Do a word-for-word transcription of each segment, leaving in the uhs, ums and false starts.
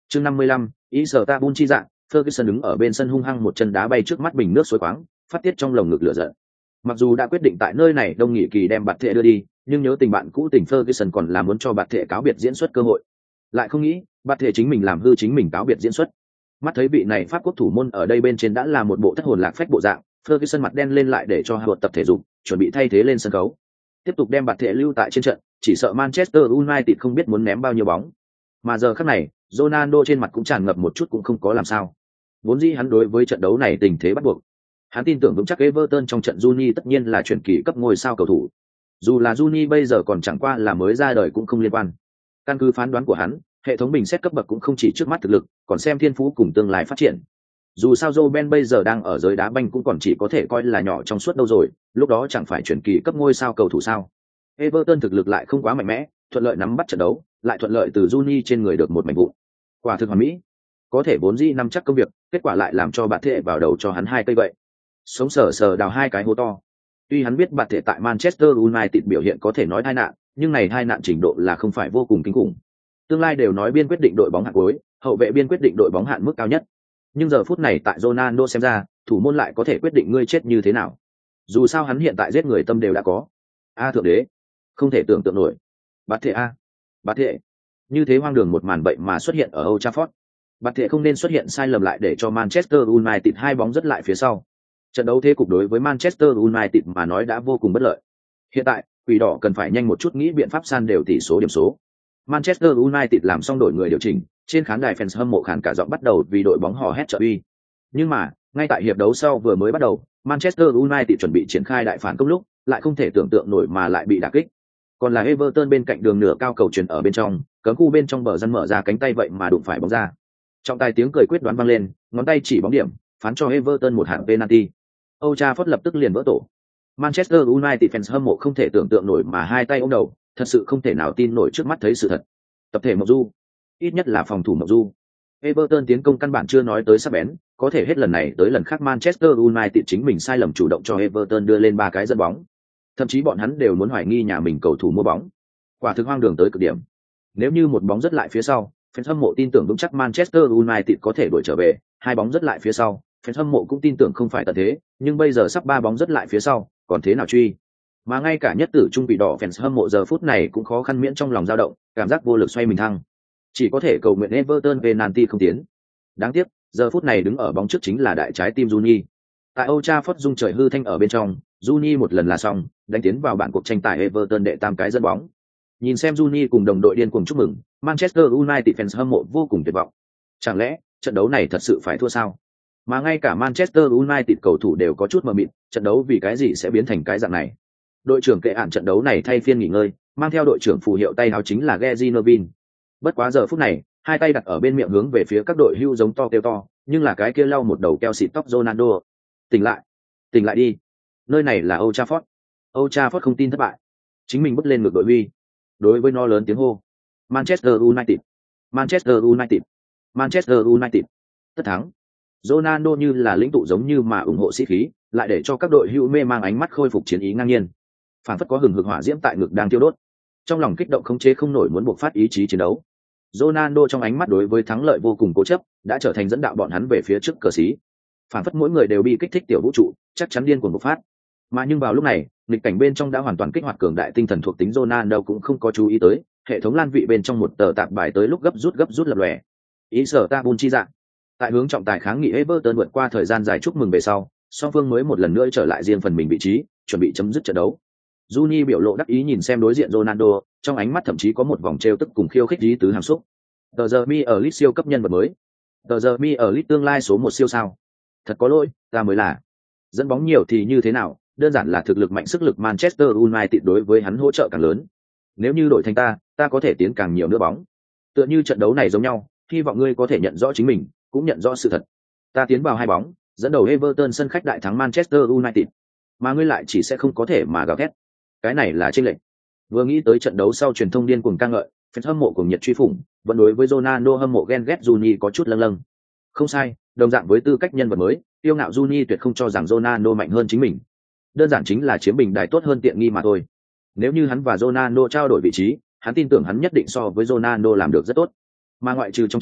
Chương năm mươi lăm, ý sở ta bun chi dạng, Ferguson đứng ở bên sân hung hăng một chân đá bay trước mắt bình nước suối khoáng, phát tiết trong lồng ngực lửa giận. Mặc dù đã quyết định tại nơi này đông nghỉ kỳ đem bạt thệ đưa đi, nhưng nhớ tình bạn cũ tình Ferguson còn là muốn cho bạt thệ cáo biệt diễn xuất cơ hội. Lại không nghĩ, bạt thệ chính mình làm hư chính mình cáo biệt diễn xuất. Mắt thấy vị này Pháp quốc thủ môn ở đây bên trên đã là một bộ thất hồn lạc phách bộ dạng, Ferguson mặt đen lên lại để cho hợp tập thể dục, chuẩn bị thay thế lên sân khấu. Tiếp tục đem bạt thệ lưu tại trên trận, chỉ sợ Manchester United không biết muốn ném bao nhiêu bóng. Mà giờ khắc này, Ronaldo trên mặt cũng tràn ngập một chút cũng không có làm sao. Vốn dĩ hắn đối với trận đấu này tình thế bắt buộc. Hắn tin tưởng vững chắc Everton trong trận Juni tất nhiên là chuyển kỳ cấp ngôi sao cầu thủ. Dù là Juni bây giờ còn chẳng qua là mới ra đời cũng không liên quan. Căn cứ phán đoán của hắn, hệ thống bình xét cấp bậc cũng không chỉ trước mắt thực lực, còn xem thiên phú cùng tương lai phát triển. Dù sao Joe Ben bây giờ đang ở giới đá banh cũng còn chỉ có thể coi là nhỏ trong suốt đâu rồi, lúc đó chẳng phải chuyển kỳ cấp ngôi sao cầu thủ sao. Everton thực lực lại không quá mạnh mẽ, thuận lợi nắm bắt trận đấu, lại thuận lợi từ Juni trên người được một mảnh vụn. Quả thực hoàn mỹ. Có thể vốn dĩ nắm chắc công việc, kết quả lại làm cho bạn thệ vào đầu cho hắn hai cây vậy. Sống sờ sờ đào hai cái hố to. Tuy hắn biết bạn thệ tại Manchester United biểu hiện có thể nói tai nạn, nhưng này tai nạn trình độ là không phải vô cùng kinh khủng. Tương lai đều nói biên quyết định đội bóng hạng cuối, hậu vệ biên quyết định đội bóng hạn mức cao nhất. Nhưng giờ phút này tại Ronaldo xem ra, thủ môn lại có thể quyết định ngươi chết như thế nào. Dù sao hắn hiện tại giết người tâm đều đã có. A thượng đế, không thể tưởng tượng nổi. Bạt thệ a, bạt thệ. Như thế hoang đường một màn vậy mà xuất hiện ở Old Trafford. Bạt thệ không nên xuất hiện sai lầm lại để cho Manchester United hai bóng rất lại phía sau. Trận đấu thế cục đối với Manchester United mà nói đã vô cùng bất lợi. Hiện tại, quỷ đỏ cần phải nhanh một chút nghĩ biện pháp san đều tỷ số điểm số. Manchester United làm xong đổi người điều chỉnh, trên khán đài fans hâm mộ khàn cả giọng bắt đầu vì đội bóng hò hét trợ uy. Nhưng mà, ngay tại hiệp đấu sau vừa mới bắt đầu, Manchester United chuẩn bị triển khai đại phản công lúc, lại không thể tưởng tượng nổi mà lại bị đả kích. Còn là Everton bên cạnh đường nửa cao cầu truyền ở bên trong, cấm khu bên trong bờ dân mở ra cánh tay vậy mà đụng phải bóng ra. Trọng tài tiếng cười quyết đoán vang lên, ngón tay chỉ bóng điểm, phán cho Everton một hạng penalty. Old Trafford lập tức liền vỡ tổ. Manchester United fans hâm mộ không thể tưởng tượng nổi mà hai tay ôm đầu, thật sự không thể nào tin nổi trước mắt thấy sự thật. Tập thể Mộc Du, ít nhất là phòng thủ Mộc Du. Everton tiến công căn bản chưa nói tới sắc bén, có thể hết lần này tới lần khác Manchester United chính mình sai lầm chủ động cho Everton đưa lên ba cái dẫn bóng. Thậm chí bọn hắn đều muốn hoài nghi nhà mình cầu thủ mua bóng. Quả thực hoang đường tới cực điểm. Nếu như một bóng rất lại phía sau, fans hâm mộ tin tưởng vững chắc Manchester United có thể đuổi trở về, hai bóng rất lại phía sau, fans hâm mộ cũng tin tưởng không phải tận thế, nhưng bây giờ sắp ba bóng rất lại phía sau, còn thế nào truy? Mà ngay cả nhất tử trung bị đỏ fans hâm mộ giờ phút này cũng khó khăn miễn trong lòng dao động, cảm giác vô lực xoay mình thăng. Chỉ có thể cầu nguyện Everton penalty không tiến. Đáng tiếc, giờ phút này đứng ở bóng trước chính là đại trái tim Juni. Tại Old Trafford rung trời hư thanh ở bên trong, Juni một lần là xong, đánh tiến vào bản cuộc tranh tài Everton đệ tam cái dẫn bóng. Nhìn xem Juni cùng đồng đội điên cuồng chúc mừng, Manchester United fans hâm mộ vô cùng tuyệt vọng. Chẳng lẽ trận đấu này thật sự phải thua sao? Mà ngay cả Manchester United cầu thủ đều có chút mờ mịt, trận đấu vì cái gì sẽ biến thành cái dạng này? Đội trưởng kệ ản trận đấu này thay phiên nghỉ ngơi, mang theo đội trưởng phù hiệu tay áo chính là Gary Neville. Bất quá giờ phút này, hai tay đặt ở bên miệng hướng về phía các đội hưu giống to kêu to, nhưng là cái kia lau một đầu keo xịt tóc Ronaldo. Tỉnh lại, tỉnh lại đi. Nơi này là Old Trafford. Old Trafford không tin thất bại. Chính mình bước lên ngược đội huy. Đối với nó lớn tiếng hô. Manchester United, Manchester United, Manchester United. Tất thắng. Ronaldo như là lĩnh tụ giống như mà ủng hộ sĩ khí, lại để cho các đội hưu mê mang ánh mắt khôi phục chiến ý ngang nhiên. Phản phất có hừng hực hỏa diễm tại ngực đang tiêu đốt. Trong lòng kích động không chế không nổi muốn buộc phát ý chí chiến đấu. Ronaldo trong ánh mắt đối với thắng lợi vô cùng cố chấp, đã trở thành dẫn đạo bọn hắn về phía trước cờ xí. Phản phất mỗi người đều bị kích thích tiểu vũ trụ, chắc chắn điên cuồng bộc phát. Mà nhưng vào lúc này, nghịch cảnh bên trong đã hoàn toàn kích hoạt cường đại tinh thần thuộc tính Ronaldo cũng không có chú ý tới, hệ thống lan vị bên trong một tờ tạp bài tới lúc gấp rút gấp rút lập lòe. Ý sở ta bun chi dạng. Tại hướng trọng tài kháng nghị Everton vượt qua thời gian dài chúc mừng về sau, song phương mới một lần nữa trở lại riêng phần mình vị trí, chuẩn bị chấm dứt trận đấu. Juni biểu lộ đắc ý nhìn xem đối diện Ronaldo, trong ánh mắt thậm chí có một vòng trêu tức cùng khiêu khích ý tứ hàm xúc. Tờ giờ mi ở Leeds siêu cấp nhân vật mới. Tờ giờ mi ở Leeds tương lai số một siêu sao. Thật có lỗi, ta mới là. Dẫn bóng nhiều thì như thế nào, đơn giản là thực lực mạnh sức lực Manchester United đối với hắn hỗ trợ càng lớn. Nếu như đổi thành ta, ta có thể tiến càng nhiều nữa bóng. Tựa như trận đấu này giống nhau, hy vọng ngươi có thể nhận rõ chính mình, cũng nhận rõ sự thật. Ta tiến vào hai bóng, dẫn đầu Everton sân khách đại thắng Manchester United. Mà ngươi lại chỉ sẽ không có thể mà gào thét. Cái này là chênh lệch. Vừa nghĩ tới trận đấu sau truyền thông điên cuồng ca ngợi, fans hâm mộ cùng nhiệt truy phủng, vẫn đối với Ronaldo hâm mộ ghen ghét Juni có chút lâng lâng. Không sai, đồng dạng với tư cách nhân vật mới, yêu ngạo Juni tuyệt không cho rằng Ronaldo mạnh hơn chính mình. Đơn giản chính là chiếm bình đài tốt hơn tiện nghi mà thôi. Nếu như hắn và Ronaldo trao đổi vị trí, hắn tin tưởng hắn nhất định so với Ronaldo làm được rất tốt. Mà ngoại trừ trong tràng,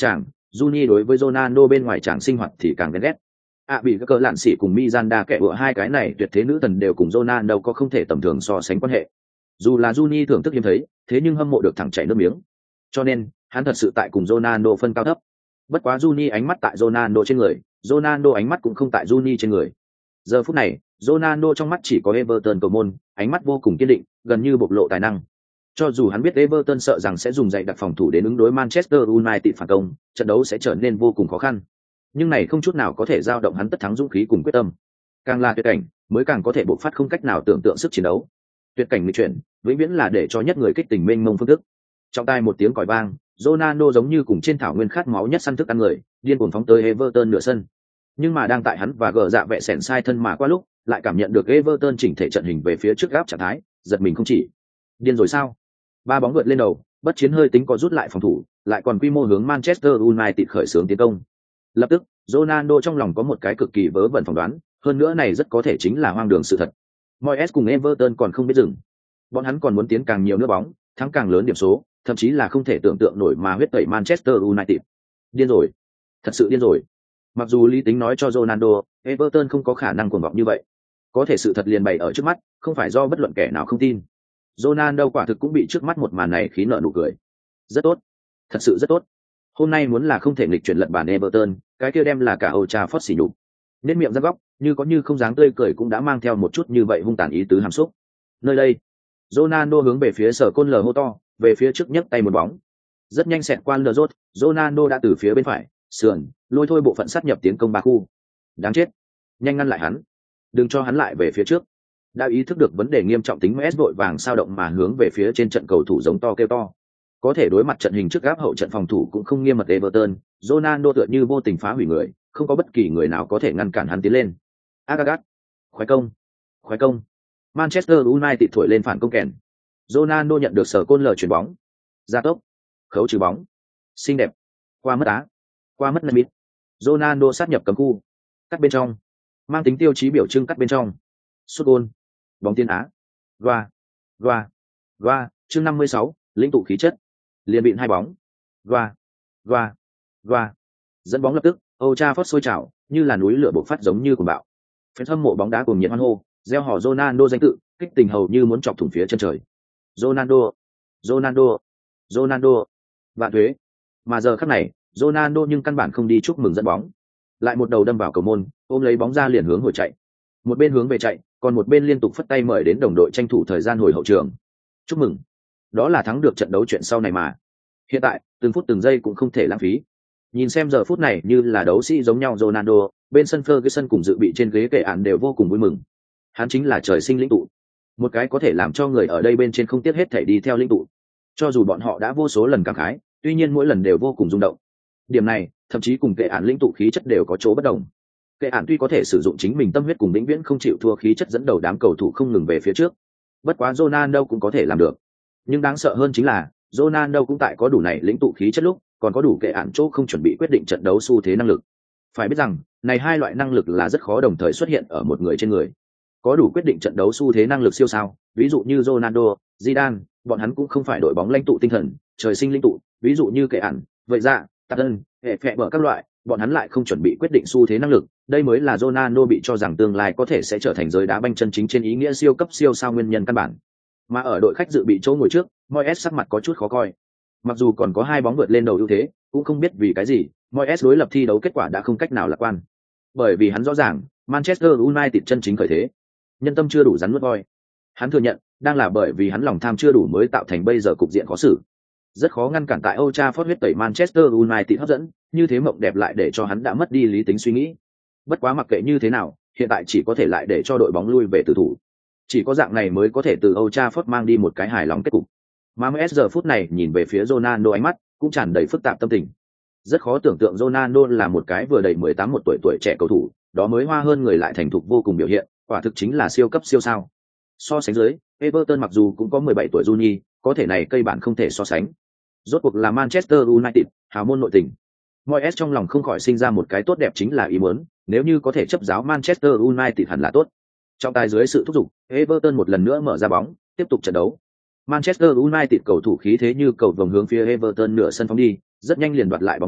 Juni đối với Ronaldo bên ngoài chàng sinh hoạt thì càng ghen ghét. À bị các cờ lạn xỉ cùng Miranda kẻ bựa hai cái này tuyệt thế nữ thần đều cùng Ronaldo có không thể tầm thường so sánh quan hệ. Dù là Juni thưởng thức hiếm thấy, thế nhưng hâm mộ được thẳng chảy nước miếng. Cho nên, hắn thật sự tại cùng Ronaldo phân cao thấp. Bất quá Juni ánh mắt tại Ronaldo trên người, Ronaldo ánh mắt cũng không tại Juni trên người. Giờ phút này, Ronaldo trong mắt chỉ có Everton cầu môn, ánh mắt vô cùng kiên định, gần như bộc lộ tài năng. Cho dù hắn biết Everton sợ rằng sẽ dùng dạy đặc phòng thủ đến ứng đối Manchester United phản công, trận đấu sẽ trở nên vô cùng khó khăn. Nhưng này không chút nào có thể dao động hắn tất thắng dũng khí cùng quyết tâm. Càng là tuyệt cảnh, mới càng có thể bộc phát không cách nào tưởng tượng sức chiến đấu. Tuyệt cảnh nghịch chuyển, vĩnh viễn là để cho nhất người kích tình mênh mông phương thức. Trong tai một tiếng còi vang, Ronaldo giống như cùng trên thảo nguyên khát máu nhất săn thức ăn người, điên cuồng phóng tới Everton nửa sân. Nhưng mà đang tại hắn và gờ dạ vẹ sèn sai thân mà qua lúc, lại cảm nhận được Everton chỉnh thể trận hình về phía trước gáp trạng thái, giật mình không chỉ. Điên rồi sao? Ba bóng vượt lên đầu, bất chiến hơi tính có rút lại phòng thủ, lại còn quy mô hướng Manchester United khởi xướng tiến công. Lập tức, Ronaldo trong lòng có một cái cực kỳ vớ vẩn phỏng đoán, hơn nữa này rất có thể chính là hoang đường sự thật. Moyes cùng Everton còn không biết dừng. Bọn hắn còn muốn tiến càng nhiều nước bóng, thắng càng lớn điểm số, thậm chí là không thể tưởng tượng nổi mà huyết tẩy Manchester United. Điên rồi, thật sự điên rồi. Mặc dù lý tính nói cho Ronaldo, Everton không có khả năng cuồng vọng như vậy, có thể sự thật liền bày ở trước mắt, không phải do bất luận kẻ nào không tin. Ronaldo quả thực cũng bị trước mắt một màn này khí nợ nụ cười. Rất tốt, thật sự rất tốt. Hôm nay muốn là không thể nghịch chuyển lật bản Everton, cái kia đem là cả Old Trafford xỉ nhục. Nên miệng ra góc, như có như không dáng tươi cười cũng đã mang theo một chút như vậy hung tàn ý tứ hàm xúc. Nơi đây, Ronaldo hướng về phía sở côn lờ hô to, về phía trước nhấc tay một bóng. Rất nhanh xẹt qua lờ rốt, Ronaldo đã từ phía bên phải, sườn, lôi thôi bộ phận sát nhập tiến công ba khu. Đáng chết, nhanh ngăn lại hắn, đừng cho hắn lại về phía trước. Đã ý thức được vấn đề nghiêm trọng tính, Messi vội vàng sao động mà hướng về phía trên trận cầu thủ giống to kêu to. Có thể đối mặt trận hình trước gáp hậu trận phòng thủ cũng không nghiêm mật Everton, Ronaldo tựa như vô tình phá hủy người, không có bất kỳ người nào có thể ngăn cản hắn tiến lên. Agagat, khoái công, khoái công. Manchester United thổi lên phản công kèn. Ronaldo nhận được sở côn lờ chuyển bóng, gia tốc, khấu trừ bóng, xinh đẹp, qua mất á, qua mất Nemit. Ronaldo sát nhập cấm khu, cắt bên trong, mang tính tiêu chí biểu trưng cắt bên trong, sút gôn, bóng tiên á, loa, loa, loa. Chương năm mươi sáu, lĩnh tụ khí chất, liền bịn hai bóng, loa, loa, loa. Dẫn bóng lập tức, Old Trafford sôi trào, như là núi lửa bộc phát giống như cuồng bạo. Fan hâm mộ bóng đá cùng nhiệt hoan hô, reo hò Ronaldo danh tự, kích tình hầu như muốn chọc thủng phía chân trời. Ronaldo, Ronaldo, Ronaldo, vạn thuế. Mà giờ khắc này, Ronaldo nhưng căn bản không đi chúc mừng dẫn bóng, lại một đầu đâm vào cầu môn, ôm lấy bóng ra liền hướng hồi chạy. Một bên hướng về chạy, còn một bên liên tục phất tay mời đến đồng đội tranh thủ thời gian hồi hậu trường. Chúc mừng, đó là thắng được trận đấu chuyện sau này mà. Hiện tại, từng phút từng giây cũng không thể lãng phí. Nhìn xem giờ phút này như là đấu sĩ giống nhau Ronaldo, bên sân Ferguson cùng dự bị trên ghế kệ án đều vô cùng vui mừng. Hắn chính là trời sinh lĩnh tụ, một cái có thể làm cho người ở đây bên trên không tiếc hết thể đi theo lĩnh tụ. Cho dù bọn họ đã vô số lần cảm khái, tuy nhiên mỗi lần đều vô cùng rung động. Điểm này, thậm chí cùng kệ án lĩnh tụ khí chất đều có chỗ bất đồng. Kệ án tuy có thể sử dụng chính mình tâm huyết cùng vĩnh viễn không chịu thua khí chất dẫn đầu đám cầu thủ không ngừng về phía trước. Bất quá Ronaldo cũng có thể làm được. Nhưng đáng sợ hơn chính là, Ronaldo cũng tại có đủ này lĩnh tụ khí chất lúc, còn có đủ kệ án chỗ không chuẩn bị quyết định trận đấu xu thế năng lực. Phải biết rằng, này hai loại năng lực là rất khó đồng thời xuất hiện ở một người trên người. Có đủ quyết định trận đấu xu thế năng lực siêu sao, ví dụ như Ronaldo, Zidane, bọn hắn cũng không phải đội bóng lãnh tụ tinh thần, trời sinh lãnh tụ, ví dụ như kệ án, vậy ra, tạt ân, hệ phệ bở các loại, bọn hắn lại không chuẩn bị quyết định xu thế năng lực. Đây mới là Ronaldo bị cho rằng tương lai có thể sẽ trở thành giới đá banh chân chính trên ý nghĩa siêu cấp siêu sao nguyên nhân căn bản. Mà ở đội khách dự bị chỗ ngồi trước, Moyes sắc mặt có chút khó coi. Mặc dù còn có hai bóng vượt lên đầu ưu thế, cũng không biết vì cái gì, Moyes đối lập thi đấu kết quả đã không cách nào lạc quan. Bởi vì hắn rõ ràng, Manchester United chân chính khởi thế, nhân tâm chưa đủ rắn nuốt voi. Hắn thừa nhận, đang là bởi vì hắn lòng tham chưa đủ mới tạo thành bây giờ cục diện khó xử. Rất khó ngăn cản tại Old Trafford huyết tẩy Manchester United hấp dẫn, như thế mộng đẹp lại để cho hắn đã mất đi lý tính suy nghĩ. Bất quá mặc kệ như thế nào, hiện tại chỉ có thể lại để cho đội bóng lui về tử thủ. Chỉ có dạng này mới có thể từ Old Trafford mang đi một cái hài lòng kết cục. Mà Messi giờ phút này nhìn về phía Ronaldo ánh mắt cũng tràn đầy phức tạp tâm tình. Rất khó tưởng tượng Ronaldo là một cái vừa đầy mười tám một tuổi tuổi trẻ cầu thủ, đó mới hoa hơn người lại thành thục vô cùng biểu hiện, quả thực chính là siêu cấp siêu sao. So sánh dưới, Everton mặc dù cũng có mười bảy tuổi Juni, có thể này cây bản không thể so sánh. Rốt cuộc là Manchester United, hào môn nội tình. Moyes trong lòng không khỏi sinh ra một cái tốt đẹp chính là ý muốn, nếu như có thể chấp giáo Manchester United hẳn là tốt. Trong tài dưới sự thúc giục, Everton một lần nữa mở ra bóng, tiếp tục trận đấu. Manchester United cầu thủ khí thế như cầu vồng hướng phía Everton nửa sân phóng đi, rất nhanh liền đoạt lại bóng quyền,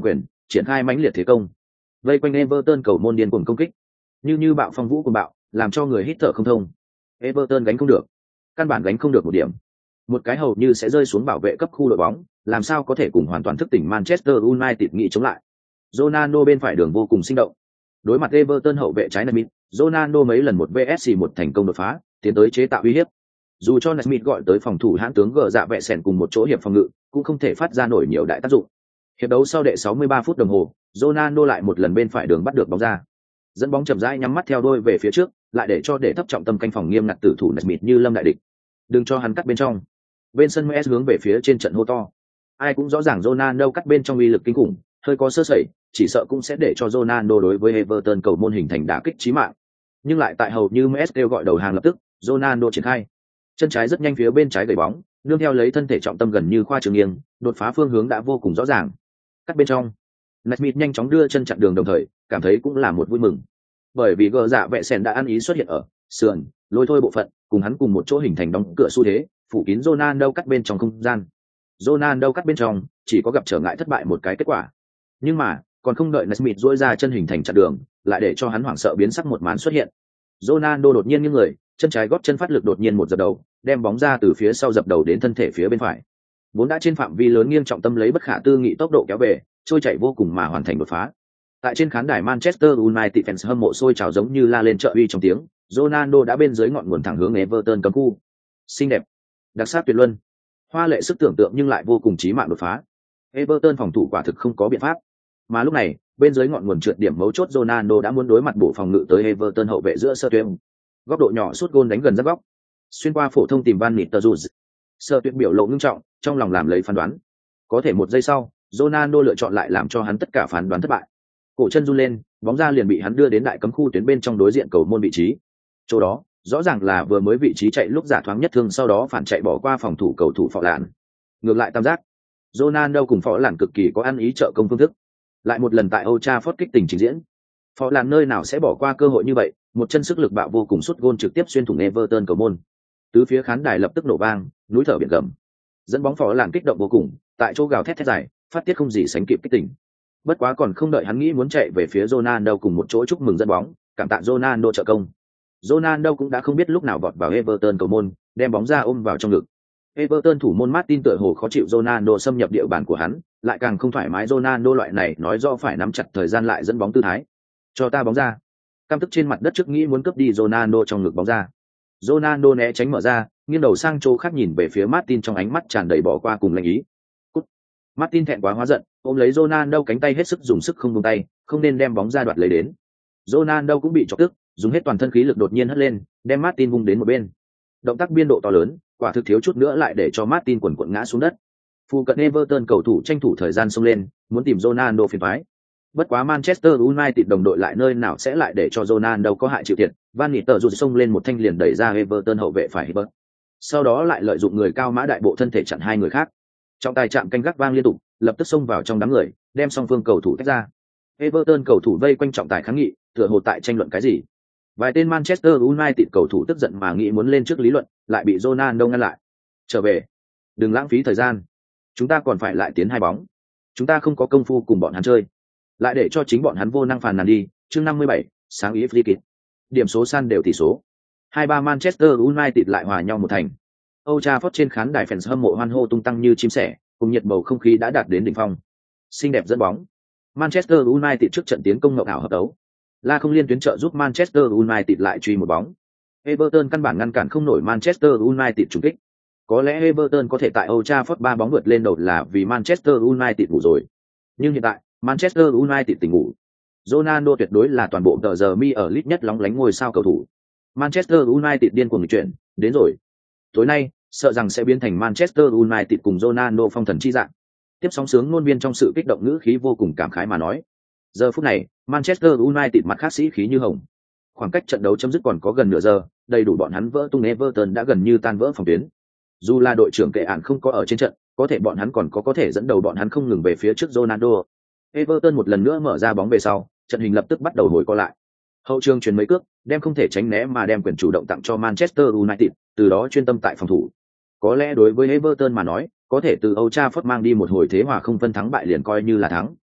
triển khai mãnh liệt thế công. Vây quanh Everton cầu môn điên cuồng công kích, như như bạo phong vũ cuồng bạo, làm cho người hít thở không thông. Everton gánh không được, căn bản gánh không được một điểm. Một cái hầu như sẽ rơi xuống bảo vệ cấp khu đội bóng, làm sao có thể cùng hoàn toàn thức tỉnh Manchester United nghị chống lại. Ronaldo bên phải đường vô cùng sinh động. Đối mặt Everton hậu vệ trái Naismith, Ronaldo mấy lần một vs một thành công đột phá, tiến tới chế tạo uy hiếp. Dù cho Naismith gọi tới phòng thủ hãn tướng gờ dạ vẹ sèn cùng một chỗ hiệp phòng ngự, cũng không thể phát ra nổi nhiều đại tác dụng. Hiệp đấu sau đệ sáu mươi ba phút đồng hồ, Ronaldo lại một lần bên phải đường bắt được bóng ra. Dẫn bóng chậm rãi nhắm mắt theo đôi về phía trước, lại để cho để thấp trọng tâm canh phòng nghiêm ngặt tử thủ Naismith như lâm đại địch. Đừng cho hắn cắt bên trong. Bên sân em ét hướng về phía trên trận hô to. Ai cũng rõ ràng Ronaldo cắt bên trong uy lực kinh khủng, hơi có sơ sẩy, chỉ sợ cũng sẽ để cho Ronaldo đối với Everton cầu môn hình thành đả kích chí mạng. Nhưng lại tại hầu như em ét kêu gọi đầu hàng lập tức, Ronaldo triển khai. Chân trái rất nhanh phía bên trái gầy bóng, nương theo lấy thân thể trọng tâm gần như khoa trường nghiêng, đột phá phương hướng đã vô cùng rõ ràng. Cắt bên trong, Naismith nhanh chóng đưa chân chặn đường đồng thời, cảm thấy cũng là một vui mừng. Bởi vì gờ dạ vẹ sèn đã ăn ý xuất hiện ở sườn, lôi thôi bộ phận, cùng hắn cùng một chỗ hình thành đóng cửa xu thế, phủ kín Ronaldo cắt bên trong không gian. Ronaldo cắt bên trong, chỉ có gặp trở ngại thất bại một cái kết quả. Nhưng mà, còn không đợi Naismith duỗi ra chân hình thành chặn đường, lại để cho hắn hoảng sợ biến sắc một màn xuất hiện. Ronaldo đột nhiên nghiêng người, chân trái gót chân phát lực đột nhiên một dập đầu, đem bóng ra từ phía sau dập đầu đến thân thể phía bên phải. Vốn đã trên phạm vi lớn nghiêng trọng tâm lấy bất khả tư nghị tốc độ kéo về, trôi chạy vô cùng mà hoàn thành đột phá. Tại trên khán đài Manchester United fans hâm mộ sôi trào giống như la lên trợ uy trong tiếng, Ronaldo đã bên dưới ngọn nguồn thẳng hướng Everton cấm khu. Xinh đẹp, đặc sắc tuyệt luân, hoa lệ sức tưởng tượng nhưng lại vô cùng chí mạng đột phá. Everton phòng thủ quả thực không có biện pháp. Mà lúc này, bên dưới ngọn nguồn trượt điểm mấu chốt Ronaldo đã muốn đối mặt bổ phòng ngự tới Everton hậu vệ giữa sơ tuyến. Góc độ nhỏ sút gôn đánh gần giáp góc, xuyên qua phổ thông tìm Van Nistelrooy. Sơ tuyến biểu lộ ngưng trọng, trong lòng làm lấy phán đoán. Có thể một giây sau, Ronaldo lựa chọn lại làm cho hắn tất cả phán đoán thất bại. Cổ chân run lên, bóng ra liền bị hắn đưa đến đại cấm khu tuyến bên trong đối diện cầu môn vị trí. Chỗ đó, rõ ràng là vừa mới vị trí chạy lúc giả thoáng nhất thương sau đó phản chạy bỏ qua phòng thủ cầu thủ Phọ Lạn. Ngược lại tam giác, Ronaldo cùng Phọ Lạn cực kỳ có ăn ý trợ công phương thức. Lại một lần tại Old Trafford kích tình trình diễn. Phọ Lạn nơi nào sẽ bỏ qua cơ hội như vậy, một chân sức lực bạo vô cùng sút gôn trực tiếp xuyên thủng Everton cầu môn. Tứ phía khán đài lập tức nổ vang, núi thở biển gầm. Dẫn bóng Phọ Lạn kích động vô cùng, tại chỗ gào thét thét dài, phát tiết không gì sánh kịp kích tình. Bất quá còn không đợi hắn nghĩ muốn chạy về phía Ronaldo cùng một chỗ chúc mừng dẫn bóng, cảm tạ Ronaldo trợ công. Ronaldo cũng đã không biết lúc nào vọt vào Everton cầu môn, đem bóng ra ôm vào trong ngực. Everton thủ môn Martin tựa hồ khó chịu Ronaldo xâm nhập địa bàn của hắn, lại càng không thoải mái Ronaldo loại này nói rõ phải nắm chặt thời gian lại dẫn bóng tư thái. Cho ta bóng ra. Cam tức trên mặt đất trước nghĩ muốn cướp đi Ronaldo trong ngực bóng ra. Ronaldo né tránh mở ra, nghiêng đầu sang chỗ khác nhìn về phía Martin trong ánh mắt tràn đầy bỏ qua cùng lệnh ý. Cút. Martin thẹn quá hóa giận, ôm lấy Ronaldo cánh tay hết sức dùng sức không buông tay, không nên đem bóng ra đoạt lấy đến. Ronaldo cũng bị chọc tức, dùng hết toàn thân khí lực đột nhiên hất lên, đem Martin vung đến một bên. Động tác biên độ to lớn, quả thực thiếu chút nữa lại để cho Martin quần quật ngã xuống đất. Phu cận Everton cầu thủ tranh thủ thời gian xông lên, muốn tìm Ronaldo phiền toái. Bất quá Manchester United đồng đội lại nơi nào sẽ lại để cho Ronaldo có hại chịu thiệt, Van Nistelrooy xông lên một thanh liền đẩy ra Everton hậu vệ phải Hibbert. Sau đó lại lợi dụng người cao mã đại bộ thân thể chặn hai người khác. Trọng tài chạm canh gác vang liên tục, lập tức xông vào trong đám người, đem song phương cầu thủ tách ra. Everton cầu thủ vây quanh trọng tài kháng nghị, tựa hồ tại tranh luận cái gì. Vài tên Manchester United cầu thủ tức giận mà nghĩ muốn lên trước lý luận, lại bị Ronaldo ngăn lại. Trở về, đừng lãng phí thời gian. Chúng ta còn phải lại tiến hai bóng. Chúng ta không có công phu cùng bọn hắn chơi. Lại để cho chính bọn hắn vô năng phàn nàn đi. Chương năm mươi bảy, sáng ý free kick. Điểm số san đều tỷ số. hai ba Manchester United lại hòa nhau một thành. Old Trafford trên khán đài fans hâm mộ hoan hô tung tăng như chim sẻ, cùng nhiệt bầu không khí đã đạt đến đỉnh phong. Xinh đẹp dẫn bóng. Manchester United trước trận tiến công ngậu ảo hợp đấu. La không liên tuyến trợ giúp Manchester United lại truy một bóng. Everton căn bản ngăn cản không nổi Manchester United trùng kích. Có lẽ Everton có thể tại Old Trafford ba bóng vượt lên đầu là vì Manchester United ngủ rồi. Nhưng hiện tại, Manchester United tỉnh ngủ. Ronaldo tuyệt đối là toàn bộ tờ giờ mi ở lit nhất lóng lánh ngôi sao cầu thủ. Manchester United điên cuồng chuyển, đến rồi. Tối nay, sợ rằng sẽ biến thành Manchester United cùng Ronaldo phong thần chi dạng. Tiếp sóng sướng ngôn viên trong sự kích động ngữ khí vô cùng cảm khái mà nói. Giờ phút này, Manchester United mặt khác sĩ khí như hồng. Khoảng cách trận đấu chấm dứt còn có gần nửa giờ, đầy đủ bọn hắn vỡ tung Everton đã gần như tan vỡ phòng tuyến. Dù là đội trưởng kệ ản không có ở trên trận, có thể bọn hắn còn có có thể dẫn đầu bọn hắn không ngừng về phía trước Ronaldo. Everton một lần nữa mở ra bóng về sau, trận hình lập tức bắt đầu hồi co lại. Hậu trường chuyển mấy cước, đem không thể tránh né mà đem quyền chủ động tặng cho Manchester United, từ đó chuyên tâm tại phòng thủ. Có lẽ đối với Everton mà nói, có thể từ Old Trafford mang đi một hồi thế hòa không phân thắng bại liền coi như là thắng.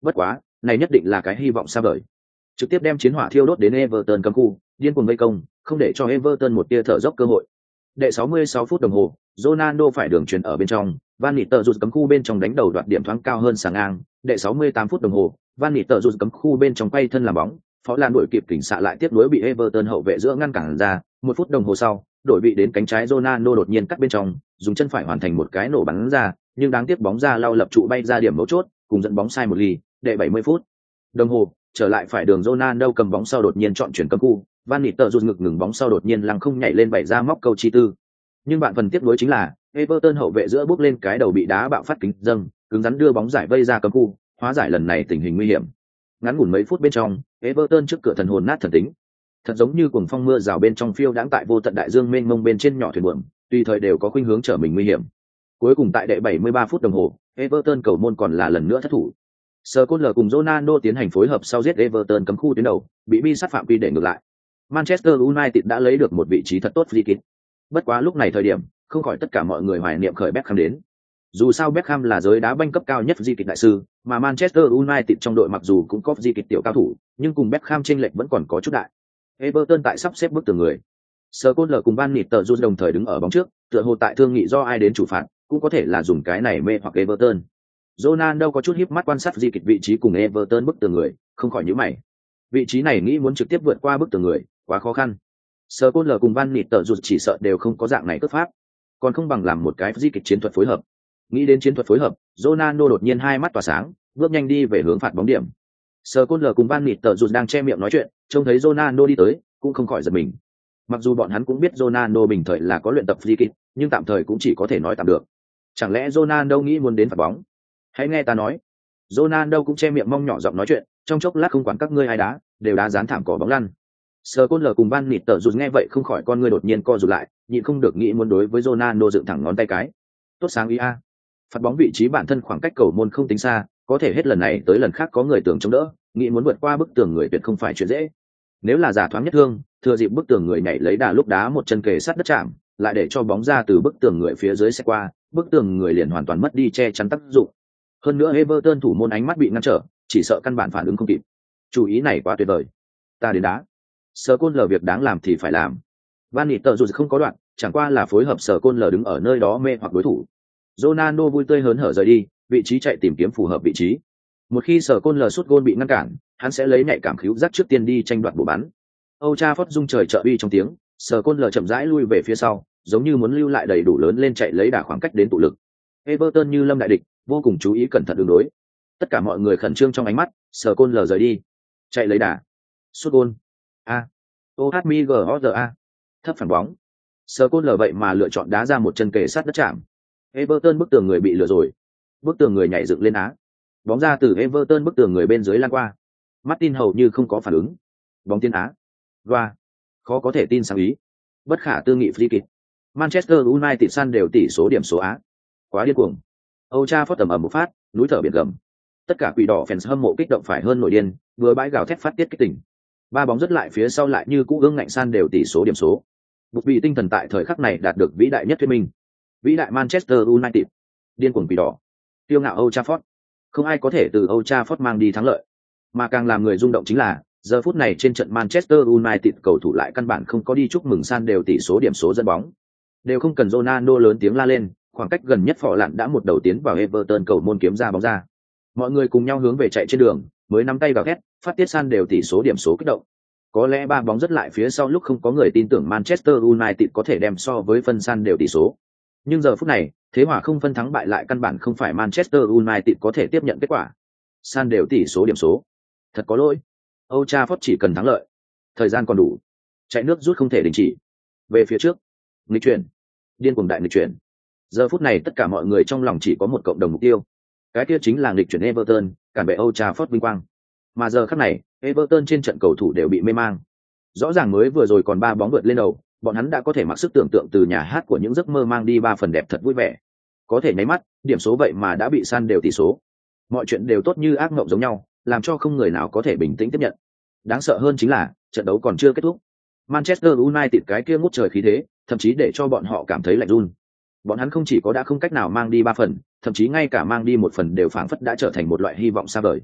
Bất quá, này nhất định là cái hy vọng xa vời. Trực tiếp đem chiến hỏa thiêu đốt đến Everton cấm khu, điên cuồng vây công, không để cho Everton một tia thở dốc cơ hội. Đệ sáu mươi sáu phút đồng hồ, Ronaldo phải đường chuyền ở bên trong, Van Niter rút cấm khu bên trong đánh đầu đoạt điểm thoáng cao hơn sáng ngang. Đệ sáu mươi tám phút đồng hồ, Van Niter rút cấm khu bên trong quay thân làm bóng, Phó Lan đuổi kịp kỉnh xạ lại tiếp nối bị Everton hậu vệ giữa ngăn cản ra. Một phút đồng hồ sau, đổi vị đến cánh trái Ronaldo đột nhiên cắt bên trong, dùng chân phải hoàn thành một cái nổ bắn ra, nhưng đáng tiếc bóng ra lao lập trụ bay ra điểm mấu chốt, cùng dẫn bóng sai một ly. Đệ bảy mươi phút đồng hồ, trở lại phải đường Ronaldo cầm bóng sau đột nhiên chọn chuyển cấm khu, Van Niter rút ngực ngừng bóng sau đột nhiên lăng không nhảy lên bày ra móc câu chi tư. Nhưng bạn phần tiếp nối chính là Everton hậu vệ giữa bước lên cái đầu bị đá bạo phát kính dâng, cứng rắn đưa bóng giải vây ra cấm khu, hóa giải lần này tình hình nguy hiểm. Ngắn ngủn mấy phút bên trong, Everton trước cửa thần hồn nát thần tính. Thật giống như cuồng phong mưa rào bên trong phiêu đãng tại vô tận đại dương mênh mông bên trên nhỏ thuyền buồm, tùy thời đều có khuynh hướng trở mình nguy hiểm. Cuối cùng tại đệ bảy mươi ba phút đồng hồ, Everton cầu môn còn là lần nữa thất thủ. Scholes cùng Ronaldo tiến hành phối hợp sau giết Everton cấm khu tuyến đầu, bị bi sát phạm quy để ngược lại. Manchester United đã lấy được một vị trí thật tốt free kick. Bất quá lúc này thời điểm, không khỏi tất cả mọi người hoài niệm khởi Beckham đến. Dù sao Beckham là giới đá banh cấp cao nhất free kick đại sư, mà Manchester United trong đội mặc dù cũng có free kick tiểu cao thủ, nhưng cùng Beckham chênh lệch vẫn còn có chút đại. Everton tại sắp xếp bức tường người. Scholes cùng Van Niter đồng thời đứng ở bóng trước, tựa hồ tại thương nghị do ai đến chủ phạt, cũng có thể là dùng cái này mê hoặc Everton. Ronaldo có chút híp mắt quan sát di kịch vị trí cùng Everton bức tường người, không khỏi nhíu mày. Vị trí này nghĩ muốn trực tiếp vượt qua bức tường người, quá khó khăn. Scholes cùng Van Niter chỉ sợ đều không có dạng này cướp pháp, còn không bằng làm một cái di kịch chiến thuật phối hợp. Nghĩ đến chiến thuật phối hợp, Ronaldo đột nhiên hai mắt tỏa sáng, bước nhanh đi về hướng phạt bóng điểm. Scholes cùng Van Niter đang che miệng nói chuyện, trông thấy Ronaldo đi tới, cũng không khỏi giật mình. Mặc dù bọn hắn cũng biết Ronaldo bình thời là có luyện tập free kick, nhưng tạm thời cũng chỉ có thể nói tạm được. Chẳng lẽ Ronaldo nghĩ muốn đến phạt bóng? Hãy nghe ta nói. Ronaldo cũng che miệng mong nhỏ giọng nói chuyện, trong chốc lát không quản các ngươi ai đá, đều đá dán thảm cỏ bóng lăn. Scholes cùng Van Niter nghe vậy không khỏi con ngươi đột nhiên co rụt lại, nhịn không được nghĩ muốn đối với Ronaldo dựng thẳng ngón tay cái. Tốt sáng ý a. Phạt bóng vị trí bản thân khoảng cách cầu môn không tính xa, có thể hết lần này tới lần khác có người tưởng chống đỡ, nghĩ muốn vượt qua bức tường người tuyệt không phải chuyện dễ. Nếu là giả thoáng nhất thương, thừa dịp bức tường người nhảy lấy đà lúc đá một chân kề sát đất chạm, lại để cho bóng ra từ bức tường người phía dưới sẽ qua, bức tường người liền hoàn toàn mất đi che chắn tác dụng. Hơn nữa Everton thủ môn ánh mắt bị ngăn trở, chỉ sợ căn bản phản ứng không kịp. Chủ ý này quá tuyệt vời. Ta đến đá. Scholes việc đáng làm thì phải làm. Van Niter dù không có đoạn, chẳng qua là phối hợp Scholes đứng ở nơi đó mê hoặc đối thủ. Ronaldo vui tươi hớn hở rời đi, vị trí chạy tìm kiếm phù hợp vị trí. Một khi Scholes sút gôn bị ngăn cản, hắn sẽ lấy nhạy cảm khíu giác trước tiên đi tranh đoạt bổ bắn. Old Trafford rung trời trợ uy trong tiếng, Scholes chậm rãi lui về phía sau, giống như muốn lưu lại đầy đủ lớn lên chạy lấy đà khoảng cách đến tụ lực. Everton như lâm đại địch, vô cùng chú ý cẩn thận đường đối. Tất cả mọi người khẩn trương trong ánh mắt, Scholes rời đi, chạy lấy đà, sút gôn. A, O H M G O R A, thấp phản bóng. Scholes vậy mà lựa chọn đá ra một chân kề sát đất chạm. Everton bức tường người bị lừa rồi. Bức tường người nhảy dựng lên á. Bóng ra từ Everton bức tường người bên dưới lan qua. Martin hầu như không có phản ứng. Bóng tiến á. Và khó có thể tin sáng ý. Bất khả tư nghị free kick. Manchester United san đều tỷ số điểm số á. Quá điên cuồng. Old Trafford tầm ầm một phát, núi thở biển gầm. Tất cả quỷ đỏ fans hâm mộ kích động phải hơn nổi điên, vừa bãi gào thét phát tiết kích tỉnh. Ba bóng rất lại phía sau lại như cũ ương ngạnh san đều tỷ số điểm số. Bục bị tinh thần tại thời khắc này đạt được vĩ đại nhất thuyết minh. Vĩ đại Manchester United, điên cuồng quỷ đỏ, tiêu ngạo Old Trafford. Không ai có thể từ Old Trafford mang đi thắng lợi. Mà càng làm người rung động chính là, giờ phút này trên trận Manchester United cầu thủ lại căn bản không có đi chúc mừng san đều tỷ số điểm số dẫn bóng. Đều không cần Ronaldo lớn tiếng la lên, khoảng cách gần nhất Phò Lạn đã một đầu tiến vào Everton cầu môn kiếm ra bóng ra. Mọi người cùng nhau hướng về chạy trên đường, mới nắm tay vào ghét, phát tiết san đều tỷ số điểm số kích động. Có lẽ ba bóng rất lại phía sau lúc không có người tin tưởng Manchester United có thể đem so với phân san đều tỷ số. Nhưng giờ phút này, thế hòa không phân thắng bại lại căn bản không phải Manchester United có thể tiếp nhận kết quả. San đều tỷ số điểm số. Thật có lỗi. Old Trafford chỉ cần thắng lợi. Thời gian còn đủ. Chạy nước rút không thể đình chỉ. Về phía trước. Nghịch chuyển. Điên cuồng đại nghịch chuyển. Giờ phút này tất cả mọi người trong lòng chỉ có một cộng đồng mục tiêu. Cái kia chính là nghịch chuyển Everton, cản bệ Old Trafford vinh quang. Mà giờ khắc này, Everton trên trận cầu thủ đều bị mê mang. Rõ ràng mới vừa rồi còn ba bóng vượt lên đầu, bọn hắn đã có thể mặc sức tưởng tượng từ nhà hát của những giấc mơ mang đi ba phần đẹp thật vui vẻ. Có thể nháy mắt, điểm số vậy mà đã bị san đều tỷ số. Mọi chuyện đều tốt như ác mộng giống nhau, làm cho không người nào có thể bình tĩnh tiếp nhận. Đáng sợ hơn chính là, trận đấu còn chưa kết thúc. Manchester United cái kia ngút trời khí thế, thậm chí để cho bọn họ cảm thấy lạnh run. Bọn hắn không chỉ có đã không cách nào mang đi ba phần, thậm chí ngay cả mang đi một phần đều phảng phất đã trở thành một loại hy vọng xa vời.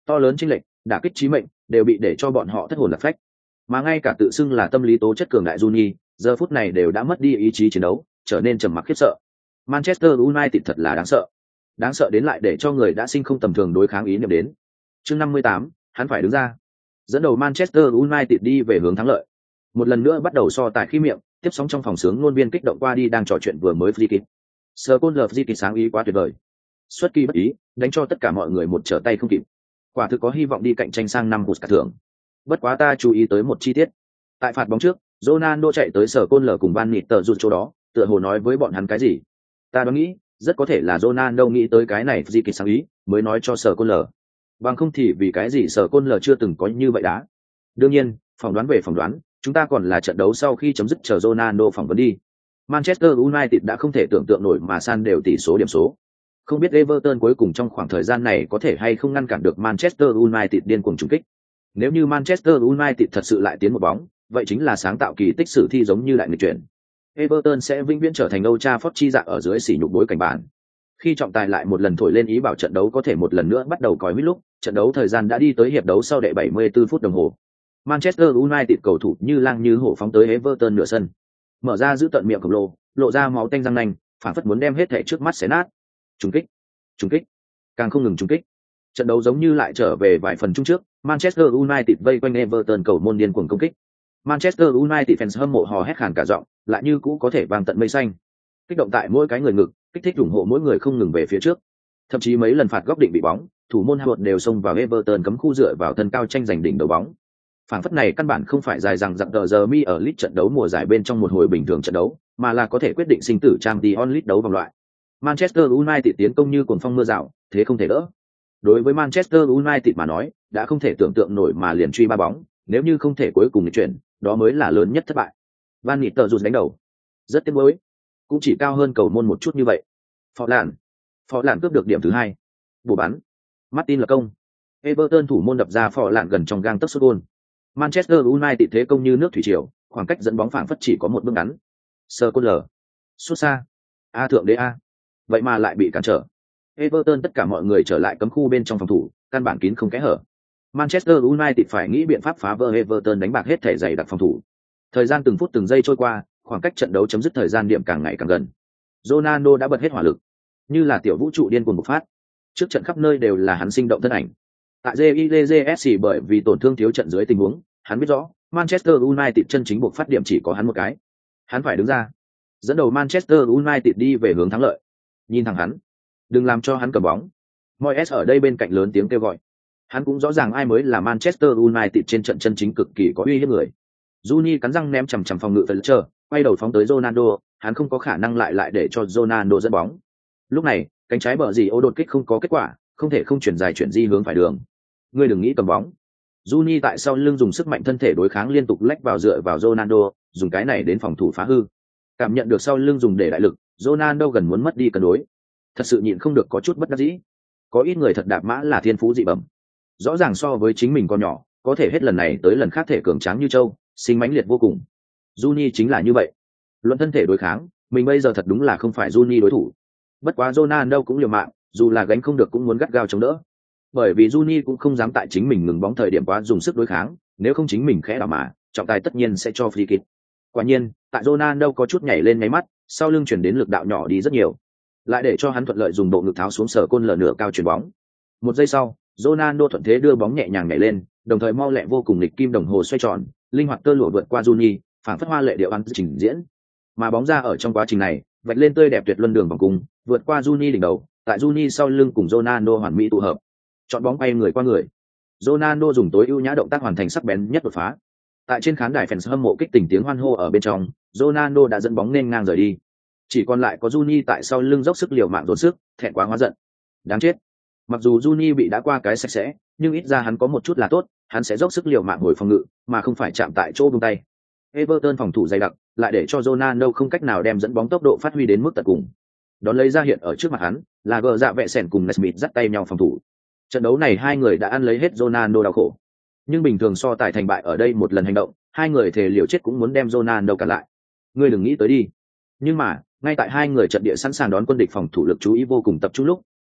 To lớn chênh lệch, đả kích chí mệnh, đều bị để cho bọn họ thất hồn lạc phách. Mà ngay cả tự xưng là tâm lý tố chất cường đại Juni, giờ phút này đều đã mất đi ý chí chiến đấu, trở nên trầm mặc khiếp sợ. Manchester United thật là đáng sợ. Đáng sợ đến lại để cho người đã sinh không tầm thường đối kháng ý niệm đến. Chương năm mươi tám, hắn phải đứng ra. Dẫn đầu Manchester United đi về hướng thắng lợi. Một lần nữa bắt đầu so tài khi miệng, tiếp sóng trong phòng sướng luôn viên kích động qua đi đang trò chuyện vừa mới free kick. Scholes free kick sáng ý quá tuyệt vời. Xuất kỳ bất ý, đánh cho tất cả mọi người một trở tay không kịp. Quả thực có hy vọng đi cạnh tranh sang năm Oscar thưởng. Bất quá ta chú ý tới một chi tiết. Tại phạt bóng trước, Ronaldo chạy tới Scholes cùng Van Nịt rụt chỗ đó, tựa hồ nói với bọn hắn cái gì. Ta đoán nghĩ, rất có thể là Ronaldo nghĩ tới cái này free kick sáng ý, mới nói cho Scholes. Bằng không thì vì cái gì Scholes chưa từng có như vậy đá. Đương nhiên, phỏng đoán về phỏng đoán, chúng ta còn là trận đấu sau khi chấm dứt chờ Ronaldo phỏng vấn đi. Manchester United đã không thể tưởng tượng nổi mà san đều tỷ số điểm số. Không biết Everton cuối cùng trong khoảng thời gian này có thể hay không ngăn cản được Manchester United điên cuồng trùng kích. Nếu như Manchester United thật sự lại tiến một bóng, vậy chính là sáng tạo kỳ tích sử thi giống như đại nghịch chuyển. Everton sẽ vĩnh viễn trở thành Old Trafford chi dạng ở dưới sỉ nhục bối cảnh bản. Khi trọng tài lại một lần thổi lên ý bảo trận đấu có thể một lần nữa bắt đầu còi huýt lúc, trận đấu thời gian đã đi tới hiệp đấu sau đệ bảy mươi tư phút đồng hồ. Manchester United cầu thủ như lang như hổ phóng tới Everton nửa sân. Mở ra giữ tận miệng khổng lồ, lộ ra máu tanh răng nanh, phản phất muốn đem hết thể trước mắt xé nát. Trùng kích, trùng kích, càng không ngừng trùng kích. Trận đấu giống như lại trở về vài phần chung trước, Manchester United vây quanh Everton cầu môn điên cuồng công kích. Manchester United fans hâm mộ hò hét khàn cả giọng, lại như cũ có thể vang tận mây xanh. Kích động tại mỗi cái người ngực, kích thích ủng hộ mỗi người không ngừng về phía trước. Thậm chí mấy lần phạt góc định bị bóng, thủ môn Howard đều xông vào Everton cấm khu dựa vào thân cao tranh giành đỉnh đầu bóng. Phản phất này căn bản không phải dài dằng dặc tờ giờ mi ở League trận đấu mùa giải bên trong một hồi bình thường trận đấu, mà là có thể quyết định sinh tử Champions League đấu vòng loại. Manchester United tiến công như cuồng phong mưa rào, thế không thể đỡ. Đối với Manchester United mà nói, đã không thể tưởng tượng nổi mà liền truy ba bóng, nếu như không thể cuối cùng chuyển, đó mới là lớn nhất thất bại. Van Nistelrooy đánh đầu, rất tiếc nuối, cũng chỉ cao hơn cầu môn một chút như vậy. Phó Lạn, Phó Lạn cướp được điểm thứ hai. Bù bắn, Martin lập công. Everton thủ môn đập ra Phó Lạn gần trong gang tấc sút gol. Manchester United thế công như nước thủy triều, khoảng cách dẫn bóng phảng phất chỉ có một bước ngắn. Scholes, sút xa. A thượng đế a. Vậy mà lại bị cản trở. Everton tất cả mọi người trở lại cấm khu bên trong phòng thủ, căn bản kín không kẽ hở. Manchester United phải nghĩ biện pháp phá vỡ Everton đánh bạc hết thể dày đặc phòng thủ. Thời gian từng phút từng giây trôi qua, khoảng cách trận đấu chấm dứt thời gian điểm càng ngày càng gần. Ronaldo đã bật hết hỏa lực, như là tiểu vũ trụ điên cuồng bộc phát. Trước trận khắp nơi đều là hắn sinh động thân ảnh. Tại gi i gi ét bởi vì tổn thương thiếu trận dưới tình huống, hắn biết rõ, Manchester United chân chính buộc phát điểm chỉ có hắn một cái. Hắn phải đứng ra, dẫn đầu Manchester United đi về hướng thắng lợi. Nhìn thẳng hắn, đừng làm cho hắn cầm bóng. Moyes ở đây bên cạnh lớn tiếng kêu gọi. Hắn cũng rõ ràng ai mới là Manchester United trên trận chân chính cực kỳ có uy hiếp người. Juni cắn răng ném chằm chằm phòng ngự Fletcher, quay đầu phóng tới Ronaldo, hắn không có khả năng lại lại để cho Ronaldo dẫn bóng. Lúc này, cánh trái bờ gì ô đột kích không có kết quả, không thể không chuyển dài chuyển di hướng phải đường. Ngươi đừng nghĩ cầm bóng. Juni tại sau lưng dùng sức mạnh thân thể đối kháng liên tục lách vào dựa vào Ronaldo, dùng cái này đến phòng thủ phá hư. Cảm nhận được sau lưng dùng để đại lực, Ronaldo gần muốn mất đi cân đối. Thật sự nhịn không được có chút bất đắc dĩ. Có ít người thật đạp mã là thiên phú dị bẩm. Rõ ràng so với chính mình còn nhỏ, có thể hết lần này tới lần khác thể cường tráng như châu, sinh mãnh liệt vô cùng. Juni chính là như vậy. Luận thân thể đối kháng, mình bây giờ thật đúng là không phải Juni đối thủ. Bất quá Ronaldo cũng liều mạng, dù là gánh không được cũng muốn gắt gao chống đỡ. Bởi vì Juni cũng không dám tại chính mình ngừng bóng thời điểm quá dùng sức đối kháng, nếu không chính mình khẽ đảo mà, trọng tài tất nhiên sẽ cho free kick. Quả nhiên, tại Ronaldo có chút nhảy lên nháy mắt, sau lưng chuyển đến lực đạo nhỏ đi rất nhiều, lại để cho hắn thuận lợi dùng bộ ngực tháo xuống sở côn lở nửa cao chuyền bóng. Một giây sau, Ronaldo thuận thế đưa bóng nhẹ nhàng nhảy lên, đồng thời mau lẹ vô cùng lịch kim đồng hồ xoay tròn, linh hoạt tơ lụa vượt qua Juni, phản phất hoa lệ điệu ăn trình diễn. Mà bóng ra ở trong quá trình này, vạch lên tươi đẹp tuyệt luân đường vòng cung, vượt qua Juni đỉnh đầu, tại Juni sau lưng cùng Ronaldo hoàn mỹ tụ hợp. Chọn bóng bay người qua người. Ronaldo dùng tối ưu nhã động tác hoàn thành sắc bén nhất đột phá. Tại trên khán đài fans hâm mộ kích tình tiếng hoan hô ở bên trong, Ronaldo đã dẫn bóng nên ngang rời đi. Chỉ còn lại có Juni tại sau lưng dốc sức liều mạng dồn sức, thẹn quá hóa giận. Đáng chết. Mặc dù Juni bị đã qua cái sạch sẽ, nhưng ít ra hắn có một chút là tốt, hắn sẽ dốc sức liều mạng hồi phòng ngự, mà không phải chạm tại chỗ buông tay. Everton phòng thủ dày đặc, lại để cho Ronaldo không cách nào đem dẫn bóng tốc độ phát huy đến mức tận cùng. Đón lấy ra hiện ở trước mặt hắn, là gờ dạ vệ sèn cùng Nesmith dắt tay nhau phòng thủ. Trận đấu này hai người đã ăn lấy hết Ronaldo đau khổ. Nhưng bình thường so tài thành bại ở đây một lần hành động, hai người thề liều chết cũng muốn đem Ronaldo cản lại. Ngươi đừng nghĩ tới đi. Nhưng mà, ngay tại hai người trận địa sẵn sàng đón quân địch phòng thủ lực chú ý vô cùng tập trung lúc,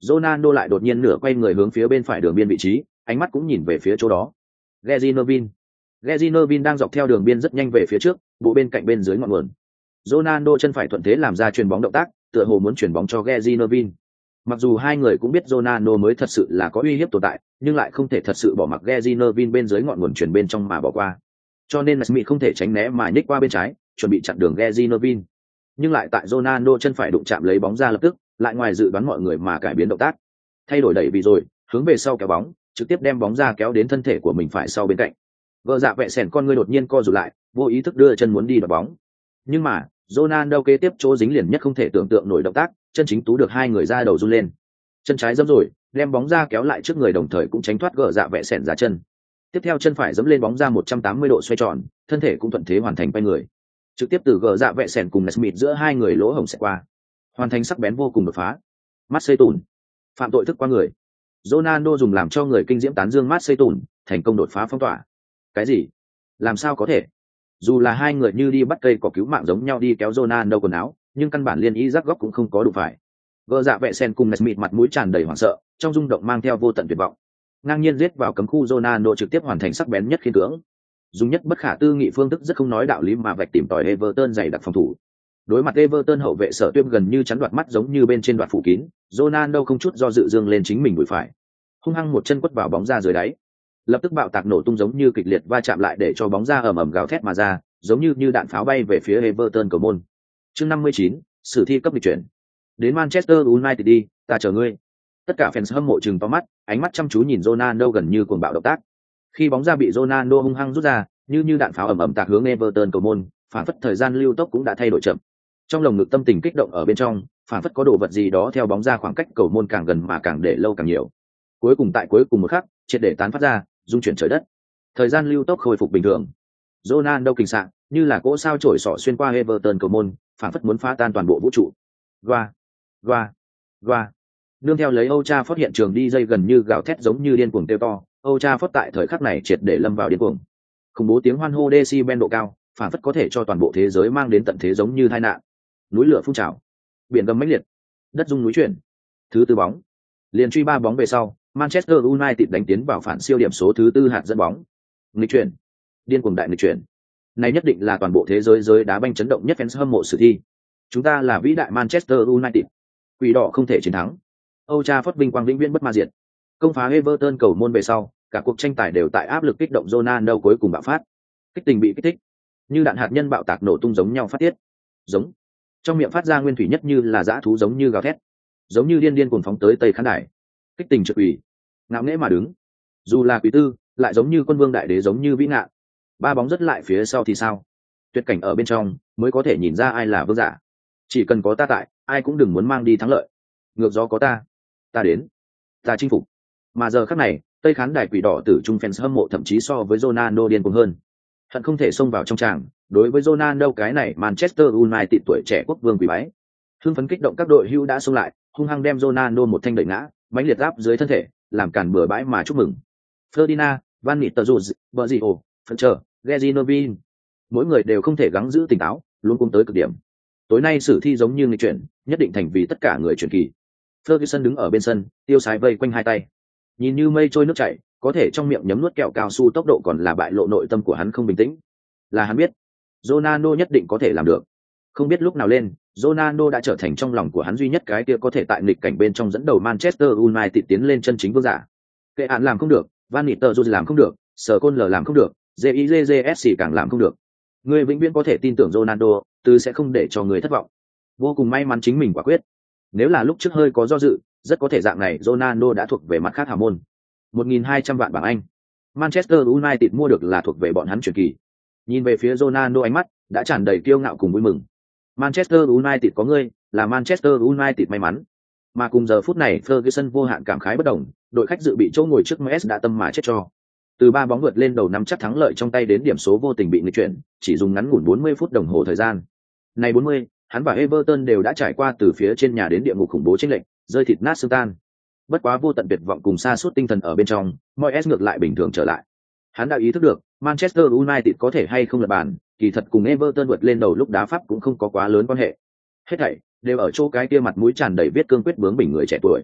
Ronaldo lại đột nhiên nửa quay người hướng phía bên phải đường biên vị trí, ánh mắt cũng nhìn về phía chỗ đó. Gezi Nevin. Gezi Nevin đang dọc theo đường biên rất nhanh về phía trước, bộ bên cạnh bên dưới ngọn nguồn. Ronaldo chân phải thuận thế làm ra chuyền bóng động tác, tựa hồ muốn chuyển bóng cho Gezi Nevin. Mặc dù hai người cũng biết Ronaldo mới thật sự là có uy hiếp tồn tại, nhưng lại không thể thật sự bỏ mặc Gezi Nevin bên dưới ngọn nguồn chuyển bên trong mà bỏ qua. Cho nên Smith không thể tránh né mà nhích qua bên trái, chuẩn bị chặn đường Gezi Nevin. Nhưng lại tại Ronaldo chân phải đụng chạm lấy bóng ra lập tức, lại ngoài dự đoán mọi người mà cải biến động tác. Thay đổi đẩy vì rồi, hướng về sau kéo bóng, trực tiếp đem bóng ra kéo đến thân thể của mình phải sau bên cạnh. Vợ dạ vẹ sèn con người đột nhiên co rụt lại, vô ý thức đưa chân muốn đi đoạt bóng. Nhưng mà, Ronaldo kế tiếp chỗ dính liền nhất không thể tưởng tượng nổi động tác, chân chính tú được hai người ra đầu run lên. Chân trái giẫm rồi, đem bóng ra kéo lại trước người đồng thời cũng tránh thoát gỡ dạ vẹ sèn ra chân. Tiếp theo chân phải giẫm lên bóng ra một trăm tám mươi độ xoay tròn, thân thể cũng thuận thế hoàn thành quay người. Trực tiếp từ gỡ dạ vẹ sèn cùng Smith giữa hai người lỗ hổng sẽ qua. Hoàn thành sắc bén vô cùng đột phá. Marseille tùn. Phạm tội thức qua người. Ronaldo dùng làm cho người kinh diễm tán dương Marseille tùn, thành công đột phá phong tỏa. Cái gì? Làm sao có thể? Dù là hai người như đi bắt cây cỏ cứu mạng giống nhau đi kéo Ronaldo quần áo, nhưng căn bản liên ý giác góc cũng không có đụng phải. Gỡ dạ vẹ sen cùng Smith mặt mũi tràn đầy hoảng sợ, trong rung động mang theo vô tận tuyệt vọng. Ngang nhiên giết vào cấm khu, Ronaldo trực tiếp hoàn thành sắc bén nhất khiên cưỡng. Dùng nhất bất khả tư nghị phương thức rất không nói đạo lý mà vạch tìm tòi Everton dày đặc phòng thủ. Đối mặt Everton hậu vệ Sở Tuyêm gần như chắn đoạt mắt giống như bên trên đoạt phủ kín, Ronaldo không chút do dự dương lên chính mình đùi phải, hung hăng một chân quất vào bóng ra dưới đáy. Lập tức bạo tạc nổ tung giống như kịch liệt va chạm lại để cho bóng ra ầm ầm gào thét mà ra, giống như như đạn pháo bay về phía Everton cầu môn. Chương năm mươi chín, sử thi cấp lịch chuyển. Đến Manchester United đi, ta chờ ngươi. Tất cả fans hâm mộ trừng to mắt, ánh mắt chăm chú nhìn Ronaldo gần như cuồng bạo động tác. Khi bóng ra bị Ronaldo hung hăng rút ra, như như đạn pháo ầm ầm tạc hướng Everton cầu môn, phản phất thời gian lưu tốc cũng đã thay đổi chậm. Trong lồng ngực tâm tình kích động ở bên trong, phản phất có đồ vật gì đó theo bóng ra khoảng cách cầu môn càng gần mà càng để lâu càng nhiều. Cuối cùng tại cuối cùng một khắc, triệt để tán phát ra, dung chuyển trời đất. Thời gian lưu tốc khôi phục bình thường. Ronaldo kình sạng, như là cỗ sao chổi sọ xuyên qua Everton cầu môn, phản phất muốn phá tan toàn bộ vũ trụ. Goa, goa, goa. Nương theo lấy Old Trafford hiện trường đi dây gần như gào thét giống như điên cuồng kêu to, Old Trafford tại thời khắc này triệt để lâm vào điên cuồng. Khủng bố tiếng hoan hô decibel độ cao, phản phất có thể cho toàn bộ thế giới mang đến tận thế giống như tai nạn. Núi lửa phun trào, biển gầm mãnh liệt, đất rung núi chuyển. Thứ tư bóng, liền truy ba bóng về sau, Manchester United đánh tiến vào phản siêu điểm số thứ tư hạt dẫn bóng. Nghịch chuyển, điên cuồng đại nghịch chuyển. Này nhất định là toàn bộ thế giới giới đá banh chấn động nhất fans hâm mộ sử thi. Chúng ta là vĩ đại Manchester United. Quỷ đỏ không thể chiến thắng. Old Trafford vinh quang vĩnh viễn bất ma diệt. Công phá Everton cầu môn về sau, cả cuộc tranh tài đều tại áp lực kích động, Ronaldo cuối cùng bạo phát. Kích tình bị kích thích, như đạn hạt nhân bạo tạc nổ tung giống nhau phát tiết. Giống. Trong miệng phát ra nguyên thủy nhất như là dã thú giống như gào thét, giống như điên điên cuồng phóng tới tây khán đài. Kích tình trực ủy, ngạo nghễ mà đứng. Dù là quý tư, lại giống như quân vương đại đế giống như vĩ ngạn. Ba bóng rất lại phía sau thì sao? Tuyệt cảnh ở bên trong mới có thể nhìn ra ai là vương giả. Chỉ cần có ta tại, ai cũng đừng muốn mang đi thắng lợi. Ngược gió có ta, ta đến, ta chinh phục. Mà giờ khắc này, tây khán đài quỷ đỏ tử trung fans hâm mộ thậm chí so với Ronaldo điên cuồng hơn. Hận không thể xông vào trong tràng, đối với Ronaldo cái này Manchester United tuổi trẻ quốc vương quỷ bái. Hưng phấn kích động các đội hưu đã xông lại, hung hăng đem Ronaldo một thanh đẩy ngã, mãnh liệt áp dưới thân thể, làm cản bừa bãi mà chúc mừng. Ferdinand, Van Nistelrooy, Bernardo, Fletcher, Gezi Nevin, mỗi người đều không thể gắng giữ tỉnh táo, luôn cùng tới cực điểm. Tối nay sử thi giống như nghịch chuyển, nhất định thành vì tất cả người truyền kỳ. Ferguson đứng ở bên sân, tiêu sái vây quanh hai tay, nhìn như mây trôi nước chảy, có thể trong miệng nhấm nuốt kẹo cao su tốc độ còn là bại lộ nội tâm của hắn không bình tĩnh. Là hắn biết, Ronaldo nhất định có thể làm được. Không biết lúc nào lên, Ronaldo đã trở thành trong lòng của hắn duy nhất cái kia có thể tại nghịch cảnh bên trong dẫn đầu Manchester United tiến lên chân chính vương giả. Kệ án làm không được, Van Nistelrooy làm không được, Scholes làm không được, gi gi gi ét xê càng làm không được. Người vĩnh viễn có thể tin tưởng Ronaldo, từ sẽ không để cho người thất vọng. Vô cùng may mắn chính mình quả quyết. Nếu là lúc trước hơi có do dự, rất có thể dạng này Ronaldo đã thuộc về mặt khác hào môn. một nghìn hai trăm vạn bảng Anh. Manchester United mua được là thuộc về bọn hắn truyền kỳ. Nhìn về phía Ronaldo, ánh mắt đã tràn đầy kiêu ngạo cùng vui mừng. Manchester United có ngươi, là Manchester United may mắn. Mà cùng giờ phút này Ferguson vô hạn cảm khái bất đồng, đội khách dự bị chỗ ngồi trước em ét đã tâm mà chết cho. Từ ba bóng vượt lên đầu năm chắc thắng lợi trong tay đến điểm số vô tình bị nghịch chuyển, chỉ dùng ngắn ngủn bốn mươi phút đồng hồ thời gian. Này bốn mươi, hắn và Everton đều đã trải qua từ phía trên nhà đến địa ngục khủng bố chênh lệch, rơi thịt nát xương tan. Bất quá vô tận tuyệt vọng cùng sa sút tinh thần ở bên trong, Moyes ngược lại bình thường trở lại. Hắn đã ý thức được, Manchester United có thể hay không lật bàn, kỳ thật cùng Everton vượt lên đầu lúc đá pháp cũng không có quá lớn quan hệ. Hết thảy đều ở chỗ cái kia mặt mũi tràn đầy viết cương quyết bướng bỉnh người trẻ tuổi.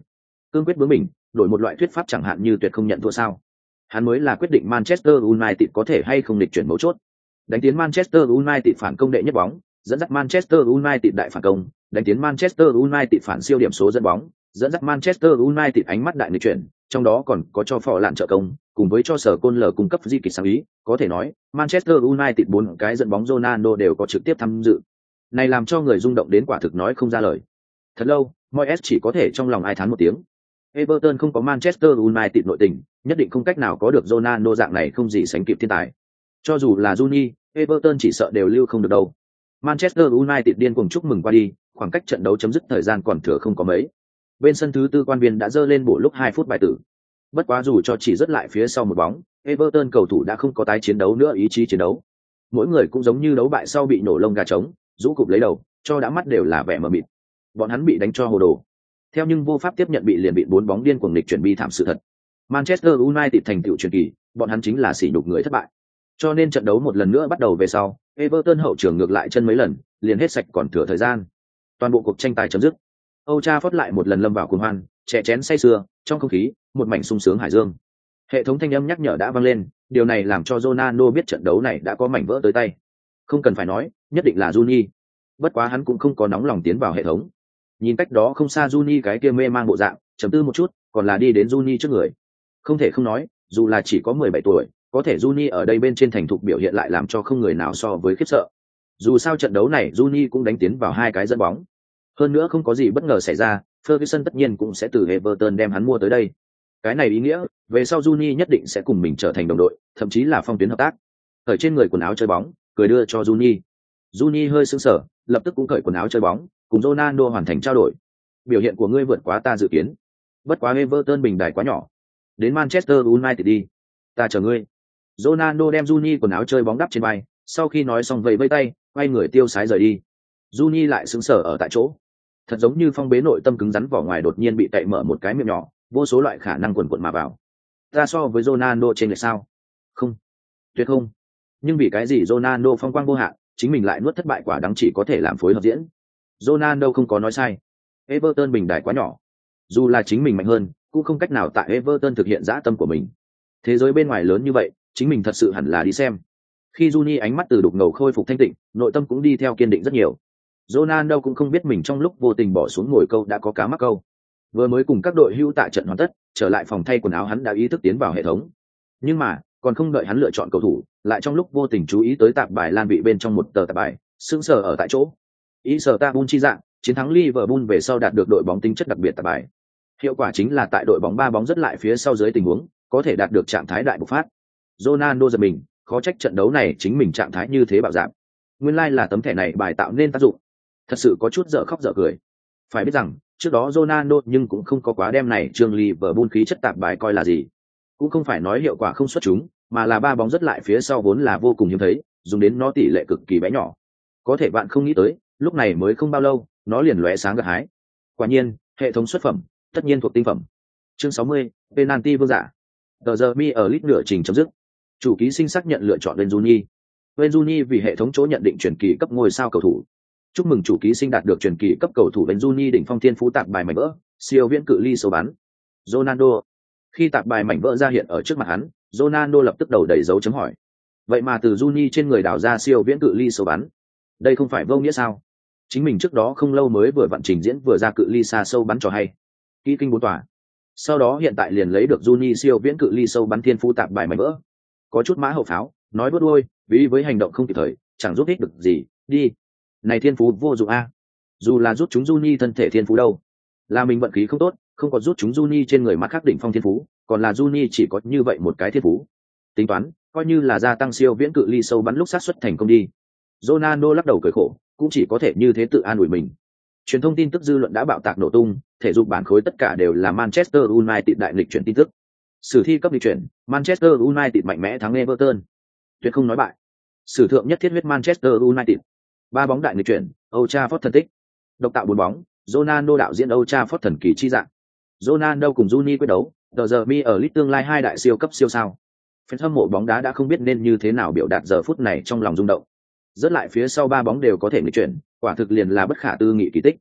cương quyết bướng mình, đổi một loại thuyết pháp chẳng hạn như tuyệt không nhận thua sao. Hắn mới là quyết định Manchester United có thể hay không lịch chuyển mấu chốt. Đánh tiến Manchester United phản công đệ nhất bóng, dẫn dắt Manchester United đại phản công, đánh tiến Manchester United phản siêu điểm số dẫn bóng, dẫn dắt Manchester United ánh mắt đại nghịch chuyển, trong đó còn có cho phò lạn trợ công, cùng với cho sở côn lờ cung cấp di kịch sáng ý, có thể nói, Manchester United bốn cái dẫn bóng Ronaldo đều có trực tiếp tham dự. Này làm cho người rung động đến quả thực nói không ra lời. Thật lâu, Moyes chỉ có thể trong lòng ai thán một tiếng. Everton không có Manchester United nội tình, nhất định không cách nào có được Ronaldo dạng này không gì sánh kịp thiên tài. Cho dù là Juni, Everton chỉ sợ đều lưu không được đâu. Manchester United điên cuồng chúc mừng qua đi, khoảng cách trận đấu chấm dứt thời gian còn thừa không có mấy. Bên sân thứ tư quan viên đã dơ lên bổ lúc hai phút bài tử. Bất quá dù cho chỉ dứt lại phía sau một bóng, Everton cầu thủ đã không có tái chiến đấu nữa ý chí chiến đấu. Mỗi người cũng giống như đấu bại sau bị nổ lông gà trống, rũ cụp lấy đầu, cho đã mắt đều là vẻ mờ mịt. Bọn hắn bị đánh cho hồ đồ. Theo nhưng vô pháp tiếp nhận bị liền bị bốn bóng điên cuồng nghịch chuyển bi thảm sự thật. Manchester United thành tựu truyền kỳ, bọn hắn chính là sỉ nhục người thất bại. Cho nên trận đấu một lần nữa bắt đầu về sau, Everton hậu trường ngược lại chân mấy lần, liền hết sạch còn thừa thời gian. Toàn bộ cuộc tranh tài chấm dứt. Old Trafford lại một lần lâm vào cuồng hoan, chè chén say sưa, trong không khí, một mảnh sung sướng hải dương. Hệ thống thanh âm nhắc nhở đã vang lên, điều này làm cho Ronaldo biết trận đấu này đã có mảnh vỡ tới tay. Không cần phải nói, nhất định là Juni. Bất quá hắn cũng không có nóng lòng tiến vào hệ thống. Nhìn cách đó không xa Juni cái kia mê mang bộ dạng, chấm tư một chút, còn là đi đến Juni trước người. Không thể không nói, dù là chỉ có mười bảy tuổi, có thể Juni ở đây bên trên thành thục biểu hiện lại làm cho không người nào so với khiếp sợ. Dù sao trận đấu này Juni cũng đánh tiến vào hai cái dẫn bóng. Hơn nữa không có gì bất ngờ xảy ra, Ferguson tất nhiên cũng sẽ từ Everton đem hắn mua tới đây. Cái này ý nghĩa, về sau Juni nhất định sẽ cùng mình trở thành đồng đội, thậm chí là phong tuyến hợp tác. Cởi trên người quần áo chơi bóng, cười đưa cho Juni. Juni hơi sững sờ, lập tức cũng cởi quần áo chơi bóng, cùng Ronaldo hoàn thành trao đổi. Biểu hiện của ngươi vượt quá ta dự kiến. Bất quá Everton bình đài quá nhỏ. Đến Manchester United đi, ta chờ ngươi. Ronaldo đem Juni quần áo chơi bóng đắp trên vai, sau khi nói xong vẫy vẫy tay, quay người tiêu sái rời đi. Juni lại sững sờ ở tại chỗ. Thật giống như phong bế nội tâm cứng rắn vỏ ngoài đột nhiên bị cậy mở một cái miệng nhỏ, vô số loại khả năng quần quật mà vào. Ta so với Ronaldo trên lệch sao? Không, tuyệt không. Nhưng vì cái gì Ronaldo phong quang vô hạn, chính mình lại nuốt thất bại quả đắng chỉ có thể làm phối hợp diễn. Ronaldo không có nói sai. Everton bình đài quá nhỏ. Dù là chính mình mạnh hơn, cũng không cách nào tại Everton thực hiện dã tâm của mình. Thế giới bên ngoài lớn như vậy, chính mình thật sự hẳn là đi xem. Khi Juni ánh mắt từ đục ngầu khôi phục thanh tịnh, nội tâm cũng đi theo kiên định rất nhiều. Ronaldo cũng không biết mình trong lúc vô tình bỏ xuống ngồi câu đã có cá mắc câu. Vừa mới cùng các đội hưu tại trận hoàn tất, trở lại phòng thay quần áo hắn đã ý thức tiến vào hệ thống. Nhưng mà, còn không đợi hắn lựa chọn cầu thủ, lại trong lúc vô tình chú ý tới tạp bài lan vị bên trong một tờ tạp bài, sững sờ ở tại chỗ. Ý sở ta bun chi dạng, chiến thắng Liverpool về sau đạt được đội bóng tính chất đặc biệt tạp bài. Hiệu quả chính là tại đội bóng ba bóng rất lại phía sau dưới tình huống, có thể đạt được trạng thái đại bộc phát. Ronaldo giật mình, khó trách trận đấu này chính mình trạng thái như thế bạo dạn. Nguyên lai like là tấm thẻ này bài tạo nên tác dụng. Thật sự có chút dở khóc dở cười. Phải biết rằng, trước đó Ronaldo nhưng cũng không có quá đem này trương Liverpool khí chất tạp bài coi là gì. Cũng không phải nói hiệu quả không xuất chúng, mà là ba bóng rất lại phía sau vốn là vô cùng hiếm thấy, dùng đến nó tỷ lệ cực kỳ bé nhỏ. Có thể bạn không nghĩ tới, lúc này mới không bao lâu, nó liền lóe sáng gặt hái. Quả nhiên, hệ thống xuất phẩm, tất nhiên thuộc tinh phẩm. Chương sáu mươi, penalty vương giả. Tờ giờ mi ở lít nửa trình chấm dứt. Chủ ký sinh xác nhận lựa chọn Wayne Rooney vì hệ thống chỗ nhận định truyền kỳ cấp ngôi sao cầu thủ. Chúc mừng chủ ký sinh đạt được truyền kỳ cấp cầu thủ Wayne Rooney đỉnh phong thiên phú tạp bài mảnh vỡ, siêu viễn cự ly sâu bắn. Ronaldo. Khi tạp bài mảnh vỡ ra hiện ở trước mặt hắn, Ronaldo lập tức đầu đầy dấu chấm hỏi. Vậy mà từ Rooney trên người đào ra siêu viễn cự ly sâu bắn, đây không phải vô nghĩa sao? Chính mình trước đó không lâu mới vừa vận trình diễn vừa ra cự ly xa sâu bắn cho hay. Kỹ kinh bốn tòa. Sau đó hiện tại liền lấy được Rooney siêu viễn cự ly sâu bắn thiên phú tạp bài mảnh vỡ. Có chút mã hậu pháo, nói bớt đuôi, vì với hành động không kịp thời, chẳng giúp ích được gì, đi. Này thiên phú vô dụng a. Dù là rút chúng Rooney thân thể thiên phú đâu, là mình vận khí không tốt, không có rút chúng Rooney trên người mắt khắc đỉnh phong thiên phú, còn là Rooney chỉ có như vậy một cái thiên phú. Tính toán, coi như là gia tăng siêu viễn cự ly sâu bắn lúc sát xuất thành công đi. Ronaldo lắc đầu cười khổ, cũng chỉ có thể như thế tự an ủi mình. Truyền thông tin tức dư luận đã bạo tạc nổ tung, thể dục bản khối tất cả đều là Manchester United đại lịch chuyển tin tức. Sử thi cấp lịch chuyển, Manchester United mạnh mẽ thắng Everton. Tuyệt không nói bại. Sử thượng nhất thiết huyết Manchester United. Ba bóng đại lịch chuyển, Old Trafford thần tích. Độc tạo bốn bóng, Ronaldo đạo diễn Old Trafford thần kỳ chi dạng. Ronaldo cùng Rooney quyết đấu, tờ giờ mi ở lít tương lai hai đại siêu cấp siêu sao. Fan hâm mộ bóng đá đã không biết nên như thế nào biểu đạt giờ phút này trong lòng rung động. Rớt lại phía sau ba bóng đều có thể nghịch chuyển, quả thực liền là bất khả tư nghị kỳ tích.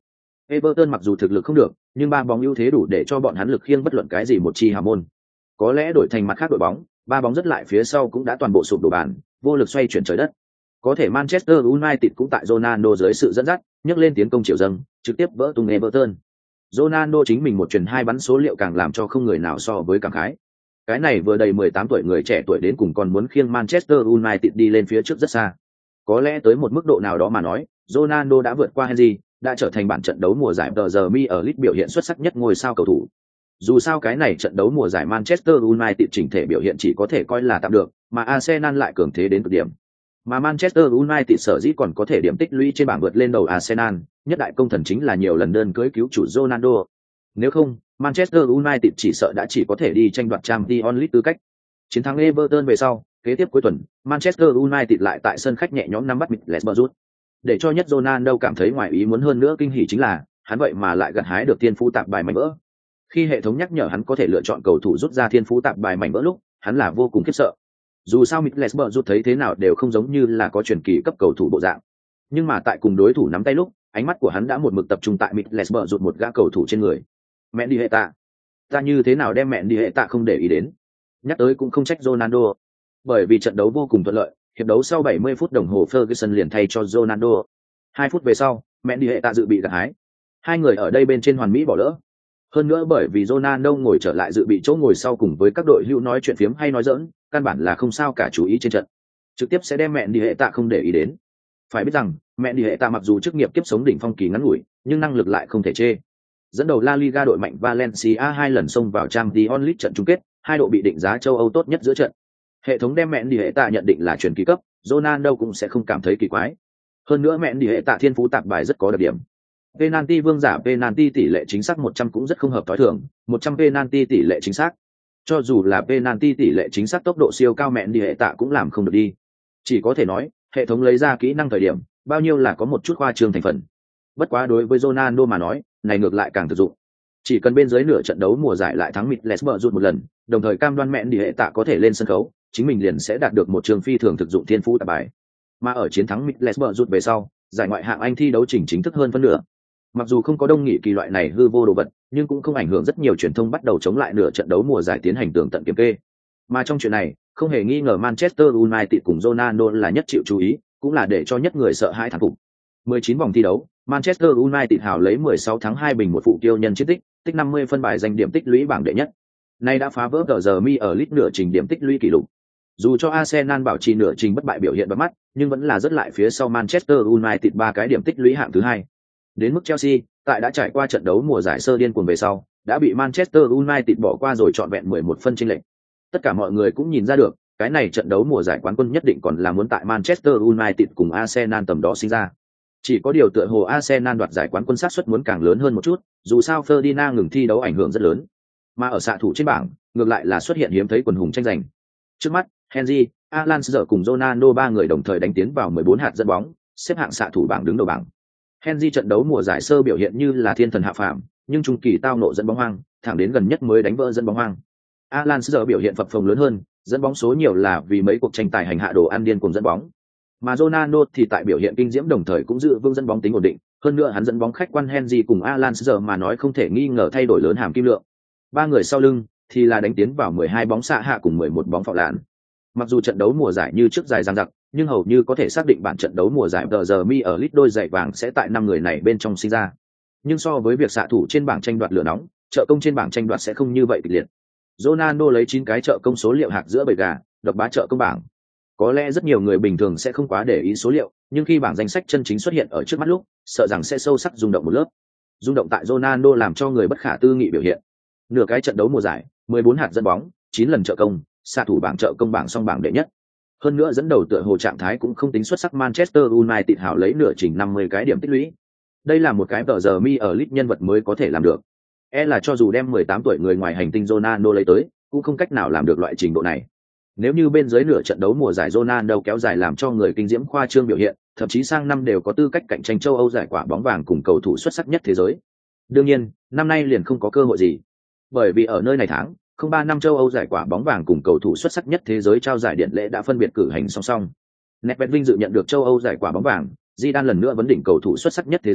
Everton mặc dù thực lực không được, nhưng ba bóng ưu thế đủ để cho bọn hắn lực khiêng bất luận cái gì một chi hào môn. Có lẽ đổi thành mặt khác đội bóng, ba bóng rất lại phía sau cũng đã toàn bộ sụp đổ bàn, vô lực xoay chuyển trời đất. Có thể Manchester United cũng tại Ronaldo dưới sự dẫn dắt, nhấc lên tiến công triệu dâng, trực tiếp vỡ tung Everton. Ronaldo chính mình một truyền hai bắn số liệu càng làm cho không người nào so với cảm khái. Cái này vừa đầy mười tám tuổi người trẻ tuổi đến cùng còn muốn khiêng Manchester United đi lên phía trước rất xa. Có lẽ tới một mức độ nào đó mà nói, Ronaldo đã vượt qua Henry, đã trở thành bản trận đấu mùa giải tờ giờ mi ở League biểu hiện xuất sắc nhất ngôi sao cầu thủ. Dù sao cái này trận đấu mùa giải Manchester United chỉnh thể biểu hiện chỉ có thể coi là tạm được, mà Arsenal lại cường thế đến cực điểm. Mà Manchester United sở dĩ còn có thể điểm tích lũy trên bảng vượt lên đầu Arsenal, nhất đại công thần chính là nhiều lần đơn cưới cứu chủ Ronaldo. Nếu không, Manchester United chỉ sợ đã chỉ có thể đi tranh đoạt Champions League tư cách. Chiến thắng Everton về sau, kế tiếp cuối tuần, Manchester United lại tại sân khách nhẹ nhõm nắm bắt Middlesbrough. Để cho nhất Ronaldo cảm thấy ngoài ý muốn hơn nữa kinh hỉ chính là, hắn vậy mà lại gặt hái được thiên phú tạp bài mảnh vỡ. Khi hệ thống nhắc nhở hắn có thể lựa chọn cầu thủ rút ra thiên phú tạp bài mảnh vỡ lúc, hắn là vô cùng khiếp sợ. Dù sao Middlesbrough thấy thế nào đều không giống như là có truyền kỳ cấp cầu thủ bộ dạng. Nhưng mà tại cùng đối thủ nắm tay lúc, ánh mắt của hắn đã một mực tập trung tại Middlesbrough một gã cầu thủ trên người. Mẹ đi hệ tạ. Ta như thế nào đem mẹ đi hệ tạ không để ý đến. Nhắc tới cũng không trách Ronaldo. Bởi vì trận đấu vô cùng thuận lợi, hiệp đấu sau bảy mươi phút đồng hồ Ferguson liền thay cho Ronaldo. Hai phút về sau, mẹ đi hệ tạ dự bị gặt hái. Hai người ở đây bên trên hoàn mỹ bỏ lỡ. Hơn nữa bởi vì Ronaldo ngồi trở lại dự bị chỗ ngồi sau cùng với các đội hữu nói chuyện phiếm hay nói giỡn, căn bản là không sao cả chú ý trên trận. Trực tiếp sẽ đem mẹ đi hệ tạ không để ý đến. Phải biết rằng, mẹ đi hệ tạ mặc dù chức nghiệp kiếp sống đỉnh phong kỳ ngắn ngủi, nhưng năng lực lại không thể chê. Dẫn đầu La Liga đội mạnh Valencia hai lần xông vào Champions League trận chung kết, hai độ bị định giá châu Âu tốt nhất giữa trận. Hệ thống đem mẹ đi hệ tạ nhận định là truyền kỳ cấp, Ronaldo cũng sẽ không cảm thấy kỳ quái. Hơn nữa mẹ đi hệ tạ thiên phú tạp bài rất có đặc điểm. Penalty vương giả penalty tỷ lệ chính xác một trăm cũng rất không hợp tối thường, một trăm penalty tỷ lệ chính xác. Cho dù là penalty tỷ lệ chính xác tốc độ siêu cao mẹ đi hệ tạ cũng làm không được đi. Chỉ có thể nói, hệ thống lấy ra kỹ năng thời điểm, bao nhiêu là có một chút khoa trương thành phần. Bất quá đối với Ronaldo mà nói, này ngược lại càng thực dụng. Chỉ cần bên dưới nửa trận đấu mùa giải lại thắng Middlesbrough một lần, đồng thời cam đoan mẹ đi hệ tạ có thể lên sân khấu, chính mình liền sẽ đạt được một trường phi thường thực dụng thiên phú tạp bài. Mà ở chiến thắng Middlesbrough về sau, giải ngoại hạng Anh thi đấu chỉnh chính thức hơn phân nửa. Mặc dù không có đông nghị kỳ loại này hư vô đồ vật, nhưng cũng không ảnh hưởng rất nhiều truyền thông bắt đầu chống lại nửa trận đấu mùa giải tiến hành tường tận kiểm kê. Mà trong chuyện này, không hề nghi ngờ Manchester United cùng Ronaldo là nhất chịu chú ý, cũng là để cho nhất người sợ hãi thán phục. mười chín vòng thi đấu, Manchester United hào lấy mười sáu thắng hai bình một phụ tiêu nhân chiến tích, tích năm mươi phân bài giành điểm tích lũy bảng đệ nhất. Nay đã phá vỡ tờ giờ mi ở League nửa trình điểm tích lũy kỷ lục. Dù cho Arsenal bảo trì nửa trình bất bại biểu hiện bắt mắt, nhưng vẫn là rất lại phía sau Manchester United ba cái điểm tích lũy hạng thứ hai. Đến mức Chelsea, tại đã trải qua trận đấu mùa giải sơ điên cuồng về sau, đã bị Manchester United bỏ qua rồi trọn vẹn mười một phân chênh lệch. Tất cả mọi người cũng nhìn ra được, cái này trận đấu mùa giải quán quân nhất định còn là muốn tại Manchester United cùng Arsenal tầm đó sinh ra. Chỉ có điều tựa hồ Arsenal đoạt giải quán quân xác suất muốn càng lớn hơn một chút, dù sao Ferdinand ngừng thi đấu ảnh hưởng rất lớn. Mà ở xạ thủ trên bảng, ngược lại là xuất hiện hiếm thấy quần hùng tranh giành. Trước mắt, Henry, Alan Shearer cùng Ronaldo ba người đồng thời đánh tiến vào mười bốn hạt dẫn bóng, xếp hạng xạ thủ bảng đứng đầu bảng. Henry trận đấu mùa giải sơ biểu hiện như là thiên thần hạ phàm, nhưng trung kỳ tao nộ dẫn bóng hoang, thẳng đến gần nhất mới đánh vỡ dẫn bóng hoang. Alan Shearer biểu hiện phập phồng lớn hơn, dẫn bóng số nhiều là vì mấy cuộc tranh tài hành hạ đồ ăn điên cùng dẫn bóng. Mà Ronaldo thì tại biểu hiện kinh diễm đồng thời cũng giữ vững dẫn bóng tính ổn định, hơn nữa hắn dẫn bóng khách quan Henry cùng Alan Shearer mà nói không thể nghi ngờ thay đổi lớn hàm kim lượng. Ba người sau lưng thì là đánh tiến vào mười hai bóng xạ hạ cùng mười một bóng phạo lạn. Mặc dù trận đấu mùa giải như trước dài dằng dặc, nhưng hầu như có thể xác định bản trận đấu mùa giải tờ giờ mi ở League đôi giày vàng sẽ tại năm người này bên trong sinh ra. Nhưng so với việc xạ thủ trên bảng tranh đoạt lửa nóng, trợ công trên bảng tranh đoạt sẽ không như vậy kịch liệt. Ronaldo lấy chín cái trợ công số liệu hạc giữa bầy gà, độc bá trợ công bảng. Có lẽ rất nhiều người bình thường sẽ không quá để ý số liệu, nhưng khi bảng danh sách chân chính xuất hiện ở trước mắt lúc, sợ rằng sẽ sâu sắc rung động một lớp. Rung động tại Ronaldo làm cho người bất khả tư nghị biểu hiện. Nửa cái trận đấu mùa giải, mười bốn hạt dẫn bóng, chín lần trợ công, xạ thủ bảng trợ công bảng song bảng đệ nhất. Hơn nữa dẫn đầu tựa hồ trạng thái cũng không tính xuất sắc Manchester United hảo lấy nửa trình năm mươi cái điểm tích lũy. Đây là một cái tờ giờ mi ở League nhân vật mới có thể làm được. E là cho dù đem mười tám tuổi người ngoài hành tinh Ronaldo lấy tới, cũng không cách nào làm được loại trình độ này. Nếu như bên dưới nửa trận đấu mùa giải Ronaldo kéo dài làm cho người kinh diễm khoa trương biểu hiện, thậm chí sang năm đều có tư cách cạnh tranh châu Âu giải quả bóng vàng cùng cầu thủ xuất sắc nhất thế giới. Đương nhiên, năm nay liền không có cơ hội gì. Bởi vì ở nơi này tháng, không ba năm châu Âu giải quả bóng vàng cùng cầu thủ xuất sắc nhất thế giới trao giải điện lễ đã phân biệt cử hành song song. Nedved vinh dự nhận được châu Âu giải quả bóng vàng, Zidane lần nữa vấn đỉnh cầu thủ xuất sắc nhất thế giới,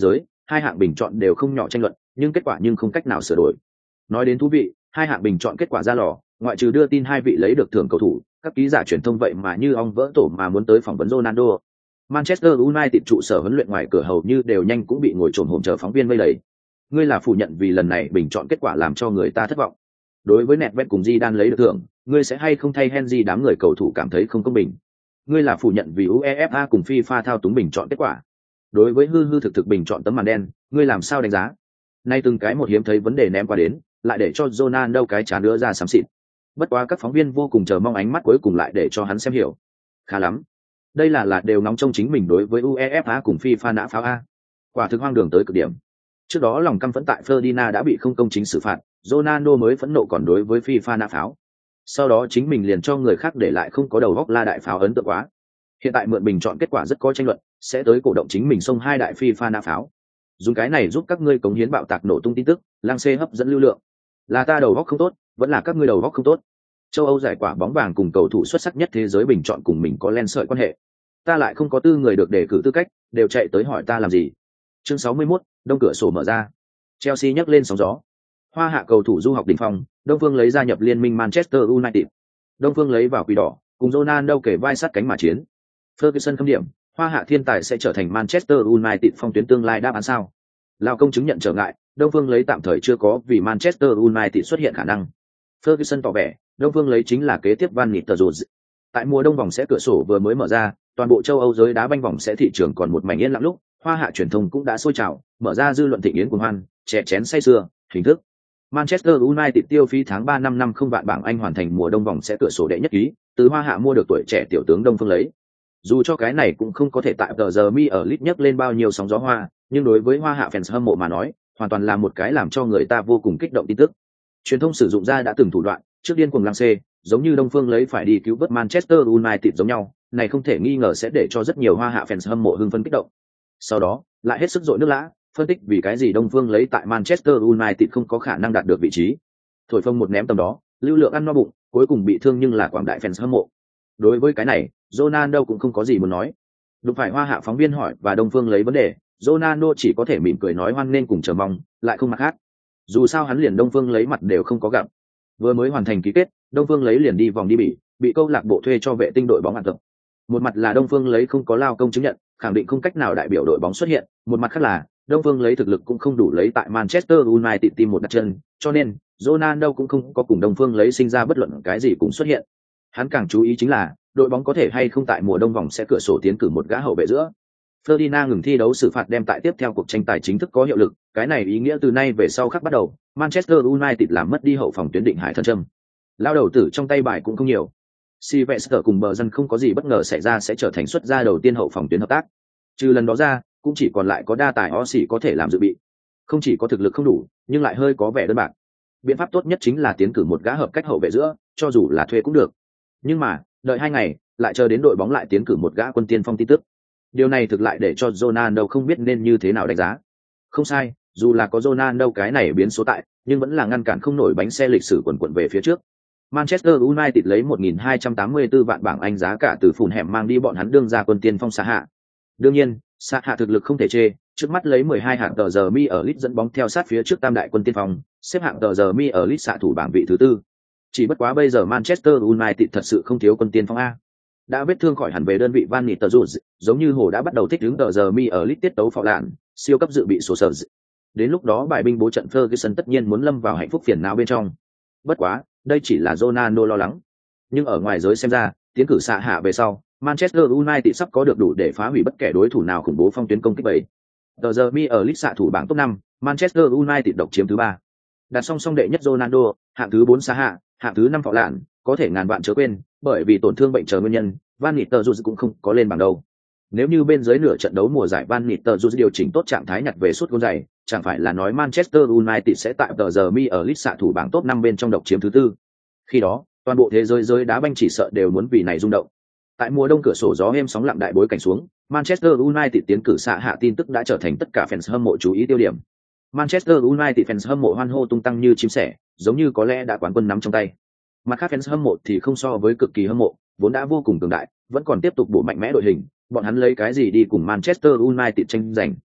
hai hạng bình chọn đều không nhỏ tranh luận, nhưng kết quả nhưng không cách nào sửa đổi. Nói đến thú vị, hai hạng bình chọn kết quả ra lò, ngoại trừ đưa tin hai vị lấy được thưởng cầu thủ, các ký giả truyền thông vậy mà như ong vỡ tổ mà muốn tới phỏng vấn Ronaldo. Manchester United trụ sở huấn luyện ngoài cửa hầu như đều nhanh cũng bị ngồi trồm hổm chờ phóng viên vây đầy. Ngươi là phủ nhận vì lần này bình chọn kết quả làm cho người ta thất vọng. Đối với Nedved cùng Zidane lấy được thưởng, ngươi sẽ hay không thay Henry đám người cầu thủ cảm thấy không công bình. Ngươi là phủ nhận vì UEFA cùng FIFA thao túng bình chọn kết quả. Đối với hư hư thực thực bình chọn tấm màn đen, ngươi làm sao đánh giá? Nay từng cái một hiếm thấy vấn đề ném qua đến, lại để cho Ronaldo cái chán đưa ra xám xịt. Bất quá các phóng viên vô cùng chờ mong ánh mắt cuối cùng lại để cho hắn xem hiểu. Khá lắm. Đây là là đều nóng trong chính mình đối với UEFA cùng FIFA nã pháo a. Quả thực hoang đường tới cực điểm. Trước đó lòng căm phẫn tại Ferdinand đã bị không công chính xử phạt, Ronaldo mới phẫn nộ còn đối với FIFA nã pháo. Sau đó chính mình liền cho người khác để lại không có đầu góc la đại pháo ấn tượng quá. Hiện tại mượn bình chọn kết quả rất có tranh luận, sẽ tới cổ động chính mình xông hai đại FIFA nã pháo. Dùng cái này giúp các ngươi cống hiến bạo tạc nổ tung tin tức, lang xê hấp dẫn lưu lượng. Là ta đầu góc không tốt, vẫn là các ngươi đầu góc không tốt. Châu Âu giải quả bóng vàng cùng cầu thủ xuất sắc nhất thế giới bình chọn cùng mình có len sợi quan hệ. Ta lại không có tư người được đề cử tư cách, đều chạy tới hỏi ta làm gì. Chương sáu mươi mốt, đông cửa sổ mở ra. Chelsea nhấc lên sóng gió. Hoa hạ cầu thủ du học đỉnh phong, Đông Phương lấy gia nhập liên minh Manchester United. Đông Phương lấy vào quỷ đỏ, cùng Ronaldo kể vai sát cánh mà chiến. Ferguson khâm điểm, Hoa hạ thiên tài sẽ trở thành Manchester United phong tuyến tương lai đáp án sao? Lao công chứng nhận trở ngại, Đông Phương lấy tạm thời chưa có vì Manchester United xuất hiện khả năng. Ferguson tỏ vẻ, Đông Phương lấy chính là kế tiếp Van Nistelrooy. Tại mùa đông vòng sẽ cửa sổ vừa mới mở ra, toàn bộ châu Âu giới đá banh vòng sẽ thị trường còn một mảnh yên lặng lúc, Hoa hạ truyền thông cũng đã sôi trào, mở ra dư luận thịnh yến cuồng hoan, chè chén say sưa, hình thức. Manchester United tiêu phí tháng ba năm năm không vạn bảng Anh hoàn thành mùa đông vòng sẽ cửa sổ đệ nhất ký, từ Hoa hạ mua được tuổi trẻ tiểu tướng Đông Phương lấy. Dù cho cái này cũng không có thể tại tờ giờ mi ở lit nhất lên bao nhiêu sóng gió hoa, nhưng đối với Hoa hạ fans hâm mộ mà nói, hoàn toàn là một cái làm cho người ta vô cùng kích động tin tức. Truyền thông sử dụng ra đã từng thủ đoạn, trước điên cuồng lăng xê, giống như Đông Phương lấy phải đi cứu vớt Manchester United giống nhau, này không thể nghi ngờ sẽ để cho rất nhiều Hoa hạ fans hâm mộ hưng phấn kích động. Sau đó, lại hết sức dội nước lã, phân tích vì cái gì Đông Phương lấy tại Manchester United không có khả năng đạt được vị trí. Thổi phồng một ném tầm đó, lưu lượng ăn no bụng, cuối cùng bị thương nhưng là quảng đại fans hâm mộ. Đối với cái này, Ronaldo cũng không có gì muốn nói. Đúng phải Hoa hạ phóng viên hỏi và Đông Phương lấy vấn đề, Ronaldo chỉ có thể mỉm cười nói hoan nên cùng chờ mong, lại không mặt khác. Dù sao hắn liền Đông Phương lấy mặt đều không có gặp. Vừa mới hoàn thành ký kết, Đông Phương lấy liền đi vòng đi bỉ, bị câu lạc bộ thuê cho vệ tinh đội bóng hạng tập. Một mặt là Đông Phương lấy không có lao công chứng nhận, khẳng định không cách nào đại biểu đội bóng xuất hiện, một mặt khác là Đông Phương lấy thực lực cũng không đủ lấy tại Manchester United tìm một đặt chân, cho nên Ronaldo cũng không có cùng Đông Phương lấy sinh ra bất luận cái gì cũng xuất hiện. Hắn càng chú ý chính là đội bóng có thể hay không tại mùa đông vòng sẽ cửa sổ tiến cử một gã hậu vệ giữa. Ferdinand ngừng thi đấu xử phạt đem tại tiếp theo cuộc tranh tài chính thức có hiệu lực, cái này ý nghĩa từ nay về sau khắc bắt đầu, Manchester United làm mất đi hậu phòng tuyến định hải thân châm. Lao đầu tử trong tay bài cũng không nhiều. Sylvester cùng bờ dân không có gì bất ngờ xảy ra sẽ trở thành xuất gia đầu tiên hậu phòng tuyến hợp tác. Trừ lần đó ra, cũng chỉ còn lại có đa tài Ossi có thể làm dự bị. Không chỉ có thực lực không đủ, nhưng lại hơi có vẻ đơn bạc. Biện pháp tốt nhất chính là tiến cử một gã hợp cách hậu vệ giữa, cho dù là thuê cũng được. Nhưng mà, đợi hai ngày, lại chờ đến đội bóng lại tiến cử một gã quân tiên phong tin tức. Điều này thực lại để cho Ronaldo không biết nên như thế nào đánh giá. Không sai, dù là có Ronaldo cái này biến số tại, nhưng vẫn là ngăn cản không nổi bánh xe lịch sử quần quần về phía trước. Manchester United lấy một nghìn hai trăm tám mươi tư vạn bảng Anh giá cả từ phùn hẻm mang đi bọn hắn đương ra quân tiên phong xa hạ. Đương nhiên, xa hạ thực lực không thể chê, trước mắt lấy mười hai hạng tờ giờ mi ở lit dẫn bóng theo sát phía trước tam đại quân tiên phong, xếp hạng tờ giờ mi ở lit xạ thủ bảng vị thứ tư. Chỉ bất quá bây giờ Manchester United thật sự không thiếu quân tiên phong a. Đã vết thương khỏi hẳn về đơn vị Van Nistelrooy, giống như hồ đã bắt đầu thích ứng tờ giờ mi ở lit tiết tấu phò lạn, siêu cấp dự bị sổ sở. Đến lúc đó bài binh bố trận Ferguson tất nhiên muốn lâm vào hạnh phúc phiền não bên trong. Bất quá, đây chỉ là Ronaldo lo lắng. Nhưng ở ngoài giới xem ra, tiến cử xạ hạ về sau, Manchester United sắp có được đủ để phá hủy bất kể đối thủ nào khủng bố phong tuyến công kích bảy. Tờ giờ mi ở lit xạ thủ bảng top năm, Manchester United độc chiếm thứ ba. Đặt song song đệ nhất Ronaldo, hạng thứ bốn xạ hạ, hạng thứ năm phò lạn, có thể ngàn vạn chớ quên, bởi vì tổn thương bệnh chờ nguyên nhân, Van Nistelrooy cũng không có lên bảng đâu. Nếu như bên dưới nửa trận đấu mùa giải Van Nistelrooy điều chỉnh tốt trạng thái nhặt về suốt gôn giày, chẳng phải là nói Manchester United sẽ tại tờ giờ mi ở lit xạ thủ bảng top năm bên trong độc chiếm thứ tư. Khi đó, toàn bộ thế giới giới đá banh chỉ sợ đều muốn vì này rung động. Tại mùa đông cửa sổ gió êm sóng lặng đại bối cảnh xuống, Manchester United tiến cử xạ hạ tin tức đã trở thành tất cả fans hâm mộ chú ý tiêu điểm. Manchester United fans hâm mộ hoan hô tung tăng như chim sẻ, giống như có lẽ đã quán quân nắm trong tay. Mặt khác fans hâm mộ thì không so với cực kỳ hâm mộ, vốn đã vô cùng cường đại, vẫn còn tiếp tục bổ mạnh mẽ đội hình, bọn hắn lấy cái gì đi cùng Manchester United tranh giành.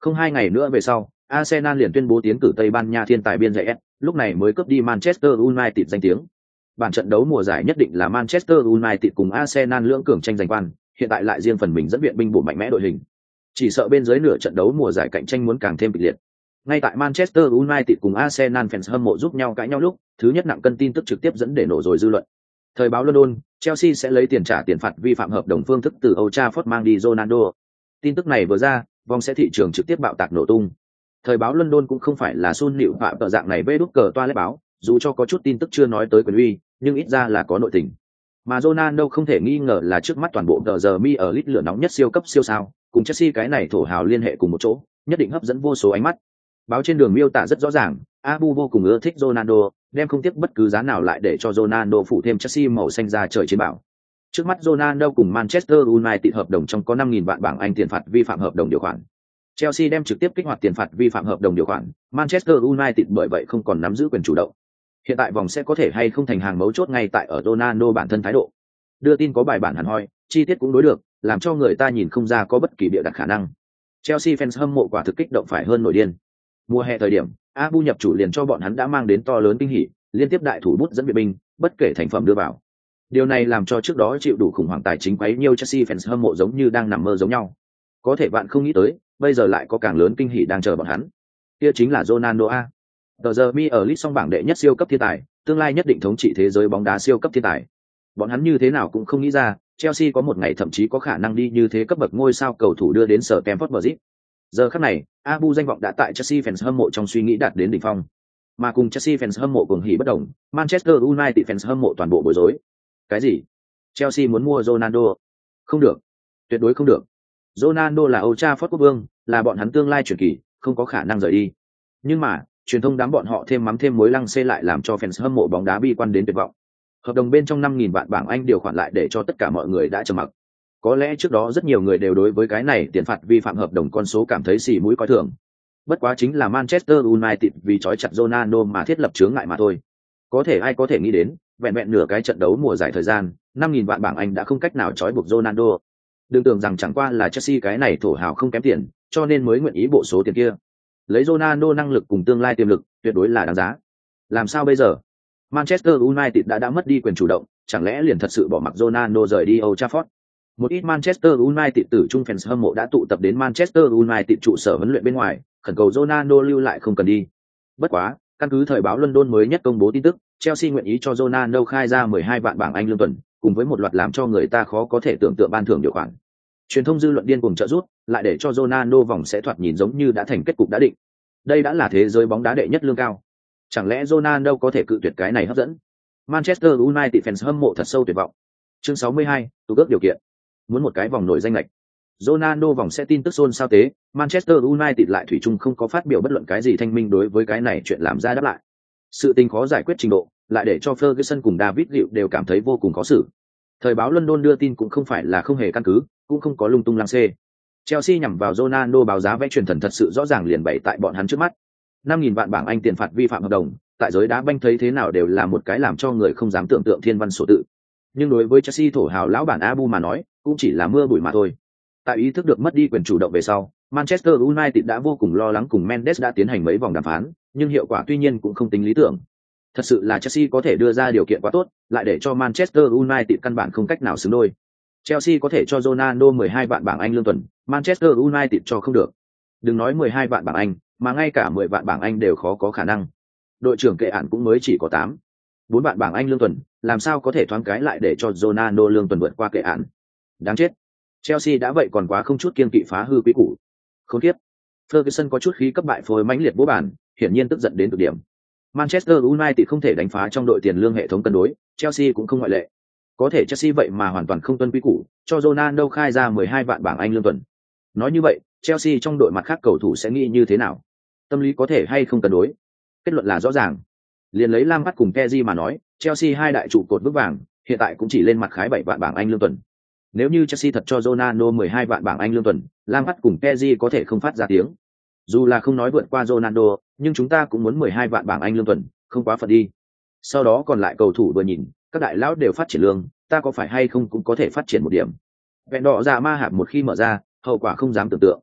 Không hai ngày nữa về sau, Arsenal liền tuyên bố tiến cử Tây Ban Nha thiên tài biên dạy S, lúc này mới cướp đi Manchester United danh tiếng. Bản trận đấu mùa giải nhất định là Manchester United cùng Arsenal lưỡng cường tranh giành quan, hiện tại lại riêng phần mình dẫn viện binh bổ mạnh mẽ đội hình. Chỉ sợ bên dưới nửa trận đấu mùa giải cạnh tranh muốn càng thêm kịch liệt. Ngay tại Manchester United cùng Arsenal fans hâm mộ giúp nhau cãi nhau lúc, thứ nhất nặng cân tin tức trực tiếp dẫn để nổ rồi dư luận. Thời báo London, Chelsea sẽ lấy tiền trả tiền phạt vi phạm hợp đồng phương thức từ Old Trafford mang đi Ronaldo. Tin tức này vừa ra, vòng sẽ thị trường trực tiếp bạo tạc nổ tung. Thời báo London cũng không phải là sun nịu phạm tờ dạng này vê đút cờ toa lét báo, dù cho có chút tin tức chưa nói tới quyền uy, nhưng ít ra là có nội tình. Mà Ronaldo không thể nghi ngờ là trước mắt toàn bộ tờ giờ mi ở lít lửa nóng nhất siêu cấp siêu sao, cùng Chelsea cái này thổ hào liên hệ cùng một chỗ, nhất định hấp dẫn vô số ánh mắt. Báo trên đường miêu tả rất rõ ràng, Abu vô cùng ưa thích Ronaldo, đem không tiếc bất cứ giá nào lại để cho Ronaldo phủ thêm Chelsea màu xanh ra trời chiến bảo. Trước mắt Ronaldo cùng Manchester United hợp đồng trong có năm nghìn vạn bảng Anh tiền phạt vi phạm hợp đồng điều khoản. Chelsea đem trực tiếp kích hoạt tiền phạt vi phạm hợp đồng điều khoản, Manchester United bởi vậy không còn nắm giữ quyền chủ động. Hiện tại vòng sẽ có thể hay không thành hàng mấu chốt ngay tại ở Ronaldo bản thân thái độ. Đưa tin có bài bản hẳn hoi, chi tiết cũng đối được, làm cho người ta nhìn không ra có bất kỳ bịa đặt khả năng. Chelsea fans hâm mộ quả thực kích động phải hơn nổi điên. Mùa hè thời điểm, Abu nhập chủ liền cho bọn hắn đã mang đến to lớn kinh hỉ, liên tiếp đại thủ bút dẫn viện binh, bất kể thành phẩm đưa vào. Điều này làm cho trước đó chịu đủ khủng hoảng tài chính quấy nhiêu Chelsea fans hâm mộ giống như đang nằm mơ giống nhau. Có thể bạn không nghĩ tới, bây giờ lại có càng lớn kinh hỉ đang chờ bọn hắn. Kia chính là Ronaldo a. Tờ giờ mi ở League song bảng đệ nhất siêu cấp thiên tài, tương lai nhất định thống trị thế giới bóng đá siêu cấp thiên tài. Bọn hắn như thế nào cũng không nghĩ ra, Chelsea có một ngày thậm chí có khả năng đi như thế cấp bậc ngôi sao cầu thủ đưa đến sở Stamford Bridge. Giờ khắc này, Abu danh vọng đã tại Chelsea fans hâm mộ trong suy nghĩ đạt đến đỉnh phong. Mà cùng Chelsea fans hâm mộ cuồng hỉ bất đồng, Manchester United fans hâm mộ toàn bộ bối rối. Cái gì? Chelsea muốn mua Ronaldo? Không được, tuyệt đối không được. Ronaldo là Old Trafford quốc vương, là bọn hắn tương lai truyền kỳ, không có khả năng rời đi. Nhưng mà, truyền thông đám bọn họ thêm mắm thêm muối lăng xê lại làm cho fans hâm mộ bóng đá bi quan đến tuyệt vọng. Hợp đồng bên trong năm nghìn vạn bảng Anh điều khoản lại để cho tất cả mọi người đã trầm mặc. Có lẽ trước đó rất nhiều người đều đối với cái này tiền phạt vi phạm hợp đồng con số cảm thấy xì mũi coi thường. Bất quá chính là Manchester United vì trói chặt Ronaldo mà thiết lập chướng ngại mà thôi. Có thể ai có thể nghĩ đến, vẹn vẹn nửa cái trận đấu mùa giải thời gian, năm nghìn vạn bảng Anh đã không cách nào trói buộc Ronaldo. Đừng tưởng rằng chẳng qua là Chelsea cái này thổ hào không kém tiền, cho nên mới nguyện ý bộ số tiền kia. Lấy Ronaldo năng lực cùng tương lai tiềm lực, tuyệt đối là đáng giá. Làm sao bây giờ? Manchester United đã đã mất đi quyền chủ động, chẳng lẽ liền thật sự bỏ mặc Ronaldo rời đi Old Trafford? Một ít Manchester United tử trung fans hâm mộ đã tụ tập đến Manchester United trụ sở huấn luyện bên ngoài, khẩn cầu Ronaldo lưu lại không cần đi. Bất quá, căn cứ thời báo London mới nhất công bố tin tức, Chelsea nguyện ý cho Ronaldo khai ra mười hai vạn bảng Anh lương tuần, cùng với một loạt làm cho người ta khó có thể tưởng tượng ban thưởng điều khoản. Truyền thông dư luận điên cuồng trợ giúp, lại để cho Ronaldo vòng sẽ thoạt nhìn giống như đã thành kết cục đã định. Đây đã là thế giới bóng đá đệ nhất lương cao. Chẳng lẽ Ronaldo có thể cự tuyệt cái này hấp dẫn? Manchester United fans hâm mộ thật sâu tuyệt vọng. Chương sáu mươi hai, tụ ước điều kiện. Muốn một cái vòng nổi danh lệch. Ronaldo vòng sẽ tin tức xôn xao tế, Manchester United lại thủy chung không có phát biểu bất luận cái gì thanh minh đối với cái này chuyện làm ra đáp lại. Sự tình khó giải quyết trình độ, lại để cho Ferguson cùng David Liệu đều cảm thấy vô cùng khó xử. Thời báo London đưa tin cũng không phải là không hề căn cứ, cũng không có lung tung lăng xê. Chelsea nhằm vào Ronaldo báo giá vẽ truyền thần thật sự rõ ràng liền bày tại bọn hắn trước mắt. năm nghìn vạn bảng Anh tiền phạt vi phạm hợp đồng, tại giới đá banh thấy thế nào đều là một cái làm cho người không dám tưởng tượng thiên văn số tự. Nhưng đối với Chelsea thổ hào lão bản Abu mà nói, cũng chỉ là mưa bụi mà thôi. Tại ý thức được mất đi quyền chủ động về sau, Manchester United đã vô cùng lo lắng cùng Mendes đã tiến hành mấy vòng đàm phán, nhưng hiệu quả tuy nhiên cũng không tính lý tưởng. Thật sự là Chelsea có thể đưa ra điều kiện quá tốt, lại để cho Manchester United căn bản không cách nào xứng đôi. Chelsea có thể cho Ronaldo mười hai vạn bảng Anh lương tuần, Manchester United cho không được. Đừng nói mười hai vạn bảng Anh, mà ngay cả mười vạn bảng Anh đều khó có khả năng. Đội trưởng kệ ản cũng mới chỉ có tám, bốn vạn bảng Anh lương tuần, làm sao có thể thoáng cái lại để cho Ronaldo lương tuần vượt qua kệ ản. Đáng chết. Chelsea đã vậy còn quá không chút kiêng kỵ phá hư quý củ. Khốn kiếp. Ferguson có chút khí cấp bại phôi mãnh liệt bố bàn, hiển nhiên tức giận đến cực điểm. Manchester United không thể đánh phá trong đội tiền lương hệ thống cân đối, Chelsea cũng không ngoại lệ. Có thể Chelsea vậy mà hoàn toàn không tuân quy củ, cho Ronaldo khai ra mười hai vạn bảng Anh lương tuần. Nói như vậy, Chelsea trong đội mặt khác cầu thủ sẽ nghĩ như thế nào? Tâm lý có thể hay không cân đối? Kết luận là rõ ràng. Liền lấy Lampard cùng Kessié mà nói, Chelsea hai đại trụ cột vững vàng, hiện tại cũng chỉ lên mặt khái bảy vạn bảng Anh lương tuần. Nếu như Chelsea thật cho Ronaldo mười hai vạn bảng Anh lương tuần, Lampard cùng Kessié có thể không phát ra tiếng. Dù là không nói vượt qua Ronaldo, nhưng chúng ta cũng muốn mười hai vạn bảng Anh lương tuần, không quá phận đi. Sau đó còn lại cầu thủ vừa nhìn, các đại lão đều phát triển lương, ta có phải hay không cũng có thể phát triển một điểm. Vẹn đỏ dạ ma hạp một khi mở ra, hậu quả không dám tưởng tượng.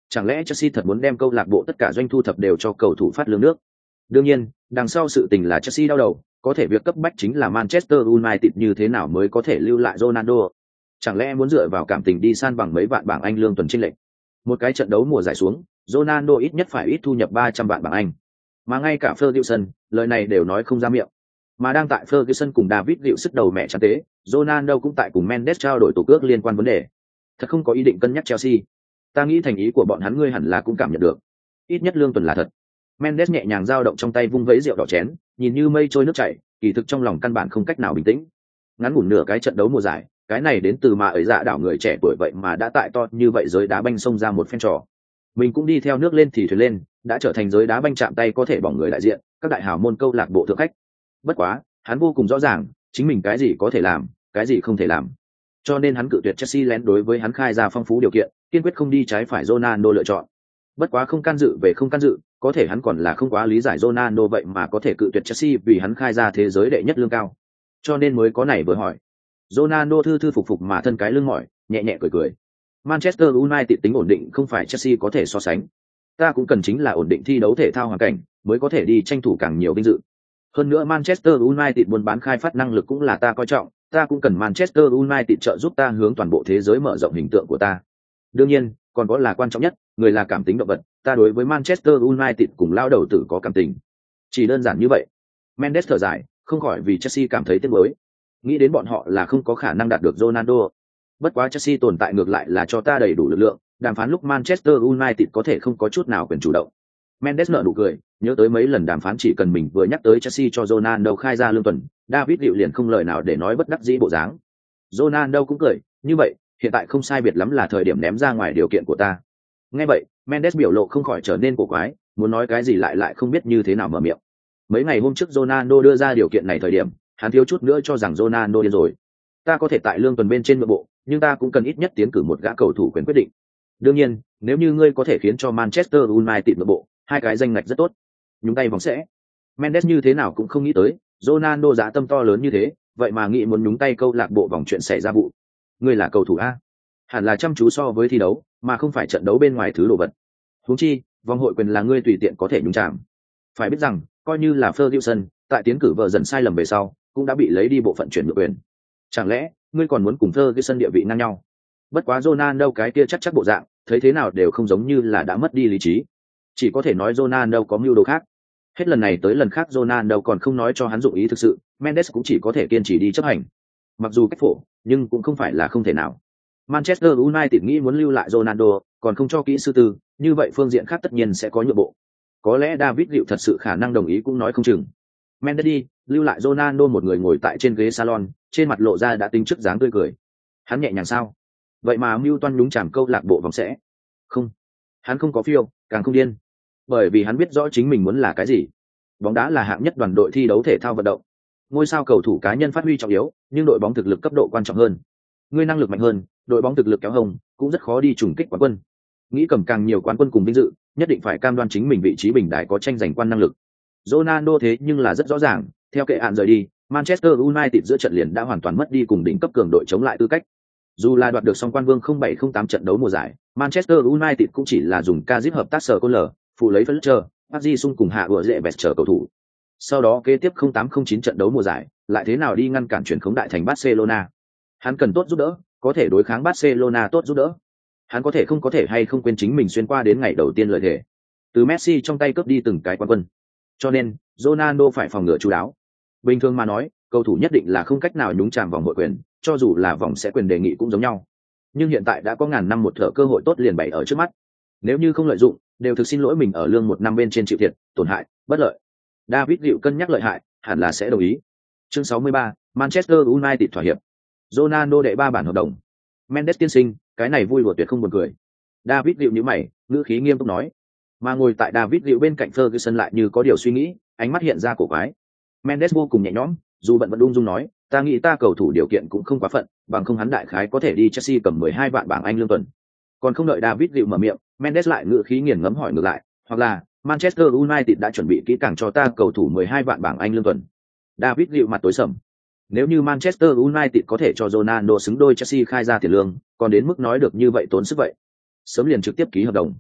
Chẳng lẽ Chelsea thật muốn đem câu lạc bộ tất cả doanh thu thập đều cho cầu thủ phát lương nước? Đương nhiên, đằng sau sự tình là Chelsea đau đầu, có thể việc cấp bách chính là Manchester United như thế nào mới có thể lưu lại Ronaldo. Chẳng lẽ muốn dựa vào cảm tình đi san bằng mấy vạn bảng Anh lương tuần chênh lệch? Một cái trận đấu mùa giải xuống, Ronaldo ít nhất phải ít thu nhập ba trăm vạn bảng Anh. Mà ngay cả Ferguson, lời này đều nói không ra miệng. Mà đang tại Ferguson cùng David liệu sức đầu mẹ chán tế, Ronaldo cũng tại cùng Mendes trao đổi tổ cước liên quan vấn đề. Thật không có ý định cân nhắc Chelsea. Ta nghĩ thành ý của bọn hắn ngươi hẳn là cũng cảm nhận được. Ít nhất lương tuần là thật. Mendes nhẹ nhàng dao động trong tay vung vẫy rượu đỏ chén, nhìn như mây trôi nước chảy, kỳ thực trong lòng căn bản không cách nào bình tĩnh. Ngắn ngủn nửa cái trận đấu mùa giải, cái này đến từ mà ấy dạ đảo người trẻ tuổi vậy mà đã tại to như vậy giới đá banh xông ra một phen trò. Mình cũng đi theo nước lên thì thuyền lên, đã trở thành giới đá banh chạm tay có thể bỏng người đại diện, các đại hào môn câu lạc bộ thượng khách. Bất quá, hắn vô cùng rõ ràng, chính mình cái gì có thể làm, cái gì không thể làm. Cho nên hắn cự tuyệt Chelsea lén đối với hắn khai ra phong phú điều kiện, kiên quyết không đi trái phải Ronaldo lựa chọn. Bất quá không can dự về không can dự, có thể hắn còn là không quá lý giải Ronaldo vậy mà có thể cự tuyệt Chelsea vì hắn khai ra thế giới đệ nhất lương cao. Cho nên mới có này vừa hỏi. Ronaldo thư thư phục phục mà thân cái lưng mỏi, nhẹ nhẹ cười cười. Manchester United tính ổn định không phải Chelsea có thể so sánh. Ta cũng cần chính là ổn định thi đấu thể thao hoàn cảnh, mới có thể đi tranh thủ càng nhiều vinh dự. Hơn nữa Manchester United buôn bán khai phát năng lực cũng là ta coi trọng, ta cũng cần Manchester United trợ giúp ta hướng toàn bộ thế giới mở rộng hình tượng của ta. Đương nhiên, còn có là quan trọng nhất, người là cảm tính động vật, ta đối với Manchester United cùng lao đầu tử có cảm tình. Chỉ đơn giản như vậy. Mendes thở dài, không khỏi vì Chelsea cảm thấy tiếc nuối. Nghĩ đến bọn họ là không có khả năng đạt được Ronaldo. Bất quá Chelsea tồn tại ngược lại là cho ta đầy đủ lực lượng, đàm phán lúc Manchester United có thể không có chút nào quyền chủ động. Mendes nở nụ cười, nhớ tới mấy lần đàm phán chỉ cần mình vừa nhắc tới Chelsea cho Ronaldo khai ra lương tuần, David liệu liền không lời nào để nói bất đắc dĩ bộ dáng. Ronaldo cũng cười, như vậy, hiện tại không sai biệt lắm là thời điểm ném ra ngoài điều kiện của ta. Nghe vậy, Mendes biểu lộ không khỏi trở nên cổ quái, muốn nói cái gì lại lại không biết như thế nào mở miệng. Mấy ngày hôm trước Ronaldo đưa ra điều kiện này thời điểm, hắn thiếu chút nữa cho rằng Ronaldo điên rồi. Ta có thể tại lương tuần bên trên nội bộ, nhưng ta cũng cần ít nhất tiến cử một gã cầu thủ quyền quyết định. Đương nhiên, nếu như ngươi có thể khiến cho Manchester United nội bộ, hai cái danh ngạch rất tốt. Nhúng tay vòng sẽ. Mendes như thế nào cũng không nghĩ tới, Ronaldo giá tâm to lớn như thế, vậy mà nghĩ muốn nhúng tay câu lạc bộ vòng chuyện xảy ra vụ. Ngươi là cầu thủ a, hẳn là chăm chú so với thi đấu, mà không phải trận đấu bên ngoài thứ đồ vật. Huống chi, vòng hội quyền là ngươi tùy tiện có thể nhúng chạm. Phải biết rằng, coi như là Ferguson, tại tiến cử vợ dần sai lầm về sau, cũng đã bị lấy đi bộ phận chuyển nhượng quyền. Chẳng lẽ, ngươi còn muốn cùng Ferguson địa vị ngang nhau? Bất quá Ronaldo cái kia chắc chắc bộ dạng, thấy thế nào đều không giống như là đã mất đi lý trí. Chỉ có thể nói Ronaldo có mưu đồ khác. Hết lần này tới lần khác Ronaldo còn không nói cho hắn dụng ý thực sự, Mendes cũng chỉ có thể kiên trì đi chấp hành. Mặc dù cách phổ, nhưng cũng không phải là không thể nào. Manchester United nghĩ muốn lưu lại Ronaldo, còn không cho kỹ sư tư, như vậy phương diện khác tất nhiên sẽ có nhượng bộ. Có lẽ David liệu thật sự khả năng đồng ý cũng nói không chừng. Mendes đi, lưu lại Ronaldo một người ngồi tại trên ghế salon, trên mặt lộ ra đã tính trước dáng tươi cười. Hắn nhẹ nhàng sao? Vậy mà mưu toan nhúng chàm câu lạc bộ vòng sẽ. Không, hắn không có phiêu, càng không điên. Bởi vì hắn biết rõ chính mình muốn là cái gì. Bóng đá là hạng nhất đoàn đội thi đấu thể thao vận động. Ngôi sao cầu thủ cá nhân phát huy trọng yếu, nhưng đội bóng thực lực cấp độ quan trọng hơn. Ngươi năng lực mạnh hơn, đội bóng thực lực kéo hông, cũng rất khó đi trùng kích quán quân. Nghĩ cầm càng nhiều quán quân cùng vinh dự, nhất định phải cam đoan chính mình vị trí bình đại có tranh giành quan năng lực. Ronaldo thế nhưng là rất rõ ràng, theo kệ hạn rời đi, Manchester United giữa trận liền đã hoàn toàn mất đi cùng đỉnh cấp cường đội chống lại tư cách. Dù là đoạt được song quan vương không bảy không tám trận đấu mùa giải, Manchester United cũng chỉ là dùng ca díp hợp tác sở côn lờ, phụ lấy Fletcher, Park Ji-sung cùng hạ vừa dễ bẹt chờ cầu thủ. Sau đó kế tiếp không tám không chín trận đấu mùa giải, lại thế nào đi ngăn cản chuyển khống đại thành Barcelona. Hắn cần tốt giúp đỡ, có thể đối kháng Barcelona tốt giúp đỡ. Hắn có thể không có thể hay không quên chính mình xuyên qua đến ngày đầu tiên lợi thể. Từ Messi trong tay cướp đi từng cái quán quân. Cho nên, Ronaldo phải phòng ngừa chú đáo. Bình thường mà nói, cầu thủ nhất định là không cách nào nhúng chàm vòng hội quyền, cho dù là vòng sẽ quyền đề nghị cũng giống nhau. Nhưng hiện tại đã có ngàn năm một thở cơ hội tốt liền bày ở trước mắt. Nếu như không lợi dụng, đều thực xin lỗi mình ở lương một năm bên trên chịu thiệt, tổn hại, bất lợi. David liệu cân nhắc lợi hại, hẳn là sẽ đồng ý. Chương sáu mươi ba, Manchester United thỏa hiệp. Ronaldo đệ ba bản hợp đồng. Mendes tiên sinh, cái này vui đùa tuyệt không buồn cười. David liệu nhíu mày, ngữ khí nghiêm túc nói. Mà ngồi tại David liệu bên cạnh Ferguson lại như có điều suy nghĩ, ánh mắt hiện ra cổ quái. Mendes vô cùng nhẹ nhõm, dù bận vẫn ung dung nói, ta nghĩ ta cầu thủ điều kiện cũng không quá phận, bằng không hắn đại khái có thể đi Chelsea cầm mười hai vạn bảng Anh lương tuần. Còn không đợi David liệu mở miệng, Mendes lại ngữ khí nghiền ngẫm hỏi ngược lại, hoặc là Manchester United đã chuẩn bị kỹ càng cho ta cầu thủ mười hai vạn bảng Anh lương tuần. David liệu mặt tối sầm. Nếu như Manchester United có thể cho Ronaldo xứng đôi Chelsea khai ra tiền lương, còn đến mức nói được như vậy tốn sức vậy. Sớm liền trực tiếp ký hợp đồng.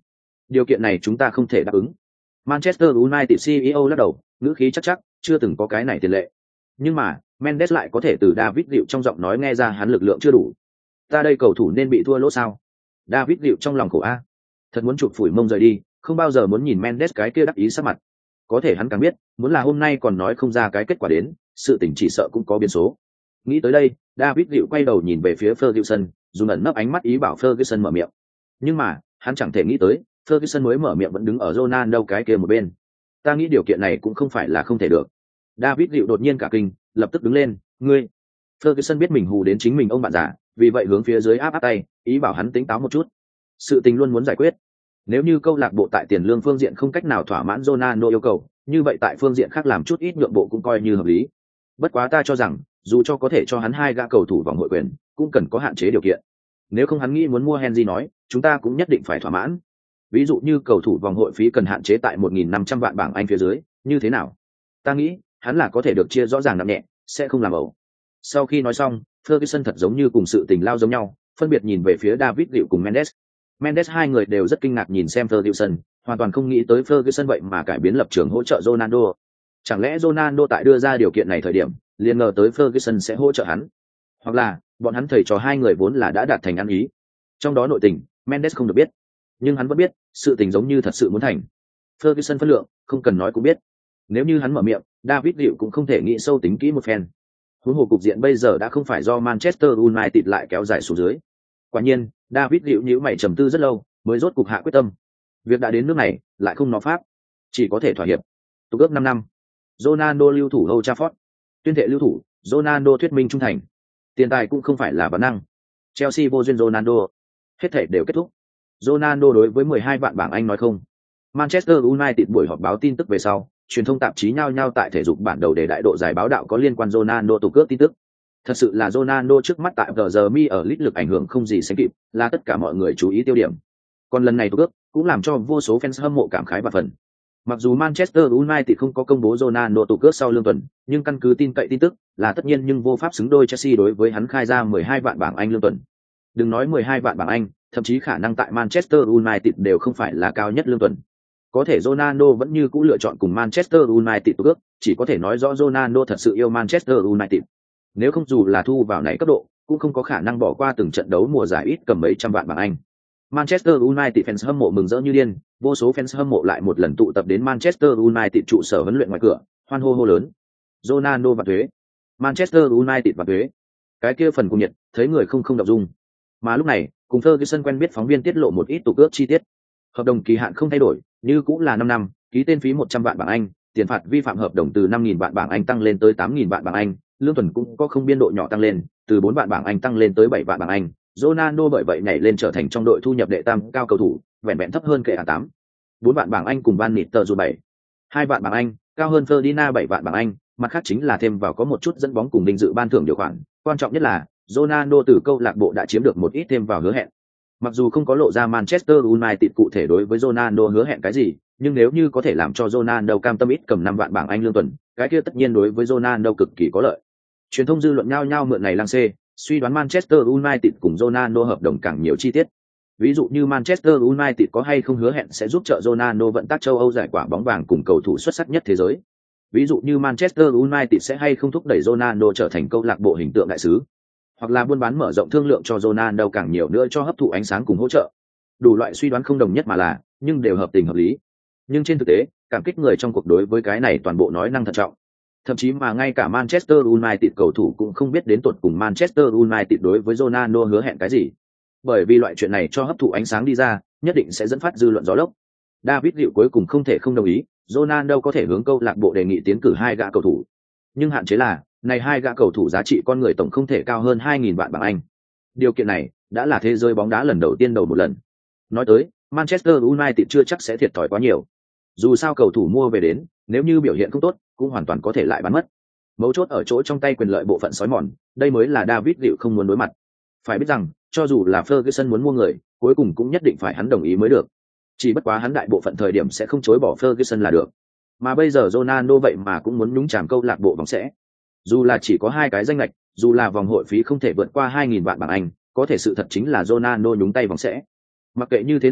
Điều kiện này chúng ta không thể đáp ứng. Manchester United xê e ô lắc đầu, ngữ khí chắc chắc, chưa từng có cái này tiền lệ. Nhưng mà, Mendes lại có thể từ David Dịu trong giọng nói nghe ra hắn lực lượng chưa đủ. Ta đây cầu thủ nên bị thua lỗ sao? David Dịu trong lòng khổ a. Thật muốn chụp phủi mông rời đi, không bao giờ muốn nhìn Mendes cái kia đắc ý sắc mặt. Có thể hắn càng biết, muốn là hôm nay còn nói không ra cái kết quả đến, sự tình chỉ sợ cũng có biến số. Nghĩ tới đây, David Dịu quay đầu nhìn về phía Ferguson, dùng ẩn nấp ánh mắt ý bảo Ferguson mở miệng. Nhưng mà, hắn chẳng thể nghĩ tới, Ferguson mới mở miệng vẫn đứng ở Ronaldo cái kia một bên. Ta nghĩ điều kiện này cũng không phải là không thể được. David Dịu đột nhiên cả kinh, lập tức đứng lên, ngươi. Ferguson biết mình hù đến chính mình ông bạn già, vì vậy hướng phía dưới áp áp tay, ý bảo hắn tỉnh táo một chút. Sự tình luôn muốn giải quyết. Nếu như câu lạc bộ tại tiền lương phương diện không cách nào thỏa mãn Ronaldo yêu cầu, như vậy tại phương diện khác làm chút ít nhượng bộ cũng coi như hợp lý. Bất quá ta cho rằng, dù cho có thể cho hắn hai gã cầu thủ vòng hội quyền, cũng cần có hạn chế điều kiện. Nếu không hắn nghĩ muốn mua Henry nói, chúng ta cũng nhất định phải thỏa mãn. Ví dụ như cầu thủ vòng hội phí cần hạn chế tại một nghìn năm trăm vạn bảng Anh phía dưới, như thế nào? Ta nghĩ, hắn là có thể được chia rõ ràng nặng nhẹ, sẽ không làm ẩu. Sau khi nói xong, Ferguson thật giống như cùng sự tình lao giống nhau, phân biệt nhìn về phía David Dịu cùng Mendes. Mendes hai người đều rất kinh ngạc nhìn xem Ferguson, hoàn toàn không nghĩ tới Ferguson vậy mà cải biến lập trường hỗ trợ Ronaldo. Chẳng lẽ Ronaldo tại đưa ra điều kiện này thời điểm, liền ngờ tới Ferguson sẽ hỗ trợ hắn? Hoặc là, bọn hắn thầy trò hai người vốn là đã đạt thành ăn ý. Trong đó nội tình, Mendes không được biết, nhưng hắn vẫn biết, sự tình giống như thật sự muốn thành. Ferguson phân lượng, không cần nói cũng biết. Nếu như hắn mở miệng, David Dịu cũng không thể nghĩ sâu tính kỹ một phen. Huống hồ cục diện bây giờ đã không phải do Manchester United lại kéo dài xuống dưới. Quả nhiên, David Dịu nhíu mày trầm tư rất lâu, mới rốt cục hạ quyết tâm. Việc đã đến nước này, lại không nó pháp, chỉ có thể thỏa hiệp. Tục ước năm năm. Ronaldo lưu thủ Old Trafford. Tuyên thệ lưu thủ, Ronaldo thuyết minh trung thành. Tiền tài cũng không phải là vấn năng. Chelsea vô duyên Ronaldo. Hết thể đều kết thúc. Ronaldo đối với mười hai vạn bảng Anh nói không. Manchester United buổi họp báo tin tức về sau, truyền thông tạp chí nhao nhao tại thể dục bản đầu để đại độ giải báo đạo có liên quan Ronaldo tụ cướp tin tức. Thật sự là Ronaldo trước mắt tại giờ mi ở Leeds lực ảnh hưởng không gì sánh kịp, là tất cả mọi người chú ý tiêu điểm. Còn lần này tụ cướp cũng làm cho vô số fans hâm mộ cảm khái và phần. Mặc dù Manchester United không có công bố Ronaldo tụ cướp sau lương tuần, nhưng căn cứ tin cậy tin tức là tất nhiên nhưng vô pháp xứng đôi Chelsea đối với hắn khai ra mười hai vạn bảng Anh lương tuần. Đừng nói mười hai vạn bảng Anh, thậm chí khả năng tại Manchester United đều không phải là cao nhất lương tuần. Có thể Ronaldo vẫn như cũ lựa chọn cùng Manchester United tụ cướp, chỉ có thể nói rõ Ronaldo thật sự yêu Manchester United. Nếu không dù là thu vào này cấp độ, cũng không có khả năng bỏ qua từng trận đấu mùa giải ít cầm mấy trăm vạn bảng Anh. Manchester United fans hâm mộ mừng rỡ như điên, vô số fans hâm mộ lại một lần tụ tập đến Manchester United trụ sở huấn luyện ngoài cửa, hoan hô hô lớn. Ronaldo và thuế. Manchester United và thuế. Cái kia phần cùng nhiệt, thấy người không không động dung. Mà lúc này, cùng Ferguson quen biết phóng viên tiết lộ một ít tụ cướp chi tiết. Hợp đồng kỳ hạn không thay đổi, như cũng là năm năm, ký tên phí một trăm vạn bảng Anh, tiền phạt vi phạm hợp đồng từ năm nghìn vạn bảng Anh tăng lên tới tám nghìn vạn bảng Anh, lương tuần cũng có không biên độ nhỏ tăng lên, từ bốn vạn bảng Anh tăng lên tới bảy vạn bảng Anh. Ronaldo bởi vậy nhảy lên trở thành trong đội thu nhập đệ tam cao cầu thủ, vẹn vẹn thấp hơn kệ à tám. bốn vạn bảng Anh cùng Van Nistelrooy bảy. hai vạn bảng Anh, cao hơn Ferdinand bảy vạn bảng Anh, mặt khác chính là thêm vào có một chút dẫn bóng cùng vinh dự ban thưởng điều khoản, quan trọng nhất là Ronaldo từ câu lạc bộ đã chiếm được một ít thêm vào hứa hẹn. Mặc dù không có lộ ra Manchester United cụ thể đối với Ronaldo hứa hẹn cái gì, nhưng nếu như có thể làm cho Ronaldo cam tâm ít cầm năm vạn bảng Anh lương tuần, cái kia tất nhiên đối với Ronaldo cực kỳ có lợi. Truyền thông dư luận nhao nhao mượn này lăng xê, suy đoán Manchester United cùng Ronaldo hợp đồng càng nhiều chi tiết. Ví dụ như Manchester United có hay không hứa hẹn sẽ giúp trợ Ronaldo vận tác châu Âu giải quả bóng vàng cùng cầu thủ xuất sắc nhất thế giới. Ví dụ như Manchester United sẽ hay không thúc đẩy Ronaldo trở thành câu lạc bộ hình tượng đại sứ, hoặc là buôn bán mở rộng thương lượng cho Ronaldo càng nhiều nữa cho hấp thụ ánh sáng cùng hỗ trợ. Đủ loại suy đoán không đồng nhất mà là, nhưng đều hợp tình hợp lý. Nhưng trên thực tế, cảm kích người trong cuộc đối với cái này toàn bộ nói năng thận trọng. Thậm chí mà ngay cả Manchester United cầu thủ cũng không biết đến tột cùng Manchester United đối với Ronaldo hứa hẹn cái gì. Bởi vì loại chuyện này cho hấp thụ ánh sáng đi ra, nhất định sẽ dẫn phát dư luận gió lốc. David Dịu cuối cùng không thể không đồng ý, Ronaldo có thể hướng câu lạc bộ đề nghị tiến cử hai gã cầu thủ. Nhưng hạn chế là, này hai gã cầu thủ giá trị con người tổng không thể cao hơn hai nghìn vạn bảng Anh. Điều kiện này đã là thế giới bóng đá lần đầu tiên đầu một lần. Nói tới, Manchester United chưa chắc sẽ thiệt thòi quá nhiều. Dù sao cầu thủ mua về đến, nếu như biểu hiện không tốt, cũng hoàn toàn có thể lại bán mất. Mấu chốt ở chỗ trong tay quyền lợi bộ phận sói mòn, đây mới là David Dịu không muốn đối mặt. Phải biết rằng, cho dù là Ferguson muốn mua người, cuối cùng cũng nhất định phải hắn đồng ý mới được. Chỉ bất quá hắn đại bộ phận thời điểm sẽ không chối bỏ Ferguson là được. Mà bây giờ Ronaldo vậy mà cũng muốn nhúng chàm câu lạc bộ vòng sẽ. Dù là chỉ có hai cái danh lệch, dù là vòng hội phí không thể vượt qua hai nghìn vạn bảng Anh, có thể sự thật chính là Ronaldo nhúng tay vòng sẽ. Mặc kệ như thế nào,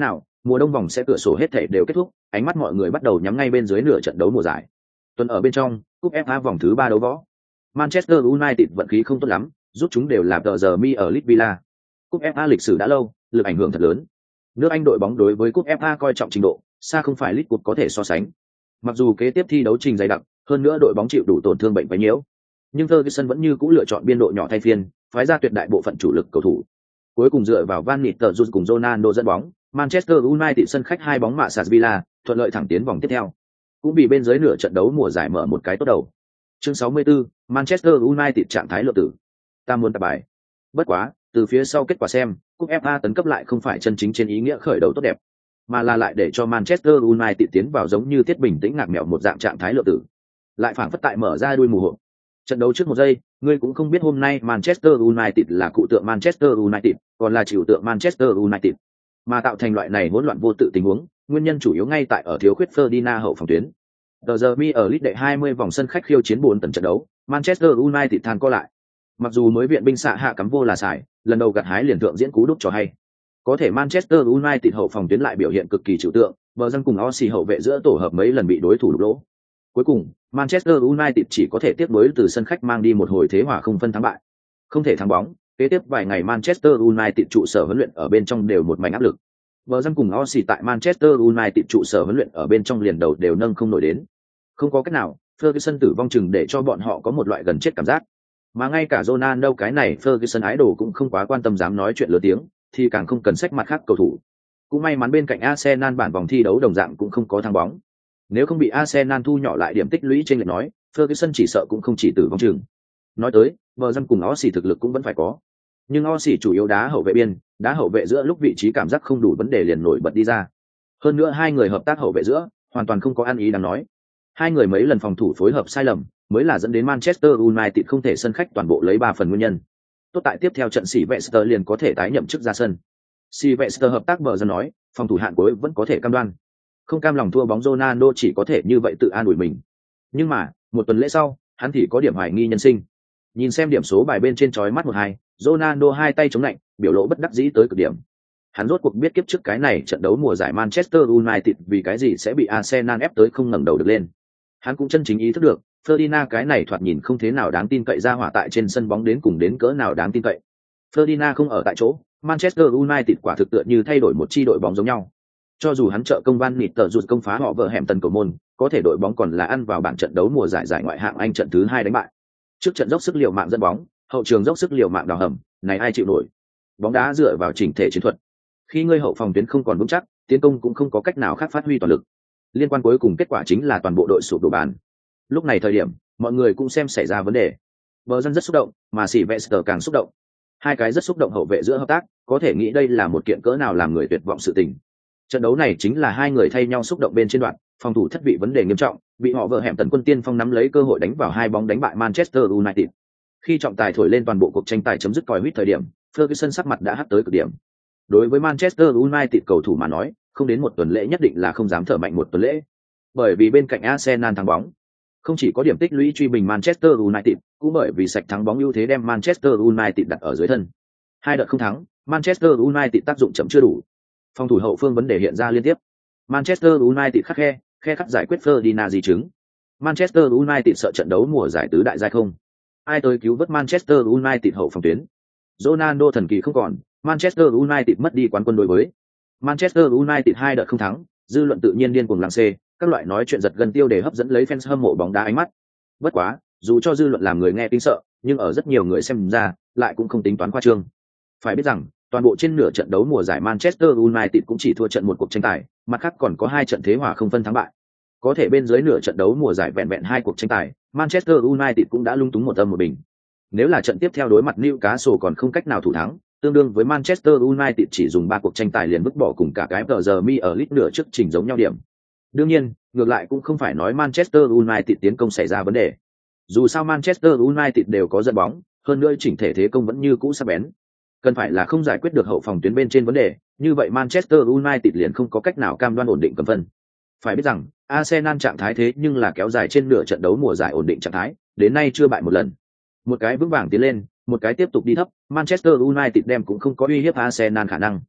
Mùa đông vòng sẽ cửa sổ hết thể đều kết thúc, ánh mắt mọi người bắt đầu nhắm ngay bên dưới nửa trận đấu mùa giải. Tuần ở bên trong, cúp ép a vòng thứ ba đấu võ. Manchester United vận khí không tốt lắm, rút chúng đều là tờ giờ mi ở Leeds Villa. Cúp ép a lịch sử đã lâu, lực ảnh hưởng thật lớn. Nước Anh đội bóng đối với cúp ép a coi trọng trình độ, xa không phải Leeds Cup có thể so sánh. Mặc dù kế tiếp thi đấu trình dày đặc, hơn nữa đội bóng chịu đủ tổn thương bệnh quấy nhiễu, nhưng Ferguson vẫn như cũ lựa chọn biên độ nhỏ thay phiên, phái ra tuyệt đại bộ phận chủ lực cầu thủ. Cuối cùng dựa vào Van Nistelrooy cùng Ronaldo dẫn bóng, Manchester United sân khách hai bóng mạ sạt Villa, thuận lợi thẳng tiến vòng tiếp theo. Cũng bị bên dưới nửa trận đấu mùa giải mở một cái tốt đầu. Chương sáu mươi tư, Manchester United trạng thái lượng tử. Ta muốn tập bài. Bất quá, từ phía sau kết quả xem, cúp ép a tấn cấp lại không phải chân chính trên ý nghĩa khởi đầu tốt đẹp, mà là lại để cho Manchester United tiến vào giống như tiết bình tĩnh ngạc mèo một dạng trạng thái lượng tử. Lại phảng phất tại mở ra đuôi mù hộp. Trận đấu trước một giây, ngươi cũng không biết hôm nay Manchester United là cụ tượng Manchester United, còn là chịu tượng Manchester United. Mà tạo thành loại này hỗn loạn vô tự tình huống, nguyên nhân chủ yếu ngay tại ở thiếu khuyết Ferdinand hậu phòng tuyến. Tờ giờ mi ở Leeds đệ hai mươi vòng sân khách khiêu chiến bốn tấn trận đấu, Manchester United than co lại. Mặc dù mới viện binh xạ hạ cắm vô là xài, lần đầu gặt hái liền thượng diễn cú đúc cho hay. Có thể Manchester United hậu phòng tuyến lại biểu hiện cực kỳ chịu tượng, bờ dân cùng Osi hậu vệ giữa tổ hợp mấy lần bị đối thủ đục lỗ. Cuối cùng, Manchester United chỉ có thể tiếp nối từ sân khách mang đi một hồi thế hòa không phân thắng bại. Không thể thắng bóng, kế tiếp vài ngày Manchester United trụ sở huấn luyện ở bên trong đều một mảnh áp lực. Bờ dân cùng Osi tại Manchester United trụ sở huấn luyện ở bên trong liền đầu đều nâng không nổi đến. Không có cách nào, Ferguson tử vong chừng để cho bọn họ có một loại gần chết cảm giác. Mà ngay cả Ronaldo cái này Ferguson idol cũng không quá quan tâm dám nói chuyện lớn tiếng, thì càng không cần sách mặt khác cầu thủ. Cũng may mắn bên cạnh Arsenal bản vòng thi đấu đồng dạng cũng không có thắng bóng. Nếu không bị Arsenal thu nhỏ lại điểm tích lũy trên lệch nói, Ferguson chỉ sợ cũng không chỉ tử vong chừng. Nói tới, bờ dân cùng Osi thực lực cũng vẫn phải có. Nhưng Osi chủ yếu đá hậu vệ biên, đá hậu vệ giữa lúc vị trí cảm giác không đủ vấn đề liền nổi bật đi ra. Hơn nữa hai người hợp tác hậu vệ giữa, hoàn toàn không có ăn ý đáng nói. Hai người mấy lần phòng thủ phối hợp sai lầm, mới là dẫn đến Manchester United không thể sân khách toàn bộ lấy ba phần nguyên nhân. Tốt tại tiếp theo trận Sylvester liền có thể tái nhậm chức ra sân. Sylvester hợp tác bờ dân nói, phòng thủ hạn cuối vẫn có thể cam đoan. Không cam lòng thua bóng Ronaldo chỉ có thể như vậy tự an ủi mình. Nhưng mà, một tuần lễ sau, hắn thì có điểm hoài nghi nhân sinh. Nhìn xem điểm số bài bên trên chói mắt một hai, Ronaldo hai tay chống lạnh, biểu lộ bất đắc dĩ tới cực điểm. Hắn rốt cuộc biết kiếp trước cái này trận đấu mùa giải Manchester United vì cái gì sẽ bị Arsenal ép tới không ngẩng đầu được lên. Hắn cũng chân chính ý thức được, Ferdinand cái này thoạt nhìn không thế nào đáng tin cậy ra hỏa tại trên sân bóng đến cùng đến cỡ nào đáng tin cậy. Ferdinand không ở tại chỗ, Manchester United quả thực tựa như thay đổi một chi đội bóng giống nhau. Cho dù hắn trợ công Van Nistelrooy công phá họ vợ hẻm tần cầu môn, có thể đội bóng còn là ăn vào bảng trận đấu mùa giải giải ngoại hạng Anh trận thứ hai đánh bại. Trước trận dốc sức liều mạng dẫn bóng, hậu trường dốc sức liều mạng đào hầm, này ai chịu nổi. Bóng đá dựa vào chỉnh thể chiến thuật. Khi ngươi hậu phòng tuyến không còn vững chắc, tiến công cũng không có cách nào khác phát huy toàn lực. Liên quan cuối cùng kết quả chính là toàn bộ đội sụp đổ bàn. Lúc này thời điểm, mọi người cũng xem xảy ra vấn đề. Bờ dân rất xúc động, mà Sylvester càng xúc động. Hai cái rất xúc động hậu vệ giữa hợp tác, có thể nghĩ đây là một kiện cỡ nào làm người tuyệt vọng sự tình. Trận đấu này chính là hai người thay nhau xúc động bên trên đoạn, phòng thủ thất vị vấn đề nghiêm trọng, bị họ vợ hẻm tần quân tiên phong nắm lấy cơ hội đánh vào hai bóng đánh bại Manchester United. Khi trọng tài thổi lên toàn bộ cuộc tranh tài chấm dứt còi huýt thời điểm, Ferguson sắc mặt đã hắt tới cực điểm. Đối với Manchester United cầu thủ mà nói, không đến một tuần lễ nhất định là không dám thở mạnh một tuần lễ. Bởi vì bên cạnh Arsenal thắng bóng, không chỉ có điểm tích lũy truy bình Manchester United, cũng bởi vì sạch thắng bóng ưu thế đem Manchester United đặt ở dưới thân. Hai đợt không thắng, Manchester United tác dụng chậm chưa đủ. Phòng thủ hậu phương vấn đề hiện ra liên tiếp. Manchester United khắc khe, khe khắc giải quyết Ferdinand di chứng. Manchester United sợ trận đấu mùa giải tứ đại giai không. Ai tới cứu vớt Manchester United hậu phòng tuyến? Ronaldo thần kỳ không còn, Manchester United mất đi quán quân đối với. Manchester United hai đợt không thắng, dư luận tự nhiên điên cuồng làng xê, các loại nói chuyện giật gân tiêu để hấp dẫn lấy fans hâm mộ bóng đá ánh mắt. Bất quá, dù cho dư luận làm người nghe kinh sợ, nhưng ở rất nhiều người xem ra, lại cũng không tính toán khoa trương. Phải biết rằng, toàn bộ trên nửa trận đấu mùa giải Manchester United cũng chỉ thua trận một cuộc tranh tài, mặt khác còn có hai trận thế hòa không phân thắng bại. Có thể bên dưới nửa trận đấu mùa giải vẹn vẹn hai cuộc tranh tài, Manchester United cũng đã lung túng một âm một bình. Nếu là trận tiếp theo đối mặt Newcastle còn không cách nào thủ thắng, tương đương với Manchester United chỉ dùng ba cuộc tranh tài liền vứt bỏ cùng cả cái tờ giờ mi ở Leeds nửa trước trình giống nhau điểm. Đương nhiên, ngược lại cũng không phải nói Manchester United tiến công xảy ra vấn đề. Dù sao Manchester United đều có dẫn bóng, hơn nữa chỉnh thể thế công vẫn như cũ sắc bén. Cần phải là không giải quyết được hậu phòng tuyến bên trên vấn đề, như vậy Manchester United liền không có cách nào cam đoan ổn định cầm phân. Phải biết rằng, Arsenal trạng thái thế nhưng là kéo dài trên nửa trận đấu mùa giải ổn định trạng thái, đến nay chưa bại một lần. Một cái vững vàng tiến lên, một cái tiếp tục đi thấp, Manchester United đem cũng không có uy hiếp Arsenal khả năng.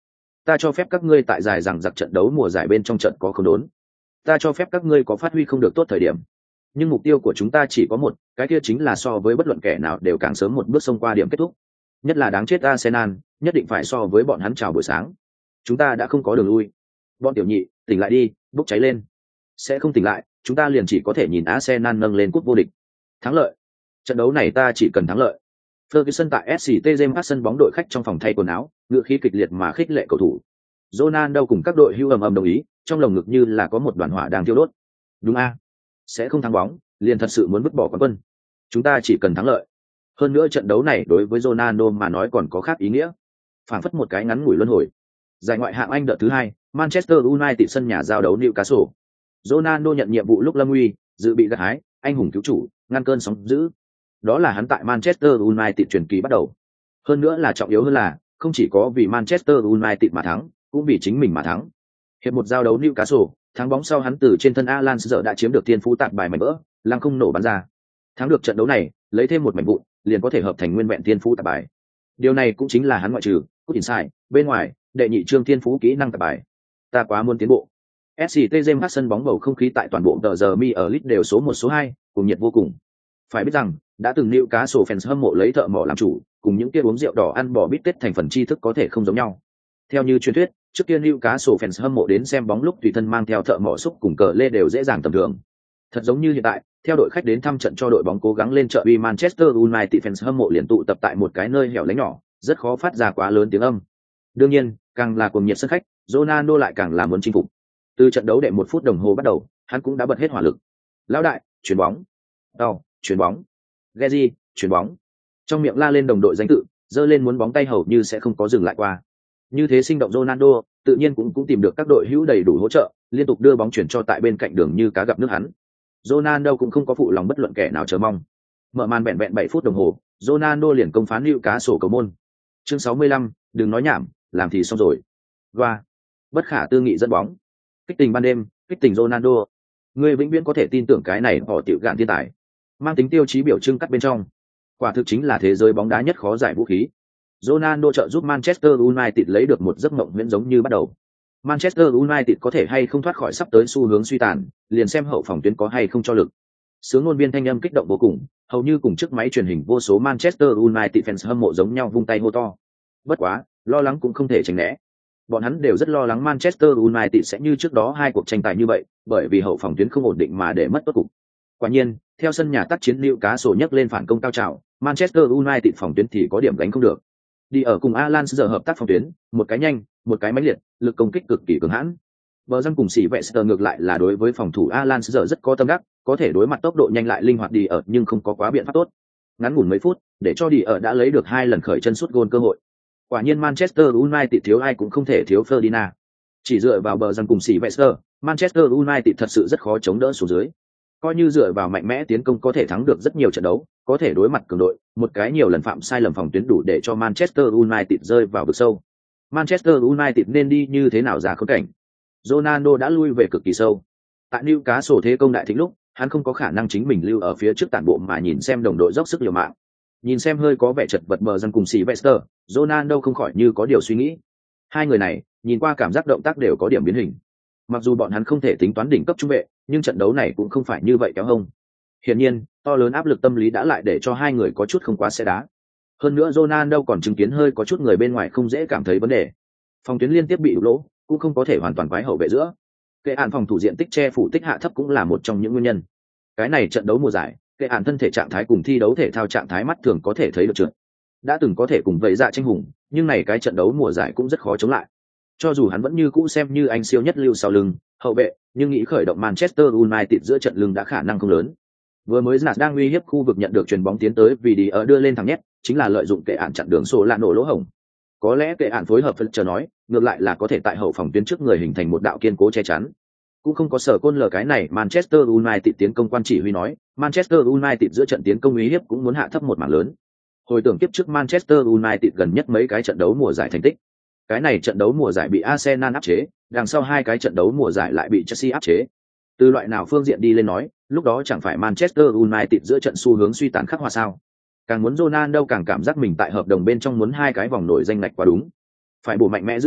Ta cho phép các ngươi tại dài rằng giặc trận đấu mùa giải bên trong trận có không đốn. Ta cho phép các ngươi có phát huy không được tốt thời điểm. Nhưng mục tiêu của chúng ta chỉ có một, cái kia chính là so với bất luận kẻ nào đều càng sớm một bước xông qua điểm kết thúc. Nhất là đáng chết Arsenal, nhất định phải so với bọn hắn chào buổi sáng. Chúng ta đã không có đường lui. Bọn tiểu nhị, tỉnh lại đi, bốc cháy lên. Sẽ không tỉnh lại, chúng ta liền chỉ có thể nhìn Arsenal nâng lên cúp vô địch. Thắng lợi. Trận đấu này ta chỉ cần thắng lợi. Ferguson tại ét xê tê James sân bóng đội khách trong phòng thay quần áo, ngựa khí kịch liệt mà khích lệ cầu thủ. Ronaldo cùng các đội hưu ầm ầm đồng ý, trong lồng ngực như là có một đoàn hỏa đang thiêu đốt. Đúng a, sẽ không thắng bóng, liền thật sự muốn vứt bỏ quán quân. Chúng ta chỉ cần thắng lợi. Hơn nữa trận đấu này đối với Ronaldo mà nói còn có khác ý nghĩa. Phảng phất một cái ngắn ngủi luân hồi. Giải ngoại hạng Anh đợt thứ hai, Manchester United sân nhà giao đấu Newcastle. Ronaldo nhận nhiệm vụ lúc lâm nguy, dự bị gặt hái, anh hùng cứu chủ, ngăn cơn sóng dữ. Đó là hắn tại Manchester United truyền kỳ bắt đầu. Hơn nữa là trọng yếu hơn là, không chỉ có vì Manchester United mà thắng, cũng vì chính mình mà thắng. Hiệp một giao đấu Newcastle, thắng bóng sau hắn từ trên thân Alan giờ đã chiếm được thiên phú tạt bài mảnh vỡ, lăng không nổ bắn ra. Thắng được trận đấu này, lấy thêm một mảnh vụn, liền có thể hợp thành nguyên vẹn thiên phú tạt bài. Điều này cũng chính là hắn ngoại trừ cút inside, bên ngoài, đệ nhị trương thiên phú kỹ năng tạt bài. Ta quá muốn tiến bộ. ét xê tê James sân bóng bầu không khí tại toàn bộ tờ giờ mi ở Leeds đều số một số hai, cùng nhiệt vô cùng. Phải biết rằng, đã từng Newcastle fans hâm mộ lấy thợ mỏ làm chủ, cùng những kia uống rượu đỏ ăn bò bít tết thành phần tri thức có thể không giống nhau. Theo như truyền thuyết, trước kia Newcastle fans hâm mộ đến xem bóng lúc tùy thân mang theo thợ mỏ xúc cùng cờ lê đều dễ dàng tầm thường. Thật giống như hiện tại, theo đội khách đến thăm trận cho đội bóng cố gắng lên trợ uy Manchester United fans hâm mộ liền tụ tập tại một cái nơi hẻo lánh nhỏ, rất khó phát ra quá lớn tiếng âm. Đương nhiên, càng là cuồng nhiệt sân khách, Ronaldo lại càng là muốn chinh phục. Từ trận đấu đệ một phút đồng hồ bắt đầu, hắn cũng đã bật hết hỏa lực. Lão đại, chuyền bóng. Đau, chuyền bóng. Gezi, chuyền bóng. Trong miệng la lên đồng đội danh tự, giơ lên muốn bóng tay hầu như sẽ không có dừng lại qua. Như thế sinh động Ronaldo, tự nhiên cũng cũng tìm được các đội hữu đầy đủ hỗ trợ, liên tục đưa bóng chuyển cho tại bên cạnh đường như cá gặp nước hắn. Ronaldo cũng không có phụ lòng bất luận kẻ nào chờ mong. Mở màn vẹn vẹn bảy phút đồng hồ, Ronaldo liền công phá Newcastle cầu môn. Chương sáu mươi lăm, đừng nói nhảm, làm thì xong rồi. Goa. Bất khả tư nghị dẫn bóng. Kích tình ban đêm, kích tình Ronaldo. Người vĩnh viễn có thể tin tưởng cái này họ tiểu gạn thiên tài. Mang tính tiêu chí biểu trưng cắt bên trong. Quả thực chính là thế giới bóng đá nhất khó giải vũ khí. Ronaldo trợ giúp Manchester United lấy được một giấc mộng viễn giống như bắt đầu. Manchester United có thể hay không thoát khỏi sắp tới xu hướng suy tàn, liền xem hậu phòng tuyến có hay không cho lực. Sướng ngôn viên thanh âm kích động vô cùng, hầu như cùng chiếc máy truyền hình vô số Manchester United fans hâm mộ giống nhau vung tay hô to. Bất quá, lo lắng cũng không thể tránh né. Bọn hắn đều rất lo lắng Manchester United sẽ như trước đó hai cuộc tranh tài như vậy, bởi vì hậu phòng tuyến không ổn định mà để mất tốt cục. Quả nhiên, theo sân nhà tác chiến Newcastle nhấc lên phản công cao trào, Manchester United phòng tuyến thì có điểm gánh không được. Đi ở cùng Alan giờ hợp tác phòng tuyến, một cái nhanh, một cái mãnh liệt, lực công kích cực kỳ cường hãn. Bờ răng cùng xỉ vệ Sơ ngược lại là đối với phòng thủ Alan giờ rất có tâm đắc, có thể đối mặt tốc độ nhanh lại linh hoạt đi ở nhưng không có quá biện pháp tốt. Ngắn ngủn mấy phút, để cho đi ở đã lấy được hai lần khởi chân sút gôn cơ hội. Quả nhiên Manchester United thiếu ai cũng không thể thiếu Ferdinand. Chỉ dựa vào bờ răng cùng xỉ vệ Sơ, Manchester United thật sự rất khó chống đỡ xuống dưới. Coi như dựa vào mạnh mẽ tiến công có thể thắng được rất nhiều trận đấu, có thể đối mặt cường đội, một cái nhiều lần phạm sai lầm phòng tuyến đủ để cho Manchester United rơi vào vực sâu. Manchester United nên đi như thế nào ra khốn cảnh? Ronaldo đã lui về cực kỳ sâu. Tại Newcastle thế công đại thịnh lúc, hắn không có khả năng chính mình lưu ở phía trước tản bộ mà nhìn xem đồng đội dốc sức liều mạng. Nhìn xem hơi có vẻ chật vật bờ răng cùng Sylvester, Ronaldo không khỏi như có điều suy nghĩ. Hai người này, nhìn qua cảm giác động tác đều có điểm biến hình. Mặc dù bọn hắn không thể tính toán đỉnh cấp trung vệ, nhưng trận đấu này cũng không phải như vậy kéo hông. Hiển nhiên, to lớn áp lực tâm lý đã lại để cho hai người có chút không quá xe đá. Hơn nữa Ronaldo còn chứng kiến hơi có chút người bên ngoài không dễ cảm thấy vấn đề. Phòng tuyến liên tiếp bị đục lỗ, cũng không có thể hoàn toàn quái hậu vệ giữa. Kệ án phòng thủ diện tích che phủ tích hạ thấp cũng là một trong những nguyên nhân. Cái này trận đấu mùa giải, kệ án thân thể trạng thái cùng thi đấu thể thao trạng thái mắt thường có thể thấy được trượt. Đã từng có thể cùng vậy dạ tranh hùng, nhưng này cái trận đấu mùa giải cũng rất khó chống lại. Cho dù hắn vẫn như cũ xem như anh siêu nhất lưu sau lưng, hậu vệ, nhưng nghĩ khởi động Manchester United giữa trận lưng đã khả năng không lớn. Vừa mới Zlatan đang uy hiếp khu vực nhận được chuyền bóng tiến tới vì đi ở đưa lên thẳng nhét, chính là lợi dụng kệ án chặn đường sổ lạ nổ lỗ hổng. Có lẽ kệ án phối hợp phân chờ nói, ngược lại là có thể tại hậu phòng tuyến trước người hình thành một đạo kiên cố che chắn. Cũng không có sở côn lờ cái này Manchester United tiến công quan chỉ huy nói, Manchester United giữa trận tiến công uy hiếp cũng muốn hạ thấp một mảng lớn. Hồi tưởng tiếp trước Manchester United gần nhất mấy cái trận đấu mùa giải thành tích. Cái này trận đấu mùa giải bị Arsenal áp chế, đằng sau hai cái trận đấu mùa giải lại bị Chelsea áp chế. Từ loại nào phương diện đi lên nói, lúc đó chẳng phải Manchester United giữa trận xu hướng suy tàn khắc hoa sao? Càng muốn Ronaldo càng cảm giác mình tại hợp đồng bên trong muốn hai cái vòng nổi danh ngạch quá đúng. Phải bổ mạnh mẽ giữa trận,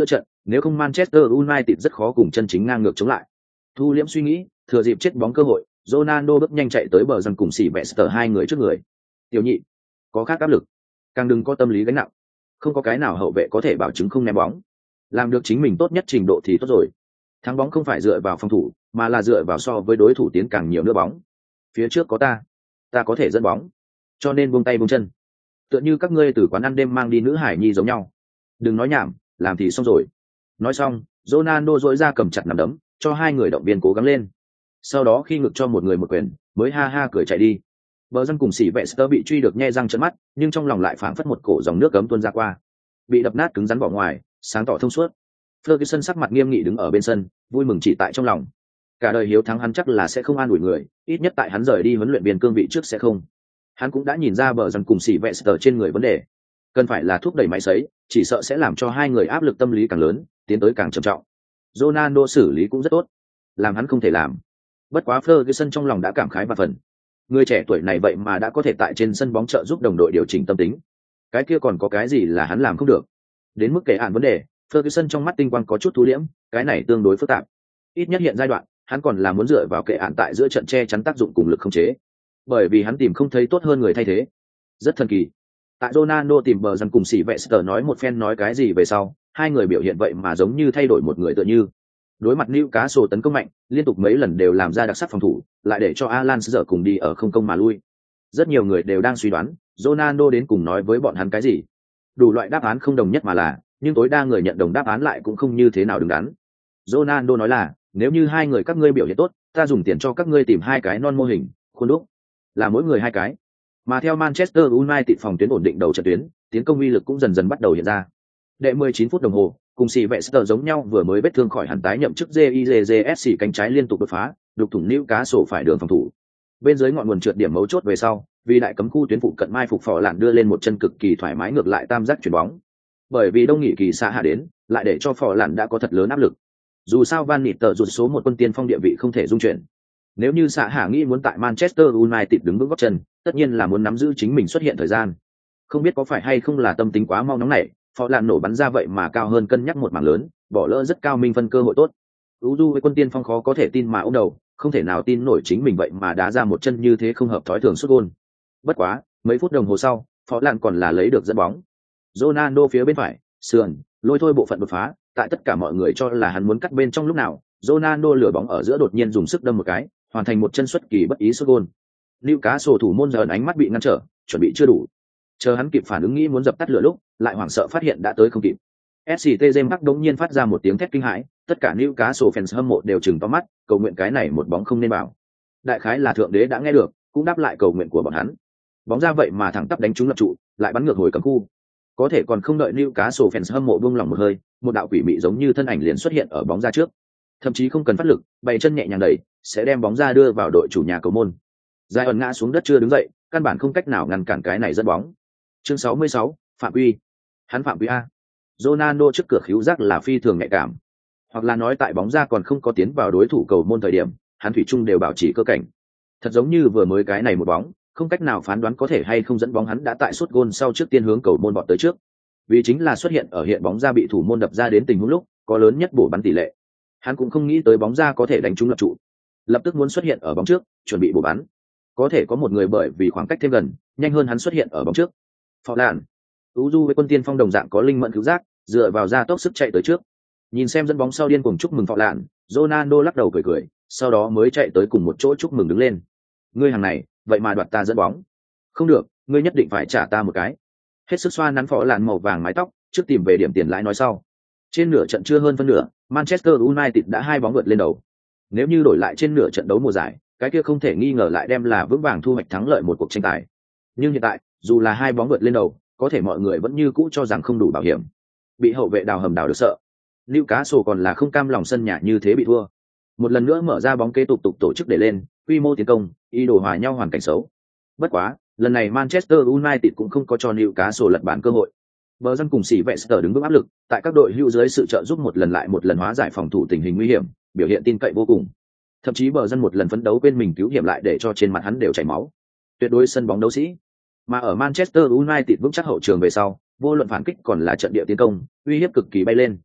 Nếu không Manchester United rất khó cùng chân chính ngang ngược chống lại. Thu liễm suy nghĩ, thừa dịp chết bóng cơ hội, Ronaldo bước nhanh chạy tới bờ răng cùng xỉ Bester hai người trước người. Tiểu nhị, có khác áp lực, càng đừng có tâm lý gánh nặng. Không có cái nào hậu vệ có thể bảo chứng không ném bóng. Làm được chính mình tốt nhất trình độ thì tốt rồi. Thắng bóng không phải dựa vào phòng thủ, mà là dựa vào so với đối thủ tiến càng nhiều nữa bóng. Phía trước có ta, ta có thể dẫn bóng. Cho nên buông tay buông chân. Tựa như các ngươi từ quán ăn đêm mang đi nữ hải nhi giống nhau. Đừng nói nhảm, làm thì xong rồi. Nói xong, Ronaldo duỗi ra cầm chặt nắm đấm, cho hai người động viên cố gắng lên. Sau đó khi ngực cho một người một quyền, mới ha ha cười chạy đi. Bờ răng cùng xỉ Bester bị truy được nhe răng trợn mắt, nhưng trong lòng lại phảng phất một cổ dòng nước cấm tuôn ra qua. Bị đập nát cứng rắn vỏ ngoài, sáng tỏ thông suốt. Ferguson sắc mặt nghiêm nghị đứng ở bên sân, vui mừng chỉ tại trong lòng. Cả đời hiếu thắng hắn chắc là sẽ không an ủi người, ít nhất tại hắn rời đi huấn luyện viên cương vị trước sẽ không. Hắn cũng đã nhìn ra bờ răng cùng xỉ Bester trên người vấn đề, cần phải là thúc đẩy máy sấy, chỉ sợ sẽ làm cho hai người áp lực tâm lý càng lớn, tiến tới càng trầm trọng. Ronaldo xử lý cũng rất tốt, làm hắn không thể làm. Bất quá Ferguson trong lòng đã cảm khái và phần. Người trẻ tuổi này vậy mà đã có thể tại trên sân bóng trợ giúp đồng đội điều chỉnh tâm tính. Cái kia còn có cái gì là hắn làm không được? Đến mức kể án vấn đề, Ferguson trong mắt tinh quang có chút thu liễm, cái này tương đối phức tạp. Ít nhất hiện giai đoạn, hắn còn là muốn dựa vào kệ án tại giữa trận che chắn tác dụng cùng lực không chế. Bởi vì hắn tìm không thấy tốt hơn người thay thế. Rất thần kỳ. Tại Ronaldo tìm bờ răng cùng xỉ Bester nói một phen nói cái gì về sau, hai người biểu hiện vậy mà giống như thay đổi một người tựa như. Đối mặt Newcastle tấn công mạnh, liên tục mấy lần đều làm ra đặc sắc phòng thủ, lại để cho Alan giờ cùng đi ở không công mà lui. Rất nhiều người đều đang suy đoán, Ronaldo đến cùng nói với bọn hắn cái gì. Đủ loại đáp án không đồng nhất mà là, nhưng tối đa người nhận đồng đáp án lại cũng không như thế nào đứng đắn. Ronaldo nói là, nếu như hai người các ngươi biểu hiện tốt, ta dùng tiền cho các ngươi tìm hai cái non mô hình, khuôn đúc, là mỗi người hai cái. Mà theo Manchester United phòng tuyến ổn định đầu trận tuyến, tiến công uy lực cũng dần dần bắt đầu hiện ra. Đệ mười chín phút đồng hồ, cùng xì Bester giống nhau vừa mới vết thương khỏi hẳn tái nhậm chức gi i gi gi ét xê cánh trái liên tục đột phá, đục thủng Newcastle phải đường phòng thủ. Bên dưới ngọn nguồn trượt điểm mấu chốt về sau, vì đại cấm khu tuyến phụ cận mai phục phò lạn đưa lên một chân cực kỳ thoải mái ngược lại tam giác chuyển bóng. Bởi vì đông nghị kỳ xã hạ đến, lại để cho phò lạn đã có thật lớn áp lực. Dù sao Van Nịt tờ rụt số một quân tiên phong địa vị không thể dung chuyển. Nếu như xã hạ nghĩ muốn tại Manchester United đứng vững gót chân, tất nhiên là muốn nắm giữ chính mình xuất hiện thời gian. Không biết có phải hay không là tâm tính quá mau nóng này, phò lạn nổ bắn ra vậy mà cao hơn cân nhắc một mảng lớn, bỏ lỡ rất cao minh phân cơ hội tốt. Uju với quân tiên phong khó có thể tin mà ôm đầu, không thể nào tin nổi chính mình vậy mà đá ra một chân như thế không hợp thói thường sút gôn. Bất quá, mấy phút đồng hồ sau, phò lạn còn là lấy được dẫn bóng. Ronaldo phía bên phải, sườn, lôi thôi bộ phận đột phá, tại tất cả mọi người cho là hắn muốn cắt bên trong lúc nào, Ronaldo lửa bóng ở giữa đột nhiên dùng sức đâm một cái, hoàn thành một chân xuất kỳ bất ý sút gôn. Newcastle thủ môn giờ ánh mắt bị ngăn trở, chuẩn bị chưa đủ. Chờ hắn kịp phản ứng nghĩ muốn dập tắt lửa lúc, lại hoảng sợ phát hiện đã tới không kịp. ét xê tê James Hắc đống nhiên phát ra một tiếng thét kinh hãi, tất cả Newcastle fans hâm mộ đều trừng to mắt, cầu nguyện cái này một bóng không nên vào. Đại khái là thượng đế đã nghe được, cũng đáp lại cầu nguyện của bọn hắn. Bóng ra vậy mà thẳng tắp đánh trúng lập trụ, lại bắn ngược hồi cấm khu. Có thể còn không đợi Newcastle fans hâm mộ buông lòng một hơi, một đạo quỷ mị giống như thân ảnh liền xuất hiện ở bóng ra trước. Thậm chí không cần phát lực, bày chân nhẹ nhàng đẩy, sẽ đem bóng ra đưa vào đội chủ nhà cầu môn. Giai ẩn ngã xuống đất chưa đứng dậy, căn bản không cách nào ngăn cản cái này dẫn bóng. Chương sáu mươi sáu, phạm quy. Hắn phạm quy a. Ronaldo trước cửa khíu giác là phi thường nhạy cảm. Hoặc là nói tại bóng ra còn không có tiến vào đối thủ cầu môn thời điểm, hắn thủy chung đều bảo trì cơ cảnh. Thật giống như vừa mới cái này một bóng, không cách nào phán đoán có thể hay không dẫn bóng hắn đã tại sút gôn sau trước tiên hướng cầu môn bọt tới trước. Vì chính là xuất hiện ở hiện bóng ra bị thủ môn đập ra đến tình huống lúc, có lớn nhất bổ bắn tỷ lệ. Hắn cũng không nghĩ tới bóng ra có thể đánh trúng lập trụ. Lập tức muốn xuất hiện ở bóng trước, chuẩn bị bổ bắn. Có thể có một người bởi vì khoảng cách thêm gần, nhanh hơn hắn xuất hiện ở bóng trước. Phò lạn, Uju với quân tiên phong đồng dạng có linh mẫn cứu giác, dựa vào ra tốc sức chạy tới trước. Nhìn xem dẫn bóng sau điên cuồng chúc mừng Phò lạn, Ronaldo lắc đầu cười cười, sau đó mới chạy tới cùng một chỗ chúc mừng đứng lên. Ngươi hàng này, vậy mà đoạt ta dẫn bóng. Không được, ngươi nhất định phải trả ta một cái. Hết sức xoa nắn Phò lạn màu vàng mái tóc, trước tìm về điểm tiền lãi nói sau. Trên nửa trận chưa hơn phân nửa, Manchester United đã hai bóng vượt lên đầu. Nếu như đổi lại trên nửa trận đấu mùa giải, cái kia không thể nghi ngờ lại đem là vững vàng thu hoạch thắng lợi một cuộc tranh tài. Nhưng hiện tại, dù là hai bóng vượt lên đầu, có thể mọi người vẫn như cũ cho rằng không đủ bảo hiểm. Bị hậu vệ đào hầm đào được sợ. Newcastle còn là không cam lòng sân nhà như thế bị thua. Một lần nữa mở ra bóng kế tục tục tổ chức để lên, quy mô tiến công, ý đồ hòa nhau hoàn cảnh xấu. Bất quá, lần này Manchester United cũng không có cho Newcastle lật bản cơ hội. Bờ dân cùng xỉ Bester đứng vững áp lực, tại các đội hữu dưới sự trợ giúp một lần lại một lần hóa giải phòng thủ tình hình nguy hiểm, biểu hiện tin cậy vô cùng. Thậm chí bờ dân một lần phấn đấu bên mình cứu hiểm lại để cho trên mặt hắn đều chảy máu. Tuyệt đối sân bóng đấu sĩ. Mà ở Manchester United vững chắc hậu trường về sau, vô luận phản kích còn là trận địa tiến công, uy hiếp cực kỳ bay lên.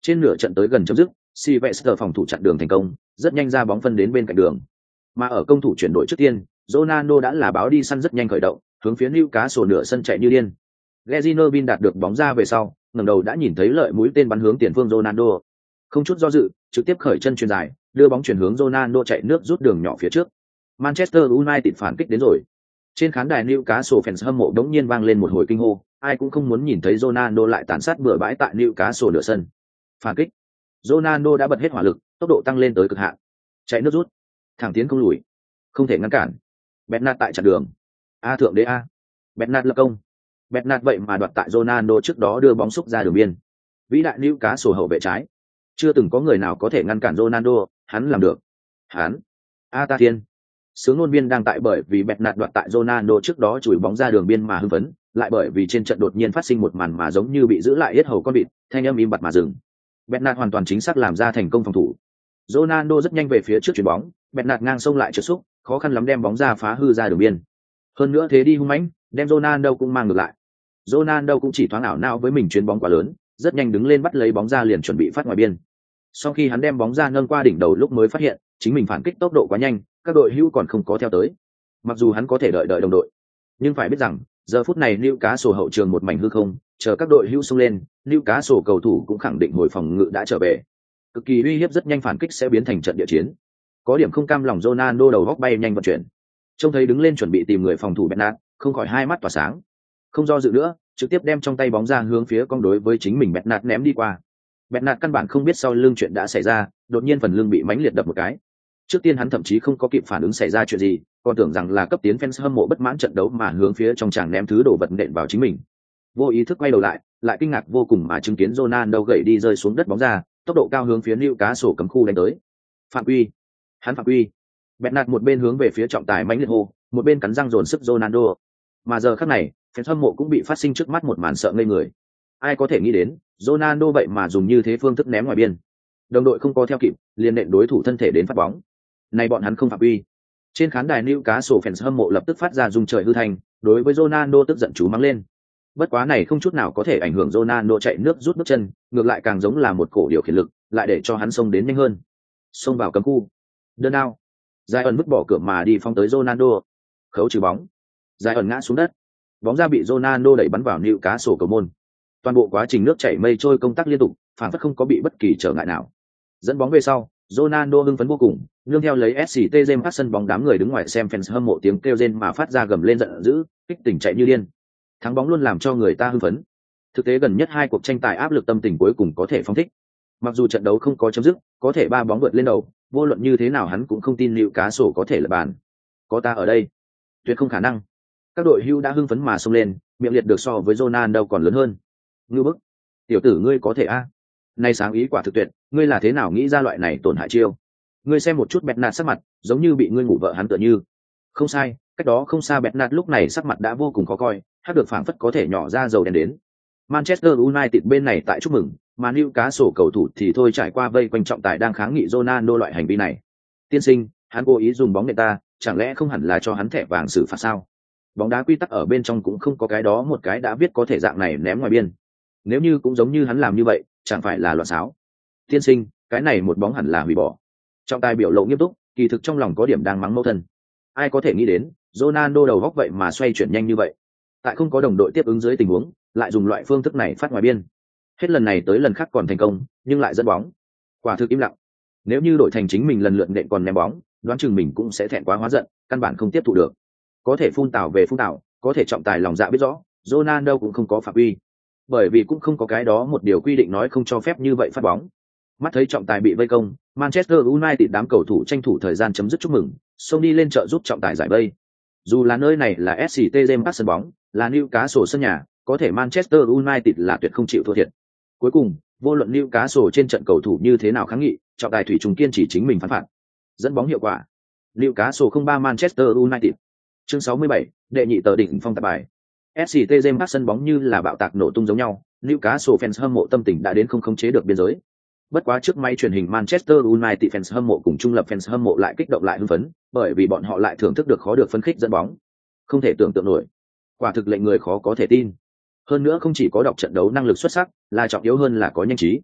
Trên nửa trận tới gần chấm dứt, Sylvester phòng thủ chặn đường thành công, rất nhanh ra bóng phân đến bên cạnh đường. Mà ở công thủ chuyển đổi trước tiên, Ronaldo đã là báo đi săn rất nhanh khởi động, hướng phía Newcastle nửa sân chạy như điên. Gezinovin đạt được bóng ra về sau, ngẩng đầu đã nhìn thấy lợi mũi tên bắn hướng tiền phương Ronaldo. Không chút do dự, trực tiếp khởi chân chuyền dài, đưa bóng chuyển hướng Ronaldo chạy nước rút đường nhỏ phía trước. Manchester United phản kích đến rồi. Trên khán đài Newcastle fans hâm mộ đống nhiên vang lên một hồi kinh hô, ai cũng không muốn nhìn thấy Ronaldo lại tàn sát bừa bãi tại Newcastle nửa sân. Phản kích. Ronaldo đã bật hết hỏa lực, tốc độ tăng lên tới cực hạn. Chạy nước rút, thẳng tiến không lùi, không thể ngăn cản. Bernat tại chặn đường. A thượng đế a. Bernat lập công. Bernat vậy mà đoạt tại Ronaldo trước đó đưa bóng xúc ra đường biên. Vĩ đại Newcastle hậu vệ trái. Chưa từng có người nào có thể ngăn cản Ronaldo, hắn làm được. Hắn. A ta thiên. Sướng ngôn viên đang tại bởi vì Bernat đoạt tại Ronaldo trước đó chùi bóng ra đường biên mà hưng phấn, lại bởi vì trên trận đột nhiên phát sinh một màn mà giống như bị giữ lại yết hầu con vịt, thanh âm im bặt mà dừng. Bernat hoàn toàn chính xác làm ra thành công phòng thủ. Ronaldo rất nhanh về phía trước chuyền bóng, Bernat ngang sông lại trượt xúc, khó khăn lắm đem bóng ra phá hư ra đường biên. Hơn nữa thế đi hung mãnh, đem Ronaldo cũng mang ngược lại. Ronaldo cũng chỉ thoáng ảo não với mình chuyền bóng quá lớn, rất nhanh đứng lên bắt lấy bóng ra liền chuẩn bị phát ngoài biên. Sau khi hắn đem bóng ra nâng qua đỉnh đầu lúc mới phát hiện, chính mình phản kích tốc độ quá nhanh, các đội hữu còn không có theo tới. Mặc dù hắn có thể đợi đợi đồng đội, nhưng phải biết rằng, giờ phút này Newcastle hậu trường một mảnh hư không, chờ các đội hữu xông lên, Newcastle cầu thủ cũng khẳng định hồi phòng ngự đã trở về. Cực kỳ uy hiếp rất nhanh phản kích sẽ biến thành trận địa chiến. Có điểm không cam lòng Ronaldo đầu góc bay nhanh vận chuyển. Trông thấy đứng lên chuẩn bị tìm người phòng thủ Bernat, không khỏi hai mắt tỏa sáng. Không do dự nữa, trực tiếp đem trong tay bóng ra hướng phía con đối với chính mình Bernat ném đi qua. Bernat căn bản không biết sau lưng chuyện đã xảy ra, đột nhiên phần lưng bị mãnh liệt đập một cái. Trước tiên hắn thậm chí không có kịp phản ứng xảy ra chuyện gì, còn tưởng rằng là cấp tiến fans hâm mộ bất mãn trận đấu mà hướng phía trong tràng ném thứ đồ vật nện vào chính mình. Vô ý thức quay đầu lại, lại kinh ngạc vô cùng mà chứng kiến Ronaldo gậy đi rơi xuống đất bóng ra, tốc độ cao hướng phía Newcastle cấm khu đánh tới. Phạm quy, hắn phạm quy. Bernat một bên hướng về phía trọng tài mãnh liệt hô, một bên cắn răng dồn sức Ronaldo. Mà giờ khắc này, fans hâm mộ cũng bị phát sinh trước mắt một màn sợ ngây người. Ai có thể nghĩ đến, Ronaldo vậy mà dùng như thế phương thức ném ngoài biên. Đồng đội không có theo kịp, liền nện đối thủ thân thể đến phát bóng. Này bọn hắn không phạm quy. Trên khán đài Newcastle fans hâm mộ lập tức phát ra rung trời hư thành, đối với Ronaldo tức giận chú mắng lên. Bất quá này không chút nào có thể ảnh hưởng Ronaldo chạy nước rút bước chân, ngược lại càng giống là một cổ điều khiển lực, lại để cho hắn xông đến nhanh hơn. Xông vào cấm khu. Đơn ao. Giải ẩn vứt bỏ cửa mà đi phong tới Ronaldo. Khấu trừ bóng. Giải ẩn ngã xuống đất. Bóng ra bị Ronaldo đẩy bắn vào Newcastle cầu môn. Toàn bộ quá trình nước chảy mây trôi công tác liên tục, phản phất không có bị bất kỳ trở ngại nào. Dẫn bóng về sau, Ronaldo hưng phấn vô cùng, nương theo lấy ét xê tê James sân bóng đám người đứng ngoài xem fans hâm mộ tiếng kêu rên mà phát ra gầm lên giận dữ, kích tỉnh chạy như điên. Thắng bóng luôn làm cho người ta hưng phấn. Thực tế gần nhất hai cuộc tranh tài áp lực tâm tình cuối cùng có thể phóng thích. Mặc dù trận đấu không có chấm dứt, có thể ba bóng vượt lên đầu, vô luận như thế nào hắn cũng không tin Newcastle có thể lật bàn. Có ta ở đây, tuyệt không khả năng. Các đội hưu đã hưng phấn mà xông lên, miệng liệt được so với Ronaldo còn lớn hơn. Ngư bức, tiểu tử ngươi có thể a? À? Nay sáng ý quả thực tuyệt, ngươi là thế nào nghĩ ra loại này tổn hại chiêu? Ngươi xem một chút Bernat sắc mặt, giống như bị ngươi ngủ vợ hắn tựa như. Không sai, cách đó không xa Bernat lúc này sắc mặt đã vô cùng khó coi, hát được phảng phất có thể nhỏ ra dầu đen đến. Manchester United bên này tại chúc mừng, mà Newcastle cầu thủ thì thôi trải qua vây quanh trọng tài đang kháng nghị Ronaldo loại hành vi này. Tiên sinh, hắn cố ý dùng bóng nện ta, chẳng lẽ không hẳn là cho hắn thẻ vàng xử phạt sao? Bóng đá quy tắc ở bên trong cũng không có cái đó một cái đã biết có thể dạng này ném ngoài biên. Nếu như cũng giống như hắn làm như vậy, chẳng phải là loạn xáo. Tiên sinh, cái này một bóng hẳn là hủy bỏ. Trọng tài biểu lộ nghiêm túc, kỳ thực trong lòng có điểm đang mắng mâu thân. Ai có thể nghĩ đến, Ronaldo đầu góc vậy mà xoay chuyển nhanh như vậy. Tại không có đồng đội tiếp ứng dưới tình huống, lại dùng loại phương thức này phát ngoài biên. Hết lần này tới lần khác còn thành công, nhưng lại dẫn bóng. Quả thực im lặng. Nếu như đổi thành chính mình lần lượt nện còn ném bóng, đoán chừng mình cũng sẽ thẹn quá hóa giận, căn bản không tiếp thụ được. Có thể phun tảo về phun tảo, có thể trọng tài lòng dạ biết rõ, Ronaldo cũng không có phạm quy. Bởi vì cũng không có cái đó một điều quy định nói không cho phép như vậy phát bóng. Mắt thấy trọng tài bị vây công, Manchester United đám cầu thủ tranh thủ thời gian chấm dứt chúc mừng, xông đi lên trợ giúp trọng tài giải vây. Dù là nơi này là ét xê tê James Park sân bóng, là Newcastle sân nhà, có thể Manchester United là tuyệt không chịu thua thiệt. Cuối cùng, vô luận Newcastle trên trận cầu thủ như thế nào kháng nghị, trọng tài thủy trùng kiên chỉ chính mình phán phạt. Dẫn bóng hiệu quả. Newcastle không ba Manchester United. Chương sáu mươi bảy, đệ nhị tờ đỉnh phong tạp bài. ét xê tê James Park sân bóng như là bạo tạc nổ tung giống nhau, Newcastle fans hâm mộ tâm tình đã đến không khống chế được biên giới. Bất quá trước máy truyền hình Manchester United fans hâm mộ cùng trung lập fans hâm mộ lại kích động lại hưng phấn, bởi vì bọn họ lại thưởng thức được khó được phấn khích dẫn bóng. Không thể tưởng tượng nổi. Quả thực lệnh người khó có thể tin. Hơn nữa không chỉ có đọc trận đấu năng lực xuất sắc, là trọng yếu hơn là có nhanh trí.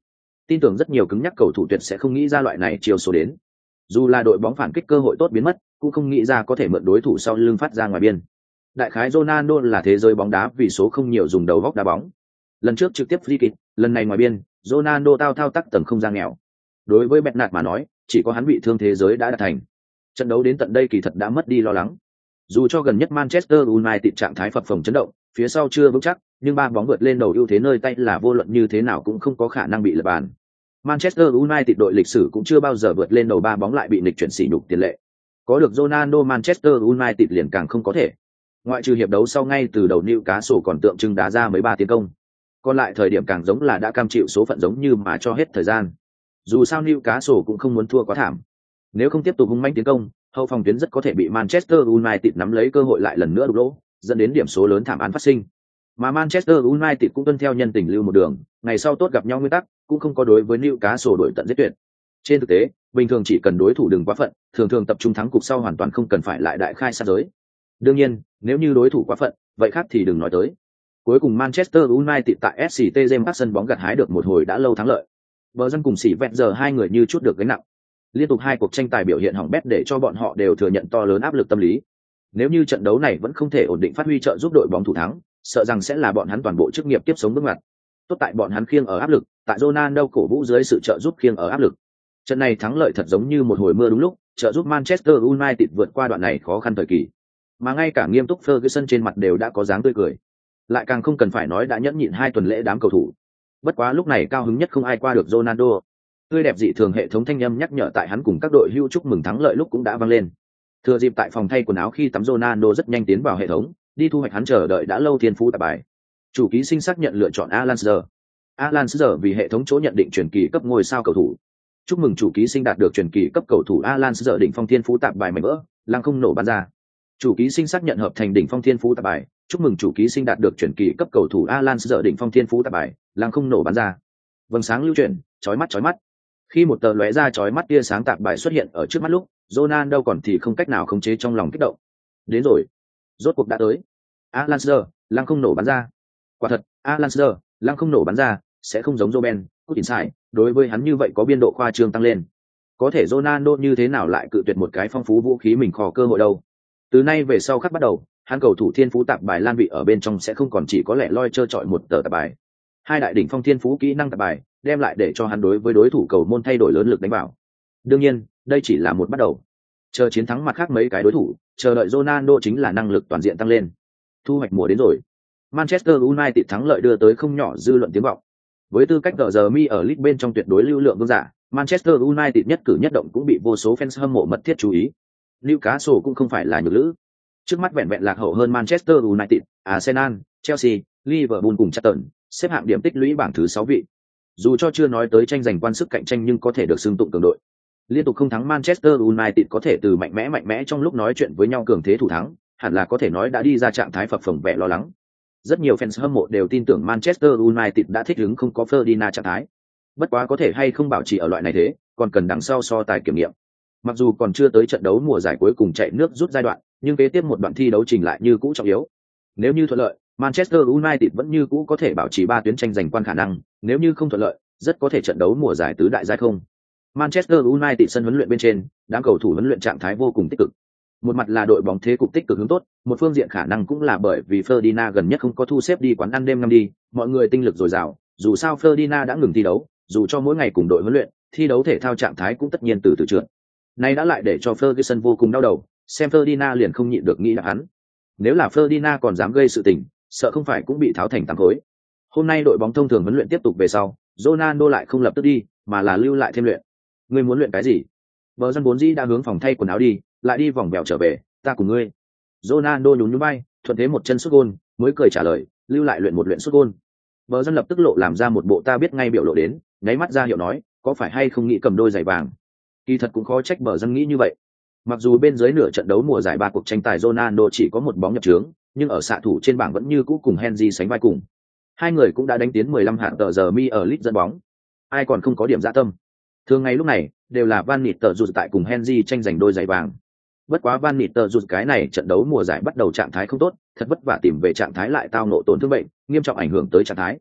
Tin tưởng rất nhiều cứng nhắc cầu thủ tuyệt sẽ không nghĩ ra loại này chiều số đến. Dù là đội bóng phản kích cơ hội tốt biến mất, cũng không nghĩ ra có thể mượn đối thủ sau lưng phát ra ngoài biên. Đại khái Ronaldo là thế giới bóng đá vì số không nhiều dùng đầu góc đá bóng. Lần trước trực tiếp free kick, lần này ngoài biên, Ronaldo tao thao tác tầng không gian nghèo. Đối với Bernat mà nói, chỉ có hắn bị thương thế giới đã đạt thành. Trận đấu đến tận đây kỳ thật đã mất đi lo lắng. Dù cho gần nhất Manchester United trạng thái phập phồng chấn động, phía sau chưa vững chắc, nhưng ba bóng vượt lên đầu ưu thế nơi tay là vô luận như thế nào cũng không có khả năng bị lật bàn. Manchester United đội lịch sử cũng chưa bao giờ vượt lên đầu ba bóng lại bị nghịch chuyển sỉ nhục tiền lệ. Có được Ronaldo, Manchester United liền càng không có thể. Ngoại trừ hiệp đấu sau ngay từ đầu Newcastle còn tượng trưng đá ra mấy ba tiến công. Còn lại thời điểm càng giống là đã cam chịu số phận giống như mà cho hết thời gian. Dù sao Newcastle cũng không muốn thua quá thảm. Nếu không tiếp tục hung mãnh tiến công, hậu phòng tuyến rất có thể bị Manchester United nắm lấy cơ hội lại lần nữa đục lỗ, dẫn đến điểm số lớn thảm án phát sinh. Mà Manchester United cũng tuân theo nhân tình lưu một đường, ngày sau tốt gặp nhau nguyên tắc, cũng không có đối với Newcastle đổi tận giết tuyệt. Trên thực tế, bình thường chỉ cần đối thủ đừng quá phận, thường thường tập trung thắng cục sau hoàn toàn không cần phải lại đại khai sát giới. Đương nhiên, nếu như đối thủ quá phận, vậy khác thì đừng nói tới. Cuối cùng Manchester United tại ét xê tê James Park sân bóng gặt hái được một hồi đã lâu thắng lợi. Bờ dân cùng xỉ vẹn giờ hai người như chút được gánh nặng. Liên tục hai cuộc tranh tài biểu hiện hỏng bét để cho bọn họ đều thừa nhận to lớn áp lực tâm lý. Nếu như trận đấu này vẫn không thể ổn định phát huy trợ giúp đội bóng thủ thắng, sợ rằng sẽ là bọn hắn toàn bộ chức nghiệp tiếp sống bước ngoặt. Tốt tại bọn hắn khiêng ở áp lực, tại Ronaldo cổ vũ dưới sự trợ giúp khiêng ở áp lực. Trận này thắng lợi thật giống như một hồi mưa đúng lúc, trợ giúp Manchester United vượt qua đoạn này khó khăn thời kỳ. Mà ngay cả nghiêm túc Ferguson trên mặt đều đã có dáng tươi cười. Lại càng không cần phải nói đã nhẫn nhịn hai tuần lễ đám cầu thủ. Bất quá lúc này cao hứng nhất không ai qua được Ronaldo. Tươi đẹp dị thường hệ thống thanh âm nhắc nhở tại hắn cùng các đội hưu chúc mừng thắng lợi lúc cũng đã vang lên. Thừa dịp tại phòng thay quần áo khi tắm Ronaldo rất nhanh tiến vào hệ thống, đi thu hoạch hắn chờ đợi đã lâu thiên phú tạp bài. Chủ ký sinh xác nhận lựa chọn Alan Shearer. Alan Shearer vì hệ thống chỗ nhận định truyền kỳ cấp ngôi sao cầu thủ. Chúc mừng chủ ký sinh đạt được truyền kỳ cấp cầu thủ Alan Shearer đỉnh phong thiên phú tạp bài mảnh vỡ, lăng không nổ bắn ra. Chủ ký sinh xác nhận hợp thành đỉnh phong thiên phú tạp bài. Chúc mừng chủ ký sinh đạt được truyền kỳ cấp cầu thủ Alan Shearer đỉnh phong thiên phú tạp bài, lăng không nổ bắn ra. Vầng sáng lưu chuyển, chói mắt chói mắt. Khi một tờ lóe ra chói mắt tia sáng tạp bài xuất hiện ở trước mắt lúc, Ronaldo còn thì không cách nào khống chế trong lòng kích động. Đến rồi, rốt cuộc đã tới. Alan Shearer, lăng không nổ bắn ra. Quả thật, Alan Shearer, lăng không nổ bắn ra, sẽ không giống Robben, Coutinho, đối với hắn như vậy có biên độ khoa trương tăng lên. Có thể Ronaldo như thế nào lại cự tuyệt một cái phong phú vũ khí mình kho cơ hội đâu. Từ nay về sau khắc bắt đầu, hắn cầu thủ thiên phú tạp bài lan vị ở bên trong sẽ không còn chỉ có lẻ loi trơ trọi một tờ tạp bài. Hai đại đỉnh phong thiên phú kỹ năng tạp bài, đem lại để cho hắn đối với đối thủ cầu môn thay đổi lớn lực đánh vào. Đương nhiên, đây chỉ là một bắt đầu. Chờ chiến thắng mặt khác mấy cái đối thủ, chờ đợi Ronaldo chính là năng lực toàn diện tăng lên. Thu hoạch mùa đến rồi. Manchester United thắng lợi đưa tới không nhỏ dư luận tiếng vọng. Với tư cách tờ giờ mi ở League bên trong tuyệt đối lưu lượng vương giả, Manchester United nhất cử nhất động cũng bị vô số fans hâm mộ mật thiết chú ý. Newcastle cũng không phải là nhược lữ. Trước mắt vẹn vẹn lạc hậu hơn Manchester United, Arsenal, Chelsea, Liverpool cùng Charlton, xếp hạng điểm tích lũy bảng thứ sáu vị. Dù cho chưa nói tới tranh giành quan sức cạnh tranh nhưng có thể được xưng tụng cường đội. Liên tục không thắng Manchester United có thể từ mạnh mẽ mạnh mẽ trong lúc nói chuyện với nhau cường thế thủ thắng, hẳn là có thể nói đã đi ra trạng thái phập phồng vẻ lo lắng. Rất nhiều fans hâm mộ đều tin tưởng Manchester United đã thích ứng không có Ferdinand trạng thái. Bất quá có thể hay không bảo trì ở loại này thế, còn cần đằng sau so tài kiểm nghiệm. Mặc dù còn chưa tới trận đấu mùa giải cuối cùng chạy nước rút giai đoạn, nhưng kế tiếp một đoạn thi đấu trình lại như cũ trọng yếu. Nếu như thuận lợi, Manchester United vẫn như cũ có thể bảo trì ba tuyến tranh giành quan khả năng, nếu như không thuận lợi, rất có thể trận đấu mùa giải tứ đại giai không. Manchester United sân huấn luyện bên trên, đám cầu thủ huấn luyện trạng thái vô cùng tích cực. Một mặt là đội bóng thế cục tích cực hướng tốt, một phương diện khả năng cũng là bởi vì Ferdinand gần nhất không có thu xếp đi quán ăn đêm năm đi, mọi người tinh lực dồi dào, dù sao Ferdinand đã ngừng thi đấu, dù cho mỗi ngày cùng đội huấn luyện, thi đấu thể thao trạng thái cũng tất nhiên từ từ trượt. Này đã lại để cho Ferguson vô cùng đau đầu, xem Ferdinand liền không nhịn được nghĩ là hắn. Nếu là Ferdinand còn dám gây sự tình, sợ không phải cũng bị tháo thành tám khối. Hôm nay đội bóng thông thường huấn luyện tiếp tục về sau, Ronaldo lại không lập tức đi, mà là lưu lại thêm luyện. Ngươi muốn luyện cái gì? Bờ dân bốn dĩ đã hướng phòng thay quần áo đi, lại đi vòng bèo trở về, ta cùng ngươi. Ronaldo nhún nhún vai, thuận thế một chân sút gôn, mới cười trả lời, lưu lại luyện một luyện sút gôn. Bờ dân lập tức lộ làm ra một bộ ta biết ngay biểu lộ đến, nháy mắt ra hiệu nói, có phải hay không nghĩ cầm đôi giày vàng? Kỳ thật cũng khó trách bờ dân nghĩ như vậy. Mặc dù bên dưới nửa trận đấu mùa giải ba cuộc tranh tài Ronaldo chỉ có một bóng nhập chướng, nhưng ở xạ thủ trên bảng vẫn như cũ cùng Henry sánh vai cùng. Hai người cũng đã đánh tiến mười lăm hạng tờ giờ mi ở League dẫn bóng. Ai còn không có điểm dạ tâm. Thường ngày lúc này, đều là Van Nistelrooy tại cùng Henry tranh giành đôi giày vàng. Bất quá Van Nistelrooy cái này trận đấu mùa giải bắt đầu trạng thái không tốt, thật vất vả tìm về trạng thái lại tao nộ tổn thương bệnh, nghiêm trọng ảnh hưởng tới trạng thái.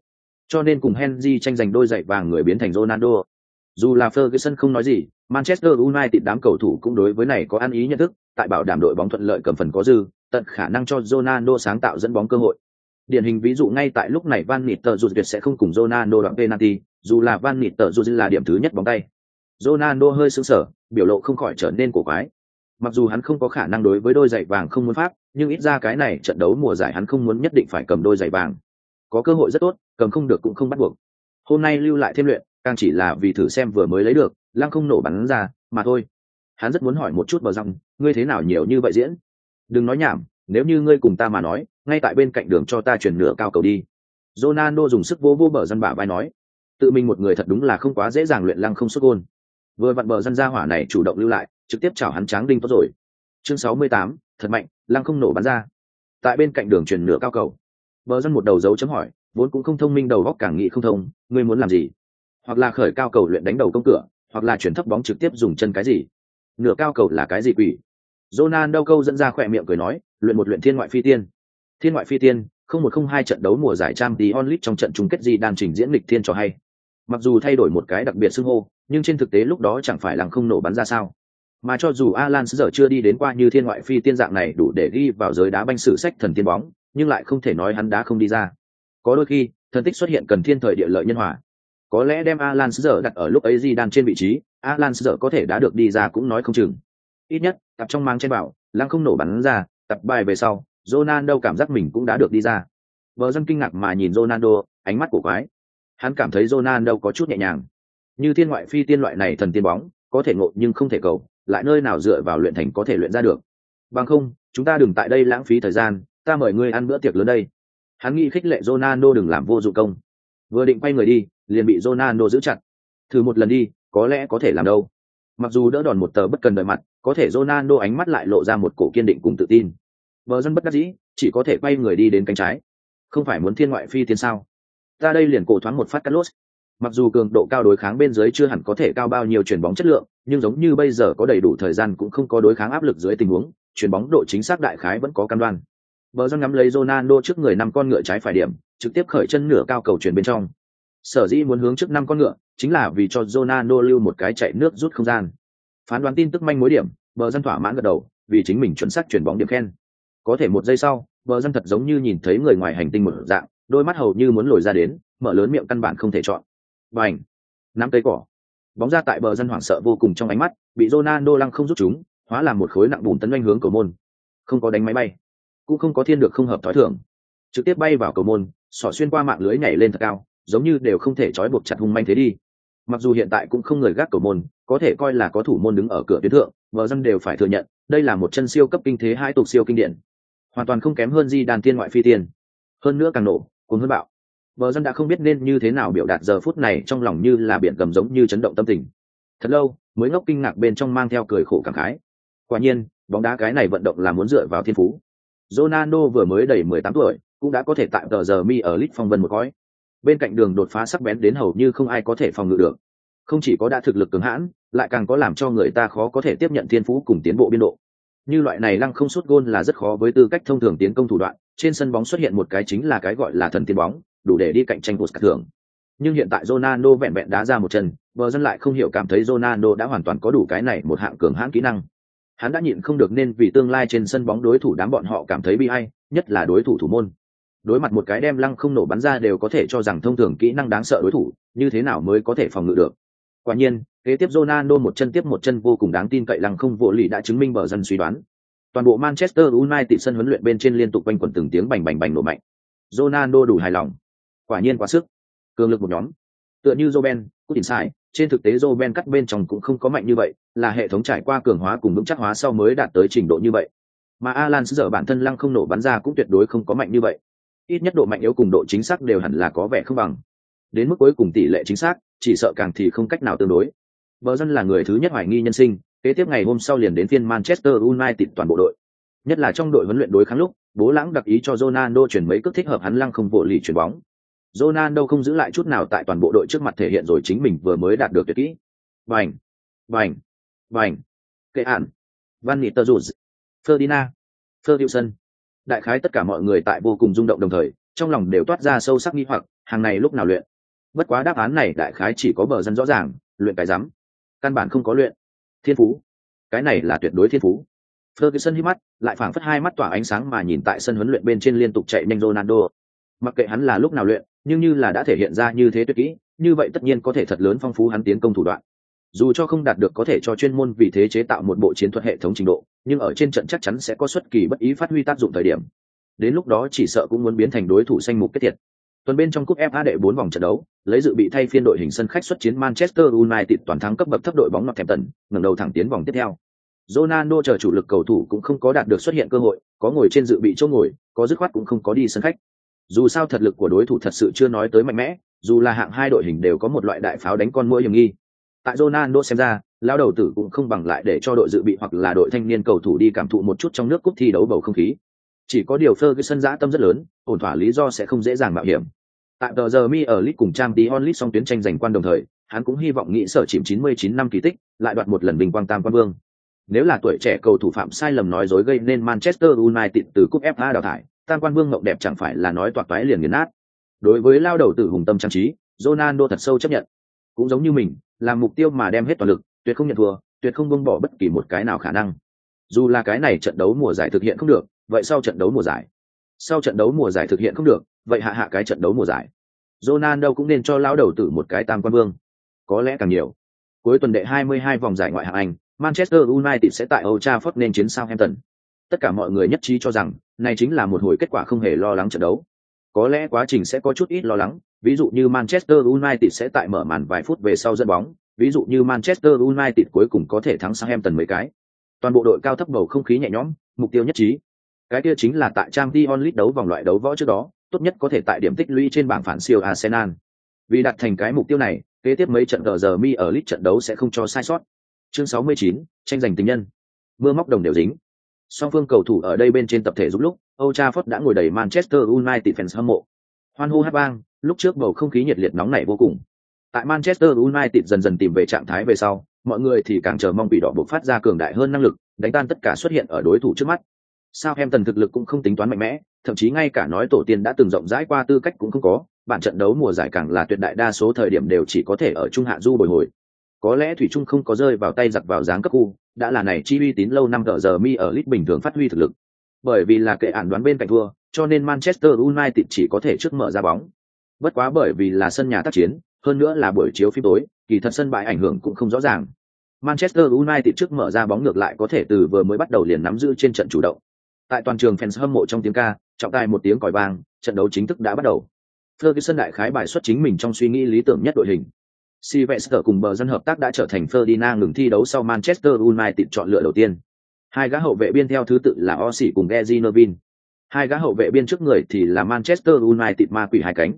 Cho nên cùng Henry tranh giành đôi giày vàng người biến thành Ronaldo. Dù là Ferguson không nói gì, Manchester United đám cầu thủ cũng đối với này có ăn ý nhận thức, tại bảo đảm đội bóng thuận lợi cầm phần có dư, tận khả năng cho Ronaldo sáng tạo dẫn bóng cơ hội. Điển hình ví dụ ngay tại lúc này Van Nistelrooy tuyệt sẽ không cùng Ronaldo đoạn penalty, dù là Van Nistelrooy là điểm thứ nhất bóng tay. Ronaldo hơi sững sờ, biểu lộ không khỏi trở nên cổ quái. Mặc dù hắn không có khả năng đối với đôi giày vàng không muốn pháp, nhưng ít ra cái này trận đấu mùa giải hắn không muốn nhất định phải cầm đôi giày vàng. Có cơ hội rất tốt, cầm không được cũng không bắt buộc. Hôm nay lưu lại thêm luyện, càng chỉ là vì thử xem vừa mới lấy được, lăng không nổ bắn ra, mà thôi. Hắn rất muốn hỏi một chút Bờ Răng, ngươi thế nào nhiều như vậy diễn? Đừng nói nhảm, nếu như ngươi cùng ta mà nói, ngay tại bên cạnh đường cho ta chuyển nửa cao cầu đi. Ronaldo dùng sức vô vô Bờ Răng bả vai nói, tự mình một người thật đúng là không quá dễ dàng luyện lăng không sút gôn. Vừa vặn Bờ Răng ra hỏa này chủ động lưu lại, trực tiếp chào hắn tráng đinh tốt rồi. Chương sáu mươi tám, thật mạnh, lăng không nổ bắn ra. Tại bên cạnh đường chuyển nửa cao cầu. Bờ Răng một đầu dấu chấm hỏi, vốn cũng không thông minh đầu óc càng nghĩ không thông, ngươi muốn làm gì? Hoặc là khởi cao cầu luyện đánh đầu công cửa, hoặc là chuyển thấp bóng trực tiếp dùng chân cái gì? Nửa cao cầu là cái gì quỷ? Ronaldo câu dẫn ra khỏe miệng cười nói, luyện một luyện thiên ngoại phi tiên. Thiên ngoại phi tiên, không một không hai trận đấu mùa giải Champions League trong trận chung kết gì đang trình diễn lịch thiên cho hay. Mặc dù thay đổi một cái đặc biệt xưng hô, nhưng trên thực tế lúc đó chẳng phải lăng không nổ bắn ra sao? Mà cho dù Alan giờ chưa đi đến qua như thiên ngoại phi tiên dạng này đủ để ghi vào giới đá banh sử sách thần tiên bóng, nhưng lại không thể nói hắn đá không đi ra. Có đôi khi, thần tích xuất hiện cần thiên thời địa lợi nhân hòa. Có lẽ đem Alan giờ đặt ở lúc ấy Zidane trên vị trí, Alan giờ có thể đã được đi ra cũng nói không chừng. Ít nhất, tập trong mang trên bảo, lăng không nổ bắn ra, tập bài về sau, Ronaldo cảm giác mình cũng đã được đi ra. Bờ dân kinh ngạc mà nhìn Ronaldo, ánh mắt của quái. Hắn cảm thấy Ronaldo có chút nhẹ nhàng. Như thiên ngoại phi tiên loại này thần tiên bóng, có thể ngộ nhưng không thể cầu, lại nơi nào dựa vào luyện thành có thể luyện ra được. Bằng không, chúng ta đừng tại đây lãng phí thời gian, ta mời ngươi ăn bữa tiệc lớn đây. Hắn nghĩ khích lệ Ronaldo đừng làm vô dụng công. Vừa định quay người đi, liền bị Ronaldo giữ chặt. Thử một lần đi, có lẽ có thể làm đâu. Mặc dù đỡ đòn một tờ bất cần đợi mặt, có thể Ronaldo ánh mắt lại lộ ra một cổ kiên định cùng tự tin. Bờ dân bất đắc dĩ, chỉ có thể quay người đi đến cánh trái. Không phải muốn thiên ngoại phi tiên sao? Ta đây liền cổ thoáng một phát cắt lốt. Mặc dù cường độ cao đối kháng bên dưới chưa hẳn có thể cao bao nhiêu chuyền bóng chất lượng, nhưng giống như bây giờ có đầy đủ thời gian cũng không có đối kháng áp lực dưới tình huống, chuyền bóng độ chính xác đại khái vẫn có cam đoan. Bờ dân ngắm lấy Ronaldo trước người năm con ngựa trái phải điểm, trực tiếp khởi chân nửa cao cầu chuyển bên trong. Sở dĩ muốn hướng trước năm con ngựa, chính là vì cho Ronaldo lưu một cái chạy nước rút không gian. Phán đoán tin tức manh mối điểm, bờ dân thỏa mãn gật đầu, vì chính mình chuẩn xác chuyển bóng điểm khen. Có thể một giây sau, bờ dân thật giống như nhìn thấy người ngoài hành tinh một dạng, đôi mắt hầu như muốn lồi ra đến, mở lớn miệng căn bản không thể chọn. Bành, nắm cây cỏ. Bóng ra tại bờ dân hoảng sợ vô cùng trong ánh mắt, bị Ronaldo lăng không rút chúng, hóa làm một khối nặng bùn tấn nhanh hướng cầu môn. Không có đánh máy bay, cũng không có thiên được không hợp thói thường, trực tiếp bay vào cầu môn, xỏ xuyên qua mạng lưới nhảy lên thật cao, giống như đều không thể trói buộc chặt hung manh thế đi. Mặc dù hiện tại cũng không người gác cầu môn, có thể coi là có thủ môn đứng ở cửa tuyến thượng, bờ dân đều phải thừa nhận, đây là một chân siêu cấp kinh thế hai tục siêu kinh điển, hoàn toàn không kém hơn Zidane tiên ngoại phi tiên. Hơn nữa càng nổ, cuồng hơn bạo. Bờ dân đã không biết nên như thế nào biểu đạt giờ phút này trong lòng như là biển gầm giống như chấn động tâm tình. Thật lâu, mới ngốc kinh ngạc bên trong mang theo cười khổ cảm khái. Quả nhiên, bóng đá cái này vận động là muốn dựa vào thiên phú. Ronaldo vừa mới đầy mười tám tuổi, cũng đã có thể tại tờ giờ mi ở Leeds phong vân một cõi. Bên cạnh đường đột phá sắc bén đến hầu như không ai có thể phòng ngự được. Không chỉ có đã thực lực cứng hãn, lại càng có làm cho người ta khó có thể tiếp nhận thiên phú cùng tiến bộ biên độ. Như loại này lăng không sút gôn là rất khó với tư cách thông thường tiến công thủ đoạn, trên sân bóng xuất hiện một cái chính là cái gọi là thần tiên bóng, đủ để đi cạnh tranh của cả thưởng. Nhưng hiện tại Ronaldo vẹn vẹn đá ra một chân, bờ dân lại không hiểu cảm thấy Ronaldo đã hoàn toàn có đủ cái này một hạng cường hãn kỹ năng. Hắn đã nhịn không được nên vì tương lai trên sân bóng đối thủ đám bọn họ cảm thấy bi ai, nhất là đối thủ thủ môn. Đối mặt một cái đem lăng không nổ bắn ra đều có thể cho rằng thông thường kỹ năng đáng sợ đối thủ, như thế nào mới có thể phòng ngự được. Quả nhiên, kế tiếp Ronaldo một chân tiếp một chân vô cùng đáng tin cậy lăng không vô lý đã chứng minh bờ dân suy đoán. Toàn bộ Manchester United sân huấn luyện bên trên liên tục quanh quẩn từng tiếng bành bành bành nổ mạnh. Ronaldo đủ hài lòng. Quả nhiên quá sức. Cường lực một nhóm. Tựa như Robben, Cút sai, trên thực tế Robben cắt bên trong cũng không có mạnh như vậy, là hệ thống trải qua cường hóa cùng vững chắc hóa sau mới đạt tới trình độ như vậy. Mà Alan giờ bản thân lăng không nổ bắn ra cũng tuyệt đối không có mạnh như vậy. Ít nhất độ mạnh yếu cùng độ chính xác đều hẳn là có vẻ không bằng. Đến mức cuối cùng tỷ lệ chính xác, chỉ sợ càng thì không cách nào tương đối. Bờ dân là người thứ nhất hoài nghi nhân sinh, kế tiếp ngày hôm sau liền đến phiên Manchester United toàn bộ đội. Nhất là trong đội huấn luyện đối kháng lúc, bố lãng đặc ý cho Ronaldo chuyển mấy cước thích hợp hắn lăng không vô lì chuyển bóng. Ronaldo không giữ lại chút nào tại toàn bộ đội trước mặt thể hiện rồi chính mình vừa mới đạt được tuyệt kỹ. Bành, bành, bành. Kệ ản, Van Nistelrooy, Ferdinand, Ferguson. Đại khái tất cả mọi người tại vô cùng rung động đồng thời, trong lòng đều toát ra sâu sắc nghi hoặc, Hàng này lúc nào luyện? Bất quá đáp án này đại khái chỉ có bờ dân rõ ràng, luyện cái rắm. Căn bản không có luyện. Thiên phú. Cái này là tuyệt đối thiên phú. Ferguson hí mắt, lại phảng phất hai mắt tỏa ánh sáng mà nhìn tại sân huấn luyện bên trên liên tục chạy nhanh Ronaldo. Mặc kệ hắn là lúc nào luyện, nhưng như là đã thể hiện ra như thế tuyệt kỹ, như vậy tất nhiên có thể thật lớn phong phú hắn tiến công thủ đoạn. Dù cho không đạt được có thể cho chuyên môn vì thế chế tạo một bộ chiến thuật hệ thống trình độ, nhưng ở trên trận chắc chắn sẽ có xuất kỳ bất ý phát huy tác dụng thời điểm. Đến lúc đó chỉ sợ cũng muốn biến thành đối thủ xanh mục kết thiệt. Tuần bên trong cúp ép a đệ bốn vòng trận đấu, lấy dự bị thay phiên đội hình sân khách xuất chiến Manchester United toàn thắng cấp bậc thấp đội bóng Northampton, ngẩng đầu thẳng tiến vòng tiếp theo. Ronaldo chờ chủ lực cầu thủ cũng không có đạt được xuất hiện cơ hội, có ngồi trên dự bị chỗ ngồi, có dứt khoát cũng không có đi sân khách. Dù sao thật lực của đối thủ thật sự chưa nói tới mạnh mẽ, dù là hạng hai đội hình đều có một loại đại pháo đánh con muỗi hiểm nghi. Tại Ronaldo xem ra, lao đầu tử cũng không bằng lại để cho đội dự bị hoặc là đội thanh niên cầu thủ đi cảm thụ một chút trong nước cúp thi đấu bầu không khí. Chỉ có điều Ferguson dã tâm rất lớn, ổn thỏa lý do sẽ không dễ dàng mạo hiểm. Tại tờ giờ mi ở League cùng Champions League song tuyến tranh giành quan đồng thời, hắn cũng hy vọng nghĩ sở chìm chín mươi chín năm kỳ tích, lại đoạt một lần bình quang tam quan vương. Nếu là tuổi trẻ cầu thủ phạm sai lầm nói dối gây nên Manchester United từ cúp ép a đào thải, tam quan vương mộng đẹp chẳng phải là nói toạc toái liền nghiền nát. Đối với lao đầu tử hùng tâm trang trí, Ronaldo thật sâu chấp nhận. Cũng giống như mình, làm mục tiêu mà đem hết toàn lực, tuyệt không nhận thua, tuyệt không buông bỏ bất kỳ một cái nào khả năng. Dù là cái này trận đấu mùa giải thực hiện không được, vậy sau trận đấu mùa giải, sau trận đấu mùa giải thực hiện không được, vậy hạ hạ cái trận đấu mùa giải. Ronaldo cũng nên cho lão đầu tử một cái tam quan vương, có lẽ càng nhiều. Cuối tuần đệ hai mươi hai vòng giải ngoại hạng Anh, Manchester United sẽ tại Old Trafford nên chiến Southampton. Tất cả mọi người nhất trí cho rằng, này chính là một hồi kết quả không hề lo lắng trận đấu. Có lẽ quá trình sẽ có chút ít lo lắng, ví dụ như Manchester United sẽ tại mở màn vài phút về sau dẫn bóng, ví dụ như Manchester United cuối cùng có thể thắng Southampton mấy cái. Toàn bộ đội cao thấp bầu không khí nhẹ nhõm, mục tiêu nhất trí. Cái kia chính là tại Champions League đấu vòng loại đấu võ trước đó, tốt nhất có thể tại điểm tích lũy trên bảng phản siêu Arsenal. Vì đạt thành cái mục tiêu này, kế tiếp mấy trận tờ giờ mi ở League trận đấu sẽ không cho sai sót. Chương sáu mươi chín, tranh giành tình nhân. Mưa móc đồng đều dính. Song phương cầu thủ ở đây bên trên tập thể giúp lúc, Old Trafford đã ngồi đầy Manchester United fans hâm mộ. Hoan hô hát vang, lúc trước bầu không khí nhiệt liệt nóng nảy vô cùng. Tại Manchester United dần dần tìm về trạng thái về sau, mọi người thì càng chờ mong bị đỏ bộc phát ra cường đại hơn năng lực, đánh tan tất cả xuất hiện ở đối thủ trước mắt. Southampton thực lực cũng không tính toán mạnh mẽ, thậm chí ngay cả nói tổ tiên đã từng rộng rãi qua tư cách cũng không có, bản trận đấu mùa giải càng là tuyệt đại đa số thời điểm đều chỉ có thể ở trung hạ du bồi hồi. Có lẽ thủy trung không có rơi vào tay giặc vào dáng cấp khu, đã là này chi uy tín lâu năm tờ giờ mi ở League bình thường phát huy thực lực. Bởi vì là kệ ản đoán bên cạnh thua, cho nên Manchester United chỉ có thể trước mở ra bóng. Bất quá bởi vì là sân nhà tác chiến, hơn nữa là buổi chiếu phim tối, kỳ thật sân bãi ảnh hưởng cũng không rõ ràng. Manchester United trước mở ra bóng ngược lại có thể từ vừa mới bắt đầu liền nắm giữ trên trận chủ động. Tại toàn trường fans hâm mộ trong tiếng ca, trọng tài một tiếng còi vang, trận đấu chính thức đã bắt đầu. Ferguson đại khái bài xuất chính mình trong suy nghĩ lý tưởng nhất đội hình. Sylvester cùng bờ dân hợp tác đã trở thành Ferdinand ngừng thi đấu sau Manchester United chọn lựa đầu tiên. Hai gã hậu vệ biên theo thứ tự là Osi cùng Gary Neville. Hai gã hậu vệ biên trước người thì là Manchester United ma quỷ hai cánh,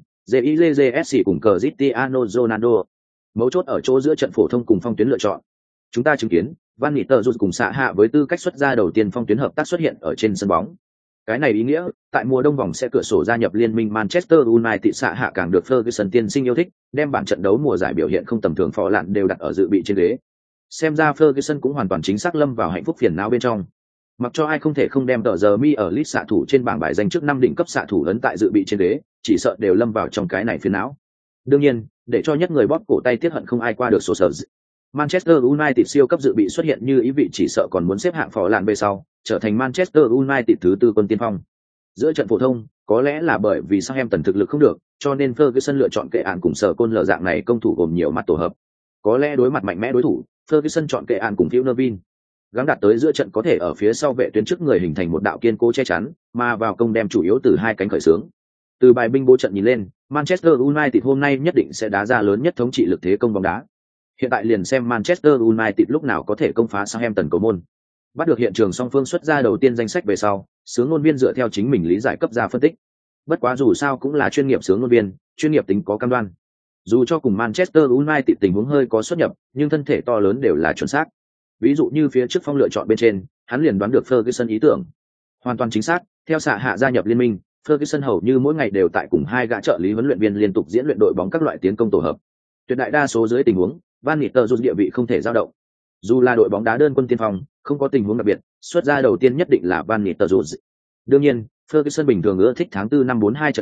Zizs cùng Cristiano Ronaldo. Mấu chốt ở chỗ giữa trận phổ thông cùng phong tuyến lựa chọn. Chúng ta chứng kiến, Van Nistelrooy cùng xạ hạ với tư cách xuất ra đầu tiên phong tuyến hợp tác xuất hiện ở trên sân bóng. Cái này ý nghĩa, tại mùa đông vòng sẽ cửa sổ gia nhập liên minh Manchester United xạ hạ càng được Ferguson tiên sinh yêu thích, đem bản trận đấu mùa giải biểu hiện không tầm thường phò lạn đều đặt ở dự bị trên ghế. Xem ra Ferguson cũng hoàn toàn chính xác lâm vào hạnh phúc phiền não bên trong. Mặc cho ai không thể không đem tờ giờ mi ở League xạ thủ trên bảng bài danh trước năm đỉnh cấp xạ thủ ấn tại dự bị trên ghế, chỉ sợ đều lâm vào trong cái này phiền não. Đương nhiên, để cho nhất người bóp cổ tay tiếc hận không ai qua được số sở. Manchester United siêu cấp dự bị xuất hiện như ý vị chỉ sợ còn muốn xếp hạng phò lạn về sau, trở thành Manchester United thứ tư quân tiên phong. Giữa trận phổ thông, có lẽ là bởi vì Southampton thực lực không được, cho nên Ferguson lựa chọn kệ án cùng sở côn lờ dạng này công thủ gồm nhiều mặt tổ hợp. Có lẽ đối mặt mạnh mẽ đối thủ, Ferguson chọn kệ án cùng Phil Neville. Gắng đạt tới giữa trận có thể ở phía sau vệ tuyến trước người hình thành một đạo kiên cố che chắn, mà vào công đem chủ yếu từ hai cánh khởi xướng. Từ bài binh bố trận nhìn lên, Manchester United hôm nay nhất định sẽ đá ra lớn nhất thống trị lực thế công bóng đá. Hiện tại liền xem Manchester United lúc nào có thể công phá Southampton cầu môn. Bắt được hiện trường song phương xuất ra đầu tiên danh sách về sau, sướng ngôn viên dựa theo chính mình lý giải cấp ra phân tích. Bất quá dù sao cũng là chuyên nghiệp sướng ngôn viên, chuyên nghiệp tính có cam đoan. Dù cho cùng Manchester United tình huống hơi có xuất nhập, nhưng thân thể to lớn đều là chuẩn xác. Ví dụ như phía trước phong lựa chọn bên trên, hắn liền đoán được Ferguson ý tưởng. Hoàn toàn chính xác, theo xạ hạ gia nhập liên minh, Ferguson hầu như mỗi ngày đều tại cùng hai gã trợ lý huấn luyện viên liên tục diễn luyện đội bóng các loại tiến công tổ hợp. Tuyệt đại đa số dưới tình huống, Van Nistelrooy địa vị không thể dao động. Dù là đội bóng đá đơn quân tiên phong, không có tình huống đặc biệt, xuất ra đầu tiên nhất định là Van Nistelrooy. Đương nhiên, Ferguson bình thường ưa thích tháng tư năm bốn hai trận hình,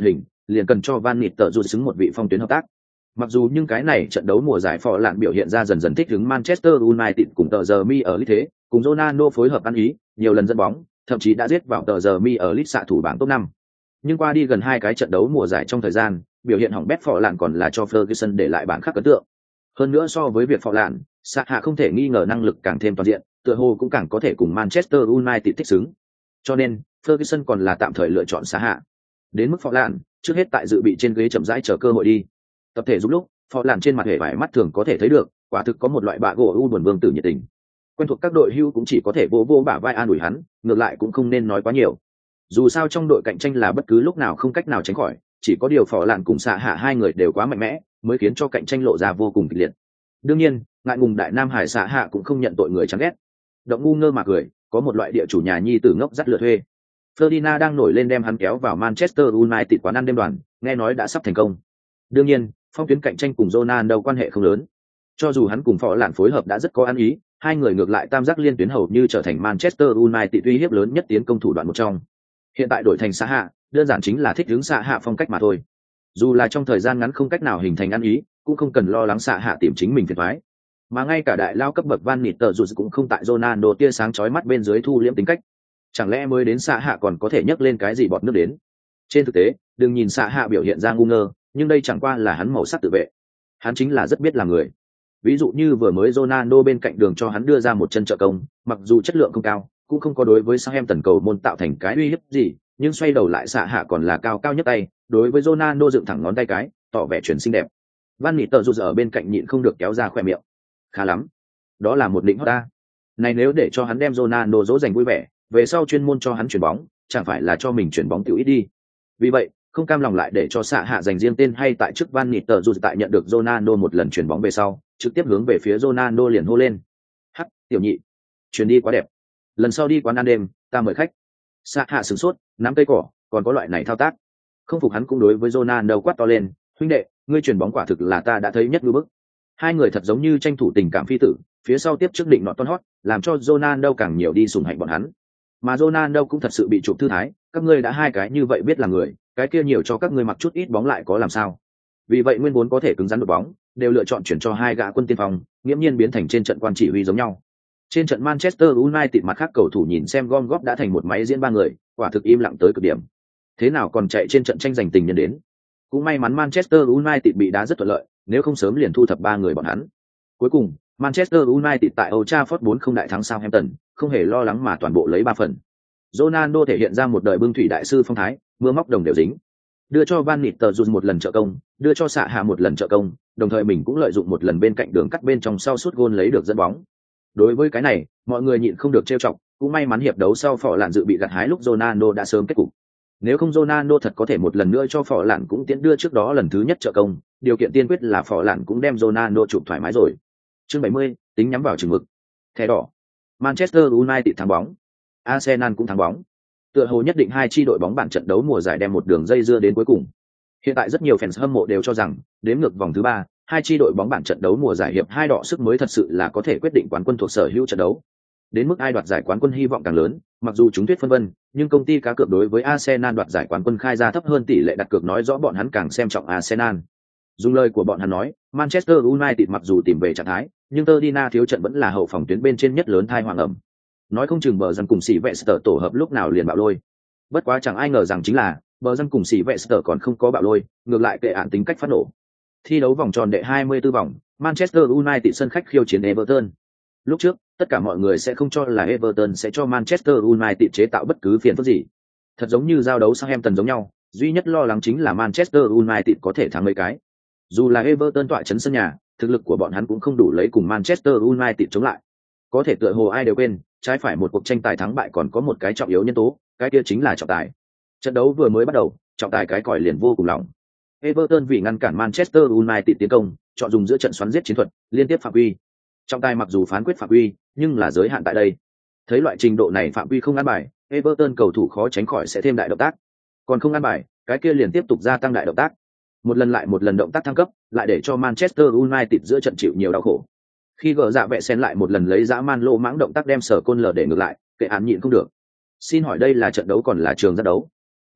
liền cần cho Van Nistelrooy xứng một vị phong tuyến hợp tác. Mặc dù nhưng cái này trận đấu mùa giải phò lạn biểu hiện ra dần dần thích ứng Manchester United cùng tờ giờ mi ở League thế, cùng Ronaldo phối hợp ăn ý, nhiều lần dẫn bóng, thậm chí đã giết vào tờ giờ mi ở League xạ thủ bảng top năm. Nhưng qua đi gần hai cái trận đấu mùa giải trong thời gian, biểu hiện hỏng bét phò lạn còn là cho Ferguson để lại bản khắc ấn tượng. Hơn nữa so với việc phò lạn, xạ hạ không thể nghi ngờ năng lực càng thêm toàn diện, tựa hồ cũng càng có thể cùng Manchester United thích ứng. Cho nên, Ferguson còn là tạm thời lựa chọn xạ hạ. Đến mức phò lạn, trước hết tại dự bị trên ghế chậm rãi chờ cơ hội đi. Tập thể giúp lúc, phò lạn trên mặt hề vải mắt thường có thể thấy được, quả thực có một loại bạ gỗ u buồn vương tử nhiệt tình. Quen thuộc các đội hưu cũng chỉ có thể vô vô bả vai an ủi hắn, ngược lại cũng không nên nói quá nhiều. Dù sao trong đội cạnh tranh là bất cứ lúc nào không cách nào tránh khỏi, chỉ có điều phò lạn cùng xạ hạ hai người đều quá mạnh mẽ, mới khiến cho cạnh tranh lộ ra vô cùng kịch liệt. Đương nhiên, ngại ngùng đại nam hải xạ hạ cũng không nhận tội người chán ghét. Động ngu ngơ mà cười, có một loại địa chủ nhà nhi tử ngốc dắt lừa thuê. Ferdinand đang nổi lên đem hắn kéo vào Manchester United quán ăn đêm đoàn, nghe nói đã sắp thành công. Đương nhiên, phong tuyến cạnh tranh cùng Ronaldo quan hệ không lớn. Cho dù hắn cùng phò lạn phối hợp đã rất có ăn ý, hai người ngược lại tam giác liên tuyến hầu như trở thành Manchester United uy hiếp lớn nhất tiến công thủ đoạn một trong. Hiện tại đổi thành xạ hạ, đơn giản chính là thích ứng xạ hạ phong cách mà thôi. Dù là trong thời gian ngắn không cách nào hình thành ăn ý, cũng không cần lo lắng xạ hạ tìm chính mình phiền toái. Mà ngay cả đại lao cấp bậc Van Nistelrooy cũng không tại Ronaldo tia sáng chói mắt bên dưới thu liễm tính cách. Chẳng lẽ mới đến xạ hạ còn có thể nhấc lên cái gì bọt nước đến? Trên thực tế, đừng nhìn xạ hạ biểu hiện ra ngu ngơ, nhưng đây chẳng qua là hắn màu sắc tự vệ. Hắn chính là rất biết làm người. Ví dụ như vừa mới Ronaldo bên cạnh đường cho hắn đưa ra một chân trợ công, mặc dù chất lượng không cao, cũng không có đối với Southampton cầu môn tạo thành cái uy hiếp gì, nhưng xoay đầu lại xạ hạ còn là cao cao nhất tay, đối với Ronaldo dựng thẳng ngón tay cái, tỏ vẻ chuyển xinh đẹp. Van Nistelrooy ở bên cạnh nhịn không được kéo ra khóe miệng. Khá lắm, đó là một định hót ta. Này nếu để cho hắn đem Ronaldo dỗ dành vui vẻ, về sau chuyên môn cho hắn chuyển bóng, chẳng phải là cho mình chuyển bóng tiểu ít đi. Vì vậy, không cam lòng lại để cho xạ hạ dành riêng tên hay tại trước Van Nistelrooy tại nhận được Ronaldo một lần chuyển bóng về sau, trực tiếp hướng về phía Ronaldo liền hô lên. Hắc, tiểu nhị, chuyển đi quá đẹp. Lần sau đi quán ăn đêm, ta mời khách. Xạ hạ sửng sốt, nắm cây cỏ, còn có loại này thao tác. Không phục hắn cũng đối với Ronaldo quát to lên, huynh đệ, ngươi chuyển bóng quả thực là ta đã thấy nhất lưu bức. Hai người thật giống như tranh thủ tình cảm phi tử, phía sau tiếp trước định nọ ton hót, làm cho Ronaldo càng nhiều đi sủng hạnh bọn hắn. Mà Ronaldo cũng thật sự bị chụp thư thái, các ngươi đã hai cái như vậy biết là người, cái kia nhiều cho các ngươi mặc chút ít bóng lại có làm sao? Vì vậy nguyên vốn có thể cứng rắn đội bóng, đều lựa chọn chuyển cho hai gã quân tiên phong, nghiễm nhiên biến thành trên trận quan chỉ huy giống nhau. Trên trận Manchester United mặt khác cầu thủ nhìn xem gom góp đã thành một máy diễn ba người, quả thực im lặng tới cực điểm. Thế nào còn chạy trên trận tranh giành tình nhân đến? Cũng may mắn Manchester United bị đá rất thuận lợi, nếu không sớm liền thu thập ba người bọn hắn. Cuối cùng, Manchester United tại Old Trafford bốn không đại thắng Southampton, không hề lo lắng mà toàn bộ lấy ba phần. Ronaldo thể hiện ra một đời bưng thủy đại sư phong thái, mưa móc đồng đều dính. Đưa cho Van Nistelrooy một lần trợ công, đưa cho xạ hạ một lần trợ công, đồng thời mình cũng lợi dụng một lần bên cạnh đường cắt bên trong sau sút gôn lấy được dẫn bóng. Đối với cái này, mọi người nhịn không được trêu chọc, cũng may mắn hiệp đấu sau phỏ lạn dự bị gặt hái lúc Ronaldo đã sớm kết cục. Nếu không Ronaldo thật có thể một lần nữa cho phỏ lạn cũng tiến đưa trước đó lần thứ nhất trợ công, điều kiện tiên quyết là phỏ lạn cũng đem Ronaldo chụp thoải mái rồi. Chương bảy mươi, tính nhắm vào chừng mực. Thẻ đỏ. Manchester United thắng bóng. Arsenal cũng thắng bóng. Tựa hồ nhất định hai chi đội bóng bản trận đấu mùa giải đem một đường dây dưa đến cuối cùng. Hiện tại rất nhiều fans hâm mộ đều cho rằng, đếm ngược vòng thứ ba, hai chi đội bóng bản trận đấu mùa giải hiệp hai đọ sức mới thật sự là có thể quyết định quán quân thuộc sở hữu trận đấu. Đến mức ai đoạt giải quán quân hy vọng càng lớn, mặc dù chúng thuyết phân vân, nhưng công ty cá cược đối với Arsenal đoạt giải quán quân khai ra thấp hơn tỷ lệ đặt cược nói rõ bọn hắn càng xem trọng Arsenal. Dùng lời của bọn hắn nói, Manchester United mặc dù tìm về trạng thái, nhưng Ferdinand thiếu trận vẫn là hậu phòng tuyến bên trên nhất lớn thai hoàng ẩm. Nói không chừng bờ dân cùng xỉ vệ sở tổ hợp lúc nào liền bạo lôi. Bất quá chẳng ai ngờ rằng chính là bờ dân cùng xỉ vệ sở còn không có bạo lôi, ngược lại kệ án tính cách phát nổ. Thi đấu vòng tròn đệ hai mươi tư vòng, Manchester United sân khách khiêu chiến Everton. Lúc trước, tất cả mọi người sẽ không cho là Everton sẽ cho Manchester United chế tạo bất cứ phiền phức gì. Thật giống như giao đấu Southampton giống nhau, duy nhất lo lắng chính là Manchester United có thể thắng mấy cái. Dù là Everton tọa trấn sân nhà, thực lực của bọn hắn cũng không đủ lấy cùng Manchester United chống lại. Có thể tựa hồ ai đều quên, trái phải một cuộc tranh tài thắng bại còn có một cái trọng yếu nhân tố, cái kia chính là trọng tài. Trận đấu vừa mới bắt đầu, trọng tài cái còi liền vô cùng lỏng. Everton vì ngăn cản Manchester United tiến công, chọn dùng giữa trận xoắn giết chiến thuật, liên tiếp phạm quy. Trọng tài mặc dù phán quyết phạm quy, nhưng là giới hạn tại đây. Thấy loại trình độ này phạm quy không ăn bài, Everton cầu thủ khó tránh khỏi sẽ thêm đại động tác. Còn không ăn bài, cái kia liền tiếp tục gia tăng đại động tác. Một lần lại một lần động tác thăng cấp, lại để cho Manchester United giữa trận chịu nhiều đau khổ. Khi gỡ dạ vẽ sen lại một lần lấy dã man lô mãng động tác đem sở côn lờ để ngược lại, kệ án nhịn không được. Xin hỏi đây là trận đấu còn là trường ra đấu?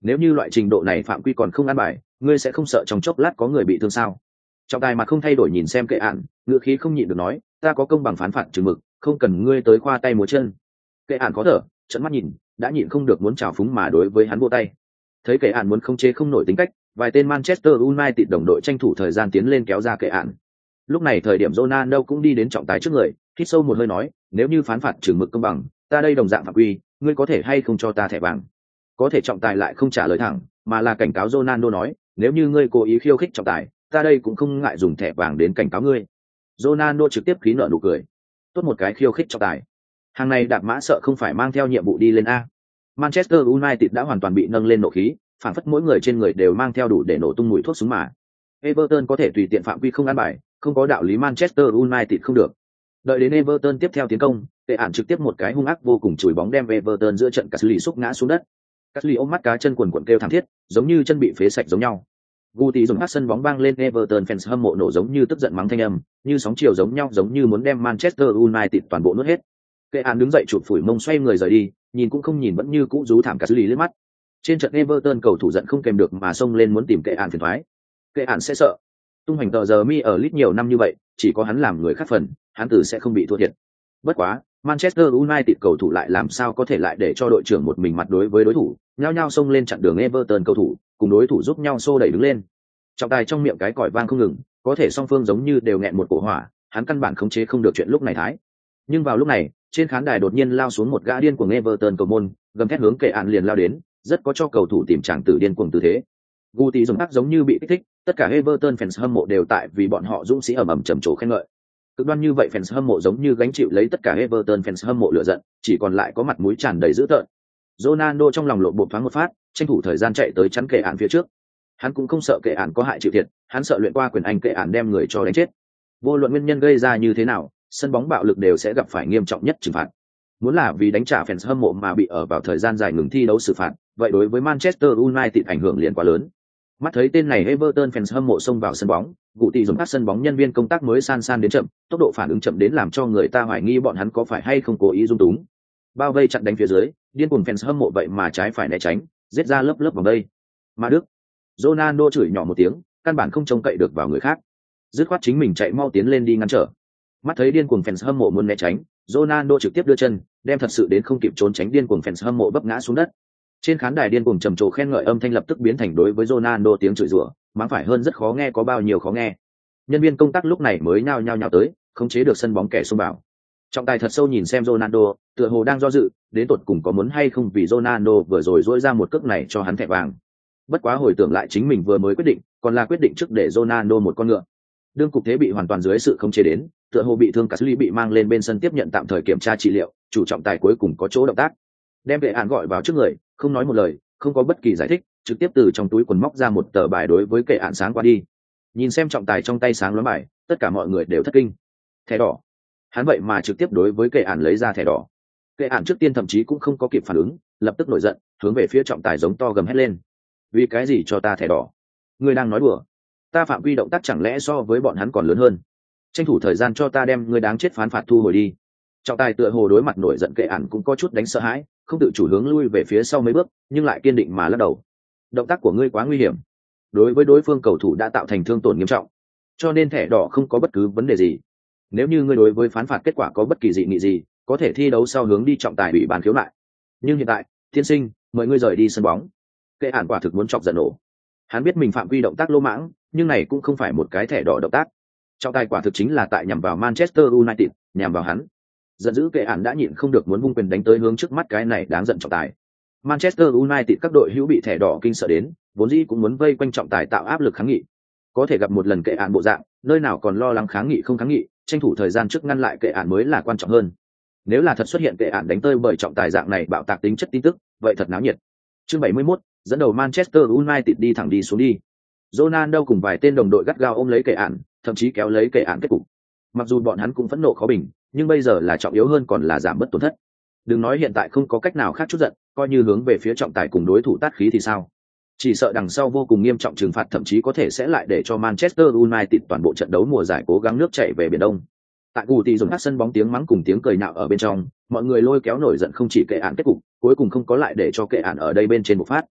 Nếu như loại trình độ này phạm quy còn không ăn bài, ngươi sẽ không sợ trong chốc lát có người bị thương sao? Trọng tài mặt không thay đổi nhìn xem kệ ạn, ngựa khí không nhịn được nói, ta có công bằng phán phạt chừng mực, không cần ngươi tới khoa tay múa chân. Kệ ạn khó thở, trợn mắt nhìn, đã nhịn không được muốn trào phúng mà đối với hắn vô tay. Thấy kệ ạn muốn không chế không nổi tính cách, vài tên Manchester United đồng đội tranh thủ thời gian tiến lên kéo ra kệ ạn. Lúc này thời điểm Ronaldo cũng đi đến trọng tài trước người, hít sâu một hơi nói, nếu như phán phạt chừng mực công bằng, ta đây đồng dạng phạm quy, ngươi có thể hay không cho ta thẻ vàng? Có thể trọng tài lại không trả lời thẳng, mà là cảnh cáo Ronaldo nói, nếu như ngươi cố ý khiêu khích trọng tài, ta đây cũng không ngại dùng thẻ vàng đến cảnh cáo ngươi. Ronaldo trực tiếp khí nợ nụ cười. Tốt một cái khiêu khích trọng tài. Hàng này đạp mã sợ không phải mang theo nhiệm vụ đi lên a. Manchester United đã hoàn toàn bị nâng lên nộ khí, phản phất mỗi người trên người đều mang theo đủ để nổ tung mùi thuốc súng mà. Everton có thể tùy tiện phạm quy không ăn bài, không có đạo lý Manchester United không được. Đợi đến Everton tiếp theo tiến công, tệ ản trực tiếp một cái hung ác vô cùng chùi bóng đem Everton giữa trận Casilli xúc ngã xuống đất. Casilli ôm mắt cá chân quần quần kêu thảm thiết, giống như chân bị phế sạch giống nhau. Guti dùng hát sân bóng vang lên, Everton fans hâm mộ nổ giống như tức giận mắng thanh âm, như sóng chiều giống nhau, giống như muốn đem Manchester United toàn bộ nuốt hết. Kệ án đứng dậy chụp phủi mông xoay người rời đi, nhìn cũng không nhìn vẫn như cũ rú thảm Casilli liếc mắt. Trên trận Everton cầu thủ giận không kèm được mà xông lên muốn tìm kệ án phiền toái. Kệ án sẽ sợ. Tung hành tờ giờ mi ở Leeds nhiều năm như vậy, chỉ có hắn làm người khác phần, hắn tử sẽ không bị thua thiệt. Bất quá, Manchester United cầu thủ lại làm sao có thể lại để cho đội trưởng một mình mặt đối với đối thủ, nhao nhao xông lên chặn đường Everton cầu thủ, cùng đối thủ giúp nhau xô đẩy đứng lên. Trọng tài trong miệng cái còi vang không ngừng, có thể song phương giống như đều nghẹn một cổ hỏa, hắn căn bản khống chế không được chuyện lúc này thái. Nhưng vào lúc này, trên khán đài đột nhiên lao xuống một gã điên của Everton cầu môn, gầm thét hướng kệ án liền lao đến, rất có cho cầu thủ tìm chàng tử điên cuồng tư thế. Guti dùng tác giống như bị kích thích, tất cả Everton fans hâm mộ đều tại vì bọn họ dũng sĩ ầm ầm trầm trồ khen ngợi. Cực đoan như vậy fans hâm mộ giống như gánh chịu lấy tất cả Everton fans hâm mộ lửa giận, chỉ còn lại có mặt mũi tràn đầy dữ tợn. Ronaldo trong lòng lộn bột thoáng một phát, tranh thủ thời gian chạy tới chắn kệ án phía trước. Hắn cũng không sợ kệ án có hại chịu thiệt, hắn sợ luyện qua quyền anh kệ án đem người cho đánh chết. Vô luận nguyên nhân gây ra như thế nào, sân bóng bạo lực đều sẽ gặp phải nghiêm trọng nhất trừng phạt. Muốn là vì đánh trả fans hâm mộ mà bị ở vào thời gian dài ngừng thi đấu xử phạt, vậy đối với Manchester United ảnh hưởng liền quá lớn. Mắt thấy tên này Everton fans hâm mộ xông vào sân bóng, Guti dùng các sân bóng nhân viên công tác mới san san đến chậm, tốc độ phản ứng chậm đến làm cho người ta hoài nghi bọn hắn có phải hay không cố ý dung túng. Bao vây chặn đánh phía dưới, điên cuồng fans hâm mộ vậy mà trái phải né tránh, giết ra lớp lớp vòng đây. Mà Đức, Ronaldo chửi nhỏ một tiếng, căn bản không trông cậy được vào người khác. Dứt khoát chính mình chạy mau tiến lên đi ngăn trở. Mắt thấy điên cuồng fans hâm mộ muốn né tránh, Ronaldo trực tiếp đưa chân, đem thật sự đến không kịp trốn tránh điên cuồng fans hâm mộ vấp ngã xuống đất. Trên khán đài điên cuồng trầm trồ khen ngợi âm thanh lập tức biến thành đối với Ronaldo tiếng chửi rủa, mắng phải hơn rất khó nghe có bao nhiêu khó nghe. Nhân viên công tác lúc này mới nhao nhao nhao tới, khống chế được sân bóng kẻ xông vào. Trọng tài thật sâu nhìn xem Ronaldo, tựa hồ đang do dự, đến tột cùng có muốn hay không vì Ronaldo vừa rồi dỗi ra một cước này cho hắn thẻ vàng. Bất quá hồi tưởng lại chính mình vừa mới quyết định, còn là quyết định trước để Ronaldo một con ngựa. Đương cục thế bị hoàn toàn dưới sự khống chế đến, tựa hồ bị thương Casilli bị mang lên bên sân tiếp nhận tạm thời kiểm tra trị liệu, chủ trọng tài cuối cùng có chỗ động tác. Đem vệ án gọi vào trước người, không nói một lời, không có bất kỳ giải thích, trực tiếp từ trong túi quần móc ra một tờ bài đối với kệ án sáng qua đi. Nhìn xem trọng tài trong tay sáng lóe bài, tất cả mọi người đều thất kinh. Thẻ đỏ. Hắn vậy mà trực tiếp đối với kệ án lấy ra thẻ đỏ. Kệ án trước tiên thậm chí cũng không có kịp phản ứng, lập tức nổi giận, hướng về phía trọng tài giống to gầm hét lên. Vì cái gì cho ta thẻ đỏ? Ngươi đang nói đùa? Ta phạm vi động tác chẳng lẽ so với bọn hắn còn lớn hơn? Tranh thủ thời gian cho ta đem ngươi đáng chết phán phạt thu hồi đi. Trọng tài tựa hồ đối mặt nổi giận kệ án cũng có chút đánh sợ hãi, không tự chủ hướng lui về phía sau mấy bước, nhưng lại kiên định mà lắc đầu. Động tác của ngươi quá nguy hiểm, đối với đối phương cầu thủ đã tạo thành thương tổn nghiêm trọng, cho nên thẻ đỏ không có bất cứ vấn đề gì. Nếu như ngươi đối với phán phạt kết quả có bất kỳ dị nghị gì, có thể thi đấu sau hướng đi trọng tài ủy ban khiếu nại. Nhưng hiện tại, tiên sinh, mời ngươi rời đi sân bóng. Kệ án quả thực muốn chọc giận nổ. Hắn biết mình phạm vi động tác lỗ mãng, nhưng này cũng không phải một cái thẻ đỏ động tác. Trọng tài quả thực chính là tại nhằm vào Manchester United, nhằm vào hắn. Giận dữ kệ án đã nhịn không được muốn vung quyền đánh tới hướng trước mắt cái này đáng giận trọng tài. Manchester United các đội hữu bị thẻ đỏ kinh sợ đến, vốn dĩ cũng muốn vây quanh trọng tài tạo áp lực kháng nghị. Có thể gặp một lần kệ án bộ dạng, nơi nào còn lo lắng kháng nghị không kháng nghị, tranh thủ thời gian trước ngăn lại kệ án mới là quan trọng hơn. Nếu là thật xuất hiện kệ án đánh tơi bởi trọng tài dạng này bạo tạc tính chất tin tức, vậy thật náo nhiệt. Chương bảy mươi mốt, dẫn đầu Manchester United đi thẳng đi xuống đi. Ronaldo cùng vài tên đồng đội gắt gao ôm lấy kệ án, thậm chí kéo lấy kệ án kết cục. Mặc dù bọn hắn cũng phẫn nộ khó bình, nhưng bây giờ là trọng yếu hơn còn là giảm bớt tổn thất. Đừng nói hiện tại không có cách nào khác chút giận, coi như hướng về phía trọng tài cùng đối thủ tát khí thì sao? Chỉ sợ đằng sau vô cùng nghiêm trọng trừng phạt thậm chí có thể sẽ lại để cho Manchester United toàn bộ trận đấu mùa giải cố gắng nước chảy về biển Đông. Tại Guti dùng các sân bóng tiếng mắng cùng tiếng cười nhạo ở bên trong, mọi người lôi kéo nổi giận không chỉ kệ án kết cục, cuối cùng không có lại để cho kệ án ở đây bên trên một phát.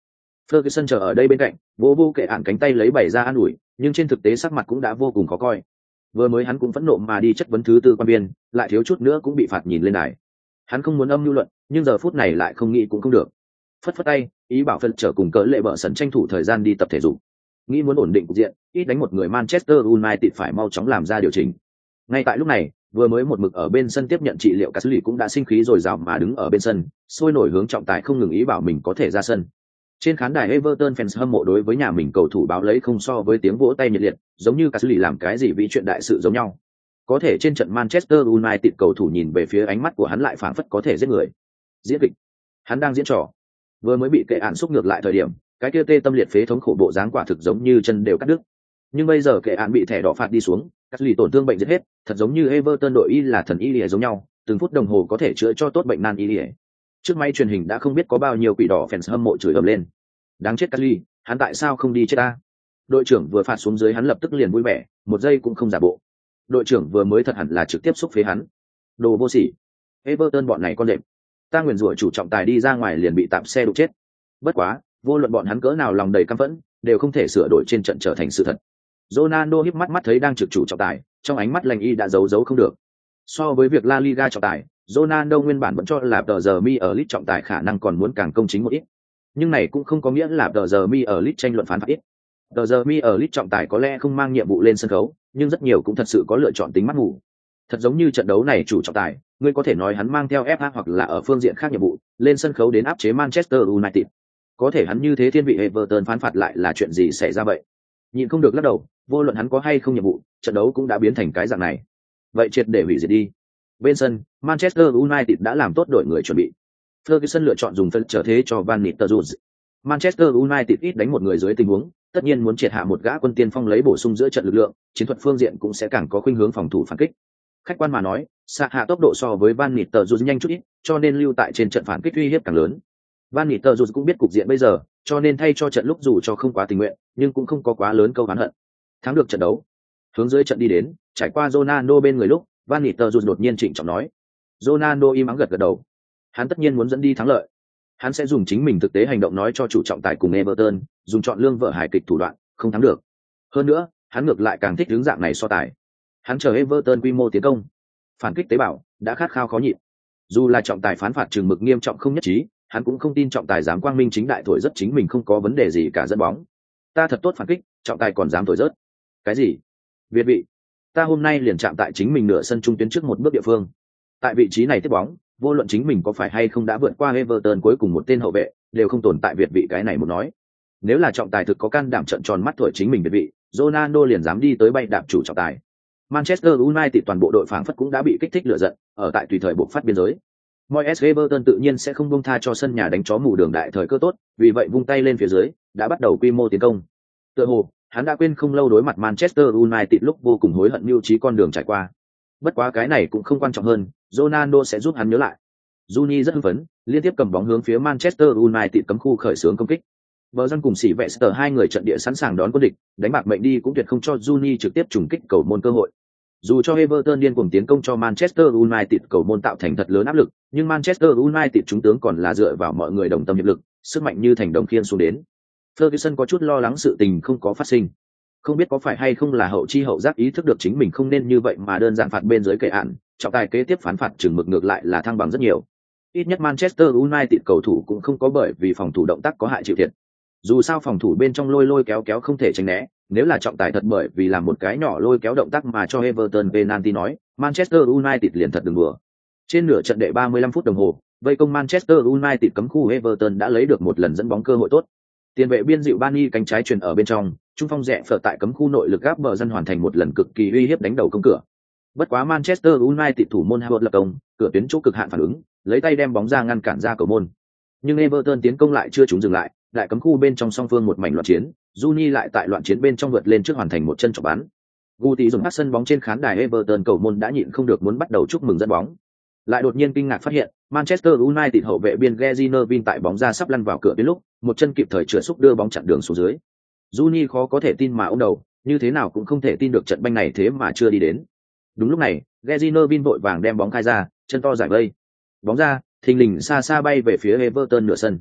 Ferguson chờ ở đây bên cạnh, vô vô kệ ản cánh tay lấy bày ra an ủi, nhưng trên thực tế sắc mặt cũng đã vô cùng khó coi. Vừa mới hắn cũng phẫn nộ mà đi chất vấn thứ tư quan viên, lại thiếu chút nữa cũng bị phạt nhìn lên đài. Hắn không muốn âm mưu luận, nhưng giờ phút này lại không nghĩ cũng không được. Phất phất tay, ý bảo phân trở cùng cỡ lệ bợ sân tranh thủ thời gian đi tập thể dục. Nghĩ muốn ổn định cục diện, ít đánh một người Manchester United phải mau chóng làm ra điều chỉnh. Ngay tại lúc này, vừa mới một mực ở bên sân tiếp nhận trị liệu, Casulli cũng đã sinh khí rồi rào mà đứng ở bên sân, sôi nổi hướng trọng tài không ngừng ý bảo mình có thể ra sân. Trên khán đài Everton fans hâm mộ đối với nhà mình cầu thủ báo lấy không so với tiếng vỗ tay nhiệt liệt, giống như Casulli làm cái gì vĩ chuyện đại sự giống nhau. Có thể trên trận Manchester United cầu thủ nhìn về phía ánh mắt của hắn lại phảng phất có thể giết người. Diễn kịch. Hắn đang diễn trò. Vừa mới bị kệ án xúc ngược lại thời điểm, cái kia tê tâm liệt phế thống khổ bộ dáng quả thực giống như chân đều cắt đứt. Nhưng bây giờ kệ án bị thẻ đỏ phạt đi xuống, Casulli tổn thương bệnh giết hết, thật giống như Everton đội y là thần y lìa giống nhau, từng phút đồng hồ có thể chữa cho tốt bệnh nan y lìa. Trước máy truyền hình đã không biết có bao nhiêu quỷ đỏ fans hâm mộ chửi ầm lên. Đáng chết Casulli, hắn tại sao không đi chết ta? Đội trưởng vừa phạt xuống dưới hắn lập tức liền vui vẻ, một giây cũng không giả bộ. Đội trưởng vừa mới thật hẳn là trực tiếp xúc phế hắn. Đồ vô sỉ. Everton bọn này con đệm. Ta nguyền rủa chủ trọng tài đi ra ngoài liền bị tạm xe đụng chết. Bất quá, vô luận bọn hắn cỡ nào lòng đầy căm phẫn, đều không thể sửa đổi trên trận trở thành sự thật. Ronaldo híp mắt mắt thấy đang trực chủ trọng tài, trong ánh mắt lành y đã giấu giấu không được. So với việc La Liga trọng tài, Ronaldo nguyên bản vẫn cho là tờ giờ mi ở League trọng tài khả năng còn muốn càng công chính một ít. Nhưng này cũng không có nghĩa là tờ giờ mi ở League tranh luận phán phạt ít. Tờ giờ mi ở League trọng tài có lẽ không mang nhiệm vụ lên sân khấu, nhưng rất nhiều cũng thật sự có lựa chọn tính mắt ngủ. Thật giống như trận đấu này chủ trọng tài, ngươi có thể nói hắn mang theo ép a hoặc là ở phương diện khác nhiệm vụ, lên sân khấu đến áp chế Manchester United. Có thể hắn như thế thiên vị Everton phán phạt lại là chuyện gì xảy ra vậy? Nhìn không được lắc đầu, vô luận hắn có hay không nhiệm vụ, trận đấu cũng đã biến thành cái dạng này. Vậy triệt để hủy diệt đi. Bên sân, Manchester United đã làm tốt đội người chuẩn bị. Ferguson lựa chọn dùng phân trở thế cho Van Nistelrooy. Manchester United ít đánh một người dưới tình huống, tất nhiên muốn triệt hạ một gã quân tiên phong lấy bổ sung giữa trận lực lượng, chiến thuật phương diện cũng sẽ càng có khuynh hướng phòng thủ phản kích. Khách quan mà nói, xạ hạ tốc độ so với Van Nistelrooy nhanh chút ít, cho nên lưu tại trên trận phản kích uy hiếp càng lớn. Van Nistelrooy cũng biết cục diện bây giờ, cho nên thay cho trận lúc dù cho không quá tình nguyện, nhưng cũng không có quá lớn câu oán hận. Thắng được trận đấu, hướng dưới trận đi đến, trải qua Ronaldo bên người lúc, Van Nistelrooy đột nhiên trịnh trọng nói. Ronaldo im ắng gật gật đầu. Hắn tất nhiên muốn dẫn đi thắng lợi. Hắn sẽ dùng chính mình thực tế hành động nói cho chủ trọng tài cùng Everton, dùng chọn lương vợ hài kịch thủ đoạn, không thắng được. Hơn nữa, hắn ngược lại càng thích hướng dạng này so tài. Hắn chờ Everton quy mô tiến công, phản kích tế bào, đã khát khao khó nhịn. Dù là trọng tài phán phạt trừng mực nghiêm trọng không nhất trí, hắn cũng không tin trọng tài dám quang minh chính đại thổi rất chính mình không có vấn đề gì cả dẫn bóng. Ta thật tốt phản kích, trọng tài còn dám thổi rớt. Cái gì? Việt vị. Ta hôm nay liền chạm tại chính mình nửa sân trung tuyến trước một bước địa phương. Tại vị trí này tiếp bóng, vô luận chính mình có phải hay không đã vượt qua Everton cuối cùng một tên hậu vệ, đều không tồn tại Việt vị cái này một nói. Nếu là trọng tài thực có can đảm trợn tròn mắt thổi chính mình Việt vị, Ronaldo liền dám đi tới bay đạp chủ trọng tài. Manchester United toàn bộ đội phảng phất cũng đã bị kích thích lửa giận, ở tại tùy thời buộc phát biên giới. Moyes Everton tự nhiên sẽ không buông tha cho sân nhà đánh chó mù đường đại thời cơ tốt, vì vậy vung tay lên phía dưới, đã bắt đầu quy mô tiến công. Tựa hồ, hắn đã quên không lâu đối mặt Manchester United lúc vô cùng hối hận mưu trí con đường trải qua. Bất quá cái này cũng không quan trọng hơn, Ronaldo sẽ giúp hắn nhớ lại. Juni rất hưng phấn, liên tiếp cầm bóng hướng phía Manchester United cấm khu khởi xướng công kích. Bờ dân cùng xỉ Vester hai người trận địa sẵn sàng đón quân địch, đánh bạc mệnh đi cũng tuyệt không cho Juni trực tiếp trùng kích cầu môn cơ hội. Dù cho Everton điên cuồng tiến công cho Manchester United cầu môn tạo thành thật lớn áp lực, nhưng Manchester United chúng tướng còn là dựa vào mọi người đồng tâm hiệp lực, sức mạnh như thành đồng khiên xuống đến. Ferguson có chút lo lắng sự tình không có phát sinh. Không biết có phải hay không là hậu chi hậu giác ý thức được chính mình không nên như vậy mà đơn giản phạt bên dưới kệ án, trọng tài kế tiếp phán phạt chừng mực ngược lại là thăng bằng rất nhiều. Ít nhất Manchester United cầu thủ cũng không có bởi vì phòng thủ động tác có hại chịu thiệt. Dù sao phòng thủ bên trong lôi lôi kéo kéo không thể tránh né, nếu là trọng tài thật bởi vì làm một cái nhỏ lôi kéo động tác mà cho Everton penalty nói, Manchester United liền thật đừng đùa. Trên nửa trận đệ ba mươi lăm phút đồng hồ, vây công Manchester United cấm khu Everton đã lấy được một lần dẫn bóng cơ hội tốt. Tiền vệ biên dịu Bani cánh trái truyền ở bên trong, trung phong rẽ phở tại cấm khu nội lực gáp bờ dân hoàn thành một lần cực kỳ uy hiếp đánh đầu công cửa. Bất quá Manchester United thủ môn Howard lập công, cửa tuyến chỗ cực hạn phản ứng, lấy tay đem bóng ra ngăn cản ra cầu môn. Nhưng Everton tiến công lại chưa trúng dừng lại, đại cấm khu bên trong song phương một mảnh loạn chiến, Juni lại tại loạn chiến bên trong vượt lên trước hoàn thành một chân chọc bắn. Guti dùng phát sân bóng trên khán đài Everton cầu môn đã nhịn không được muốn bắt đầu chúc mừng dẫn bóng. Lại đột nhiên kinh ngạc phát hiện, Manchester United hậu vệ biên Gary Neville tại bóng ra sắp lăn vào cửa tuyến lúc, một chân kịp thời chữa xúc đưa bóng chặn đường xuống dưới. Juni khó có thể tin mà ôm đầu, như thế nào cũng không thể tin được trận banh này thế mà chưa đi đến. Đúng lúc này, Gary Neville vội vàng đem bóng khai ra, chân to giải vây. Bóng ra, thình lình xa xa bay về phía Everton nửa sân.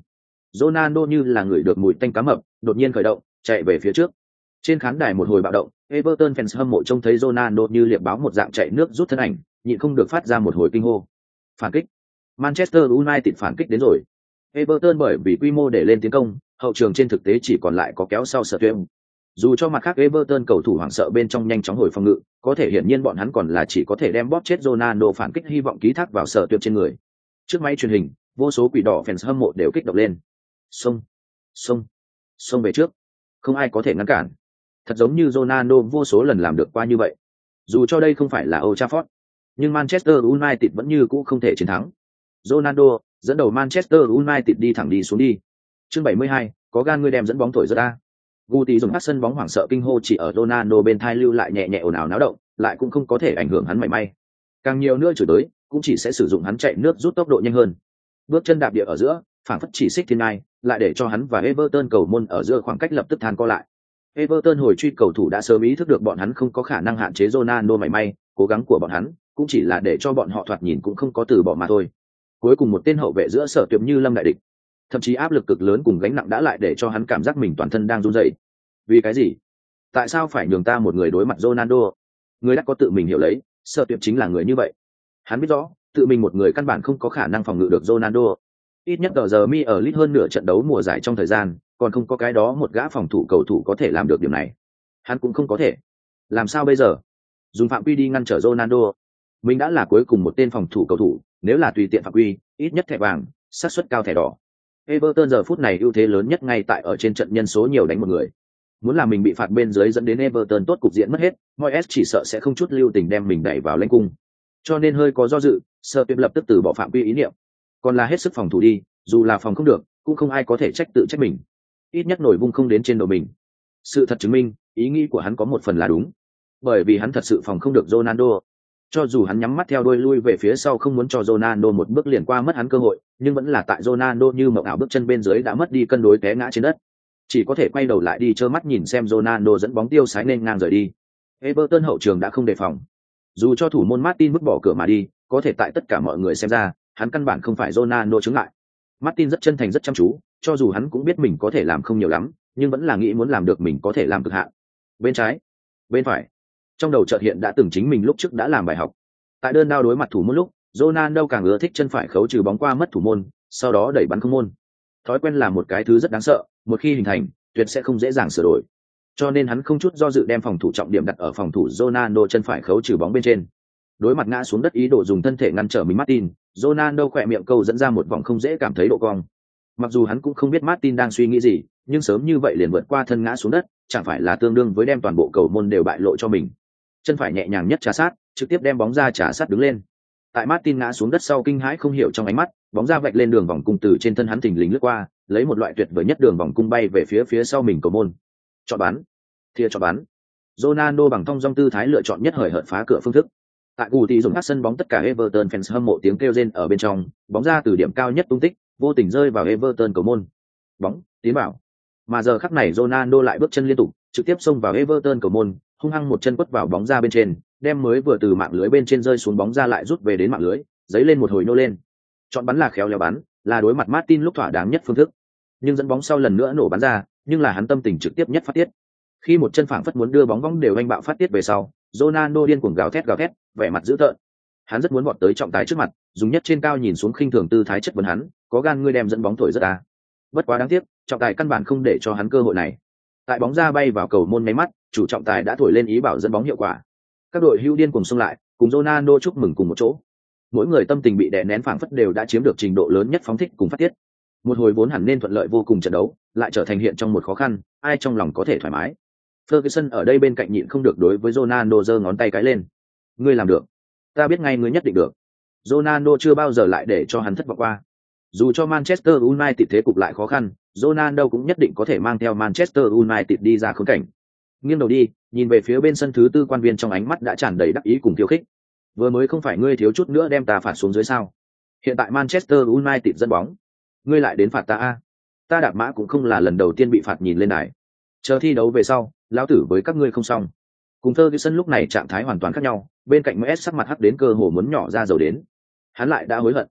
Ronaldo như là người được mùi tanh cá mập, đột nhiên khởi động, chạy về phía trước. Trên khán đài một hồi bạo động, Everton fans hâm mộ trông thấy Ronaldo như liệp báo một dạng chạy nước rút thân ảnh, nhịn không được phát ra một hồi kinh hô. Phản kích. Manchester United phản kích đến rồi. Everton bởi vì quy mô để lên tiến công, hậu trường trên thực tế chỉ còn lại có kéo sau sở tuyển. Dù cho mặt khác Everton cầu thủ hoảng sợ bên trong nhanh chóng hồi phòng ngự, có thể hiển nhiên bọn hắn còn là chỉ có thể đem bóp chết Ronaldo phản kích hy vọng ký thác vào sở tuyển trên người. Trước máy truyền hình, vô số quỷ đỏ fans hâm mộ đều kích động lên. Xông, xông, xông về trước. Không ai có thể ngăn cản. Thật giống như Ronaldo vô số lần làm được qua như vậy. Dù cho đây không phải là Old Trafford, nhưng Manchester United vẫn như cũ không thể chiến thắng. Ronaldo dẫn đầu Manchester United đi thẳng đi xuống đi. Chương bảy mươi hai, có gan ngươi đem dẫn bóng thổi ra ta. Guti dùng các sân bóng hoảng sợ kinh hô chỉ ở Ronaldo bên thai lưu lại nhẹ nhẹ ồn ào náo động, lại cũng không có thể ảnh hưởng hắn mảy may. Càng nhiều nữa chửi tới, cũng chỉ sẽ sử dụng hắn chạy nước rút tốc độ nhanh hơn. Bước chân đạp địa ở giữa, phảng phất chỉ xích thiên ai, lại để cho hắn và Everton cầu môn ở giữa khoảng cách lập tức than co lại. Everton hồi truy cầu thủ đã sớm ý thức được bọn hắn không có khả năng hạn chế Ronaldo mảy may, cố gắng của bọn hắn cũng chỉ là để cho bọn họ thoạt nhìn cũng không có từ bỏ mà thôi. Cuối cùng một tên hậu vệ giữa sở tuyệt như lâm đại địch, thậm chí áp lực cực lớn cùng gánh nặng đã lại để cho hắn cảm giác mình toàn thân đang run rẩy. Vì cái gì? Tại sao phải nhường ta một người đối mặt Ronaldo? Người đã có tự mình hiểu lấy, sở tuyệt chính là người như vậy. Hắn biết rõ, tự mình một người căn bản không có khả năng phòng ngự được Ronaldo. Ít nhất giờ mi ở lit hơn nửa trận đấu mùa giải trong thời gian, còn không có cái đó một gã phòng thủ cầu thủ có thể làm được điều này. Hắn cũng không có thể. Làm sao bây giờ? Dùng phạm quy đi ngăn trở Ronaldo. Mình đã là cuối cùng một tên phòng thủ cầu thủ, nếu là tùy tiện phạm quy, ít nhất thẻ vàng, xác suất cao thẻ đỏ. Everton giờ phút này ưu thế lớn nhất ngay tại ở trên trận nhân số nhiều đánh một người. Muốn làm mình bị phạt bên dưới dẫn đến Everton tốt cục diện mất hết, Moyes chỉ sợ sẽ không chút lưu tình đem mình đẩy vào lãnh cung. Cho nên hơi có do dự, Sở Tuyệt lập tức từ bỏ phạm quy ý niệm. Còn là hết sức phòng thủ đi, dù là phòng không được, cũng không ai có thể trách tự trách mình. Ít nhất nổi vung không đến trên đầu mình. Sự thật chứng minh, ý nghĩ của hắn có một phần là đúng. Bởi vì hắn thật sự phòng không được Ronaldo. Cho dù hắn nhắm mắt theo đuôi lui về phía sau không muốn cho Ronaldo một bước liền qua mất hắn cơ hội, nhưng vẫn là tại Ronaldo như mộng ảo bước chân bên dưới đã mất đi cân đối té ngã trên đất. Chỉ có thể quay đầu lại đi trơ mắt nhìn xem Ronaldo dẫn bóng tiêu sái nên ngang rời đi. Everton hậu trường đã không đề phòng. Dù cho thủ môn Martin vứt bỏ cửa mà đi, có thể tại tất cả mọi người xem ra, hắn căn bản không phải Ronaldo chứng lại. Martin rất chân thành rất chăm chú, cho dù hắn cũng biết mình có thể làm không nhiều lắm, nhưng vẫn là nghĩ muốn làm được mình có thể làm cực hạn. Bên trái, bên phải. Trong đầu chợt hiện đã từng chính mình lúc trước đã làm bài học. Tại đơn đao đối mặt thủ môn lúc, Ronaldo càng ưa thích chân phải khấu trừ bóng qua mất thủ môn, sau đó đẩy bắn không môn. Thói quen là một cái thứ rất đáng sợ, một khi hình thành, tuyệt sẽ không dễ dàng sửa đổi. Cho nên hắn không chút do dự đem phòng thủ trọng điểm đặt ở phòng thủ Ronaldo chân phải khấu trừ bóng bên trên. Đối mặt ngã xuống đất ý đồ dùng thân thể ngăn trở mình Martin, Ronaldo khỏe miệng câu dẫn ra một vòng không dễ cảm thấy độ cong. Mặc dù hắn cũng không biết Martin đang suy nghĩ gì, nhưng sớm như vậy liền vượt qua thân ngã xuống đất, chẳng phải là tương đương với đem toàn bộ cầu môn đều bại lộ cho mình. Chân phải nhẹ nhàng nhất trà sát, trực tiếp đem bóng ra trà sát đứng lên. Tại Martin ngã xuống đất sau kinh hãi không hiểu trong ánh mắt, bóng ra vạch lên đường vòng cung từ trên thân hắn thình lình lướt qua, lấy một loại tuyệt vời nhất đường vòng cung bay về phía phía sau mình cầu môn. Chọn bắn, thìa chọn bắn. Ronaldo bằng thong dong tư thái lựa chọn nhất hời hợt phá cửa phương thức. Tại Guti dùng các sân bóng tất cả Everton fans hâm mộ tiếng kêu rên ở bên trong, bóng ra từ điểm cao nhất tung tích, vô tình rơi vào Everton cầu môn. Bóng tiến vào. Mà giờ khắc này Ronaldo lại bước chân liên tục, trực tiếp xông vào Everton cầu môn, hung hăng một chân quất vào bóng ra bên trên, đem mới vừa từ mạng lưới bên trên rơi xuống bóng ra lại rút về đến mạng lưới, giấy lên một hồi nô lên. Chọn bắn là khéo léo bắn, là đối mặt Martin lúc thỏa đáng nhất phương thức. Nhưng dẫn bóng sau lần nữa nổ bắn ra, nhưng là hắn tâm tình trực tiếp nhất phát tiết. Khi một chân phảng phất muốn đưa bóng vong đều anh bạo phát tiết về sau, Ronaldo điên cuồng gào thét gào thét, vẻ mặt dữ tợn. Hắn rất muốn vọt tới trọng tài trước mặt, dùng nhất trên cao nhìn xuống khinh thường tư thái chất vấn hắn, có gan ngươi đem dẫn bóng thổi rất à. Bất quá đáng tiếc, trọng tài căn bản không để cho hắn cơ hội này. Tại bóng ra bay vào cầu môn mấy mắt, chủ trọng tài đã thổi lên ý bảo dẫn bóng hiệu quả. Các đội hưu điên cùng xông lại, cùng Ronaldo chúc mừng cùng một chỗ. Mỗi người tâm tình bị đè nén phảng phất đều đã chiếm được trình độ lớn nhất phóng thích cùng phát tiết. Một hồi vốn hẳn nên thuận lợi vô cùng trận đấu, lại trở thành hiện trong một khó khăn, ai trong lòng có thể thoải mái. Ferguson ở đây bên cạnh nhịn không được đối với Ronaldo giơ ngón tay cái lên. Ngươi làm được. Ta biết ngay ngươi nhất định được. Ronaldo chưa bao giờ lại để cho hắn thất vọng qua. Dù cho Manchester United thế cục lại khó khăn, Ronaldo cũng nhất định có thể mang theo Manchester United đi ra khốn cảnh. Nghiêng đầu đi, nhìn về phía bên sân thứ tư quan viên trong ánh mắt đã tràn đầy đắc ý cùng khiêu khích. Vừa mới không phải ngươi thiếu chút nữa đem ta phạt xuống dưới sao? Hiện tại Manchester United dẫn bóng, ngươi lại đến phạt ta a? Ta đạp mã cũng không là lần đầu tiên bị phạt nhìn lên đài. Chờ thi đấu về sau, lão tử với các ngươi không xong. Cùng Ferguson lúc này trạng thái hoàn toàn khác nhau, bên cạnh em ét sắc mặt hắc đến cơ hồ muốn nhỏ ra dầu đến. Hắn lại đã hối hận.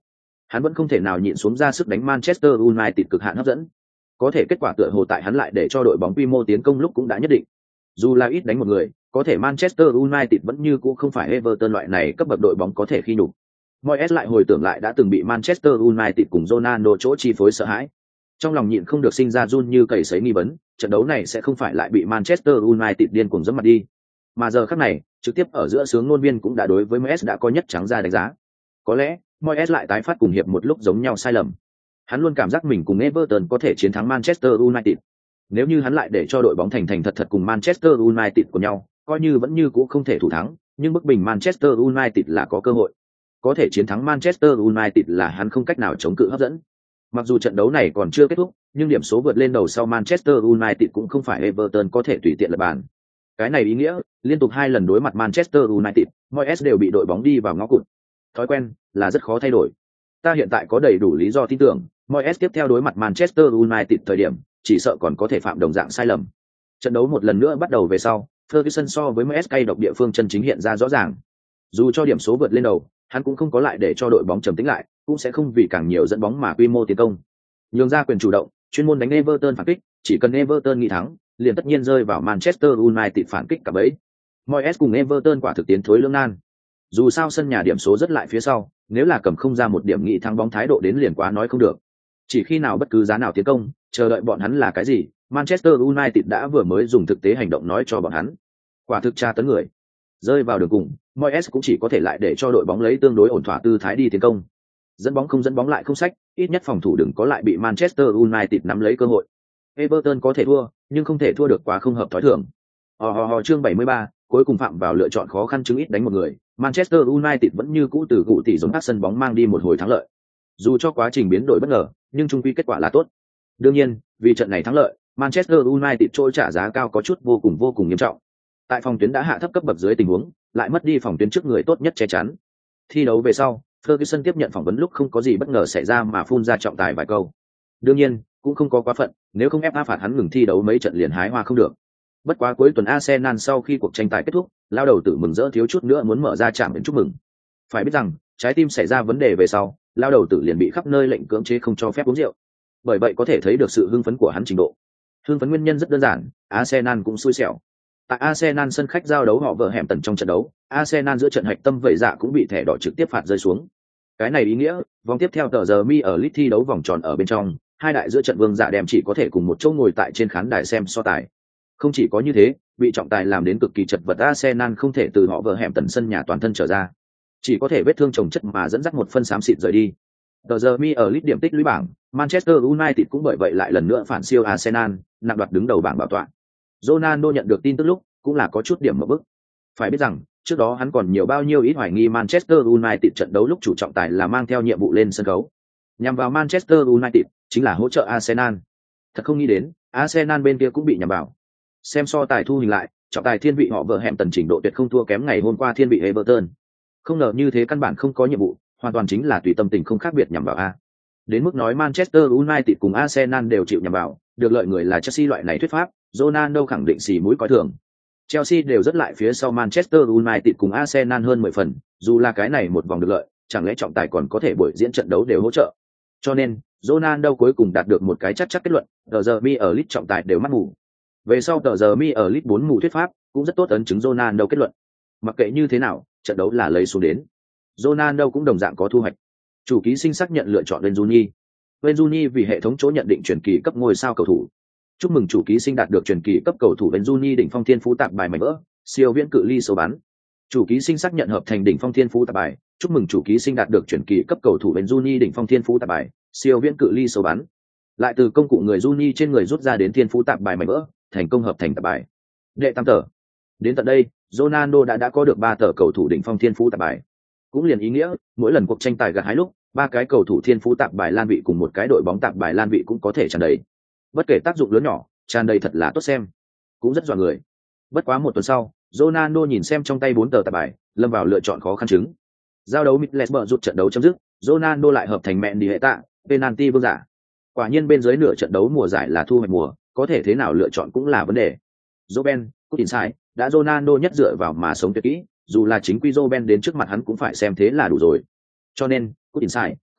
Hắn vẫn không thể nào nhịn xuống ra sức đánh Manchester United cực hạn hấp dẫn. Có thể kết quả tựa hồ tại hắn lại để cho đội bóng quy mô tiến công lúc cũng đã nhất định. Dù là ít đánh một người, có thể Manchester United vẫn như cũ không phải Everton loại này cấp bậc đội bóng có thể khi nhục. Moyes lại hồi tưởng lại đã từng bị Manchester United cùng Ronaldo chỗ chi phối sợ hãi. Trong lòng nhịn không được sinh ra run như cầy sấy nghi vấn, trận đấu này sẽ không phải lại bị Manchester United điên cuồng dẫm mặt đi. Mà giờ khắc này, trực tiếp ở giữa sướng ngôn viên cũng đã đối với Moyes đã có nhất trắng ra đánh giá. Có lẽ, Moyes lại tái phát cùng hiệp một lúc giống nhau sai lầm. Hắn luôn cảm giác mình cùng Everton có thể chiến thắng Manchester United. Nếu như hắn lại để cho đội bóng thành thành thật thật cùng Manchester United của nhau, coi như vẫn như cũ không thể thủ thắng, nhưng bức bình Manchester United là có cơ hội. Có thể chiến thắng Manchester United là hắn không cách nào chống cự hấp dẫn. Mặc dù trận đấu này còn chưa kết thúc, nhưng điểm số vượt lên đầu sau Manchester United cũng không phải Everton có thể tùy tiện lập bàn. Cái này ý nghĩa, liên tục hai lần đối mặt Manchester United, Moyes đều bị đội bóng đi vào ngõ cụt. Thói quen là rất khó thay đổi. Ta hiện tại có đầy đủ lý do tin tưởng, Moyes tiếp theo đối mặt Manchester United thời điểm, chỉ sợ còn có thể phạm đồng dạng sai lầm. Trận đấu một lần nữa bắt đầu về sau, Ferguson so với Moyes cay độc địa phương chân chính hiện ra rõ ràng. Dù cho điểm số vượt lên đầu, hắn cũng không có lại để cho đội bóng trầm tĩnh lại, cũng sẽ không vì càng nhiều dẫn bóng mà quy mô tiến công. Nhường ra quyền chủ động, chuyên môn đánh Everton phản kích, chỉ cần Everton nghĩ thắng, liền tất nhiên rơi vào Manchester United phản kích cả bấy. Moyes cùng Everton quả thực tiến thối lưỡng nan. Dù sao sân nhà điểm số rất lại phía sau, nếu là cầm không ra một điểm nghị thắng bóng thái độ đến liền quá nói không được. Chỉ khi nào bất cứ giá nào tiến công, chờ đợi bọn hắn là cái gì, Manchester United đã vừa mới dùng thực tế hành động nói cho bọn hắn. Quả thực tra tấn người. Rơi vào đường cùng, Moyes cũng chỉ có thể lại để cho đội bóng lấy tương đối ổn thỏa tư thái đi tiến công. Dẫn bóng không dẫn bóng lại không sách, ít nhất phòng thủ đừng có lại bị Manchester United nắm lấy cơ hội. Everton có thể thua, nhưng không thể thua được quá không hợp thói thường. Hò hò hò chương bảy mươi ba, cuối cùng phạm vào lựa chọn khó khăn chứng ít đánh một người, Manchester United vẫn như cũ từ cụ tỷ giống các sân bóng mang đi một hồi thắng lợi. Dù cho quá trình biến đổi bất ngờ, nhưng chung quy kết quả là tốt. Đương nhiên, vì trận này thắng lợi, Manchester United trôi trả giá cao có chút vô cùng vô cùng nghiêm trọng. Tại phòng tuyến đã hạ thấp cấp bậc dưới tình huống, lại mất đi phòng tuyến trước người tốt nhất che chắn. Thi đấu về sau, Ferguson tiếp nhận phỏng vấn lúc không có gì bất ngờ xảy ra mà phun ra trọng tài vài câu. Đương nhiên, cũng không có quá phận, nếu không ép áp phạt hắn ngừng thi đấu mấy trận liền hái hoa không được. Bất quá cuối tuần Arsenal sau khi cuộc tranh tài kết thúc, lao đầu tử mừng rỡ thiếu chút nữa muốn mở ra trạm đến chúc mừng. Phải biết rằng, trái tim xảy ra vấn đề về sau, lao đầu tử liền bị khắp nơi lệnh cưỡng chế không cho phép uống rượu. Bởi vậy có thể thấy được sự hưng phấn của hắn trình độ. Hưng phấn nguyên nhân rất đơn giản, Arsenal cũng xui xẻo. Tại Arsenal sân khách giao đấu họ vợ hẻm tần trong trận đấu, Arsenal giữa trận hạch tâm vậy dạ cũng bị thẻ đỏ trực tiếp phạt rơi xuống. Cái này ý nghĩa, vòng tiếp theo tờ giờ mi ở Leeds thi đấu vòng tròn ở bên trong, hai đại giữa trận vương dạ đem chỉ có thể cùng một chỗ ngồi tại trên khán đài xem so tài. Không chỉ có như thế, bị trọng tài làm đến cực kỳ chật vật Arsenal không thể từ họ vợ hẻm tần sân nhà toàn thân trở ra, chỉ có thể vết thương chồng chất mà dẫn dắt một phân xám xịt rời đi. Tờ giờ mi ở Leeds điểm tích lũy bảng, Manchester United cũng bởi vậy lại lần nữa phản siêu Arsenal, nặng đoạt đứng đầu bảng bảo tọa. Ronaldo nhận được tin tức lúc cũng là có chút điểm mở bức. Phải biết rằng, trước đó hắn còn nhiều bao nhiêu ít hoài nghi Manchester United trận đấu lúc chủ trọng tài là mang theo nhiệm vụ lên sân khấu. Nhằm vào Manchester United, chính là hỗ trợ Arsenal. Thật không nghĩ đến, Arsenal bên kia cũng bị nhằm vào. Xem so tài thu hình lại, trọng tài thiên vị họ vợ hẻm tần trình độ tuyệt không thua kém ngày hôm qua thiên vị Everton. Không ngờ như thế căn bản không có nhiệm vụ, hoàn toàn chính là tùy tâm tình không khác biệt nhằm vào A. Đến mức nói Manchester United cùng Arsenal đều chịu nhằm vào, được lợi người là Chelsea loại này thuyết pháp, Ronaldo khẳng định xì mũi coi thường. Chelsea đều rất lại phía sau Manchester United cùng Arsenal hơn mười phần, dù là cái này một vòng được lợi, chẳng lẽ trọng tài còn có thể buổi diễn trận đấu đều hỗ trợ. Cho nên, Ronaldo cuối cùng đạt được một cái chắc chắc kết luận, tờ giờ mi ở Leeds trọng tài đều mắt mù. Về sau tờ giờ mi ở Leeds bốn mù thuyết pháp, cũng rất tốt ấn chứng Ronaldo kết luận. Mặc kệ như thế nào, trận đấu là lấy xuống đến. Ronaldo cũng đồng dạng có thu hoạch. Chủ ký sinh xác nhận lựa chọn Wayne Rooney. Wayne Rooney vì hệ thống chỗ nhận định truyền kỳ cấp ngôi sao cầu thủ. Chúc mừng chủ ký sinh đạt được truyền kỳ cấp cầu thủ Wayne Rooney đỉnh phong thiên phú tạp bài mảnh vỡ, siêu viễn cự ly số bắn. Chủ ký sinh xác nhận hợp thành đỉnh phong thiên phú tạp bài. Chúc mừng chủ ký sinh đạt được truyền kỳ cấp cầu thủ Wayne Rooney đỉnh phong thiên phú tạp bài, siêu viễn cự ly số bắn. Lại từ công cụ người Rooney trên người rút ra đến thiên phú tạp bài mảnh vỡ, thành công hợp thành tạp bài. Đệ tam tờ. Đến tận đây, Ronaldo đã đã có được ba tờ cầu thủ đỉnh phong thiên phú tạp bài. Cũng liền ý nghĩa, mỗi lần cuộc tranh tài gặt hái lúc, ba cái cầu thủ thiên phú tạp bài lan vị cùng một cái đội bóng tạp bài lan vị cũng có thể tràn đầy. Bất kể tác dụng lớn nhỏ, tràn đầy thật là tốt xem, cũng rất dọa người. Bất quá một tuần sau, Ronaldo nhìn xem trong tay bốn tờ tạp bài, lâm vào lựa chọn khó khăn chứng. Giao đấu Middlesbrough rút trận đấu chấm dứt, Ronaldo lại hợp thành mẹn đi hệ tạ, penalty vương giả. Quả nhiên bên dưới nửa trận đấu mùa giải là thu hoạch mùa, có thể thế nào lựa chọn cũng là vấn đề. Robben, Coutinho, đã Ronaldo nhất dựa vào mà sống tuyệt kỹ, dù là chính quy Robben đến trước mặt hắn cũng phải xem thế là đủ rồi. Cho nên, Coutinho,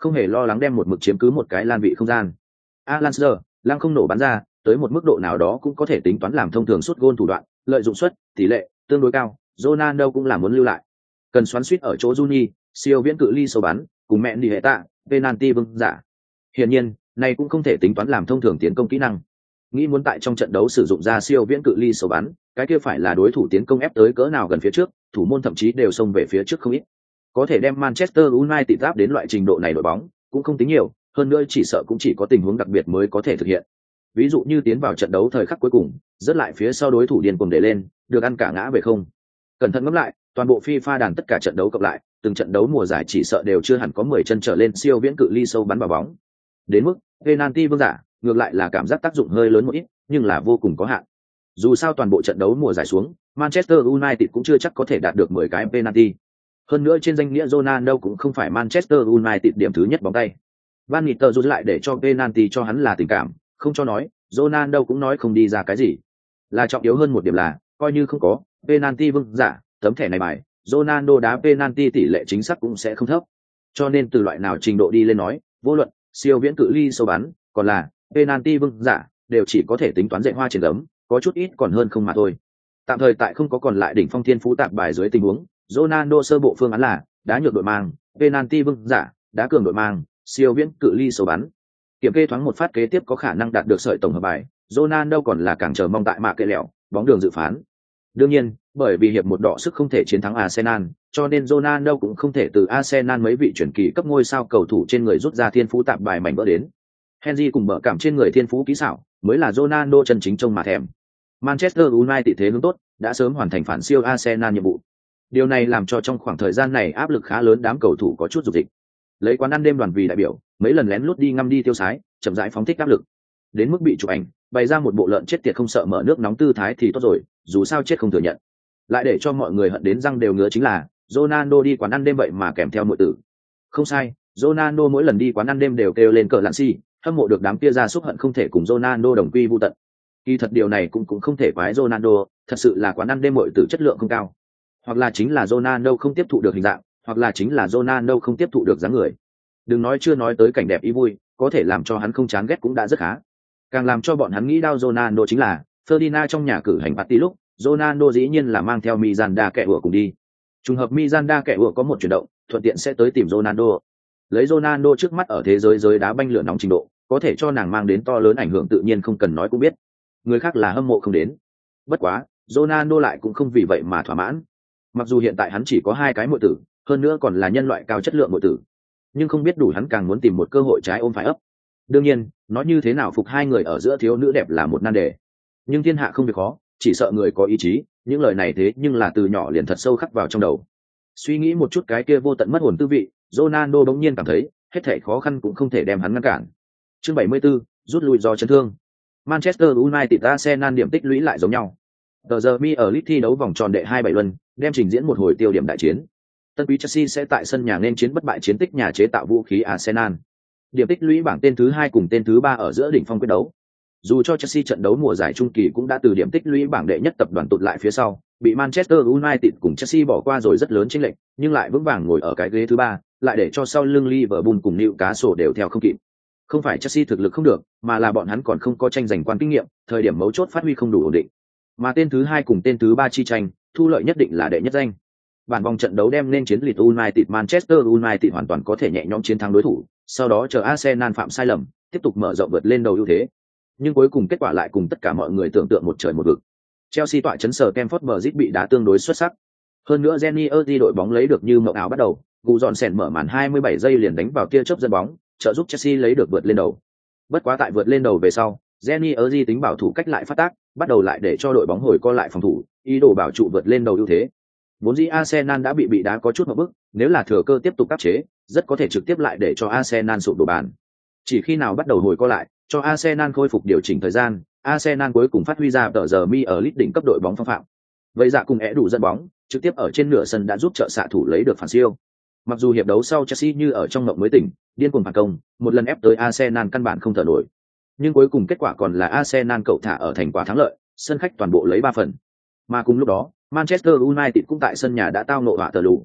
không hề lo lắng đem một mực chiếm cứ một cái lan vị không gian. Alan Shearer, lăng không nổ bắn ra, tới một mức độ nào đó cũng có thể tính toán làm thông thường sút gôn thủ đoạn, lợi dụng suất, tỷ lệ tương đối cao, Ronaldo cũng là muốn lưu lại. Cần xoắn suýt ở chỗ Juni, siêu viễn cự ly sâu bắn, cùng mẹ đi hệ tạ, penalty vương giả. Hiển nhiên, này cũng không thể tính toán làm thông thường tiến công kỹ năng. Nghĩ muốn tại trong trận đấu sử dụng ra siêu viễn cự ly sâu bắn, cái kia phải là đối thủ tiến công ép tới cỡ nào gần phía trước, thủ môn thậm chí đều xông về phía trước không ít. Có thể đem Manchester United áp đến loại trình độ này đội bóng, cũng không tính nhiều, hơn nữa chỉ sợ cũng chỉ có tình huống đặc biệt mới có thể thực hiện. Ví dụ như tiến vào trận đấu thời khắc cuối cùng, rất lại phía sau đối thủ điên cuồng để lên, được ăn cả ngã về không. Cẩn thận ngẫm lại, toàn bộ FIFA đàn tất cả trận đấu cộng lại, từng trận đấu mùa giải chỉ sợ đều chưa hẳn có mười chân trở lên siêu viễn cự ly sâu bắn vào bóng. Đến mức penalty vương giả, ngược lại là cảm giác tác dụng hơi lớn một ít, nhưng là vô cùng có hạn. Dù sao toàn bộ trận đấu mùa giải xuống, Manchester United cũng chưa chắc có thể đạt được mười cái penalty. Hơn nữa trên danh nghĩa Ronaldo cũng không phải Manchester United điểm thứ nhất bóng tay. Van Nistelrooy lại để cho penalty cho hắn là tình cảm, không cho nói, Ronaldo cũng nói không đi ra cái gì. Là trọng yếu hơn một điểm là, coi như không có penalty vương giả, tấm thẻ này bài, Ronaldo đá penalty tỷ lệ chính xác cũng sẽ không thấp. Cho nên từ loại nào trình độ đi lên nói, vô luận siêu viễn cự ly sâu bắn, còn là penalty vương giả, đều chỉ có thể tính toán dạy hoa trên gấm, có chút ít còn hơn không mà thôi. Tạm thời tại không có còn lại đỉnh phong thiên phú tạp bài dưới tình huống, Ronaldo sơ bộ phương án là đá nhược đội mang, penalty vương giả, đá cường đội mang, siêu viễn cự ly sâu bắn. Kiểm kê thoáng một phát kế tiếp có khả năng đạt được sợi tổng hợp bài, Ronaldo còn là càng chờ mong tại mạ kệ lẹo, bóng đường dự phán. Đương nhiên, bởi vì hiệp một đọ sức không thể chiến thắng Arsenal, cho nên Ronaldo cũng không thể từ Arsenal mấy vị chuyển kỳ cấp ngôi sao cầu thủ trên người rút ra thiên phú tạp bài mảnh vỡ đến. Henry cùng mở cảm trên người thiên phú kỹ xảo, mới là Ronaldo chân chính trông mà thèm. Manchester United thế hướng tốt, đã sớm hoàn thành phản siêu Arsenal nhiệm vụ. Điều này làm cho trong khoảng thời gian này áp lực khá lớn đám cầu thủ có chút dục dịch. Lấy quán ăn đêm đoàn vì đại biểu, mấy lần lén lút đi ngâm đi tiêu sái, chậm rãi phóng thích áp lực. Đến mức bị chụp ảnh, bày ra một bộ lợn chết tiệt không sợ mở nước nóng tư thái thì tốt rồi, dù sao chết không thừa nhận. Lại để cho mọi người hận đến răng đều ngứa chính là, Ronaldo đi quán ăn đêm vậy mà kèm theo muội tử. Không sai, Ronaldo mỗi lần đi quán ăn đêm đều kêu lên cờ lạn si, hâm mộ được đám kia ra xúc hận không thể cùng Ronaldo đồng quy vu tận. Kỳ thật điều này cũng cũng không thể quái Ronaldo, thật sự là quán ăn đêm muội tử chất lượng không cao. Hoặc là chính là Ronaldo không tiếp thụ được hình dạng, hoặc là chính là Ronaldo không tiếp thụ được dáng người. Đừng nói chưa nói tới cảnh đẹp ý vui, có thể làm cho hắn không chán ghét cũng đã rất khá. Càng làm cho bọn hắn nghĩ đau Ronaldo chính là, Ferdinand trong nhà cử hành party lúc, Ronaldo dĩ nhiên là mang theo Miranda kẻ ủa cùng đi. Trùng hợp Miranda kẻ ủa có một chuyển động, thuận tiện sẽ tới tìm Ronaldo. Lấy Ronaldo trước mắt ở thế giới giới đá banh lửa nóng trình độ, có thể cho nàng mang đến to lớn ảnh hưởng tự nhiên không cần nói cũng biết. Người khác là hâm mộ không đến. Bất quá, Ronaldo lại cũng không vì vậy mà thỏa mãn. Mặc dù hiện tại hắn chỉ có hai cái muội tử, hơn nữa còn là nhân loại cao chất lượng muội tử, nhưng không biết đủ hắn càng muốn tìm một cơ hội trái ôm phải ấp. Đương nhiên, nói như thế nào phục hai người ở giữa thiếu nữ đẹp là một nan đề. Nhưng thiên hạ không việc khó, chỉ sợ người có ý chí, những lời này thế nhưng là từ nhỏ liền thật sâu khắc vào trong đầu. Suy nghĩ một chút cái kia vô tận mất hồn tư vị, Ronaldo bỗng nhiên cảm thấy, hết thảy khó khăn cũng không thể đem hắn ngăn cản. Chương bảy mươi 74, rút lui do chấn thương. Manchester United Arsenal điểm tích lũy lại giống nhau. Tờ giờ mi ở League thi đấu vòng tròn đệ hai bảy luân, đem trình diễn một hồi tiêu điểm đại chiến. Tân quý Chelsea sẽ tại sân nhà nên chiến bất bại chiến tích nhà chế tạo vũ khí Arsenal. Điểm tích lũy bảng tên thứ hai cùng tên thứ ba ở giữa đỉnh phong quyết đấu. Dù cho Chelsea trận đấu mùa giải trung kỳ cũng đã từ điểm tích lũy bảng đệ nhất tập đoàn tụt lại phía sau, bị Manchester United cùng Chelsea bỏ qua rồi rất lớn chênh lệch, nhưng lại vững vàng ngồi ở cái ghế thứ ba, lại để cho sau lưng Liverpool cùng Newcastle đều theo không kịp. Không phải Chelsea thực lực không được, mà là bọn hắn còn không có tranh giành quan kinh nghiệm, thời điểm mấu chốt phát huy không đủ ổn định. Mà tên thứ hai cùng tên thứ ba chi tranh, thu lợi nhất định là đệ nhất danh. Bản vòng trận đấu đem nên chiến Leeds United Manchester United hoàn toàn có thể nhẹ nhõm chiến thắng đối thủ, sau đó chờ Arsenal phạm sai lầm, tiếp tục mở rộng vượt lên đầu ưu thế. Nhưng cuối cùng kết quả lại cùng tất cả mọi người tưởng tượng một trời một vực. Chelsea tọa trấn sở Stamford Bridge bị đá tương đối xuất sắc. Hơn nữa Jenny Erdi đội bóng lấy được như mộng ảo bắt đầu, Gu dọn sèn mở màn hai mươi bảy giây liền đánh vào tia chớp dẫn bóng, trợ giúp Chelsea lấy được vượt lên đầu. Bất quá tại vượt lên đầu về sau, Jenny Erdi tính bảo thủ cách lại phát tác, bắt đầu lại để cho đội bóng hồi co lại phòng thủ, ý đồ bảo trụ vượt lên đầu ưu thế. Vốn dĩ Arsenal đã bị bị đá có chút một bước, nếu là thừa cơ tiếp tục áp chế, rất có thể trực tiếp lại để cho Arsenal sụp đổ bàn. Chỉ khi nào bắt đầu hồi co lại, cho Arsenal khôi phục điều chỉnh thời gian, Arsenal cuối cùng phát huy ra tờ giờ mi ở League đỉnh cấp đội bóng phong phạm. Vậy dạ cùng é đủ dẫn bóng, trực tiếp ở trên nửa sân đã giúp trợ xạ thủ lấy được phản siêu. Mặc dù hiệp đấu sau Chelsea như ở trong ngộng mới tỉnh, điên cuồng phản công, một lần ép tới Arsenal căn bản không thở nổi. Nhưng cuối cùng kết quả còn là Arsenal cậu thả ở thành quả thắng lợi, sân khách toàn bộ lấy ba phần. Mà cùng lúc đó, Manchester United cũng tại sân nhà đã tao ngộ họa tờ lù.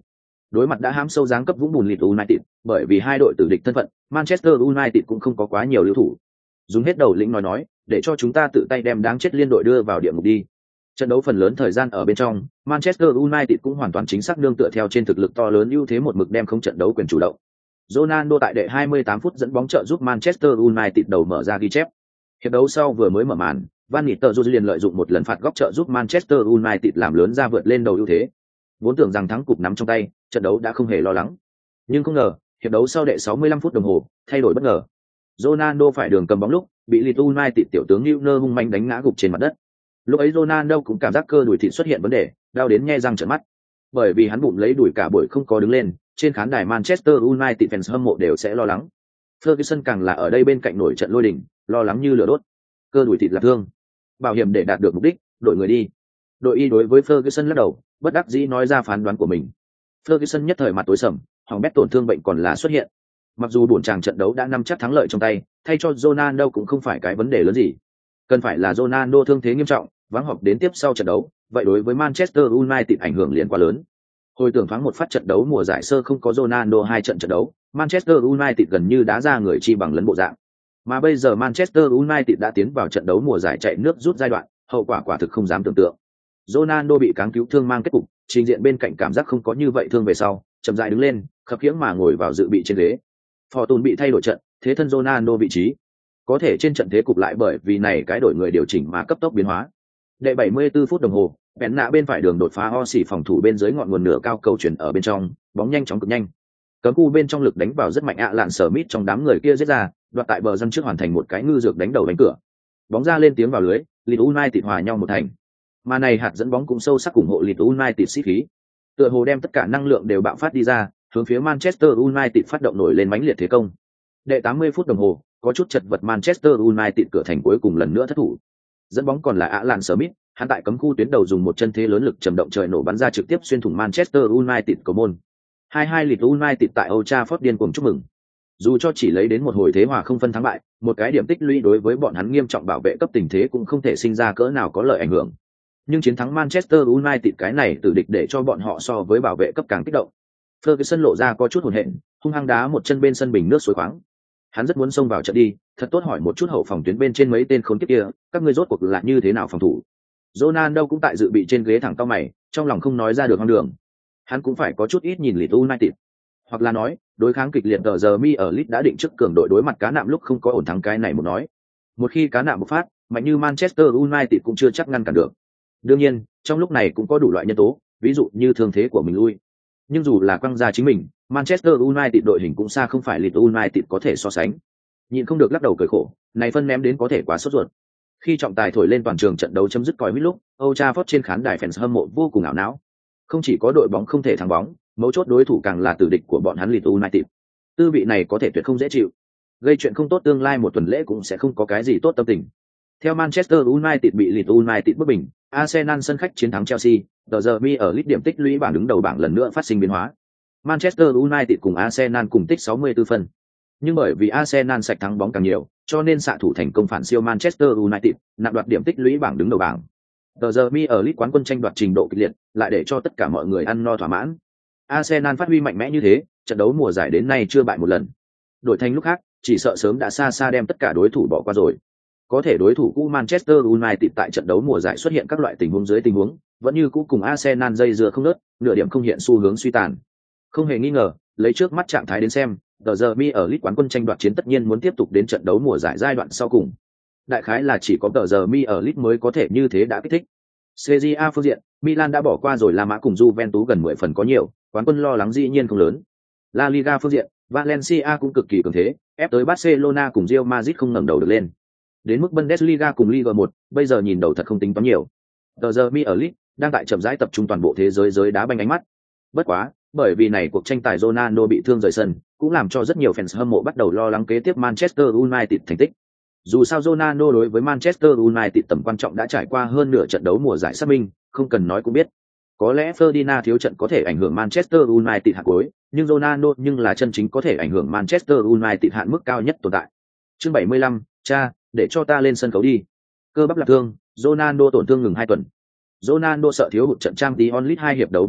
Đối mặt đã hãm sâu dáng cấp vũng bùn Leeds United, bởi vì hai đội tử địch thân phận, Manchester United cũng không có quá nhiều lưu thủ. Dùng hết đầu lĩnh nói nói, để cho chúng ta tự tay đem đáng chết liên đội đưa vào địa ngục đi. Trận đấu phần lớn thời gian ở bên trong, Manchester United cũng hoàn toàn chính xác nương tựa theo trên thực lực to lớn ưu thế một mực đem không trận đấu quyền chủ động. Ronaldo tại đệ hai mươi tám phút dẫn bóng trợ giúp Manchester United đầu mở ra ghi chép. Hiệp đấu sau vừa mới mở màn, Van Nistelrooy liền lợi dụng một lần phạt góc trợ giúp Manchester United làm lớn ra vượt lên đầu ưu thế. Vốn tưởng rằng thắng cục nắm trong tay, trận đấu đã không hề lo lắng. Nhưng không ngờ, hiệp đấu sau đệ sáu mươi lăm phút đồng hồ, thay đổi bất ngờ. Ronaldo phải đường cầm bóng lúc, bị Leeds United tiểu tướng Neuer hung manh đánh ngã gục trên mặt đất. Lúc ấy Ronaldo cũng cảm giác cơ đùi thịt xuất hiện vấn đề, đau đến nhe răng trợn mắt. Bởi vì hắn bụng lấy đùi cả buổi không có đứng lên, trên khán đài Manchester United fans hâm mộ đều sẽ lo lắng. Ferguson càng là ở đây bên cạnh nổi trận lôi đình, lo lắng như lửa đốt. Cơ đùi thịt là thương, bảo hiểm để đạt được mục đích, đội người đi. Đội y đối với Ferguson lắc đầu, bất đắc dĩ nói ra phán đoán của mình. Ferguson nhất thời mặt tối sầm, hỏng bét tổn thương bệnh còn là xuất hiện. Mặc dù buồn chàng trận đấu đã nắm chắc thắng lợi trong tay, thay cho Ronaldo cũng không phải cái vấn đề lớn gì. Cần phải là Ronaldo thương thế nghiêm trọng, vắng họp đến tiếp sau trận đấu, vậy đối với Manchester United ảnh hưởng liền quá lớn. Hồi tưởng thoáng một phát trận đấu mùa giải sơ không có Ronaldo hai trận trận đấu, Manchester United gần như đá ra người chi bằng lấn bộ dạng. Mà bây giờ Manchester United đã tiến vào trận đấu mùa giải chạy nước rút giai đoạn, hậu quả quả thực không dám tưởng tượng. Ronaldo bị cáng cứu thương mang kết cục, trình diện bên cạnh cảm giác không có như vậy thương về sau, chậm rãi đứng lên, khập khiễng mà ngồi vào dự bị trên ghế. Fortune bị thay đổi trận, thế thân Ronaldo vị trí. Có thể trên trận thế cục lại bởi vì này cái đổi người điều chỉnh mà cấp tốc biến hóa. Đệ bảy mươi tư phút đồng hồ, bèn nạ bên phải đường đột phá o xỉ phòng thủ bên dưới ngọn nguồn nửa cao cầu chuyển ở bên trong, bóng nhanh chóng cực nhanh. Cấm khu bên trong lực đánh vào rất mạnh ạ lạn sở mít trong đám người kia giết ra, đoạt tại bờ dân trước hoàn thành một cái ngư dược đánh đầu đánh cửa. Bóng ra lên tiếng vào lưới, Leeds United hòa nhau một thành. Mà này hạt dẫn bóng cũng sâu sắc ủng hộ Leeds United sĩ khí. Tựa hồ đem tất cả năng lượng đều bạo phát đi ra, hướng phía Manchester United phát động nổi lên mãnh liệt thế công. Đệ tám mươi phút đồng hồ, có chút chật vật Manchester United cửa thành cuối cùng lần nữa thất thủ. Dẫn bóng còn là Alan Smith, hắn tại cấm khu tuyến đầu dùng một chân thế lớn lực trầm động trời nổ bắn ra trực tiếp xuyên thủng Manchester United cầu môn. hai hai Leeds United tại Old Trafford điên cuồng chúc mừng. Dù cho chỉ lấy đến một hồi thế hòa không phân thắng bại, một cái điểm tích lũy đối với bọn hắn nghiêm trọng bảo vệ cấp tình thế cũng không thể sinh ra cỡ nào có lợi ảnh hưởng. Nhưng chiến thắng Manchester United cái này tử địch để cho bọn họ so với bảo vệ cấp càng kích động. Ferguson lộ ra có chút hồn hện, hung hăng đá một chân bên sân bình nước suối khoáng. Hắn rất muốn xông vào trận đi, thật tốt hỏi một chút hậu phòng tuyến bên trên mấy tên khốn kiếp kia, các ngươi rốt cuộc là như thế nào phòng thủ. Ronaldo cũng tại dự bị trên ghế thẳng cao mày, trong lòng không nói ra được hoang đường. Hắn cũng phải có chút ít nhìn Leeds United. Hoặc là nói, đối kháng kịch liệt tờ giờ mi ở Leeds đã định trước cường đội đối mặt cá nạm lúc không có ổn thắng cái này một nói. Một khi cá nạm bộc phát, mạnh như Manchester United cũng chưa chắc ngăn cản được. Đương nhiên, trong lúc này cũng có đủ loại nhân tố, ví dụ như thương thế của mình lui. Nhưng dù là quăng ra chính mình, Manchester United đội hình cũng xa không phải Leeds United có thể so sánh. Nhịn không được lắc đầu cười khổ, này phân ném đến có thể quá sốt ruột. Khi trọng tài thổi lên toàn trường trận đấu chấm dứt còi huýt lúc, Old Trafford trên khán đài fans hâm mộ vô cùng ảo não. Không chỉ có đội bóng không thể thắng bóng, mấu chốt đối thủ càng là tử địch của bọn hắn Leeds United. Tư vị này có thể tuyệt không dễ chịu. Gây chuyện không tốt tương lai một tuần lễ cũng sẽ không có cái gì tốt tâm tình. Theo Manchester United bị Leeds United bức bình, Arsenal sân khách chiến thắng Chelsea, tờ giờ mi ở Leeds điểm tích lũy bảng đứng đầu bảng lần nữa phát sinh biến hóa. Manchester United cùng Arsenal cùng tích sáu mươi tư phân. Nhưng bởi vì Arsenal sạch thắng bóng càng nhiều, cho nên xạ thủ thành công phản siêu Manchester United, nạp đoạt điểm tích lũy bảng đứng đầu bảng. Tờ giờ mi ở Leeds quán quân tranh đoạt trình độ kịch liệt, lại để cho tất cả mọi người ăn no thỏa mãn. Arsenal phát huy mạnh mẽ như thế, trận đấu mùa giải đến nay chưa bại một lần. Đổi thành lúc khác, chỉ sợ sớm đã xa xa đem tất cả đối thủ bỏ qua rồi. Có thể đối thủ cũ Manchester United tại trận đấu mùa giải xuất hiện các loại tình huống dưới tình huống, vẫn như cũ cùng Arsenal dây dưa không nớt, nửa điểm không hiện xu hướng suy tàn. Không hề nghi ngờ, lấy trước mắt trạng thái đến xem, tờ giờ mi ở Leeds quán quân tranh đoạt chiến tất nhiên muốn tiếp tục đến trận đấu mùa giải giai đoạn sau cùng. Đại khái là chỉ có tờ giờ mi ở Leeds mới có thể như thế đã kích thích. Serie A phương diện, Milan đã bỏ qua rồi La Mã cùng Juventus gần mười phần có nhiều, quán quân lo lắng dĩ nhiên không lớn. La Liga phương diện, Valencia cũng cực kỳ cường thế, ép tới Barcelona cùng Real Madrid không ngẩng đầu được lên. Đến mức Bundesliga cùng Liga một, bây giờ nhìn đầu thật không tính toán nhiều. Tờ giờ mi ở Leeds đang tại chậm rãi tập trung toàn bộ thế giới giới đá banh ánh mắt. Bất quá, bởi vì này cuộc tranh tài Ronaldo bị thương rời sân, cũng làm cho rất nhiều fans hâm mộ bắt đầu lo lắng kế tiếp Manchester United thành tích. Dù sao Ronaldo đối với Manchester United tầm quan trọng đã trải qua hơn nửa trận đấu mùa giải xác minh, không cần nói cũng biết. Có lẽ Ferdinand thiếu trận có thể ảnh hưởng Manchester United hạn cuối, nhưng Ronaldo nhưng là chân chính có thể ảnh hưởng Manchester United hạn mức cao nhất tồn tại. Chương bảy mươi lăm, cha, để cho ta lên sân khấu đi. Cơ bắp lạc thương, Ronaldo tổn thương ngừng hai tuần. Ronaldo sợ thiếu hụt trận Champions League hai hiệp đấu vòng loại,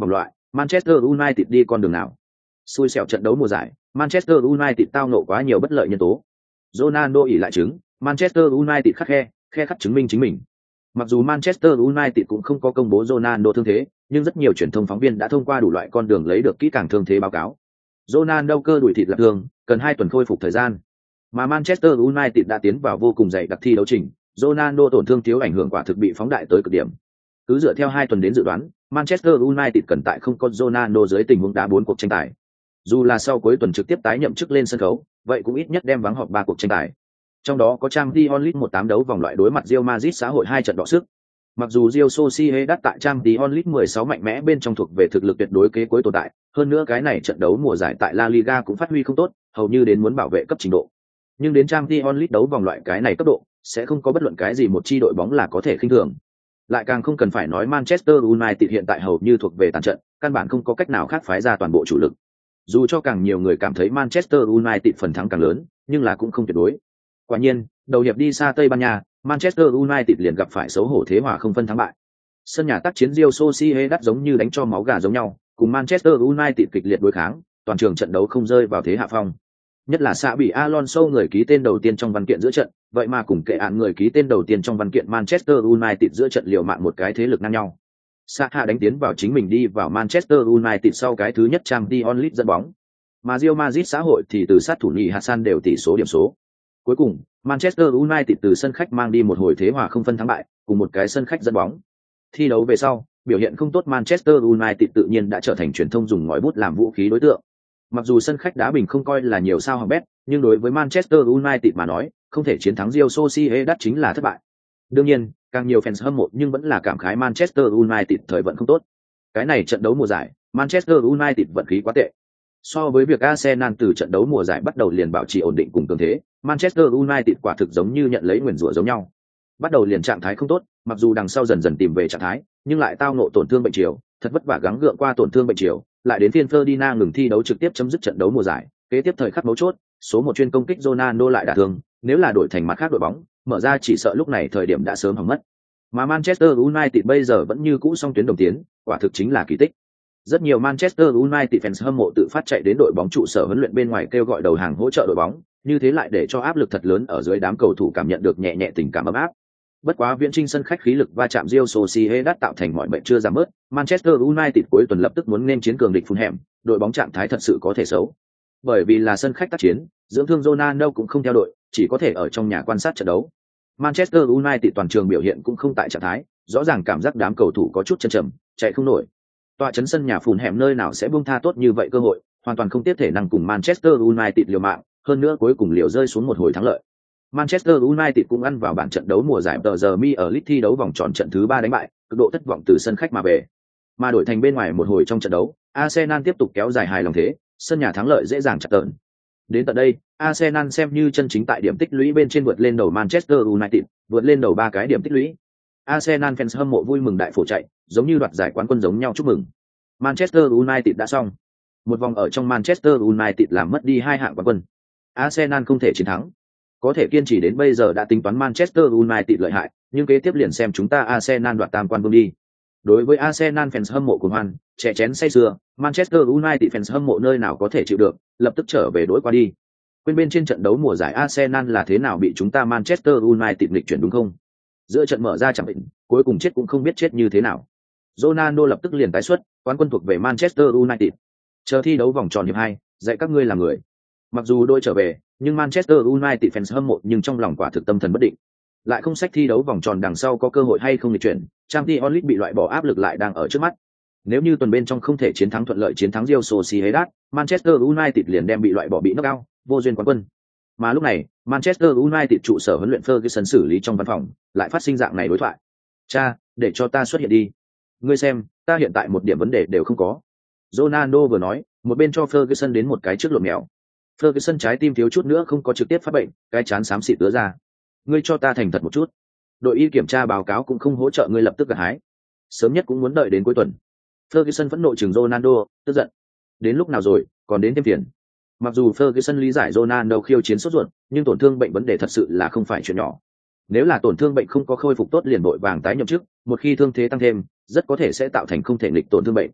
Manchester United đi con đường nào? Xui xẻo trận đấu mùa giải, Manchester United tao ngộ quá nhiều bất lợi nhân tố. Ronaldo ỉ lại chứng, Manchester United khắc khe, khe khắc chứng minh chính mình. Mặc dù Manchester United cũng không có công bố Ronaldo thương thế, nhưng rất nhiều truyền thông phóng viên đã thông qua đủ loại con đường lấy được kỹ càng thương thế báo cáo. Ronaldo cơ đùi thịt lạc thương, cần hai tuần khôi phục thời gian. Mà Manchester United đã tiến vào vô cùng dày đặc thi đấu trình, Ronaldo tổn thương thiếu ảnh hưởng quả thực bị phóng đại tới cực điểm. Cứ dựa theo hai tuần đến dự đoán, Manchester United cần tại không có Ronaldo dưới tình huống đá bốn cuộc tranh tài. Dù là sau cuối tuần trực tiếp tái nhậm chức lên sân khấu, vậy cũng ít nhất đem vắng họp ba cuộc tranh tài. Trong đó có Champions League mười tám đấu vòng loại đối mặt Real Madrid xã hội hai trận đọ sức. Mặc dù Real Sociedad tại Champions League mười sáu mạnh mẽ bên trong thuộc về thực lực tuyệt đối kế cuối tồn tại, hơn nữa cái này trận đấu mùa giải tại La Liga cũng phát huy không tốt, hầu như đến muốn bảo vệ cấp trình độ. Nhưng đến Champions League đấu vòng loại cái này cấp độ, sẽ không có bất luận cái gì một chi đội bóng là có thể khinh thường. Lại càng không cần phải nói Manchester United hiện tại hầu như thuộc về tàn trận, căn bản không có cách nào khác phái ra toàn bộ chủ lực. Dù cho càng nhiều người cảm thấy Manchester United phần thắng càng lớn, nhưng là cũng không tuyệt đối. Quả nhiên, đầu hiệp đi xa Tây Ban Nha, Manchester United liền gặp phải xấu hổ thế hòa không phân thắng bại. Sân nhà tác chiến Real Sociedad giống như đánh cho máu gà giống nhau, cùng Manchester United kịch liệt đối kháng, toàn trường trận đấu không rơi vào thế hạ phong. Nhất là xạ bị Alonso người ký tên đầu tiên trong văn kiện giữa trận, vậy mà cùng kệ án người ký tên đầu tiên trong văn kiện Manchester United giữa trận liều mạng một cái thế lực ngang nhau. Saha đánh tiến vào chính mình đi vào Manchester United sau cái thứ nhất Champions League dẫn bóng. Mà Real Madrid xã hội thì từ sát thủ nhị Hassan đều tỷ số điểm số. Cuối cùng, Manchester United từ sân khách mang đi một hồi thế hòa không phân thắng bại, cùng một cái sân khách dẫn bóng. Thi đấu về sau, biểu hiện không tốt Manchester United tự nhiên đã trở thành truyền thông dùng ngòi bút làm vũ khí đối tượng. Mặc dù sân khách đá bình không coi là nhiều sao hỏng bét, nhưng đối với Manchester United mà nói, không thể chiến thắng Real Sociedad chính là thất bại. Đương nhiên, càng nhiều fans hâm mộ nhưng vẫn là cảm khái Manchester United thời vận không tốt. Cái này trận đấu mùa giải, Manchester United vận khí quá tệ. So với việc Arsenal từ trận đấu mùa giải bắt đầu liền bảo trì ổn định cùng tương thế, Manchester United quả thực giống như nhận lấy nguyền rủa giống nhau. Bắt đầu liền trạng thái không tốt, mặc dù đằng sau dần dần tìm về trạng thái, nhưng lại tao ngộ tổn thương bệnh chiều, thật vất vả gắng gượng qua tổn thương bệnh chiều, lại đến phiên Ferdinand ngừng thi đấu trực tiếp chấm dứt trận đấu mùa giải, kế tiếp thời khắc mấu chốt, số một chuyên công kích Ronaldo lại đả thương, nếu là đổi thành mặt khác đội bóng, mở ra chỉ sợ lúc này thời điểm đã sớm hỏng mất. Mà Manchester United bây giờ vẫn như cũ song tuyến đồng tiến, quả thực chính là kỳ tích. Rất nhiều Manchester United fans hâm mộ tự phát chạy đến đội bóng trụ sở huấn luyện bên ngoài kêu gọi đầu hàng hỗ trợ đội bóng, như thế lại để cho áp lực thật lớn ở dưới đám cầu thủ cảm nhận được nhẹ nhẹ tình cảm ấm áp. Bất quá viễn trinh sân khách khí lực va chạm Real Sociedad tạo thành mọi bệnh chưa giảm bớt, Manchester United cuối tuần lập tức muốn nên chiến cường địch Fulham, đội bóng trạng thái thật sự có thể xấu. Bởi vì là sân khách tác chiến, dưỡng thương Ronaldo cũng không theo đội, chỉ có thể ở trong nhà quan sát trận đấu. Manchester United toàn trường biểu hiện cũng không tại trạng thái, rõ ràng cảm giác đám cầu thủ có chút chân trầm, chạy không nổi. Tọa trấn sân nhà Fulham nơi nào sẽ buông tha tốt như vậy cơ hội, hoàn toàn không tiếp thể năng cùng Manchester United liều mạng, hơn nữa cuối cùng liều rơi xuống một hồi thắng lợi. Manchester United cũng ăn vào bản trận đấu mùa giải tờ giờ mi ở League thi đấu vòng tròn trận thứ ba đánh bại, cực độ thất vọng từ sân khách mà về. Mà đổi thành bên ngoài một hồi trong trận đấu, Arsenal tiếp tục kéo dài hài lòng thế, sân nhà thắng lợi dễ dàng chặt tợn. Đến tận đây, Arsenal xem như chân chính tại điểm tích lũy bên trên vượt lên đầu Manchester United, vượt lên đầu ba cái điểm tích lũy. Arsenal fans hâm mộ vui mừng đại phổ chạy, giống như đoạt giải quán quân giống nhau chúc mừng. Manchester United đã xong. Một vòng ở trong Manchester United làm mất đi hai hạng quán quân. Arsenal không thể chiến thắng. Có thể kiên trì đến bây giờ đã tính toán Manchester United lợi hại, nhưng kế tiếp liền xem chúng ta Arsenal đoạt tam quan vương đi. Đối với Arsenal fans hâm mộ của hoan, trẻ chén say sưa, Manchester United fans hâm mộ nơi nào có thể chịu được, lập tức trở về đối qua đi. Quên bên trên trận đấu mùa giải Arsenal là thế nào bị chúng ta Manchester United nghịch chuyển đúng không? Giữa trận mở ra chẳng định, cuối cùng chết cũng không biết chết như thế nào. Ronaldo lập tức liền tái xuất, quán quân thuộc về Manchester United. Chờ thi đấu vòng tròn hiệp hai, dạy các ngươi làm người. Mặc dù đôi trở về, nhưng Manchester United fans hâm mộ nhưng trong lòng quả thực tâm thần bất định. Lại không sách thi đấu vòng tròn đằng sau có cơ hội hay không nghịch chuyển, Champions League bị loại bỏ áp lực lại đang ở trước mắt. Nếu như tuần bên trong không thể chiến thắng thuận lợi chiến thắng Real Sociedad, Manchester United liền đem bị loại bỏ bị knock out, vô duyên quán quân. Mà lúc này, Manchester United trụ sở huấn luyện Ferguson xử lý trong văn phòng, lại phát sinh dạng này đối thoại. Cha, để cho ta xuất hiện đi. Ngươi xem, ta hiện tại một điểm vấn đề đều không có. Ronaldo vừa nói, một bên cho Ferguson đến một cái trước lộn mèo. Ferguson trái tim thiếu chút nữa không có trực tiếp phát bệnh, cái chán xám xịt tứa ra. Ngươi cho ta thành thật một chút. Đội y kiểm tra báo cáo cũng không hỗ trợ ngươi lập tức gặt hái. Sớm nhất cũng muốn đợi đến cuối tuần. Ferguson phẫn nộ chừng Ronaldo, tức giận. Đến lúc nào rồi, còn đến thêm tiền. Mặc dù Ferguson lý giải Ronaldo khiêu chiến sốt ruột, nhưng tổn thương bệnh vấn đề thật sự là không phải chuyện nhỏ. Nếu là tổn thương bệnh không có khôi phục tốt liền đội vàng tái nhậm chức, một khi thương thế tăng thêm, rất có thể sẽ tạo thành không thể nghịch tổn thương bệnh.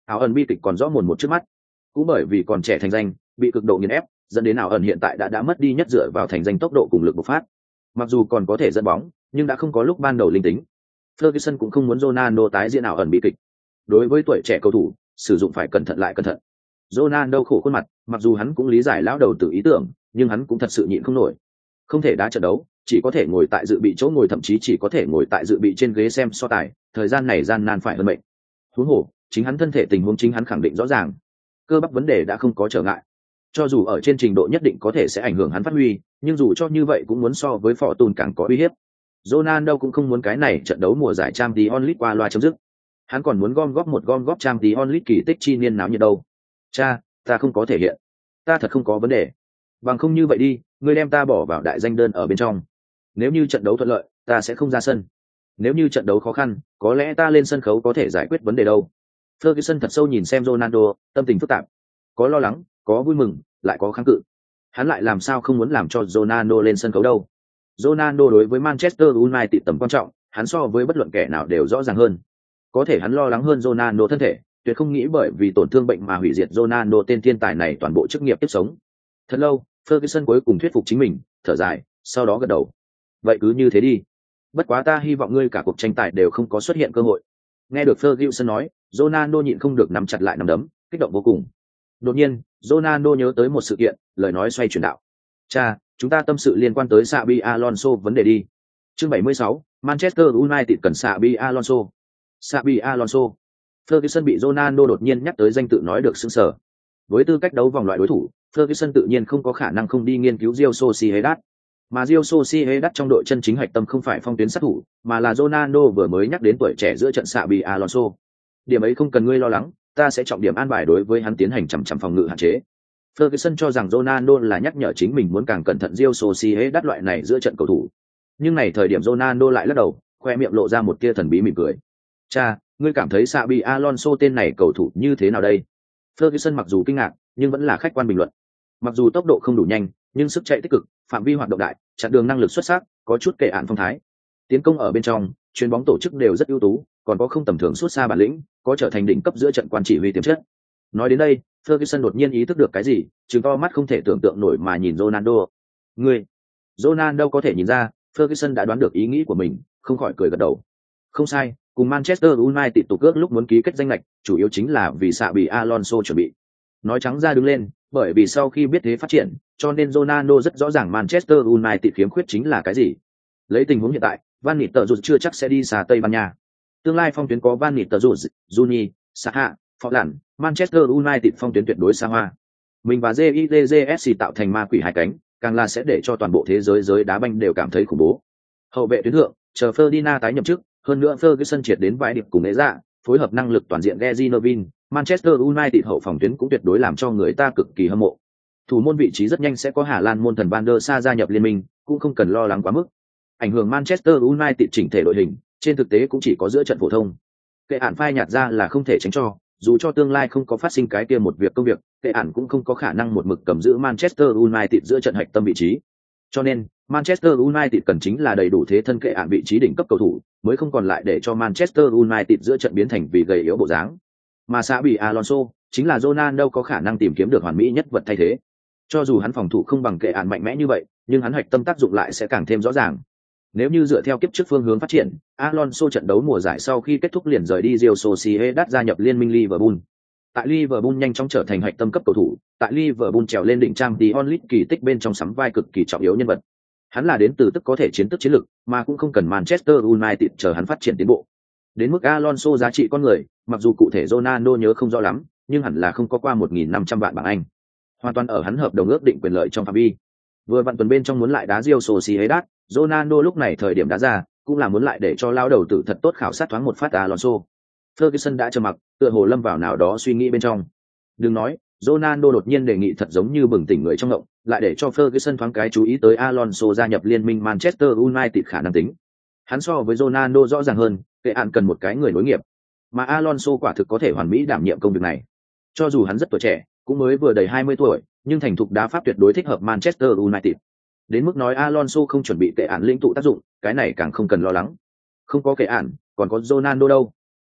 ảo ẩn bi kịch còn rõ mồn một trước mắt. Cũng bởi vì còn trẻ thành danh, bị cực độ nghiền ép, dẫn đến ảo ẩn hiện tại đã đã mất đi nhất dựa vào thành danh tốc độ cùng lực bộc phát. Mặc dù còn có thể dẫn bóng, nhưng đã không có lúc ban đầu linh tính. Ferguson cũng không muốn Ronaldo tái diễn ảo ẩn bi kịch. Đối với tuổi trẻ cầu thủ, sử dụng phải cẩn thận lại cẩn thận. Ronaldo khổ khuôn mặt, mặc dù hắn cũng lý giải lão đầu tử ý tưởng, nhưng hắn cũng thật sự nhịn không nổi. Không thể đá trận đấu, chỉ có thể ngồi tại dự bị chỗ ngồi, thậm chí chỉ có thể ngồi tại dự bị trên ghế xem so tài, thời gian này gian nan phải hơn mệnh. Huống hồ, chính hắn thân thể tình huống chính hắn khẳng định rõ ràng. Cơ bắp vấn đề đã không có trở ngại. Cho dù ở trên trình độ nhất định có thể sẽ ảnh hưởng hắn phát huy, nhưng dù cho như vậy cũng muốn so với Fortune càng có uy hiếp. Ronaldo cũng không muốn cái này trận đấu mùa giải Champions League qua loa chấm dứt. Hắn còn muốn gom góp một gom góp Champions League kỳ tích chi niên náo nhiệt đâu. Cha, ta không có thể hiện. Ta thật không có vấn đề. Bằng không như vậy đi, ngươi đem ta bỏ vào đại danh đơn ở bên trong. Nếu như trận đấu thuận lợi, ta sẽ không ra sân. Nếu như trận đấu khó khăn, có lẽ ta lên sân khấu có thể giải quyết vấn đề đâu. Ferguson thật sâu nhìn xem Ronaldo, tâm tình phức tạp. Có lo lắng, có vui mừng, lại có kháng cự. Hắn lại làm sao không muốn làm cho Ronaldo lên sân khấu đâu. Ronaldo đối với Manchester United tầm quan trọng, hắn so với bất luận kẻ nào đều rõ ràng hơn. Có thể hắn lo lắng hơn Ronaldo thân thể, tuyệt không nghĩ bởi vì tổn thương bệnh mà hủy diệt Ronaldo tên thiên tài này toàn bộ chức nghiệp tiếp sống. Thật lâu, Ferguson cuối cùng thuyết phục chính mình, thở dài, sau đó gật đầu. Vậy cứ như thế đi. Bất quá ta hy vọng ngươi cả cuộc tranh tài đều không có xuất hiện cơ hội. Nghe được Ferguson nói, Ronaldo nhịn không được nắm chặt lại nắm đấm, kích động vô cùng. Đột nhiên, Ronaldo nhớ tới một sự kiện, lời nói xoay chuyển đạo. Cha, chúng ta tâm sự liên quan tới Xabi Alonso vấn đề đi. Chương bảy mươi sáu, Manchester United cần Xabi Alonso. Xabi Alonso. Ferguson bị Ronaldo đột nhiên nhắc tới danh tự nói được sững sờ. Với tư cách đấu vòng loại đối thủ, Ferguson tự nhiên không có khả năng không đi nghiên cứu Real Sociedad. Mà Real Sociedad trong đội chân chính hạch tâm không phải phong tuyến sát thủ, mà là Ronaldo vừa mới nhắc đến tuổi trẻ giữa trận Xabi Alonso. Điểm ấy không cần ngươi lo lắng, ta sẽ trọng điểm an bài đối với hắn tiến hành chằm chằm phòng ngự hạn chế. Ferguson cho rằng Ronaldo là nhắc nhở chính mình muốn càng cẩn thận Real Sociedad loại này giữa trận cầu thủ. Nhưng này thời điểm Ronaldo lại lắc đầu, khoe miệng lộ ra một tia thần bí mỉm cười. Cha, ngươi cảm thấy Xabi Alonso tên này cầu thủ như thế nào đây? Ferguson mặc dù kinh ngạc, nhưng vẫn là khách quan bình luận. Mặc dù tốc độ không đủ nhanh, nhưng sức chạy tích cực, phạm vi hoạt động đại, chặn đường năng lực xuất sắc, có chút kệ án phong thái. Tiến công ở bên trong, chuyền bóng tổ chức đều rất ưu tú, còn có không tầm thường suốt xa bản lĩnh, có trở thành đỉnh cấp giữa trận quan chỉ huy tiềm chất. Nói đến đây, Ferguson đột nhiên ý thức được cái gì, trừng to mắt không thể tưởng tượng nổi mà nhìn Ronaldo. Ngươi, Ronaldo có thể nhìn ra, Ferguson đã đoán được ý nghĩ của mình, không khỏi cười gật đầu. Không sai, cùng Manchester United tụ cước lúc muốn ký kết danh lệch, chủ yếu chính là vì Xabi Alonso chuẩn bị. Nói trắng ra đứng lên, bởi vì sau khi biết thế phát triển, cho nên Ronaldo rất rõ ràng Manchester United khiếm khuyết chính là cái gì. Lấy tình huống hiện tại, Van Nistelrooy chưa chắc sẽ đi xa Tây Ban Nha. Tương lai phong tuyến có Van Nistelrooy, Juni, Saha, Forlan, Manchester United phong tuyến tuyệt đối xa hoa. Mình và gi i tê giê ét xê tạo thành ma quỷ hai cánh, càng là sẽ để cho toàn bộ thế giới giới đá banh đều cảm thấy khủng bố. Hậu vệ tuyến thượng, chờ Ferdinand tái nhậm chức, hơn nữa Ferguson triệt đến vãi điệp cùng ế dạ, phối hợp năng lực toàn diện Gary Neville, Manchester United hậu phòng tuyến cũng tuyệt đối làm cho người ta cực kỳ hâm mộ. Thủ môn vị trí rất nhanh sẽ có Hà Lan môn thần Van der Sar gia nhập liên minh, cũng không cần lo lắng quá mức. Ảnh hưởng Manchester United chỉnh thể đội hình, trên thực tế cũng chỉ có giữa trận phổ thông. Kệ ản phai nhạt ra là không thể tránh cho, dù cho tương lai không có phát sinh cái kia một việc công việc, kệ ản cũng không có khả năng một mực cầm giữ Manchester United giữa trận hạch tâm vị trí. Cho nên, Manchester United cần chính là đầy đủ thế thân kệ ản vị trí đỉnh cấp cầu thủ, mới không còn lại để cho Manchester United giữa trận biến thành vì gầy yếu bộ dáng. Mà Xabi Alonso chính là Ronaldo có khả năng tìm kiếm được hoàn mỹ nhất vật thay thế. Cho dù hắn phòng thủ không bằng kệ ản mạnh mẽ như vậy, nhưng hắn hạch tâm tác dụng lại sẽ càng thêm rõ ràng. Nếu như dựa theo kiếp trước phương hướng phát triển, Alonso trận đấu mùa giải sau khi kết thúc liền rời đi Real Sociedad gia nhập liên minh Liverpool. Tại Liverpool nhanh chóng trở thành hạch tâm cấp cầu thủ, tại Liverpool trèo lên đỉnh Champions League kỳ tích bên trong sắm vai cực kỳ trọng yếu nhân vật. Hắn là đến từ tức có thể chiến tức chiến lực, mà cũng không cần Manchester United chờ hắn phát triển tiến bộ. Đến mức Alonso giá trị con người, mặc dù cụ thể Ronaldo nhớ không rõ lắm, nhưng hẳn là không có qua một nghìn năm trăm vạn bảng Anh. Hoàn toàn ở hắn hợp đồng ước định quyền lợi trong phạm vi. Vừa vặn tuần bên trong muốn lại đá Real Sociedad, Ronaldo lúc này thời điểm đá ra, cũng là muốn lại để cho lao đầu tử thật tốt khảo sát thoáng một phát Alonso. Ferguson đã trầm mặc, tựa hồ lâm vào nào đó suy nghĩ bên trong. Đừng nói, Ronaldo đột nhiên đề nghị thật giống như bừng tỉnh người trong ngộng, lại để cho Ferguson thoáng cái chú ý tới Alonso gia nhập liên minh Manchester United khả năng tính. Hắn so với Ronaldo rõ ràng hơn, kệ ạn cần một cái người nối nghiệp, mà Alonso quả thực có thể hoàn mỹ đảm nhiệm công việc này. Cho dù hắn rất tuổi trẻ, cũng mới vừa đầy hai mươi tuổi, nhưng thành thục đá pháp tuyệt đối thích hợp Manchester United. Đến mức nói Alonso không chuẩn bị kệ ạn lĩnh tụ tác dụng, cái này càng không cần lo lắng. Không có kệ ạn, còn có Ronaldo đâu.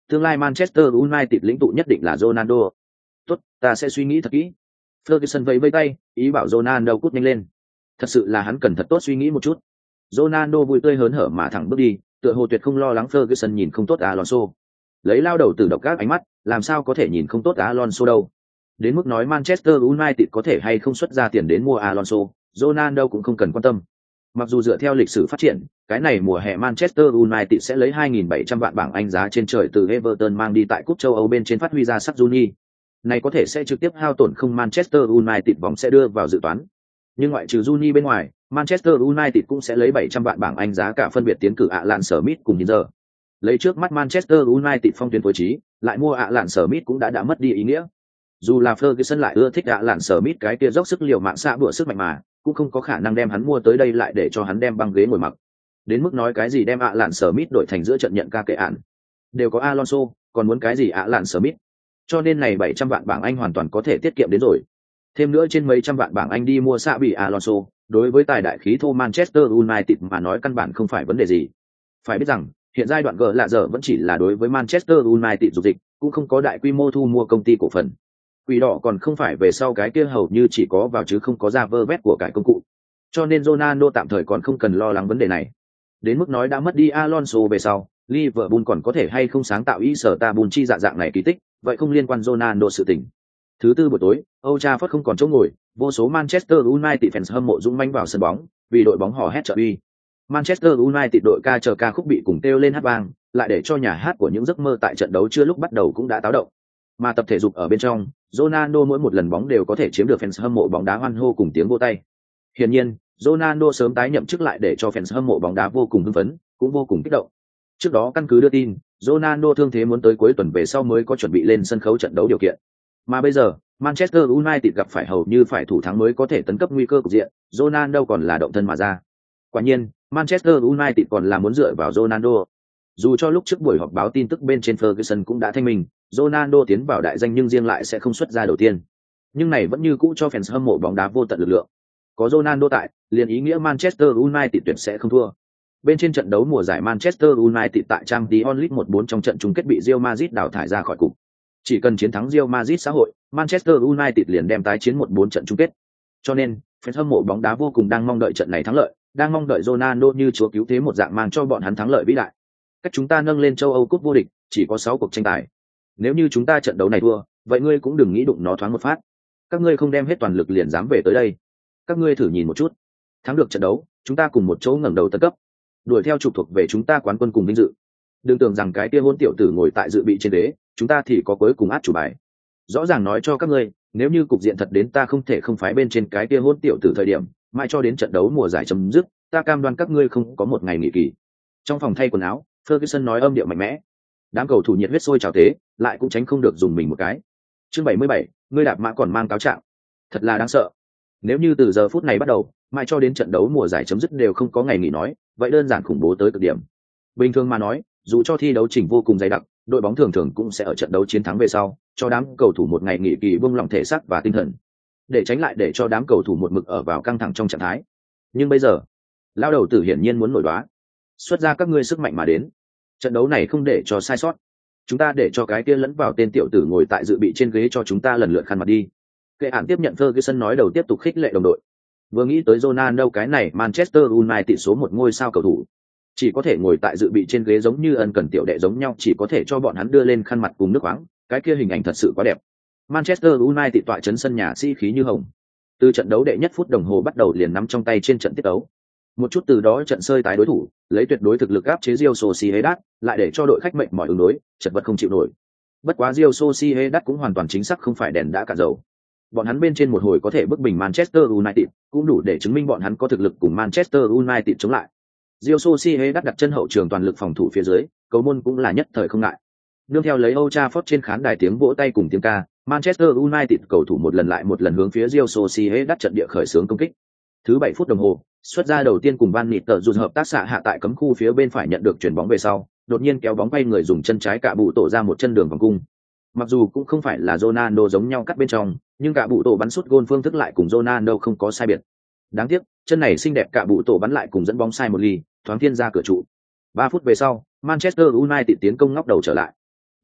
Tương lai Manchester United lĩnh tụ nhất định là Ronaldo. Tốt, ta sẽ suy nghĩ thật kỹ. Ferguson vẫy vẫy tay, ý bảo Ronaldo cút nhanh lên. Thật sự là hắn cần thật tốt suy nghĩ một chút. Ronaldo vui tươi hớn hở mà thẳng bước đi, tựa hồ tuyệt không lo lắng Ferguson nhìn không tốt Alonso. Lấy lao đầu từ độc các ánh mắt, làm sao có thể nhìn không tốt Alonso đâu. Đến mức nói Manchester United có thể hay không xuất ra tiền đến mua Alonso, Ronaldo cũng không cần quan tâm. Mặc dù dựa theo lịch sử phát triển, cái này mùa hè Manchester United sẽ lấy hai nghìn bảy trăm vạn bảng Anh giá trên trời từ Everton mang đi tại cúp châu Âu bên trên phát huy ra sắc Juni. Này có thể sẽ trực tiếp hao tổn không Manchester United vòng sẽ đưa vào dự toán. Nhưng ngoại trừ Juni bên ngoài, Manchester United cũng sẽ lấy bảy trăm vạn bảng Anh giá cả phân biệt tiến cử Alan Smith cùng nhìn giờ. Lấy trước mắt Manchester United phong tuyến tối trí, lại mua Alan Smith cũng đã đã mất đi ý nghĩa. Dù là Ferguson lại ưa thích Alan Smith cái kia dốc sức liều mạng xạ bữa sức mạnh mà, cũng không có khả năng đem hắn mua tới đây lại để cho hắn đem băng ghế ngồi mặc. Đến mức nói cái gì đem Alan Smith đổi thành giữa trận nhận ca kệ ạn. Đều có Alonso, còn muốn cái gì Alan Smith. Cho nên này bảy trăm vạn bảng Anh hoàn toàn có thể tiết kiệm đến rồi. Thêm nữa trên mấy trăm vạn bảng Anh đi mua xạ bị Alonso, đối với tài đại khí thô Manchester United mà nói căn bản không phải vấn đề gì. Phải biết rằng, hiện giai đoạn gỡ lạ giờ vẫn chỉ là đối với Manchester United dục dịch, cũng không có đại quy mô thu mua công ty cổ phần. Quỷ đỏ còn không phải về sau cái kia hầu như chỉ có vào chứ không có ra vơ vét của cải công cụ. Cho nên Ronaldo tạm thời còn không cần lo lắng vấn đề này. Đến mức nói đã mất đi Alonso về sau, Liverpool còn có thể hay không sáng tạo ý sở ta bùn chi dạ dạng này kỳ tích, vậy không liên quan Ronaldo sự tình. Thứ tư buổi tối, Old Trafford không còn chỗ ngồi, vô số Manchester United fans hâm mộ dũng mãnh vào sân bóng, vì đội bóng hò hét trợ uy. Manchester United đội ca chờ ca khúc bị cùng kêu lên hát vang, lại để cho nhà hát của những giấc mơ tại trận đấu chưa lúc bắt đầu cũng đã táo động. Mà tập thể dục ở bên trong, Ronaldo mỗi một lần bóng đều có thể chiếm được fans hâm mộ bóng đá hoan hô cùng tiếng vỗ tay. Hiển nhiên, Ronaldo sớm tái nhậm chức lại để cho fans hâm mộ bóng đá vô cùng hưng phấn, cũng vô cùng kích động. Trước đó căn cứ đưa tin, Ronaldo thương thế muốn tới cuối tuần về sau mới có chuẩn bị lên sân khấu trận đấu điều kiện. Mà bây giờ, Manchester United gặp phải hầu như phải thủ thắng mới có thể tấn cấp nguy cơ cục diện, Ronaldo còn là động thân mà ra. Quả nhiên, Manchester United còn là muốn dựa vào Ronaldo. Dù cho lúc trước buổi họp báo tin tức bên trên Ferguson cũng đã thanh minh, Ronaldo tiến vào đại danh nhưng riêng lại sẽ không xuất ra đầu tiên. Nhưng này vẫn như cũ cho fans hâm mộ bóng đá vô tận lực lượng. Có Ronaldo tại, liền ý nghĩa Manchester United tuyệt sẽ không thua. Bên trên trận đấu mùa giải Manchester United tại Champions League một bốn trong trận chung kết bị Real Madrid đào thải ra khỏi cục. Chỉ cần chiến thắng Real Madrid xã hội, Manchester United liền đem tái chiến một bốn trận chung kết. Cho nên, fans hâm mộ bóng đá vô cùng đang mong đợi trận này thắng lợi, đang mong đợi Ronaldo như chúa cứu thế một dạng mang cho bọn hắn thắng lợi vĩ đại. Cách chúng ta nâng lên châu Âu cúp vô địch, chỉ có sáu cuộc tranh tài. Nếu như chúng ta trận đấu này thua, vậy ngươi cũng đừng nghĩ đụng nó thoáng một phát. Các ngươi không đem hết toàn lực liền dám về tới đây. Các ngươi thử nhìn một chút. Thắng được trận đấu, chúng ta cùng một chỗ ngẩng đầu tấn cấp. Đuổi theo trục thuộc về chúng ta quán quân cùng vinh dự. Đừng tưởng rằng cái kia hôn tiểu tử ngồi tại dự bị trên ghế, chúng ta thì có cuối cùng át chủ bài. Rõ ràng nói cho các ngươi, nếu như cục diện thật đến ta không thể không phái bên trên cái kia hôn tiểu tử thời điểm, mãi cho đến trận đấu mùa giải chấm dứt, ta cam đoan các ngươi không có một ngày nghỉ kỳ. Trong phòng thay quần áo, Ferguson nói âm điệu mạnh mẽ. Đám cầu thủ nhiệt huyết sôi trào thế, lại cũng tránh không được dùng mình một cái. Chương bảy mươi bảy, ngươi đạp mã còn mang cáo trạng. Thật là đáng sợ. Nếu như từ giờ phút này bắt đầu, mãi cho đến trận đấu mùa giải chấm dứt đều không có ngày nghỉ nói, vậy đơn giản khủng bố tới cực điểm. Bình thường mà nói, dù cho thi đấu trình vô cùng dày đặc, đội bóng thường thường cũng sẽ ở trận đấu chiến thắng về sau, cho đám cầu thủ một ngày nghỉ kỳ buông lỏng thể xác và tinh thần, để tránh lại để cho đám cầu thủ một mực ở vào căng thẳng trong trạng thái. Nhưng bây giờ, lao đầu tử hiển nhiên muốn nổi đoá, xuất ra các ngươi sức mạnh mà đến. Trận đấu này không để cho sai sót. Chúng ta để cho cái kia lẫn vào tên tiểu tử ngồi tại dự bị trên ghế cho chúng ta lần lượt khăn mặt đi. Kệ án tiếp nhận Ferguson nói đầu tiếp tục khích lệ đồng đội. Vừa nghĩ tới Ronaldo cái này Manchester United số một ngôi sao cầu thủ, chỉ có thể ngồi tại dự bị trên ghế giống như ân cần tiểu đệ giống nhau, chỉ có thể cho bọn hắn đưa lên khăn mặt cùng nước khoáng, cái kia hình ảnh thật sự quá đẹp. Manchester United tọa trấn sân nhà sĩ khí như hồng. Từ trận đấu đệ nhất phút đồng hồ bắt đầu liền nắm trong tay trên trận tiết đấu. Một chút từ đó trận sơi tái đối thủ, lấy tuyệt đối thực lực áp chế Real Sociedad, lại để cho đội khách mệnh mỏi ứng đối, chật vật không chịu nổi. Bất quá Real Sociedad cũng hoàn toàn chính xác không phải đèn đã cạn dầu. Bọn hắn bên trên một hồi có thể bức bình Manchester United, cũng đủ để chứng minh bọn hắn có thực lực cùng Manchester United chống lại. Real Sociedad đặt chân hậu trường toàn lực phòng thủ phía dưới, cầu môn cũng là nhất thời không ngại. Nương theo lấy Old Trafford trên khán đài tiếng vỗ tay cùng tiếng ca, Manchester United cầu thủ một lần lại một lần hướng phía Real Sociedad trận địa khởi xướng công kích. Thứ bảy phút đồng hồ, xuất ra đầu tiên cùng Van Niter dùng hợp tác xạ hạ tại cấm khu phía bên phải nhận được chuyển bóng về sau, đột nhiên kéo bóng quay người dùng chân trái cả bụ tổ ra một chân đường vòng cung. Mặc dù cũng không phải là Ronaldo giống nhau cắt bên trong, nhưng cả bụ tổ bắn sút gôn phương thức lại cùng Ronaldo không có sai biệt. Đáng tiếc, chân này xinh đẹp cả bụ tổ bắn lại cùng dẫn bóng sai một ly, thoáng thiên ra cửa trụ. ba phút về sau, Manchester United tiến công ngóc đầu trở lại.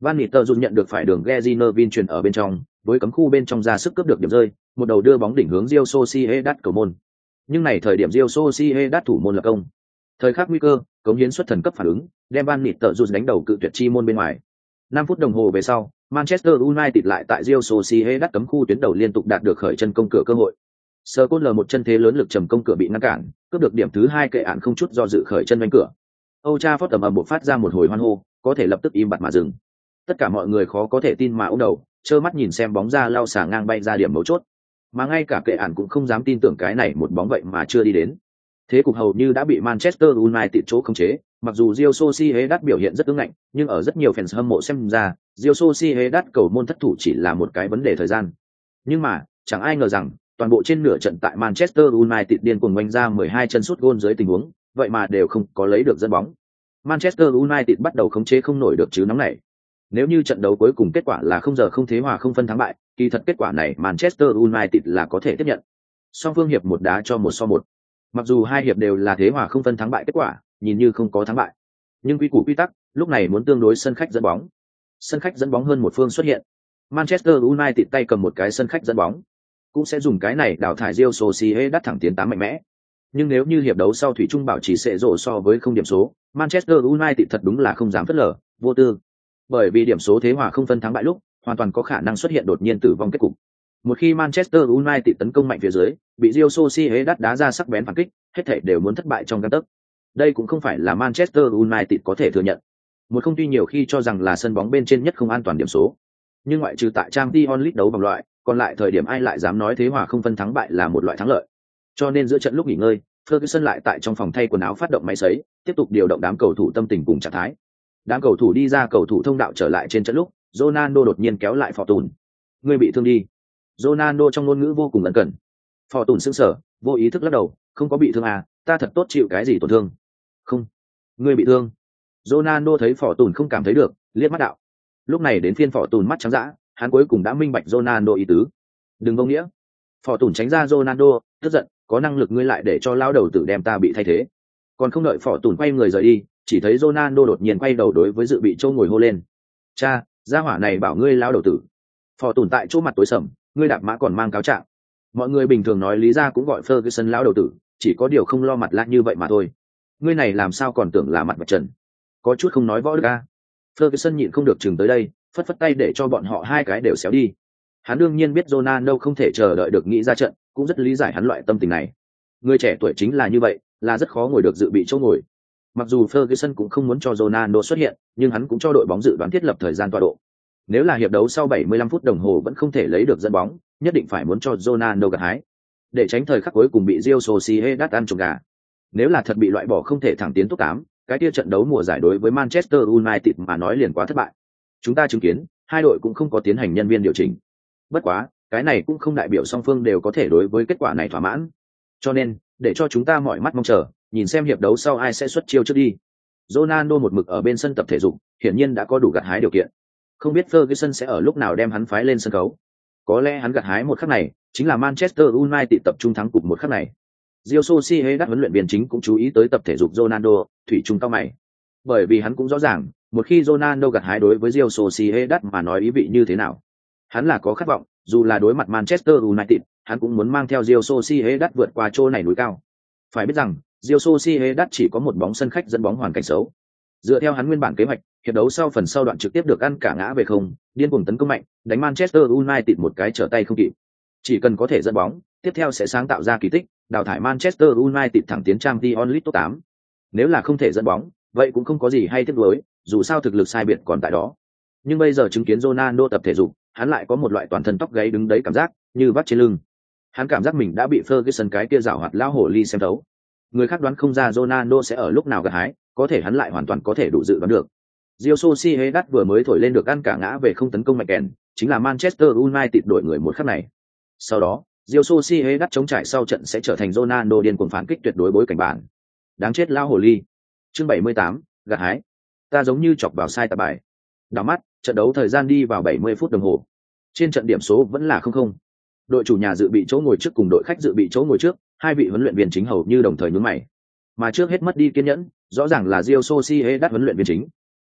Van Nistelrooy nhận được phải đường Gezinovin truyền ở bên trong, với cấm khu bên trong ra sức cướp được điểm rơi, một đầu đưa bóng đỉnh hướng Real Sociedad cầu môn. Nhưng này thời điểm Real Sociedad thủ môn lập công. Thời khắc nguy cơ, cống hiến xuất thần cấp phản ứng, đem Van Nistelrooy đánh đầu cự tuyệt chi môn bên ngoài. năm phút đồng hồ về sau, Manchester United lại tại Real Sociedad cấm khu tuyến đầu liên tục đạt được khởi chân công cửa cơ hội. Sơ Côn lờ một chân thế lớn lực trầm công cửa bị ngăn cản, cướp được điểm thứ hai kệ án không chút do dự khởi chân đánh cửa. Old Trafford ầm ầm bộc phát ra một hồi hoan hô, có thể lập tức im bặt mà dừng. Tất cả mọi người khó có thể tin mà ôm đầu, trơ mắt nhìn xem bóng ra lao xả ngang bay ra điểm mấu chốt. Mà ngay cả kệ án cũng không dám tin tưởng cái này một bóng vậy mà chưa đi đến. Thế cục hầu như đã bị Manchester United chỗ khống chế, mặc dù Real Sociedad biểu hiện rất ứng ngạnh, nhưng ở rất nhiều fans hâm mộ xem ra, Real Sociedad cầu môn thất thủ chỉ là một cái vấn đề thời gian. Nhưng mà, chẳng ai ngờ rằng, toàn bộ trên nửa trận tại Manchester United điên cuồng oanh ra mười hai chân sút gôn dưới tình huống, vậy mà đều không có lấy được dẫn bóng. Manchester United bắt đầu khống chế không nổi được chứ nóng này. Nếu như trận đấu cuối cùng kết quả là không giờ không thế hòa không phân thắng bại, kỳ thật kết quả này Manchester United là có thể tiếp nhận. Song phương hiệp một đá cho một so một. Mặc dù hai hiệp đều là thế hòa không phân thắng bại kết quả, nhìn như không có thắng bại. Nhưng quy củ quy tắc, lúc này muốn tương đối sân khách dẫn bóng. Sân khách dẫn bóng hơn một phương xuất hiện. Manchester United tay cầm một cái sân khách dẫn bóng, cũng sẽ dùng cái này đào thải Real Sociedad thẳng tiến tám mạnh mẽ. Nhưng nếu như hiệp đấu sau thủy chung bảo trì sẽ rộ so với không điểm số, Manchester United thật đúng là không dám phớt lờ, vô tư. Bởi vì điểm số thế hòa không phân thắng bại lúc, hoàn toàn có khả năng xuất hiện đột nhiên tử vong kết cục. Một khi Manchester United tấn công mạnh phía dưới, bị Real Sociedad đá ra sắc bén phản kích, hết thảy đều muốn thất bại trong gang tấc. Đây cũng không phải là Manchester United có thể thừa nhận. Một không tuy nhiều khi cho rằng là sân bóng bên trên nhất không an toàn điểm số, nhưng ngoại trừ tại Champions League đấu vòng loại, còn lại thời điểm ai lại dám nói thế hòa không phân thắng bại là một loại thắng lợi. Cho nên giữa trận lúc nghỉ ngơi, Ferguson lại tại trong phòng thay quần áo phát động máy sấy, tiếp tục điều động đám cầu thủ tâm tình cùng trạng thái. Đám cầu thủ đi ra cầu thủ thông đạo trở lại trên trận lúc, Ronaldo đột nhiên kéo lại Fortune. Ngươi bị thương đi. Ronaldo trong ngôn ngữ vô cùng ẩn cẩn. Fortune sững sờ, vô ý thức lắc đầu, không có bị thương à, ta thật tốt chịu cái gì tổn thương. Không, ngươi bị thương. Ronaldo thấy Fortune không cảm thấy được, liếc mắt đạo. Lúc này đến phiên Fortune mắt trắng dã, hắn cuối cùng đã minh bạch Ronaldo ý tứ. Đừng vô nghĩa. Fortune tránh ra Ronaldo, tức giận, có năng lực ngươi lại để cho lão đầu tử đem ta bị thay thế. Còn không đợi Fortune quay người rời đi, chỉ thấy Ronaldo đột nhiên quay đầu đối với dự bị châu ngồi hô lên. Cha, gia hỏa này bảo ngươi lão đầu tử. Fortune tại chỗ mặt tối sầm, ngươi đạp mã còn mang cáo trạng. Mọi người bình thường nói lý ra cũng gọi Ferguson lão đầu tử, chỉ có điều không lo mặt lạ như vậy mà thôi. Ngươi này làm sao còn tưởng là mặt mặt trần. Có chút không nói võ đức a. Ferguson nhịn không được chừng tới đây, phất phất tay để cho bọn họ hai cái đều xéo đi. Hắn đương nhiên biết Ronaldo không thể chờ đợi được nghĩ ra trận, cũng rất lý giải hắn loại tâm tình này. Người trẻ tuổi chính là như vậy, là rất khó ngồi được dự bị chỗ ngồi. Mặc dù Ferguson cũng không muốn cho Ronaldo xuất hiện, nhưng hắn cũng cho đội bóng dự đoán thiết lập thời gian tọa độ. Nếu là hiệp đấu sau bảy mươi lăm phút đồng hồ vẫn không thể lấy được dẫn bóng, nhất định phải muốn cho Ronaldo gặt hái, để tránh thời khắc cuối cùng bị Real Sociedad ăn trộm gà. Nếu là thật bị loại bỏ không thể thẳng tiến top tám, cái kia trận đấu mùa giải đối với Manchester United mà nói liền quá thất bại. Chúng ta chứng kiến, hai đội cũng không có tiến hành nhân viên điều chỉnh. Bất quá, cái này cũng không đại biểu song phương đều có thể đối với kết quả này thỏa mãn. Cho nên, để cho chúng ta mọi mắt mong chờ, nhìn xem hiệp đấu sau ai sẽ xuất chiêu trước đi. Ronaldo một mực ở bên sân tập thể dục, hiển nhiên đã có đủ gặt hái điều kiện. Không biết Ferguson sẽ ở lúc nào đem hắn phái lên sân khấu. Có lẽ hắn gặt hái một khắc này, chính là Manchester United tập trung thắng cục một khắc này. Real Sociedad huấn luyện viên chính cũng chú ý tới tập thể dục Ronaldo, thủy chung cao mày. Bởi vì hắn cũng rõ ràng, một khi Ronaldo gặt hái đối với Real Sociedad mà nói ý vị như thế nào. Hắn là có khát vọng, dù là đối mặt Manchester United, hắn cũng muốn mang theo Real Sociedad vượt qua chỗ này núi cao. Phải biết rằng, Real Sociedad chỉ có một bóng sân khách dẫn bóng hoàn cảnh xấu. Dựa theo hắn nguyên bản kế hoạch, hiệp đấu sau phần sau đoạn trực tiếp được ăn cả ngã về không, điên cuồng tấn công mạnh, đánh Manchester United một cái trở tay không kịp. Chỉ cần có thể dẫn bóng, tiếp theo sẽ sáng tạo ra kỳ tích, đào thải Manchester United thẳng tiến Champions League top tám. Nếu là không thể dẫn bóng, vậy cũng không có gì hay tiếc nuối, dù sao thực lực sai biệt còn tại đó. Nhưng bây giờ chứng kiến Ronaldo tập thể dục, hắn lại có một loại toàn thân tóc gáy đứng đấy cảm giác, như vắt trên lưng. Hắn cảm giác mình đã bị Ferguson cái kia giảo hoạt lão hổ ly xem thấu. Người khác đoán không ra Ronaldo sẽ ở lúc nào gặt hái, có thể hắn lại hoàn toàn có thể đủ dự đoán được. Real Sociedad vừa mới thổi lên được ăn cả ngã về không tấn công mạnh kèn, chính là Manchester United đổi người một khắc này. Sau đó, Real Sociedad chống trải sau trận sẽ trở thành Ronaldo điên cuồng phản kích tuyệt đối bối cảnh bản. Đáng chết lão hồ ly. Chương bảy mươi tám, gặt hái. Ta giống như chọc vào sai tạp bài. Đảo mắt, trận đấu thời gian đi vào bảy mươi phút đồng hồ. Trên trận điểm số vẫn là không không. Đội chủ nhà dự bị chỗ ngồi trước cùng đội khách dự bị chỗ ngồi trước, hai vị huấn luyện viên chính hầu như đồng thời nhướng mày. Mà trước hết mất đi kiên nhẫn, rõ ràng là Real Sociedad huấn luyện viên chính.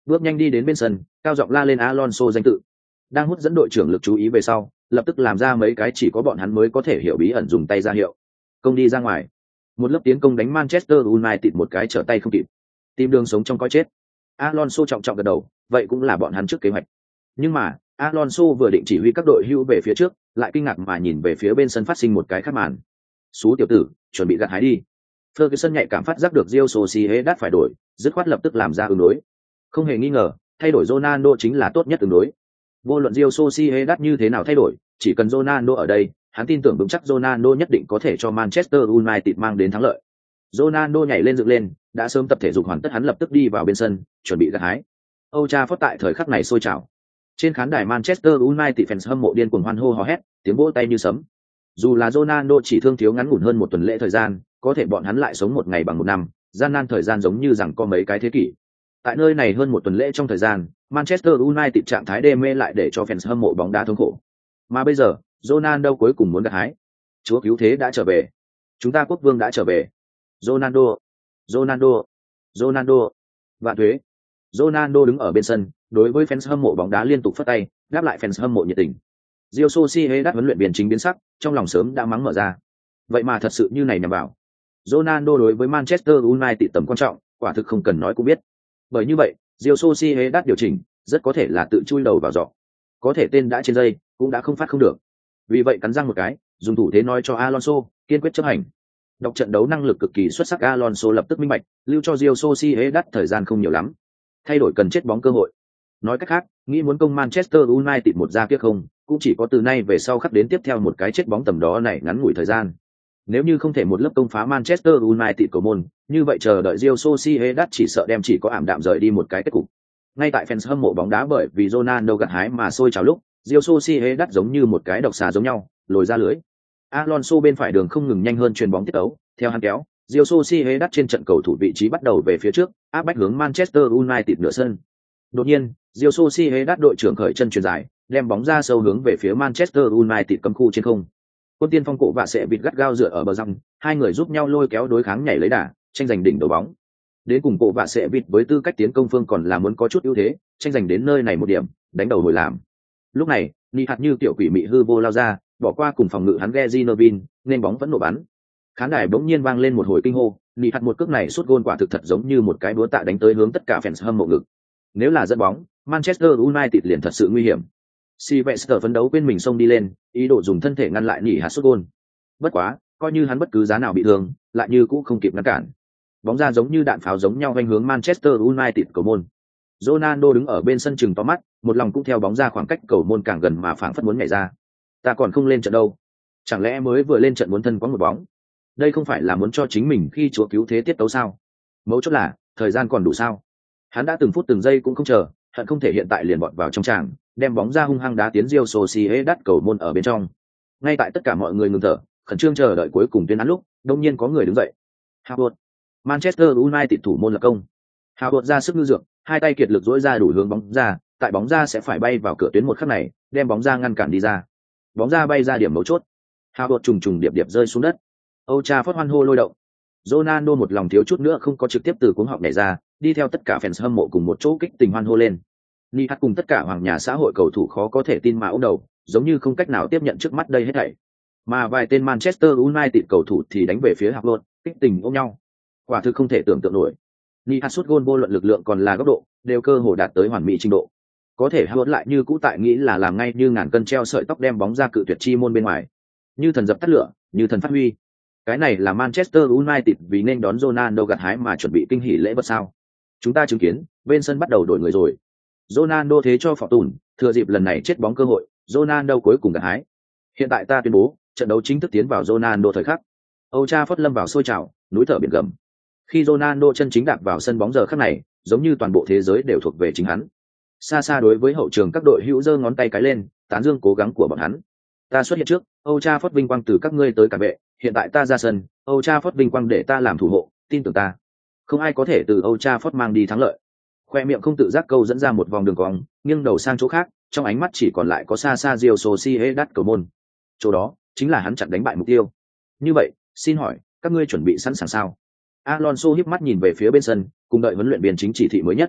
bước nhanh đi đến bên sân, cao giọng la lên Alonso danh tự. Đang hút dẫn đội trưởng lực chú ý về sau, lập tức làm ra mấy cái chỉ có bọn hắn mới có thể hiểu bí ẩn dùng tay ra hiệu. Công đi ra ngoài. Một lớp tiến công đánh Manchester United một cái trở tay không kịp. Tìm đường sống trong coi chết. Alonso trọng trọng gật đầu, vậy cũng là bọn hắn trước kế hoạch. Nhưng mà, Alonso vừa định chỉ huy các đội hưu về phía trước, lại kinh ngạc mà nhìn về phía bên sân phát sinh một cái khác màn. Sú tiểu tử, chuẩn bị gặt hái đi. Ferguson nhạy cảm phát giác được Real Sociedad phải đổi, dứt khoát lập tức làm ra ứng đối. Không hề nghi ngờ, thay đổi Ronaldo chính là tốt nhất ứng đối. Vô luận Real Sociedad như thế nào thay đổi, chỉ cần Ronaldo ở đây, hắn tin tưởng vững chắc Ronaldo nhất định có thể cho Manchester United mang đến thắng lợi. Ronaldo nhảy lên dựng lên, đã sớm tập thể dục hoàn tất, hắn lập tức đi vào bên sân, chuẩn bị gặt hái. Old Trafford tại thời khắc này sôi trào. Trên khán đài Manchester United fans hâm mộ điên cuồng hoan hô hò hét, tiếng vỗ tay như sấm. Dù là Ronaldo chỉ thương thiếu ngắn ngủn hơn một tuần lễ thời gian, có thể bọn hắn lại sống một ngày bằng một năm, gian nan thời gian giống như rằng có mấy cái thế kỷ. Tại nơi này hơn một tuần lễ trong thời gian, Manchester United trạng thái đê mê lại để cho fans hâm mộ bóng đá thống khổ. Mà bây giờ, Ronaldo cuối cùng muốn gặt hái. Chúa cứu thế đã trở về. Chúng ta quốc vương đã trở về. Ronaldo, Ronaldo, Ronaldo. Vạn thuế. Ronaldo đứng ở bên sân, đối với fans hâm mộ bóng đá liên tục phất tay, đáp lại fans hâm mộ nhiệt tình. Real Sociedad huấn luyện viên chính biến sắc, trong lòng sớm đã mắng mở ra. Vậy mà thật sự như này nhằm vào. Ronaldo đối với Manchester United tầm quan trọng, quả thực không cần nói cũng biết. Bởi như vậy, Real Sociedad điều chỉnh, rất có thể là tự chui đầu vào giỏ. Có thể tên đã trên dây, cũng đã không phát không được. Vì vậy cắn răng một cái, dùng thủ thế nói cho Alonso, kiên quyết chấp hành. Đọc trận đấu năng lực cực kỳ xuất sắc, Alonso lập tức minh bạch, lưu cho Real Sociedad thời gian không nhiều lắm. Thay đổi cần chết bóng cơ hội. Nói cách khác, nghĩ muốn công Manchester United một ra kia không, cũng chỉ có từ nay về sau khắc đến tiếp theo một cái chết bóng tầm đó này ngắn ngủi thời gian. Nếu như không thể một lớp công phá Manchester United cầu môn, như vậy chờ đợi Real Sociedad chỉ sợ đem chỉ có ảm đạm rời đi một cái kết cục. Ngay tại fans hâm mộ bóng đá bởi vì Ronaldo gặt hái mà sôi trào lúc, Real Sociedad giống như một cái độc xà giống nhau, lồi ra lưới. Alonso bên phải đường không ngừng nhanh hơn chuyền bóng tiết tấu, theo hắn kéo, Real Sociedad trên trận cầu thủ vị trí bắt đầu về phía trước, áp bách hướng Manchester United nửa sân. Đột nhiên, Real Sociedad đội trưởng khởi chân chuyền dài, đem bóng ra sâu hướng về phía Manchester United cấm khu trên không. Quân tiên phong cổ và sẽ vịt gắt gao dựa ở bờ răng, hai người giúp nhau lôi kéo đối kháng nhảy lấy đà, tranh giành đỉnh đầu bóng. Đến cùng cổ và sẽ vịt với tư cách tiến công phương còn là muốn có chút ưu thế, tranh giành đến nơi này một điểm, đánh đầu hồi làm. Lúc này, Ni hạt như tiểu quỷ mị hư vô lao ra, bỏ qua cùng phòng ngự hắn Gezi Nervin, nên bóng vẫn nổ bắn. Khán đài bỗng nhiên vang lên một hồi kinh hô, Ni hạt một cước này sút gôn quả thực thật giống như một cái búa tạ đánh tới hướng tất cả fans hâm mộ ngực. Nếu là dẫn bóng, Manchester United liền thật sự nguy hiểm. Sylvester phấn đấu bên mình xông đi lên, ý đồ dùng thân thể ngăn lại Ni hạt sút gôn. Bất quá, coi như hắn bất cứ giá nào bị thương, lại như cũng không kịp ngăn cản. Bóng ra giống như đạn pháo giống nhau vành hướng Manchester United cầu môn. Ronaldo đứng ở bên sân chừng to mắt, một lòng cũng theo bóng ra khoảng cách cầu môn càng gần mà phảng phất muốn nhảy ra. Ta còn không lên trận đâu, chẳng lẽ mới vừa lên trận muốn thân có một bóng? Đây không phải là muốn cho chính mình khi chúa cứu thế tiết tấu sao? Mấu chốt là thời gian còn đủ sao? Hắn đã từng phút từng giây cũng không chờ, hận không thể hiện tại liền bọt vào trong tràng, đem bóng ra hung hăng đá tiến Real Sociedad cầu môn ở bên trong. Ngay tại tất cả mọi người ngừng thở, khẩn trương chờ đợi cuối cùng tuyên án lúc, đột nhiên có người đứng dậy. Howard, Manchester United thủ môn lập công. Howard ra sức ngư dược, hai tay kiệt lực dỗi ra đủ hướng bóng ra, tại bóng ra sẽ phải bay vào cửa tuyến một khắc này, đem bóng ra ngăn cản đi ra. Bóng ra bay ra điểm mấu chốt. Howard trùng trùng điệp điệp rơi xuống đất. Old Trafford hoan hô lôi động. Ronaldo một lòng thiếu chút nữa không có trực tiếp từ cuống họng nhảy ra, đi theo tất cả fans hâm mộ cùng một chỗ kích tình hoan hô lên. Ni hạt cùng tất cả hoàng nhà xã hội cầu thủ khó có thể tin mà ôm đầu, giống như không cách nào tiếp nhận trước mắt đây hết thảy. Mà vài tên Manchester United cầu thủ thì đánh về phía Howard, kích tình ôm nhau. Quả thực không thể tưởng tượng nổi. Ni hạt sút gôn vô luận lực lượng còn là góc độ, đều cơ hồ đạt tới hoàn mỹ trình độ. Có thể Howard lại như cũ tại nghĩ là làm ngay như ngàn cân treo sợi tóc đem bóng ra cự tuyệt chi môn bên ngoài. Như thần dập tắt lửa, như thần phát huy. Cái này là Manchester United vì nên đón Ronaldo gặt hái mà chuẩn bị kinh hỉ lễ vật sao? Chúng ta chứng kiến, bên sân bắt đầu đổi người rồi. Ronaldo thế cho phỏ tùn, thừa dịp lần này chết bóng cơ hội, Ronaldo cuối cùng gặt hái. Hiện tại ta tuyên bố, trận đấu chính thức tiến vào Ronaldo thời khắc. Old Trafford lâm vào sôi trào, núi thở biển gầm. Khi Ronaldo chân chính đạp vào sân bóng giờ khắc này, giống như toàn bộ thế giới đều thuộc về chính hắn. Xa xa đối với hậu trường các đội hữu giơ ngón tay cái lên, tán dương cố gắng của bọn hắn. Ta xuất hiện trước, Old Trafford vinh quang từ các ngươi tới cả vệ, hiện tại ta ra sân, Old Trafford vinh quang để ta làm thủ hộ, tin tưởng ta. Không ai có thể từ Old Trafford mang đi thắng lợi. Khoe miệng không tự giác câu dẫn ra một vòng đường cong, nghiêng đầu sang chỗ khác, trong ánh mắt chỉ còn lại có xa xa Real Sociedad cầu môn. Chỗ đó chính là hắn chặn đánh bại mục tiêu. Như vậy, xin hỏi, các ngươi chuẩn bị sẵn sàng sao? Alonso híp mắt nhìn về phía bên sân, cùng đợi huấn luyện viên chính chỉ thị mới nhất.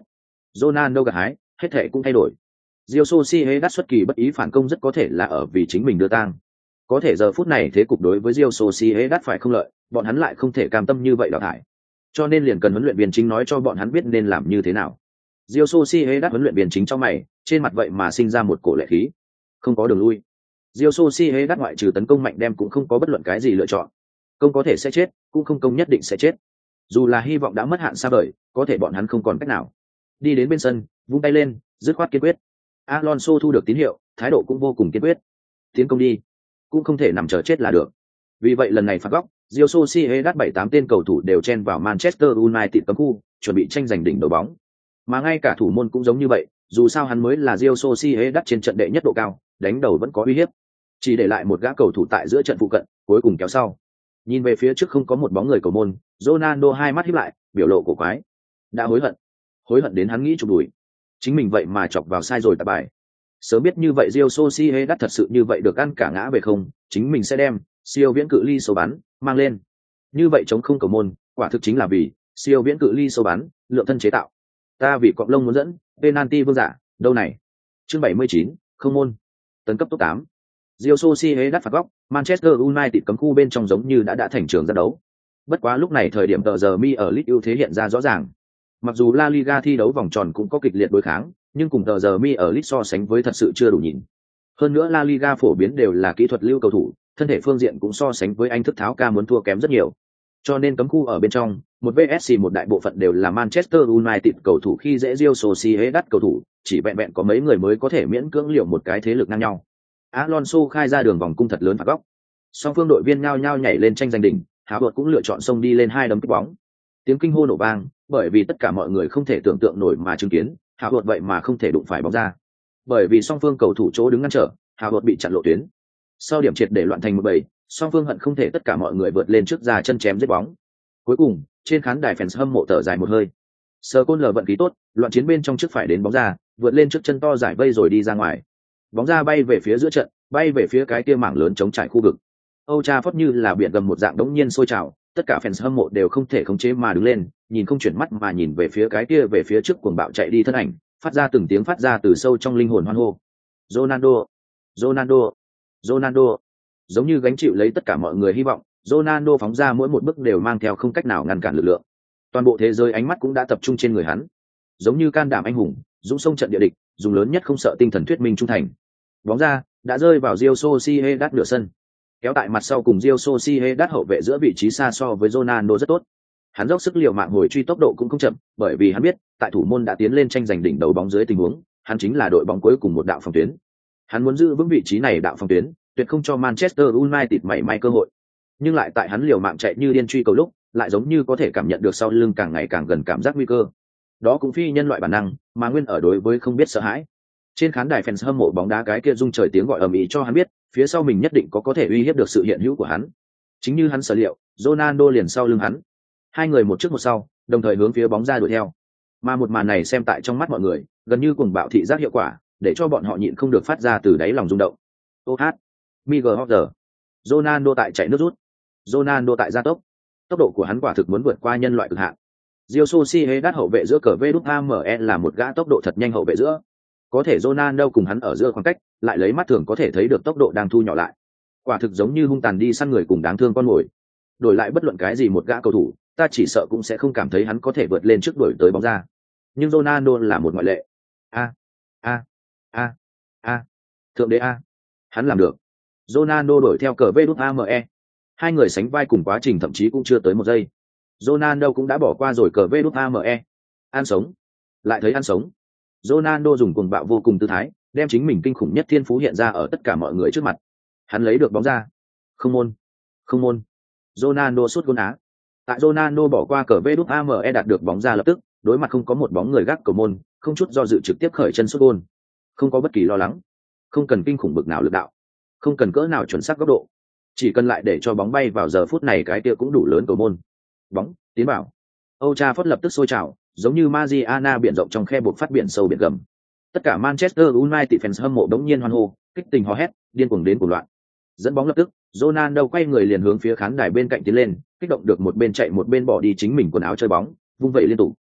Ronaldo gặt hái, hết thể cũng thay đổi. Real Sociedad xuất kỳ bất ý phản công rất có thể là ở vì chính mình đưa tang. Có thể giờ phút này thế cục đối với Real Sociedad phải không lợi, bọn hắn lại không thể cam tâm như vậy đào thải. Cho nên liền cần huấn luyện viên chính nói cho bọn hắn biết nên làm như thế nào. Real Sociedad huấn luyện viên chính cho mày, trên mặt vậy mà sinh ra một cổ lệ khí. Không có đường lui. Real Sociedad ngoại trừ tấn công mạnh đem cũng không có bất luận cái gì lựa chọn. Công có thể sẽ chết, cũng không công nhất định sẽ chết. Dù là hy vọng đã mất hạn xa vời, có thể bọn hắn không còn cách nào. Đi đến bên sân, vung tay lên, dứt khoát kiên quyết. Alonso thu được tín hiệu, thái độ cũng vô cùng kiên quyết. Tiến công đi, cũng không thể nằm chờ chết là được. Vì vậy lần này phạt góc, Real Sociedad bảy tám tên cầu thủ đều chen vào Manchester United cấm khu, chuẩn bị tranh giành đỉnh đầu bóng. Mà ngay cả thủ môn cũng giống như vậy, dù sao hắn mới là Real Sociedad trên trận đệ nhất độ cao, đánh đầu vẫn có uy hiếp. Chỉ để lại một gã cầu thủ tại giữa trận phụ cận, cuối cùng kéo sau. Nhìn về phía trước không có một bóng người cầu môn, Ronaldo hai mắt híp lại, biểu lộ cổ quái. Đã hối hận. Hối hận đến hắn nghĩ chụp đuổi. Chính mình vậy mà chọc vào sai rồi tại bài. Sớm biết như vậy Real Sociedad thật sự như vậy được ăn cả ngã về không, chính mình sẽ đem siêu viễn cự ly số bắn mang lên. Như vậy chống không cầu môn, quả thực chính là vì siêu viễn cự ly số bắn, lượng thân chế tạo. Ta vì cọp lông muốn dẫn, penalty vương giả, đâu này. Chương bảy mươi chín, không môn. Tấn cấp top tám. Real Sociedad phạt góc, Manchester United cấm khu bên trong giống như đã đã thành trường ra đấu. Bất quá lúc này thời điểm tờ giờ mi ở League ưu thế hiện ra rõ ràng. Mặc dù La Liga thi đấu vòng tròn cũng có kịch liệt đối kháng, nhưng cùng tờ giờ mi ở League so sánh với thật sự chưa đủ nhìn. Hơn nữa La Liga phổ biến đều là kỹ thuật lưu cầu thủ, thân thể phương diện cũng so sánh với Anh thức tháo ca muốn thua kém rất nhiều. Cho nên cấm khu ở bên trong, một vs một đại bộ phận đều là Manchester United cầu thủ khi dễ Real Sociedad cầu thủ, chỉ vẹn vẹn có mấy người mới có thể miễn cưỡng liều một cái thế lực ngang nhau. Alonso khai ra đường vòng cung thật lớn phạt góc. Song phương đội viên nhao nhao nhảy lên tranh giành đỉnh, Háo Bột cũng lựa chọn xông đi lên hai đấm kích bóng. Tiếng kinh hô nổ vang, bởi vì tất cả mọi người không thể tưởng tượng nổi mà chứng kiến, Háo Bột vậy mà không thể đụng phải bóng ra. Bởi vì song phương cầu thủ chỗ đứng ngăn trở, Háo Bột bị chặn lộ tuyến. Sau điểm triệt để loạn thành một bầy, song phương hận không thể tất cả mọi người vượt lên trước ra chân chém giết bóng. Cuối cùng, trên khán đài fans hâm mộ thở dài một hơi. Sờ Côn lờ vận khí tốt, loạn chiến bên trong trước phải đến bóng ra, vượt lên trước chân to giải vây rồi đi ra ngoài. Bóng ra bay về phía giữa trận, bay về phía cái kia mảng lớn chống trải khu vực. Âu Trafford như là biển gầm một dạng đống nhiên sôi trào, tất cả fans hâm mộ đều không thể khống chế mà đứng lên, nhìn không chuyển mắt mà nhìn về phía cái kia về phía trước cuồng bạo chạy đi thân ảnh, phát ra từng tiếng phát ra từ sâu trong linh hồn hoan hô. Ronaldo, Ronaldo, Ronaldo. Giống như gánh chịu lấy tất cả mọi người hy vọng, Ronaldo phóng ra mỗi một bước đều mang theo không cách nào ngăn cản lực lượng. Toàn bộ thế giới ánh mắt cũng đã tập trung trên người hắn. Giống như can đảm anh hùng, dũng sông trận địa địch, dùng lớn nhất không sợ tinh thần thuyết minh trung thành. Bóng ra đã rơi vào Real Sociedad nửa sân. Kéo tại mặt sau cùng Real Sociedad hậu vệ giữa vị trí xa so với Ronaldo rất tốt. Hắn dốc sức liều mạng hồi truy tốc độ cũng không chậm, bởi vì hắn biết, tại thủ môn đã tiến lên tranh giành đỉnh đầu bóng dưới tình huống, hắn chính là đội bóng cuối cùng một đạo phòng tuyến. Hắn muốn giữ vững vị trí này đạo phòng tuyến, tuyệt không cho Manchester United mảy may cơ hội. Nhưng lại tại hắn liều mạng chạy như điên truy cầu lúc, lại giống như có thể cảm nhận được sau lưng càng ngày càng gần cảm giác nguy cơ. Đó cũng phi nhân loại bản năng, mà nguyên ở đối với không biết sợ hãi. Trên khán đài fans hâm mộ bóng đá cái kia rung trời tiếng gọi ầm ĩ cho hắn biết, phía sau mình nhất định có có thể uy hiếp được sự hiện hữu của hắn. Chính như hắn sở liệu, Ronaldo liền sau lưng hắn. Hai người một trước một sau, đồng thời hướng phía bóng ra đuổi theo. Mà một màn này xem tại trong mắt mọi người, gần như cuồng bạo thị giác hiệu quả, để cho bọn họ nhịn không được phát ra từ đáy lòng rung động. Ô hát, Miguel Hopper, Ronaldo tại chạy nước rút, Ronaldo tại gia tốc. Tốc độ của hắn quả thực muốn vượt qua nhân loại cực hạn. Real Sociedad hậu vệ giữa cờ vê đút a em e là một gã tốc độ thật nhanh hậu vệ giữa. Có thể Ronaldo cùng hắn ở giữa khoảng cách, lại lấy mắt thường có thể thấy được tốc độ đang thu nhỏ lại. Quả thực giống như hung tàn đi săn người cùng đáng thương con mồi. Đổi lại bất luận cái gì một gã cầu thủ, ta chỉ sợ cũng sẽ không cảm thấy hắn có thể vượt lên trước đuổi tới bóng ra. Nhưng Ronaldo là một ngoại lệ. A, a, a, a, thượng đế a, hắn làm được. Ronaldo đuổi theo cờ vê đút a em e. Hai người sánh vai cùng quá trình thậm chí cũng chưa tới một giây. Ronaldo cũng đã bỏ qua rồi cờ vê đút a em e. Ăn sống, lại thấy ăn sống. Ronaldo dùng cuồng bạo vô cùng tư thái, đem chính mình kinh khủng nhất thiên phú hiện ra ở tất cả mọi người trước mặt. Hắn lấy được bóng ra. Không môn, không môn. Ronaldo sút gôn á. Tại Ronaldo bỏ qua cờ vê đút a em e đạt được bóng ra lập tức, đối mặt không có một bóng người gác cầu môn, không chút do dự trực tiếp khởi chân sút gôn. Không có bất kỳ lo lắng, không cần kinh khủng bực nào lực đạo, không cần cỡ nào chuẩn xác góc độ, chỉ cần lại để cho bóng bay vào giờ phút này cái kia cũng đủ lớn cầu môn. Bóng tiến vào. Old Trafford lập tức sôi trào, giống như Mariana biển rộng trong khe buộc phát biển sâu biển gầm. Tất cả Manchester United fans hâm mộ đống nhiên hoan hô, kích tình hò hét, điên cuồng đến cuồng loạn. Dẫn bóng lập tức, Ronaldo quay người liền hướng phía khán đài bên cạnh tiến lên, kích động được một bên chạy một bên bỏ đi chính mình quần áo chơi bóng, vung vẩy liên tục.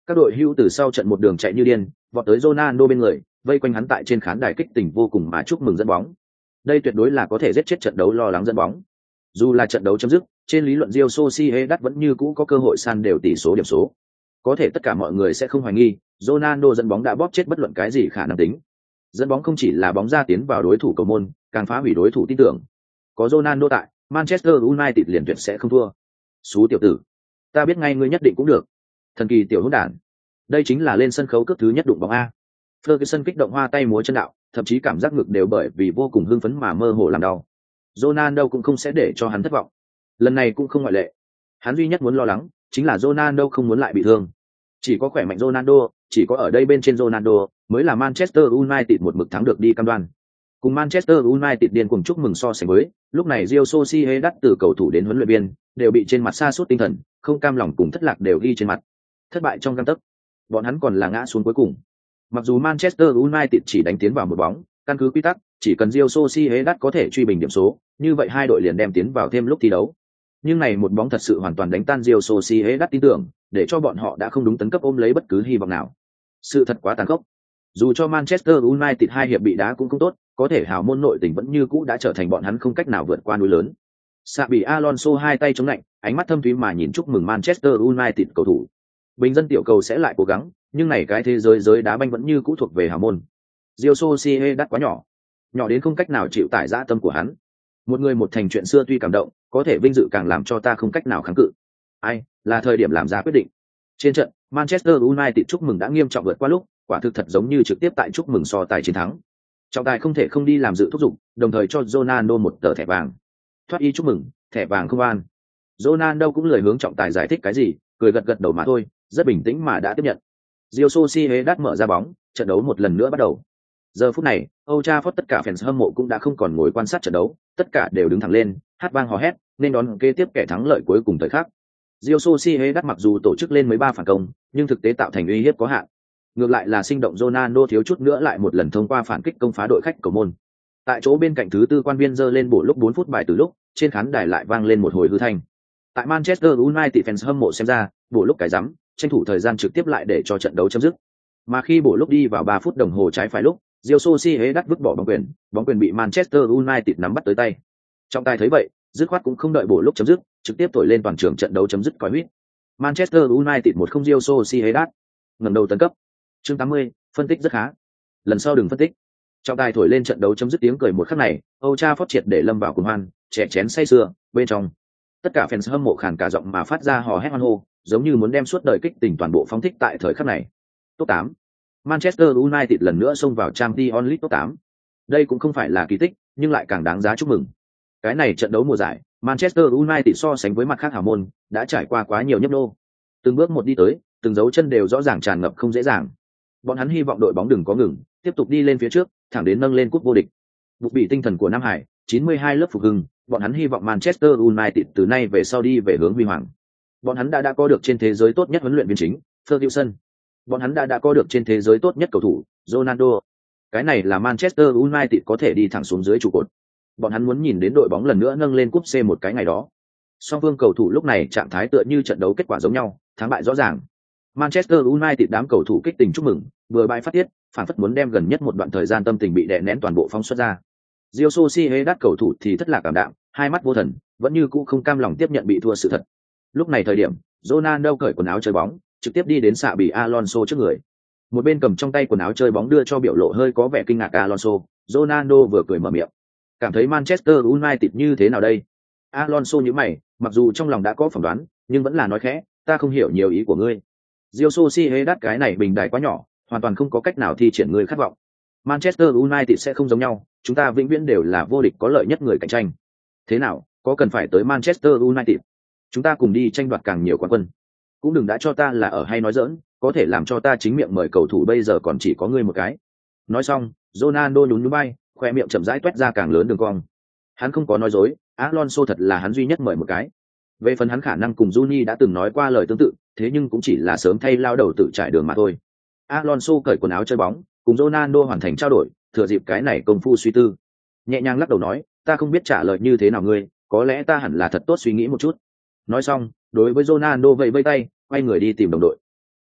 Các đội hưu từ sau trận một đường chạy như điên, vọt tới Ronaldo bên người, vây quanh hắn tại trên khán đài kích tình vô cùng mà chúc mừng dẫn bóng. Đây tuyệt đối là có thể giết chết trận đấu lo lắng dẫn bóng. Dù là trận đấu chấm dứt, trên lý luận Real Sociedad vẫn như cũ có cơ hội san đều tỷ số điểm số. Có thể tất cả mọi người sẽ không hoài nghi, Ronaldo dẫn bóng đã bóp chết bất luận cái gì khả năng tính. Dẫn bóng không chỉ là bóng ra tiến vào đối thủ cầu môn, càng phá hủy đối thủ tin tưởng. Có Ronaldo tại, Manchester United liền tuyệt sẽ không thua. Sú tiểu tử, ta biết ngay ngươi nhất định cũng được. Thần kỳ tiểu hỗn đản. Đây chính là lên sân khấu cước thứ nhất đụng bóng a. Ferguson kích động hoa tay múa chân đạo, thậm chí cảm giác ngực đều bởi vì vô cùng hưng phấn mà mơ hồ làm đau. Ronaldo cũng không sẽ để cho hắn thất vọng. Lần này cũng không ngoại lệ. Hắn duy nhất muốn lo lắng chính là Ronaldo không muốn lại bị thương. Chỉ có khỏe mạnh Ronaldo, chỉ có ở đây bên trên Ronaldo mới là Manchester United một mực thắng được đi cam đoan. Cùng Manchester United điên cuồng chúc mừng so sánh với, lúc này Real Sociedad từ cầu thủ đến huấn luyện viên đều bị trên mặt sa sút tinh thần, không cam lòng cùng thất lạc đều ghi trên mặt. Thất bại trong gang tấc, bọn hắn còn là ngã xuống cuối cùng. Mặc dù Manchester United chỉ đánh tiến vào một bóng, căn cứ quy tắc, chỉ cần Real Sociedad có thể truy bình điểm số, như vậy hai đội liền đem tiến vào thêm lúc thi đấu. Nhưng này một bóng thật sự hoàn toàn đánh tan Real Sociedad tin tưởng, để cho bọn họ đã không đúng tấn cấp ôm lấy bất cứ hy vọng nào. Sự thật quá tàn khốc. Dù cho Manchester United hai hiệp bị đá cũng không tốt, có thể hào môn nội tình vẫn như cũ đã trở thành bọn hắn không cách nào vượt qua núi lớn. Xabi Alonso hai tay chống lạnh, ánh mắt thâm thúy mà nhìn chúc mừng Manchester United cầu thủ. Bình dân tiểu cầu sẽ lại cố gắng, nhưng này cái thế giới giới đá banh vẫn như cũ thuộc về hào môn. Real Sociedad quá nhỏ, nhỏ đến không cách nào chịu tải dã tâm của hắn. Một người một thành chuyện xưa tuy cảm động, có thể vinh dự càng làm cho ta không cách nào kháng cự. Ai, là thời điểm làm ra quyết định. Trên trận, Manchester United chúc mừng đã nghiêm trọng vượt qua lúc, quả thực thật giống như trực tiếp tại chúc mừng so tài chiến thắng. Trọng tài không thể không đi làm dự thúc giục, đồng thời cho Ronaldo một tờ thẻ vàng. Thoát y chúc mừng, thẻ vàng không an. Ronaldo cũng lời hướng trọng tài giải thích cái gì, cười gật gật đầu mà thôi, rất bình tĩnh mà đã tiếp nhận. Real Sociedad mở ra bóng, trận đấu một lần nữa bắt đầu. Giờ phút này, Old Trafford tất cả fans hâm mộ cũng đã không còn ngồi quan sát trận đấu, tất cả đều đứng thẳng lên, hát vang hò hét, nên đón kế tiếp kẻ thắng lợi cuối cùng thời khắc. Real Sociedad mặc dù tổ chức lên mấy ba phản công, nhưng thực tế tạo thành uy hiếp có hạn. Ngược lại là sinh động Ronaldo thiếu chút nữa lại một lần thông qua phản kích công phá đội khách cầu môn. Tại chỗ bên cạnh thứ tư quan viên giơ lên bổ lúc bốn phút bài từ lúc, trên khán đài lại vang lên một hồi hư thanh. Tại Manchester United fans hâm mộ xem ra, bổ lúc cái rắm, tranh thủ thời gian trực tiếp lại để cho trận đấu chấm dứt. Mà khi bổ lúc đi vào ba phút đồng hồ trái phải lúc, Real Sociedad vứt bỏ bóng quyền, bóng quyền bị Manchester United nắm bắt tới tay. Trọng tài thấy vậy, dứt khoát cũng không đợi bổ lúc chấm dứt, trực tiếp thổi lên toàn trường trận đấu chấm dứt còi huýt. Manchester United một không Real Sociedad. Ngẩng đầu tấn cấp. Chương tám mươi, phân tích rất khá. Lần sau đừng phân tích. Trọng tài thổi lên trận đấu chấm dứt tiếng cười một khắc này, Old Trafford triệt để lâm vào cuồng hoan, chè chén say sưa, bên trong tất cả fans hâm mộ khàn cả giọng mà phát ra hò hét hoan hô, giống như muốn đem suốt đời kích tình toàn bộ phóng thích tại thời khắc này. Top tám. Manchester United lần nữa xông vào Champions League top tám. Đây cũng không phải là kỳ tích, nhưng lại càng đáng giá chúc mừng. Cái này trận đấu mùa giải, Manchester United so sánh với mặt khác hào môn, đã trải qua quá nhiều nhấp nhô. Từng bước một đi tới, từng dấu chân đều rõ ràng tràn ngập không dễ dàng. Bọn hắn hy vọng đội bóng đừng có ngừng, tiếp tục đi lên phía trước, thẳng đến nâng lên cúp vô địch. Bục bị tinh thần của Nam Hải, chín mươi hai lớp phục hưng, bọn hắn hy vọng Manchester United từ nay về sau đi về hướng huy hoàng. Bọn hắn đã đã có được trên thế giới tốt nhất huấn luyện viên chính, Ferguson. Bọn hắn đã đã có được trên thế giới tốt nhất cầu thủ, Ronaldo. Cái này là Manchester United có thể đi thẳng xuống dưới trụ cột. Bọn hắn muốn nhìn đến đội bóng lần nữa nâng lên cúp C một cái ngày đó. Song phương cầu thủ lúc này trạng thái tựa như trận đấu kết quả giống nhau, thắng bại rõ ràng. Manchester United đám cầu thủ kích tình chúc mừng, vừa bãi phát tiết, phản phất muốn đem gần nhất một đoạn thời gian tâm tình bị đè nén toàn bộ phóng xuất ra. Real Sociedad cầu thủ thì thất lạc cảm đạm, hai mắt vô thần, vẫn như cũ không cam lòng tiếp nhận bị thua sự thật. Lúc này thời điểm, Ronaldo cởi quần áo chơi bóng, trực tiếp đi đến xạ bị Alonso trước người. Một bên cầm trong tay quần áo chơi bóng đưa cho biểu lộ hơi có vẻ kinh ngạc Alonso, Ronaldo vừa cười mở miệng. Cảm thấy Manchester United như thế nào đây? Alonso nhíu mày, mặc dù trong lòng đã có phỏng đoán, nhưng vẫn là nói khẽ, ta không hiểu nhiều ý của ngươi. Real Sociedad cái này bình đài quá nhỏ, hoàn toàn không có cách nào thi triển ngươi khát vọng. Manchester United sẽ không giống nhau, chúng ta vĩnh viễn đều là vô địch có lợi nhất người cạnh tranh. Thế nào, có cần phải tới Manchester United? Chúng ta cùng đi tranh đoạt càng nhiều quán quân. Cũng đừng đã cho ta là ở hay nói giỡn, có thể làm cho ta chính miệng mời cầu thủ bây giờ còn chỉ có ngươi một cái. Nói xong, Ronaldo nhún nhún bay, khoe miệng chậm rãi toét ra càng lớn đường cong. Hắn không có nói dối, Alonso thật là hắn duy nhất mời một cái. Về phần hắn khả năng cùng Juni đã từng nói qua lời tương tự, thế nhưng cũng chỉ là sớm thay lao đầu tự trải đường mà thôi. Alonso cởi quần áo chơi bóng, cùng Ronaldo hoàn thành trao đổi, thừa dịp cái này công phu suy tư. Nhẹ nhàng lắc đầu nói, ta không biết trả lời như thế nào ngươi, có lẽ ta hẳn là thật tốt suy nghĩ một chút. Nói xong, đối với Ronaldo vẫy vẫy tay, quay người đi tìm đồng đội.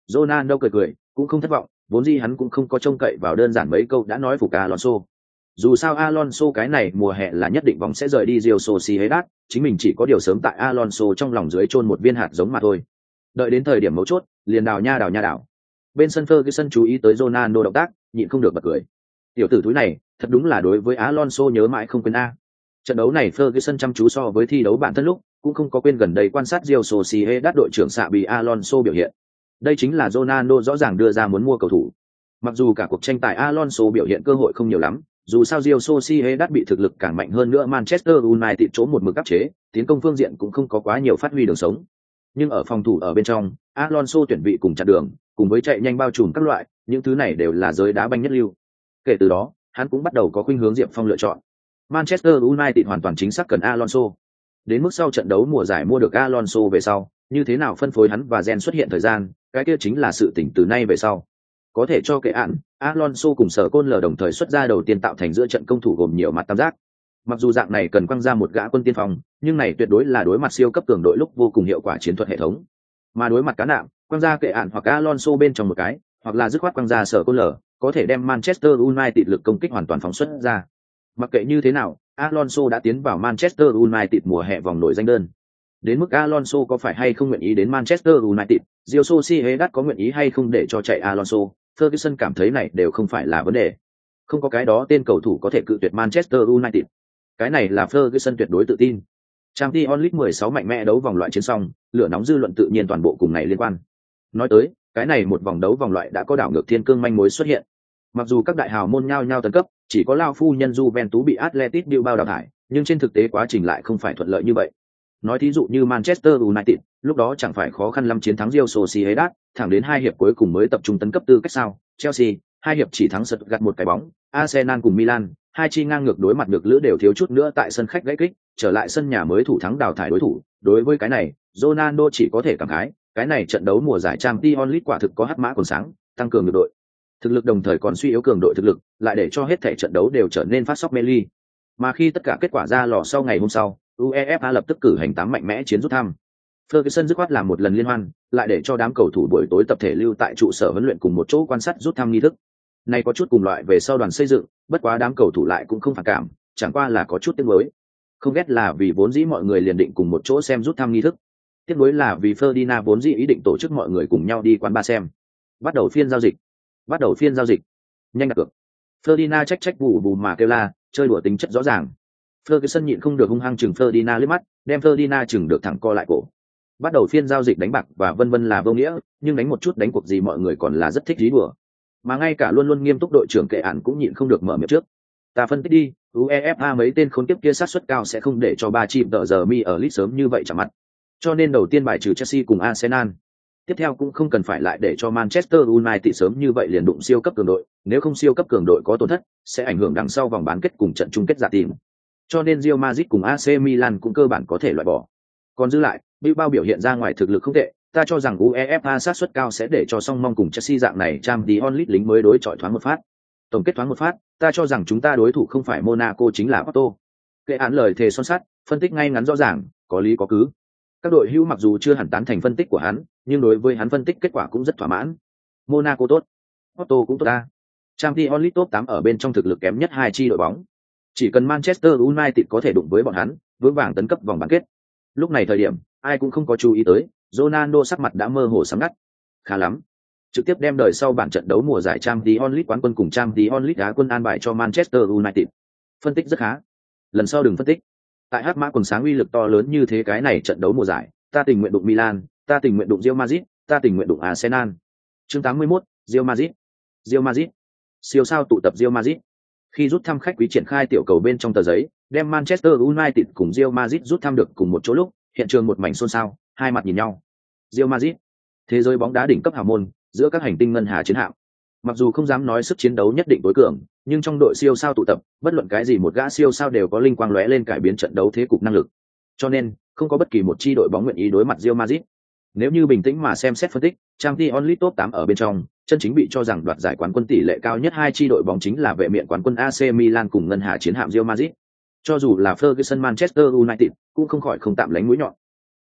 Ronaldo cười cười, cũng không thất vọng, vốn dĩ hắn cũng không có trông cậy vào đơn giản mấy câu đã nói phục Alonso. Dù sao Alonso cái này mùa hè là nhất định vòng sẽ rời đi Real Sociedad, chính mình chỉ có điều sớm tại Alonso trong lòng dưới chôn một viên hạt giống mà thôi. Đợi đến thời điểm mấu chốt, liền đào nha đào nha đào. Bên sân Ferguson chú ý tới Ronaldo động tác, nhịn không được bật cười. Tiểu tử túi này, thật đúng là đối với Alonso nhớ mãi không quên a. Trận đấu này Ferguson chăm chú so với thi đấu bản thân lúc, cũng không có quên gần đây quan sát Real Sociedad đội trưởng Xabi Alonso biểu hiện. Đây chính là Ronaldo rõ ràng đưa ra muốn mua cầu thủ. Mặc dù cả cuộc tranh tài Alonso biểu hiện cơ hội không nhiều lắm, dù sao Real Sociedad bị thực lực càng mạnh hơn nữa Manchester United chỗ một mực áp chế, tiến công phương diện cũng không có quá nhiều phát huy đường sống. Nhưng ở phòng thủ ở bên trong, Alonso tuyển vị cùng chặn đường, cùng với chạy nhanh bao trùm các loại, những thứ này đều là giới đá banh nhất lưu. Kể từ đó, hắn cũng bắt đầu có khuynh hướng Diệp Phong lựa chọn. Manchester United hoàn toàn chính xác cần Alonso. Đến mức sau trận đấu mùa giải mua được Alonso về sau, như thế nào phân phối hắn và Gen xuất hiện thời gian, cái kia chính là sự tỉnh từ nay về sau. Có thể cho kệ án, Alonso cùng Sở Côn Lờ đồng thời xuất ra đầu tiên tạo thành giữa trận công thủ gồm nhiều mặt tam giác. Mặc dù dạng này cần quăng ra một gã quân tiên phong, nhưng này tuyệt đối là đối mặt siêu cấp cường đội lúc vô cùng hiệu quả chiến thuật hệ thống. Mà đối mặt cá nạm, quăng ra kệ án hoặc Alonso bên trong một cái, hoặc là dứt khoát quăng ra Sở Côn Lờ, có thể đem Manchester United lực công kích hoàn toàn phóng xuất ra. Mặc kệ như thế nào, Alonso đã tiến vào Manchester United mùa hè vòng nổi danh đơn. Đến mức Alonso có phải hay không nguyện ý đến Manchester United, Real Sociedad có nguyện ý hay không để cho chạy Alonso, Ferguson cảm thấy này đều không phải là vấn đề. Không có cái đó tên cầu thủ có thể cự tuyệt Manchester United. Cái này là Ferguson tuyệt đối tự tin. Champions League mười sáu mạnh mẽ đấu vòng loại chiến xong, lửa nóng dư luận tự nhiên toàn bộ cùng này liên quan. Nói tới, cái này một vòng đấu vòng loại đã có đảo ngược thiên cương manh mối xuất hiện. Mặc dù các đại hào môn nhao nhao tấn cấp, chỉ có lao phu nhân Juventus bị Atletico Bilbao đào thải, nhưng trên thực tế quá trình lại không phải thuận lợi như vậy. Nói thí dụ như Manchester United, lúc đó chẳng phải khó khăn lắm chiến thắng Real Sociedad, thẳng đến hai hiệp cuối cùng mới tập trung tấn cấp tư cách sao. Chelsea, hai hiệp chỉ thắng sật gặt một cái bóng, Arsenal cùng Milan, hai chi ngang ngược đối mặt ngược lữ đều thiếu chút nữa tại sân khách gãy kích, trở lại sân nhà mới thủ thắng đào thải đối thủ. Đối với cái này, Ronaldo chỉ có thể cảm khái, cái này trận đấu mùa giải Champions League quả thực có hắc mã còn sáng, tăng cường được đội thực lực đồng thời còn suy yếu cường đội thực lực, lại để cho hết thể trận đấu đều trở nên phát sóc mê ly. Mà khi tất cả kết quả ra lò sau ngày hôm sau, UEFA lập tức cử hành tám mạnh mẽ chiến rút thăm. Ferguson dứt khoát làm một lần liên hoan, lại để cho đám cầu thủ buổi tối tập thể lưu tại trụ sở huấn luyện cùng một chỗ quan sát rút thăm nghi thức. Này có chút cùng loại về sau đoàn xây dựng, bất quá đám cầu thủ lại cũng không phản cảm, chẳng qua là có chút tiếc nuối. Không ghét là vì vốn dĩ mọi người liền định cùng một chỗ xem rút thăm nghi thức. Tiếc nuối là vì Ferdinand vốn dĩ ý định tổ chức mọi người cùng nhau đi quán bar xem. Bắt đầu phiên giao dịch. Bắt đầu phiên giao dịch. Nhanh đặt cược. Ferdinand trách trách bù bù mà kêu la, chơi đùa tính chất rõ ràng. Ferguson nhịn không được hung hăng chừng Ferdinand liếc mắt, đem Ferdinand chừng được thẳng co lại cổ. Bắt đầu phiên giao dịch đánh bạc và vân vân là vô nghĩa, nhưng đánh một chút đánh cuộc gì mọi người còn là rất thích dí đùa. Mà ngay cả luôn luôn nghiêm túc đội trưởng kệ ản cũng nhịn không được mở miệng trước. Ta phân tích đi, UEFA mấy tên khốn kiếp kia sát suất cao sẽ không để cho ba chim tợ giờ mi ở Leeds sớm như vậy chạm mặt. Cho nên đầu tiên bài trừ Chelsea cùng Arsenal. Tiếp theo cũng không cần phải lại để cho Manchester United sớm như vậy liền đụng siêu cấp cường đội, nếu không siêu cấp cường đội có tổn thất, sẽ ảnh hưởng đằng sau vòng bán kết cùng trận chung kết giả tìm. Cho nên Real Madrid cùng a xê Milan cũng cơ bản có thể loại bỏ. Còn dư lại, Bilbao biểu hiện ra ngoài thực lực không tệ, ta cho rằng UEFA sát suất cao sẽ để cho song mong cùng Chelsea dạng này Champions League lính mới đối chọi thoáng một phát. Tổng kết thoáng một phát, ta cho rằng chúng ta đối thủ không phải Monaco chính là Porto. Kệ án lời thề son sắt, phân tích ngay ngắn rõ ràng, có lý có cứ. Các đội hữu mặc dù chưa hẳn tán thành phân tích của hắn, nhưng đối với hắn phân tích kết quả cũng rất thỏa mãn. Monaco tốt, Porto cũng tốt ta. Champions League top tám ở bên trong thực lực kém nhất hai chi đội bóng. Chỉ cần Manchester United có thể đụng với bọn hắn, vững vàng tấn cấp vòng bán kết. Lúc này thời điểm, ai cũng không có chú ý tới, Ronaldo sắc mặt đã mơ hồ sáng ngắt. Khá lắm. Trực tiếp đem đời sau bản trận đấu mùa giải Champions League quán quân cùng Champions League đá quân an bài cho Manchester United. Phân tích rất khá. Lần sau đừng phân tích. Tại hắc mã quần sáng uy lực to lớn như thế cái này trận đấu mùa giải, ta tình nguyện đụng Milan, ta tình nguyện đụng Real Madrid, ta tình nguyện đụng Arsenal. Chương tám mươi mốt, Real Madrid. Real Madrid. Siêu sao tụ tập Real Madrid. Khi rút thăm khách quý triển khai tiểu cầu bên trong tờ giấy, đem Manchester United cùng Real Madrid rút thăm được cùng một chỗ lúc, hiện trường một mảnh xôn xao, hai mặt nhìn nhau. Real Madrid, thế giới bóng đá đỉnh cấp hào môn, giữa các hành tinh ngân hà chiến hạm. Mặc dù không dám nói sức chiến đấu nhất định tối cường, nhưng trong đội siêu sao tụ tập, bất luận cái gì một gã siêu sao đều có linh quang lóe lên cải biến trận đấu thế cục năng lực. Cho nên, không có bất kỳ một chi đội bóng nguyện ý đối mặt Real Madrid. Nếu như bình tĩnh mà xem xét phân tích, Champions League top tám ở bên trong, chân chính bị cho rằng đoạt giải quán quân tỷ lệ cao nhất hai chi đội bóng chính là vệ miện quán quân a xê Milan cùng ngân hà chiến hạm Real Madrid. Cho dù là Ferguson Manchester United, cũng không khỏi không tạm lánh mũi nhọn.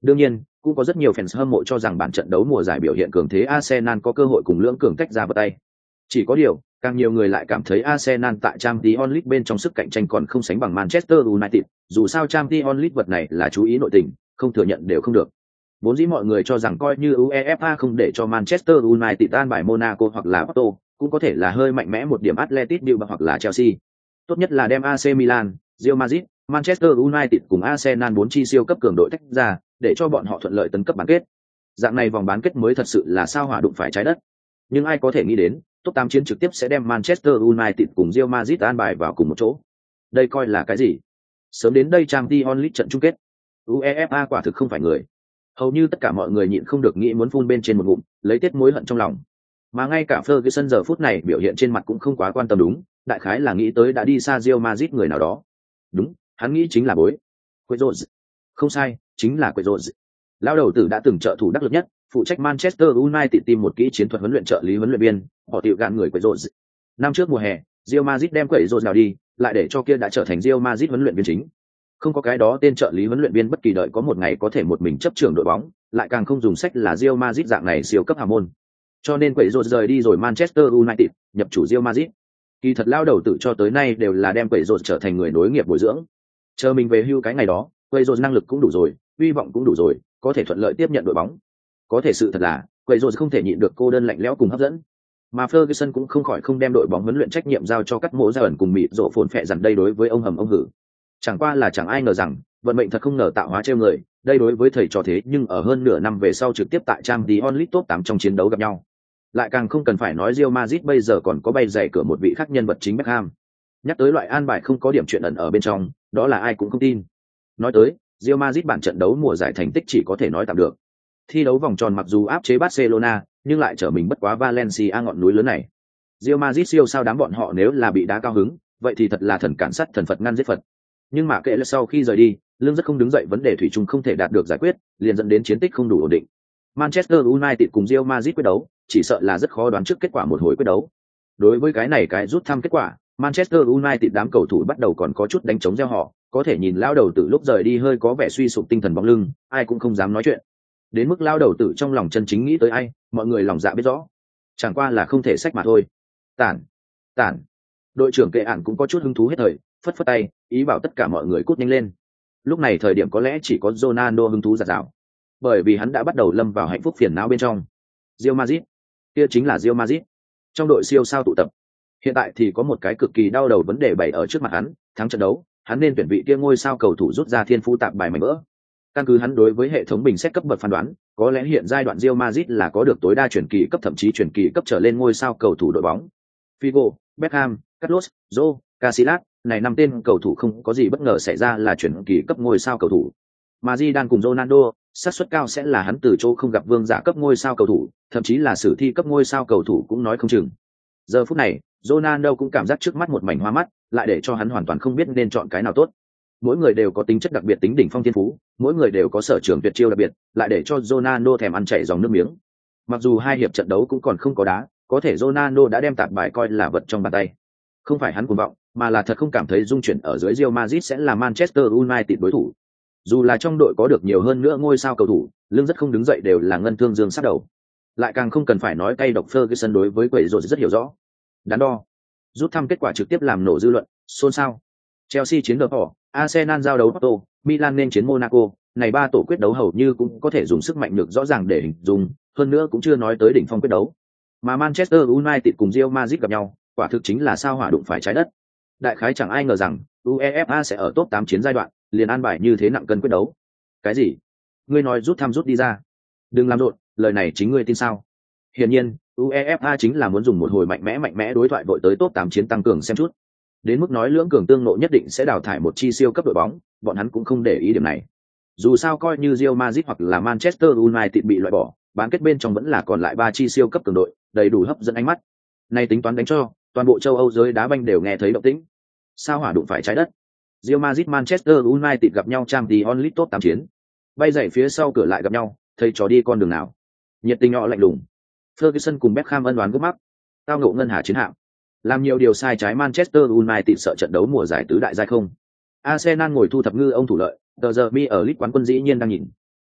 Đương nhiên, cũng có rất nhiều fans hâm mộ cho rằng bản trận đấu mùa giải biểu hiện cường thế Arsenal có cơ hội cùng lưỡng cường tách ra vào tay. Chỉ có điều, càng nhiều người lại cảm thấy Arsenal tại Champions League bên trong sức cạnh tranh còn không sánh bằng Manchester United, dù sao Champions League vật này là chú ý nội tình, không thừa nhận đều không được. Vốn dĩ mọi người cho rằng coi như UEFA không để cho Manchester United tan bài Monaco hoặc là Porto, cũng có thể là hơi mạnh mẽ một điểm Atletico Bilbao hoặc là Chelsea. Tốt nhất là đem a xê Milan, Real Madrid, Manchester United cùng Arsenal bốn chi siêu cấp cường đội tách ra, để cho bọn họ thuận lợi tấn cấp bán kết. Dạng này vòng bán kết mới thật sự là sao hỏa đụng phải trái đất. Nhưng ai có thể nghĩ đến, top tám chiến trực tiếp sẽ đem Manchester United cùng Real Madrid an bài vào cùng một chỗ. Đây coi là cái gì? Sớm đến đây Champions League trận chung kết. UEFA quả thực không phải người. Hầu như tất cả mọi người nhịn không được nghĩ muốn phun bên trên một ngụm, lấy tiết mối hận trong lòng. Mà ngay cả Ferguson giờ phút này biểu hiện trên mặt cũng không quá quan tâm đúng, đại khái là nghĩ tới đã đi xa Real Madrid người nào đó. Đúng, hắn nghĩ chính là bối. Quezos. Không sai, chính là Quezos. Lão đầu tử đã từng trợ thủ đắc lực nhất, phụ trách Manchester United team một kỹ chiến thuật huấn luyện trợ lý huấn luyện viên, họ tiểu gạn người Quezos. Năm trước mùa hè, Real Madrid đem Quezos nào đi, lại để cho kia đã trở thành Real Madrid huấn luyện viên chính. Không có cái đó tên trợ lý huấn luyện viên bất kỳ đợi có một ngày có thể một mình chấp trưởng đội bóng, lại càng không dùng sách là Real Madrid dạng này siêu cấp hào môn. Cho nên Quezos rời đi rồi Manchester United, nhập chủ Real Madrid. Kỳ thật lao đầu tử cho tới nay đều là đem Quezos trở thành người nối nghiệp bồi dưỡng. Chờ mình về hưu cái ngày đó, Quezos năng lực cũng đủ rồi, hy vọng cũng đủ rồi, có thể thuận lợi tiếp nhận đội bóng. Có thể sự thật là, Quezos không thể nhịn được cô đơn lạnh lẽo cùng hấp dẫn. Mà Ferguson cũng không khỏi không đem đội bóng huấn luyện trách nhiệm giao cho các mỗ gia ẩn cùng mịt rộ phồn phệ dần đây đối với ông hầm ông hử. Chẳng qua là chẳng ai ngờ rằng, vận mệnh thật không ngờ tạo hóa trêu người, đây đối với thầy trò thế nhưng ở hơn nửa năm về sau trực tiếp tại Champions League top tám trong chiến đấu gặp nhau. Lại càng không cần phải nói Real Madrid bây giờ còn có bay dày cửa một vị khác nhân vật chính Beckham. Nhắc tới loại an bài không có điểm chuyện ẩn ở bên trong, đó là ai cũng không tin. Nói tới, Real Madrid bản trận đấu mùa giải thành tích chỉ có thể nói tạm được. Thi đấu vòng tròn mặc dù áp chế Barcelona, nhưng lại trở mình bất quá Valencia ngọn núi lớn này. Real Madrid siêu sao đám bọn họ nếu là bị đá cao hứng, vậy thì thật là thần cản sắt thần Phật ngăn giết Phật. Nhưng mà kệ là sau khi rời đi, lương rất không đứng dậy vấn đề thủy chung không thể đạt được giải quyết, liền dẫn đến chiến tích không đủ ổn định. Manchester United cùng Real Madrid quyết đấu, chỉ sợ là rất khó đoán trước kết quả một hồi quyết đấu. Đối với cái này cái rút thăm kết quả, Manchester United đám cầu thủ bắt đầu còn có chút đánh trống gieo họ, có thể nhìn lao đầu tử lúc rời đi hơi có vẻ suy sụp tinh thần bóng lưng, ai cũng không dám nói chuyện. Đến mức lao đầu tử trong lòng chân chính nghĩ tới ai, mọi người lòng dạ biết rõ. Chẳng qua là không thể sách mà thôi. Tản, tản. Đội trưởng Kệ Ản cũng có chút hứng thú hết thời, phất phất tay, ý bảo tất cả mọi người cút nhanh lên. Lúc này thời điểm có lẽ chỉ có Ronaldo hứng thú giạt rào, bởi vì hắn đã bắt đầu lâm vào hạnh phúc phiền não bên trong. Real Madrid, kia chính là Real Madrid. Trong đội siêu sao tụ tập, hiện tại thì có một cái cực kỳ đau đầu vấn đề bày ở trước mặt hắn, thắng trận đấu, hắn nên tuyển vị kia ngôi sao cầu thủ rút ra thiên phú tạp bài mảnh vỡ. Căn cứ hắn đối với hệ thống bình xét cấp bậc phán đoán, có lẽ hiện giai đoạn Real Madrid là có được tối đa chuyển kỳ cấp thậm chí chuyển kỳ cấp trở lên ngôi sao cầu thủ đội bóng. Figo, Beckham, Carlos, Joe, Casillas, này năm tên cầu thủ không có gì bất ngờ xảy ra là chuyển kỳ cấp ngôi sao cầu thủ. Mà Zidane cùng Ronaldo, xác suất cao sẽ là hắn từ chỗ không gặp vương giả cấp ngôi sao cầu thủ, thậm chí là sử thi cấp ngôi sao cầu thủ cũng nói không chừng. Giờ phút này, Ronaldo cũng cảm giác trước mắt một mảnh hoa mắt, lại để cho hắn hoàn toàn không biết nên chọn cái nào tốt. Mỗi người đều có tính chất đặc biệt tính đỉnh phong thiên phú, mỗi người đều có sở trường tuyệt chiêu đặc biệt, lại để cho Ronaldo thèm ăn chảy dòng nước miếng. Mặc dù hai hiệp trận đấu cũng còn không có đá, có thể Ronaldo đã đem tạp bài coi là vật trong bàn tay. Không phải hắn cuồng vọng, mà là thật không cảm thấy dung chuyển ở dưới Real Madrid sẽ là Manchester United đối thủ. Dù là trong đội có được nhiều hơn nữa ngôi sao cầu thủ, lưng rất không đứng dậy đều là ngân thương dương sát đầu. Lại càng không cần phải nói cay độc Ferguson đối với quỷ rồi rất hiểu rõ. Đắn đo, rút thăm kết quả trực tiếp làm nổ dư luận, xôn xao. Chelsea chiến đợt họ, Arsenal giao đấu Porto, Milan nên chiến Monaco, này ba tổ quyết đấu hầu như cũng có thể dùng sức mạnh được rõ ràng để hình dung, hơn nữa cũng chưa nói tới đỉnh phong quyết đấu. Mà Manchester United cùng Real Madrid gặp nhau, quả thực chính là sao hỏa đụng phải trái đất. Đại khái chẳng ai ngờ rằng UEFA sẽ ở top tám chiến giai đoạn, liền an bài như thế nặng cân quyết đấu. Cái gì? Ngươi nói rút thăm rút đi ra? Đừng làm rộn, lời này chính ngươi tin sao? Hiển nhiên, UEFA chính là muốn dùng một hồi mạnh mẽ mạnh mẽ đối thoại vội tới top tám chiến tăng cường xem chút. Đến mức nói lưỡng cường tương nộ nhất định sẽ đào thải một chi siêu cấp đội bóng, bọn hắn cũng không để ý điểm này. Dù sao coi như Real Madrid hoặc là Manchester United bị loại bỏ, bán kết bên trong vẫn là còn lại ba chi siêu cấp cường đội, đầy đủ hấp dẫn ánh mắt. Nay tính toán đánh cho, toàn bộ châu Âu giới đá banh đều nghe thấy động tĩnh. Sao hỏa đụng phải trái đất? Real Madrid Manchester United gặp nhau Champions League top tám chiến. Bay dậy phía sau cửa lại gặp nhau, thầy trò đi con đường nào? Nhiệt tình họ lạnh lùng. Ferguson cùng Beckham ân oán gấp mắc. Tao ngộ ngân hà chiến hạm. Làm nhiều điều sai trái Manchester United sợ trận đấu mùa giải tứ đại giai không. Arsenal ngồi thu thập ngư ông thủ lợi, tờ giờ mi ở League quán quân dĩ nhiên đang nhìn.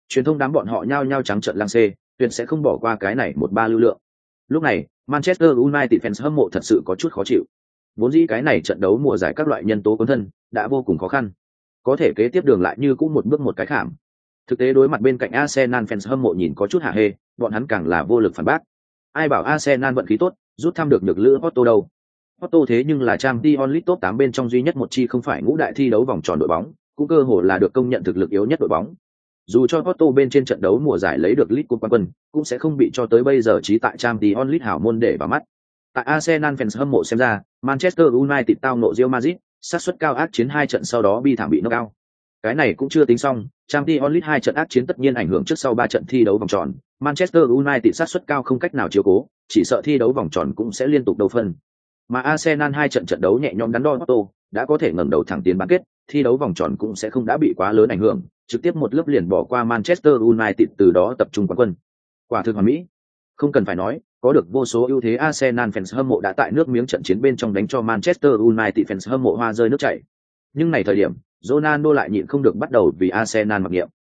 Truyền thông đám bọn họ nhao nhao trắng trợn lang xê, tuyệt sẽ không bỏ qua cái này một ba lưu lượng. Lúc này, Manchester United fans hâm mộ thật sự có chút khó chịu. Vốn dĩ cái này trận đấu mùa giải các loại nhân tố cuốn thân đã vô cùng khó khăn. Có thể kế tiếp đường lại như cũng một bước một cái khảm. Thực tế đối mặt bên cạnh Arsenal fans hâm mộ nhìn có chút hả hê, bọn hắn càng là vô lực phản bác. Ai bảo Arsenal vận khí tốt, rút thăm được được lữ Porto đâu. Porto thế nhưng là Champions League top tám bên trong duy nhất một chi không phải ngũ đại thi đấu vòng tròn đội bóng, cũng cơ hồ là được công nhận thực lực yếu nhất đội bóng. Dù cho Porto bên trên trận đấu mùa giải lấy được League Cup quán quân, cũng sẽ không bị cho tới bây giờ chỉ tại Champions League hảo môn để vào mắt. Tại Arsenal fans hâm mộ xem ra, Manchester United tao nộ Real Madrid, xác suất cao ác chiến hai trận sau đó bi thảm bị knock out. Cái này cũng chưa tính xong, Champions League hai trận ác chiến tất nhiên ảnh hưởng trước sau ba trận thi đấu vòng tròn, Manchester United xác suất cao không cách nào chiếu cố, chỉ sợ thi đấu vòng tròn cũng sẽ liên tục đấu phân. Mà Arsenal hai trận trận đấu nhẹ nhõm đắn đo Porto, đã có thể ngẩng đầu thẳng tiến bán kết, thi đấu vòng tròn cũng sẽ không đã bị quá lớn ảnh hưởng, trực tiếp một lớp liền bỏ qua Manchester United từ đó tập trung quán quân. Quả thực hoàn mỹ. Không cần phải nói, có được vô số ưu thế Arsenal fans hâm mộ đã tại nước miếng trận chiến bên trong đánh cho Manchester United fans hâm mộ hoa rơi nước chảy. Nhưng này thời điểm, Ronaldo lại nhịn không được bắt đầu vì Arsenal mặc niệm.